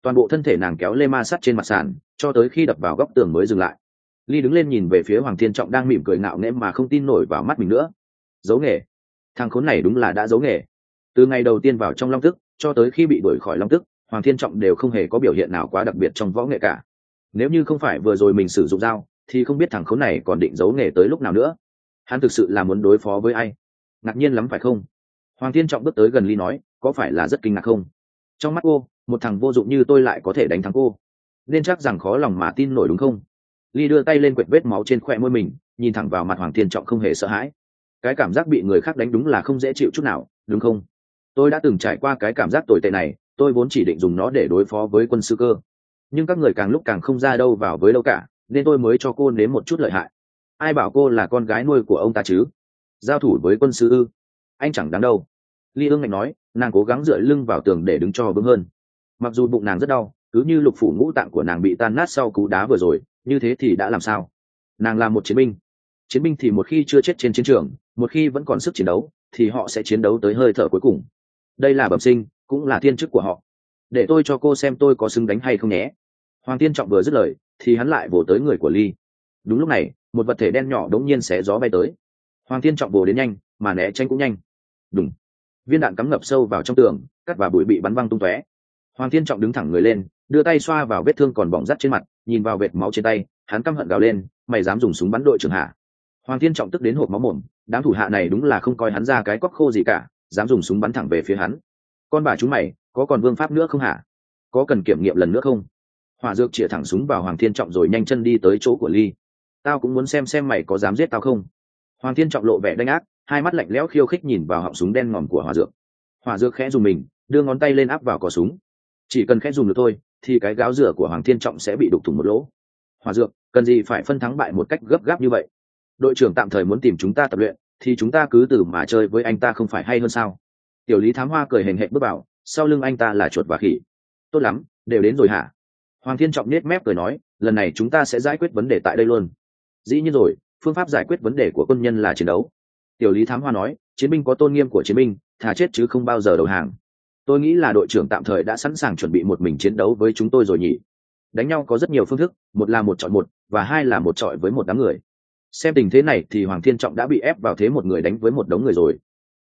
[SPEAKER 1] toàn bộ thân thể nàng kéo lê ma sắt trên mặt sàn cho tới khi đập vào góc tường mới dừng lại. Ly đứng lên nhìn về phía Hoàng Thiên Trọng đang mỉm cười ngạo nghễ mà không tin nổi vào mắt mình nữa. Giấu nghề, thằng khốn này đúng là đã giấu nghề. Từ ngày đầu tiên vào trong long tức cho tới khi bị đuổi khỏi long tức, Hoàng Thiên Trọng đều không hề có biểu hiện nào quá đặc biệt trong võ nghệ cả. Nếu như không phải vừa rồi mình sử dụng dao thì không biết thằng khốn này còn định giấu nghề tới lúc nào nữa. Hắn thực sự là muốn đối phó với ai? Ngạc nhiên lắm phải không? Hoàng Thiên Trọng bước tới gần Ly nói, có phải là rất kinh ngạc không? Trong mắt cô, một thằng vô dụng như tôi lại có thể đánh thắng cô, nên chắc rằng khó lòng mà tin nổi đúng không? Ly đưa tay lên quệt vết máu trên khóe môi mình, nhìn thẳng vào mặt Hoàng Thiên Trọng không hề sợ hãi. Cái cảm giác bị người khác đánh đúng là không dễ chịu chút nào, đúng không? Tôi đã từng trải qua cái cảm giác tồi tệ này, tôi vốn chỉ định dùng nó để đối phó với Quân Sư Cơ, nhưng các người càng lúc càng không ra đâu vào với đâu cả, nên tôi mới cho cô nếm một chút lợi hại. Ai bảo cô là con gái nuôi của ông ta chứ? Giao thủ với Quân Sư ư? Anh chẳng đáng đâu. Ly ương ngạnh nói, nàng cố gắng dựa lưng vào tường để đứng cho vững hơn. Mặc dù bụng nàng rất đau, cứ như lục phủ ngũ tạng của nàng bị tan nát sau cú đá vừa rồi, như thế thì đã làm sao? Nàng là một chiến binh. Chiến binh thì một khi chưa chết trên chiến trường, một khi vẫn còn sức chiến đấu, thì họ sẽ chiến đấu tới hơi thở cuối cùng. Đây là bẩm sinh, cũng là thiên chức của họ. Để tôi cho cô xem tôi có xứng đánh hay không nhé. Hoàng Thiên Trọng vừa dứt lời thì hắn lại vồ tới người của Ly. Đúng lúc này, một vật thể đen nhỏ đống nhiên xé gió bay tới. Hoàng Thiên Trọng vồ đến nhanh, mà né tránh cũng nhanh. Đùng, viên đạn cắm ngập sâu vào trong tường, cắt và bụi bị bắn văng tung tóe. Hoàng Thiên Trọng đứng thẳng người lên, đưa tay xoa vào vết thương còn bỏng rát trên mặt, nhìn vào vệt máu trên tay, hắn căm hận gào lên, mày dám dùng súng bắn đội trưởng hả? Hoàng Thiên Trọng tức đến hộc máu mồm, đám thủ hạ này đúng là không coi hắn ra cái cóc khô gì cả, dám dùng súng bắn thẳng về phía hắn. Con bà chúng mày, có còn vương pháp nữa không hả? Có cần kiểm nghiệm lần nữa không? Hỏa Dược chĩa thẳng súng vào Hoàng Thiên Trọng rồi nhanh chân đi tới chỗ của Ly. Tao cũng muốn xem xem mày có dám giết tao không. Hoàng Thiên Trọng lộ vẻ đanh ác, hai mắt lạnh lẽo khiêu khích nhìn vào họng súng đen ngòm của Hỏa Dược. Hỏa Dược khẽ dùng mình, đưa ngón tay lên áp vào cò súng. Chỉ cần khẽ dùng được thôi, thì cái gáo rửa của Hoàng Thiên Trọng sẽ bị đục thủng một lỗ. Hỏa Dược, cần gì phải phân thắng bại một cách gấp gáp như vậy? Đội trưởng tạm thời muốn tìm chúng ta tập luyện, thì chúng ta cứ từ mà chơi với anh ta không phải hay hơn sao? Tiểu Lý Thám Hoa cười hềnh hệch bước vào, sau lưng anh ta là chuột và khỉ. Tốt lắm, đều đến rồi hả? Hoàng Thiên Trọng nết mép cười nói, lần này chúng ta sẽ giải quyết vấn đề tại đây luôn. Dĩ nhiên rồi, phương pháp giải quyết vấn đề của quân nhân là chiến đấu. Tiểu Lý Thám Hoa nói, chiến binh có tôn nghiêm của chiến binh, thà chết chứ không bao giờ đầu hàng. Tôi nghĩ là đội trưởng tạm thời đã sẵn sàng chuẩn bị một mình chiến đấu với chúng tôi rồi nhỉ? Đánh nhau có rất nhiều phương thức, một là một chọi một, và hai là một chọi với một đám người. Xem tình thế này thì Hoàng Thiên Trọng đã bị ép vào thế một người đánh với một đống người rồi.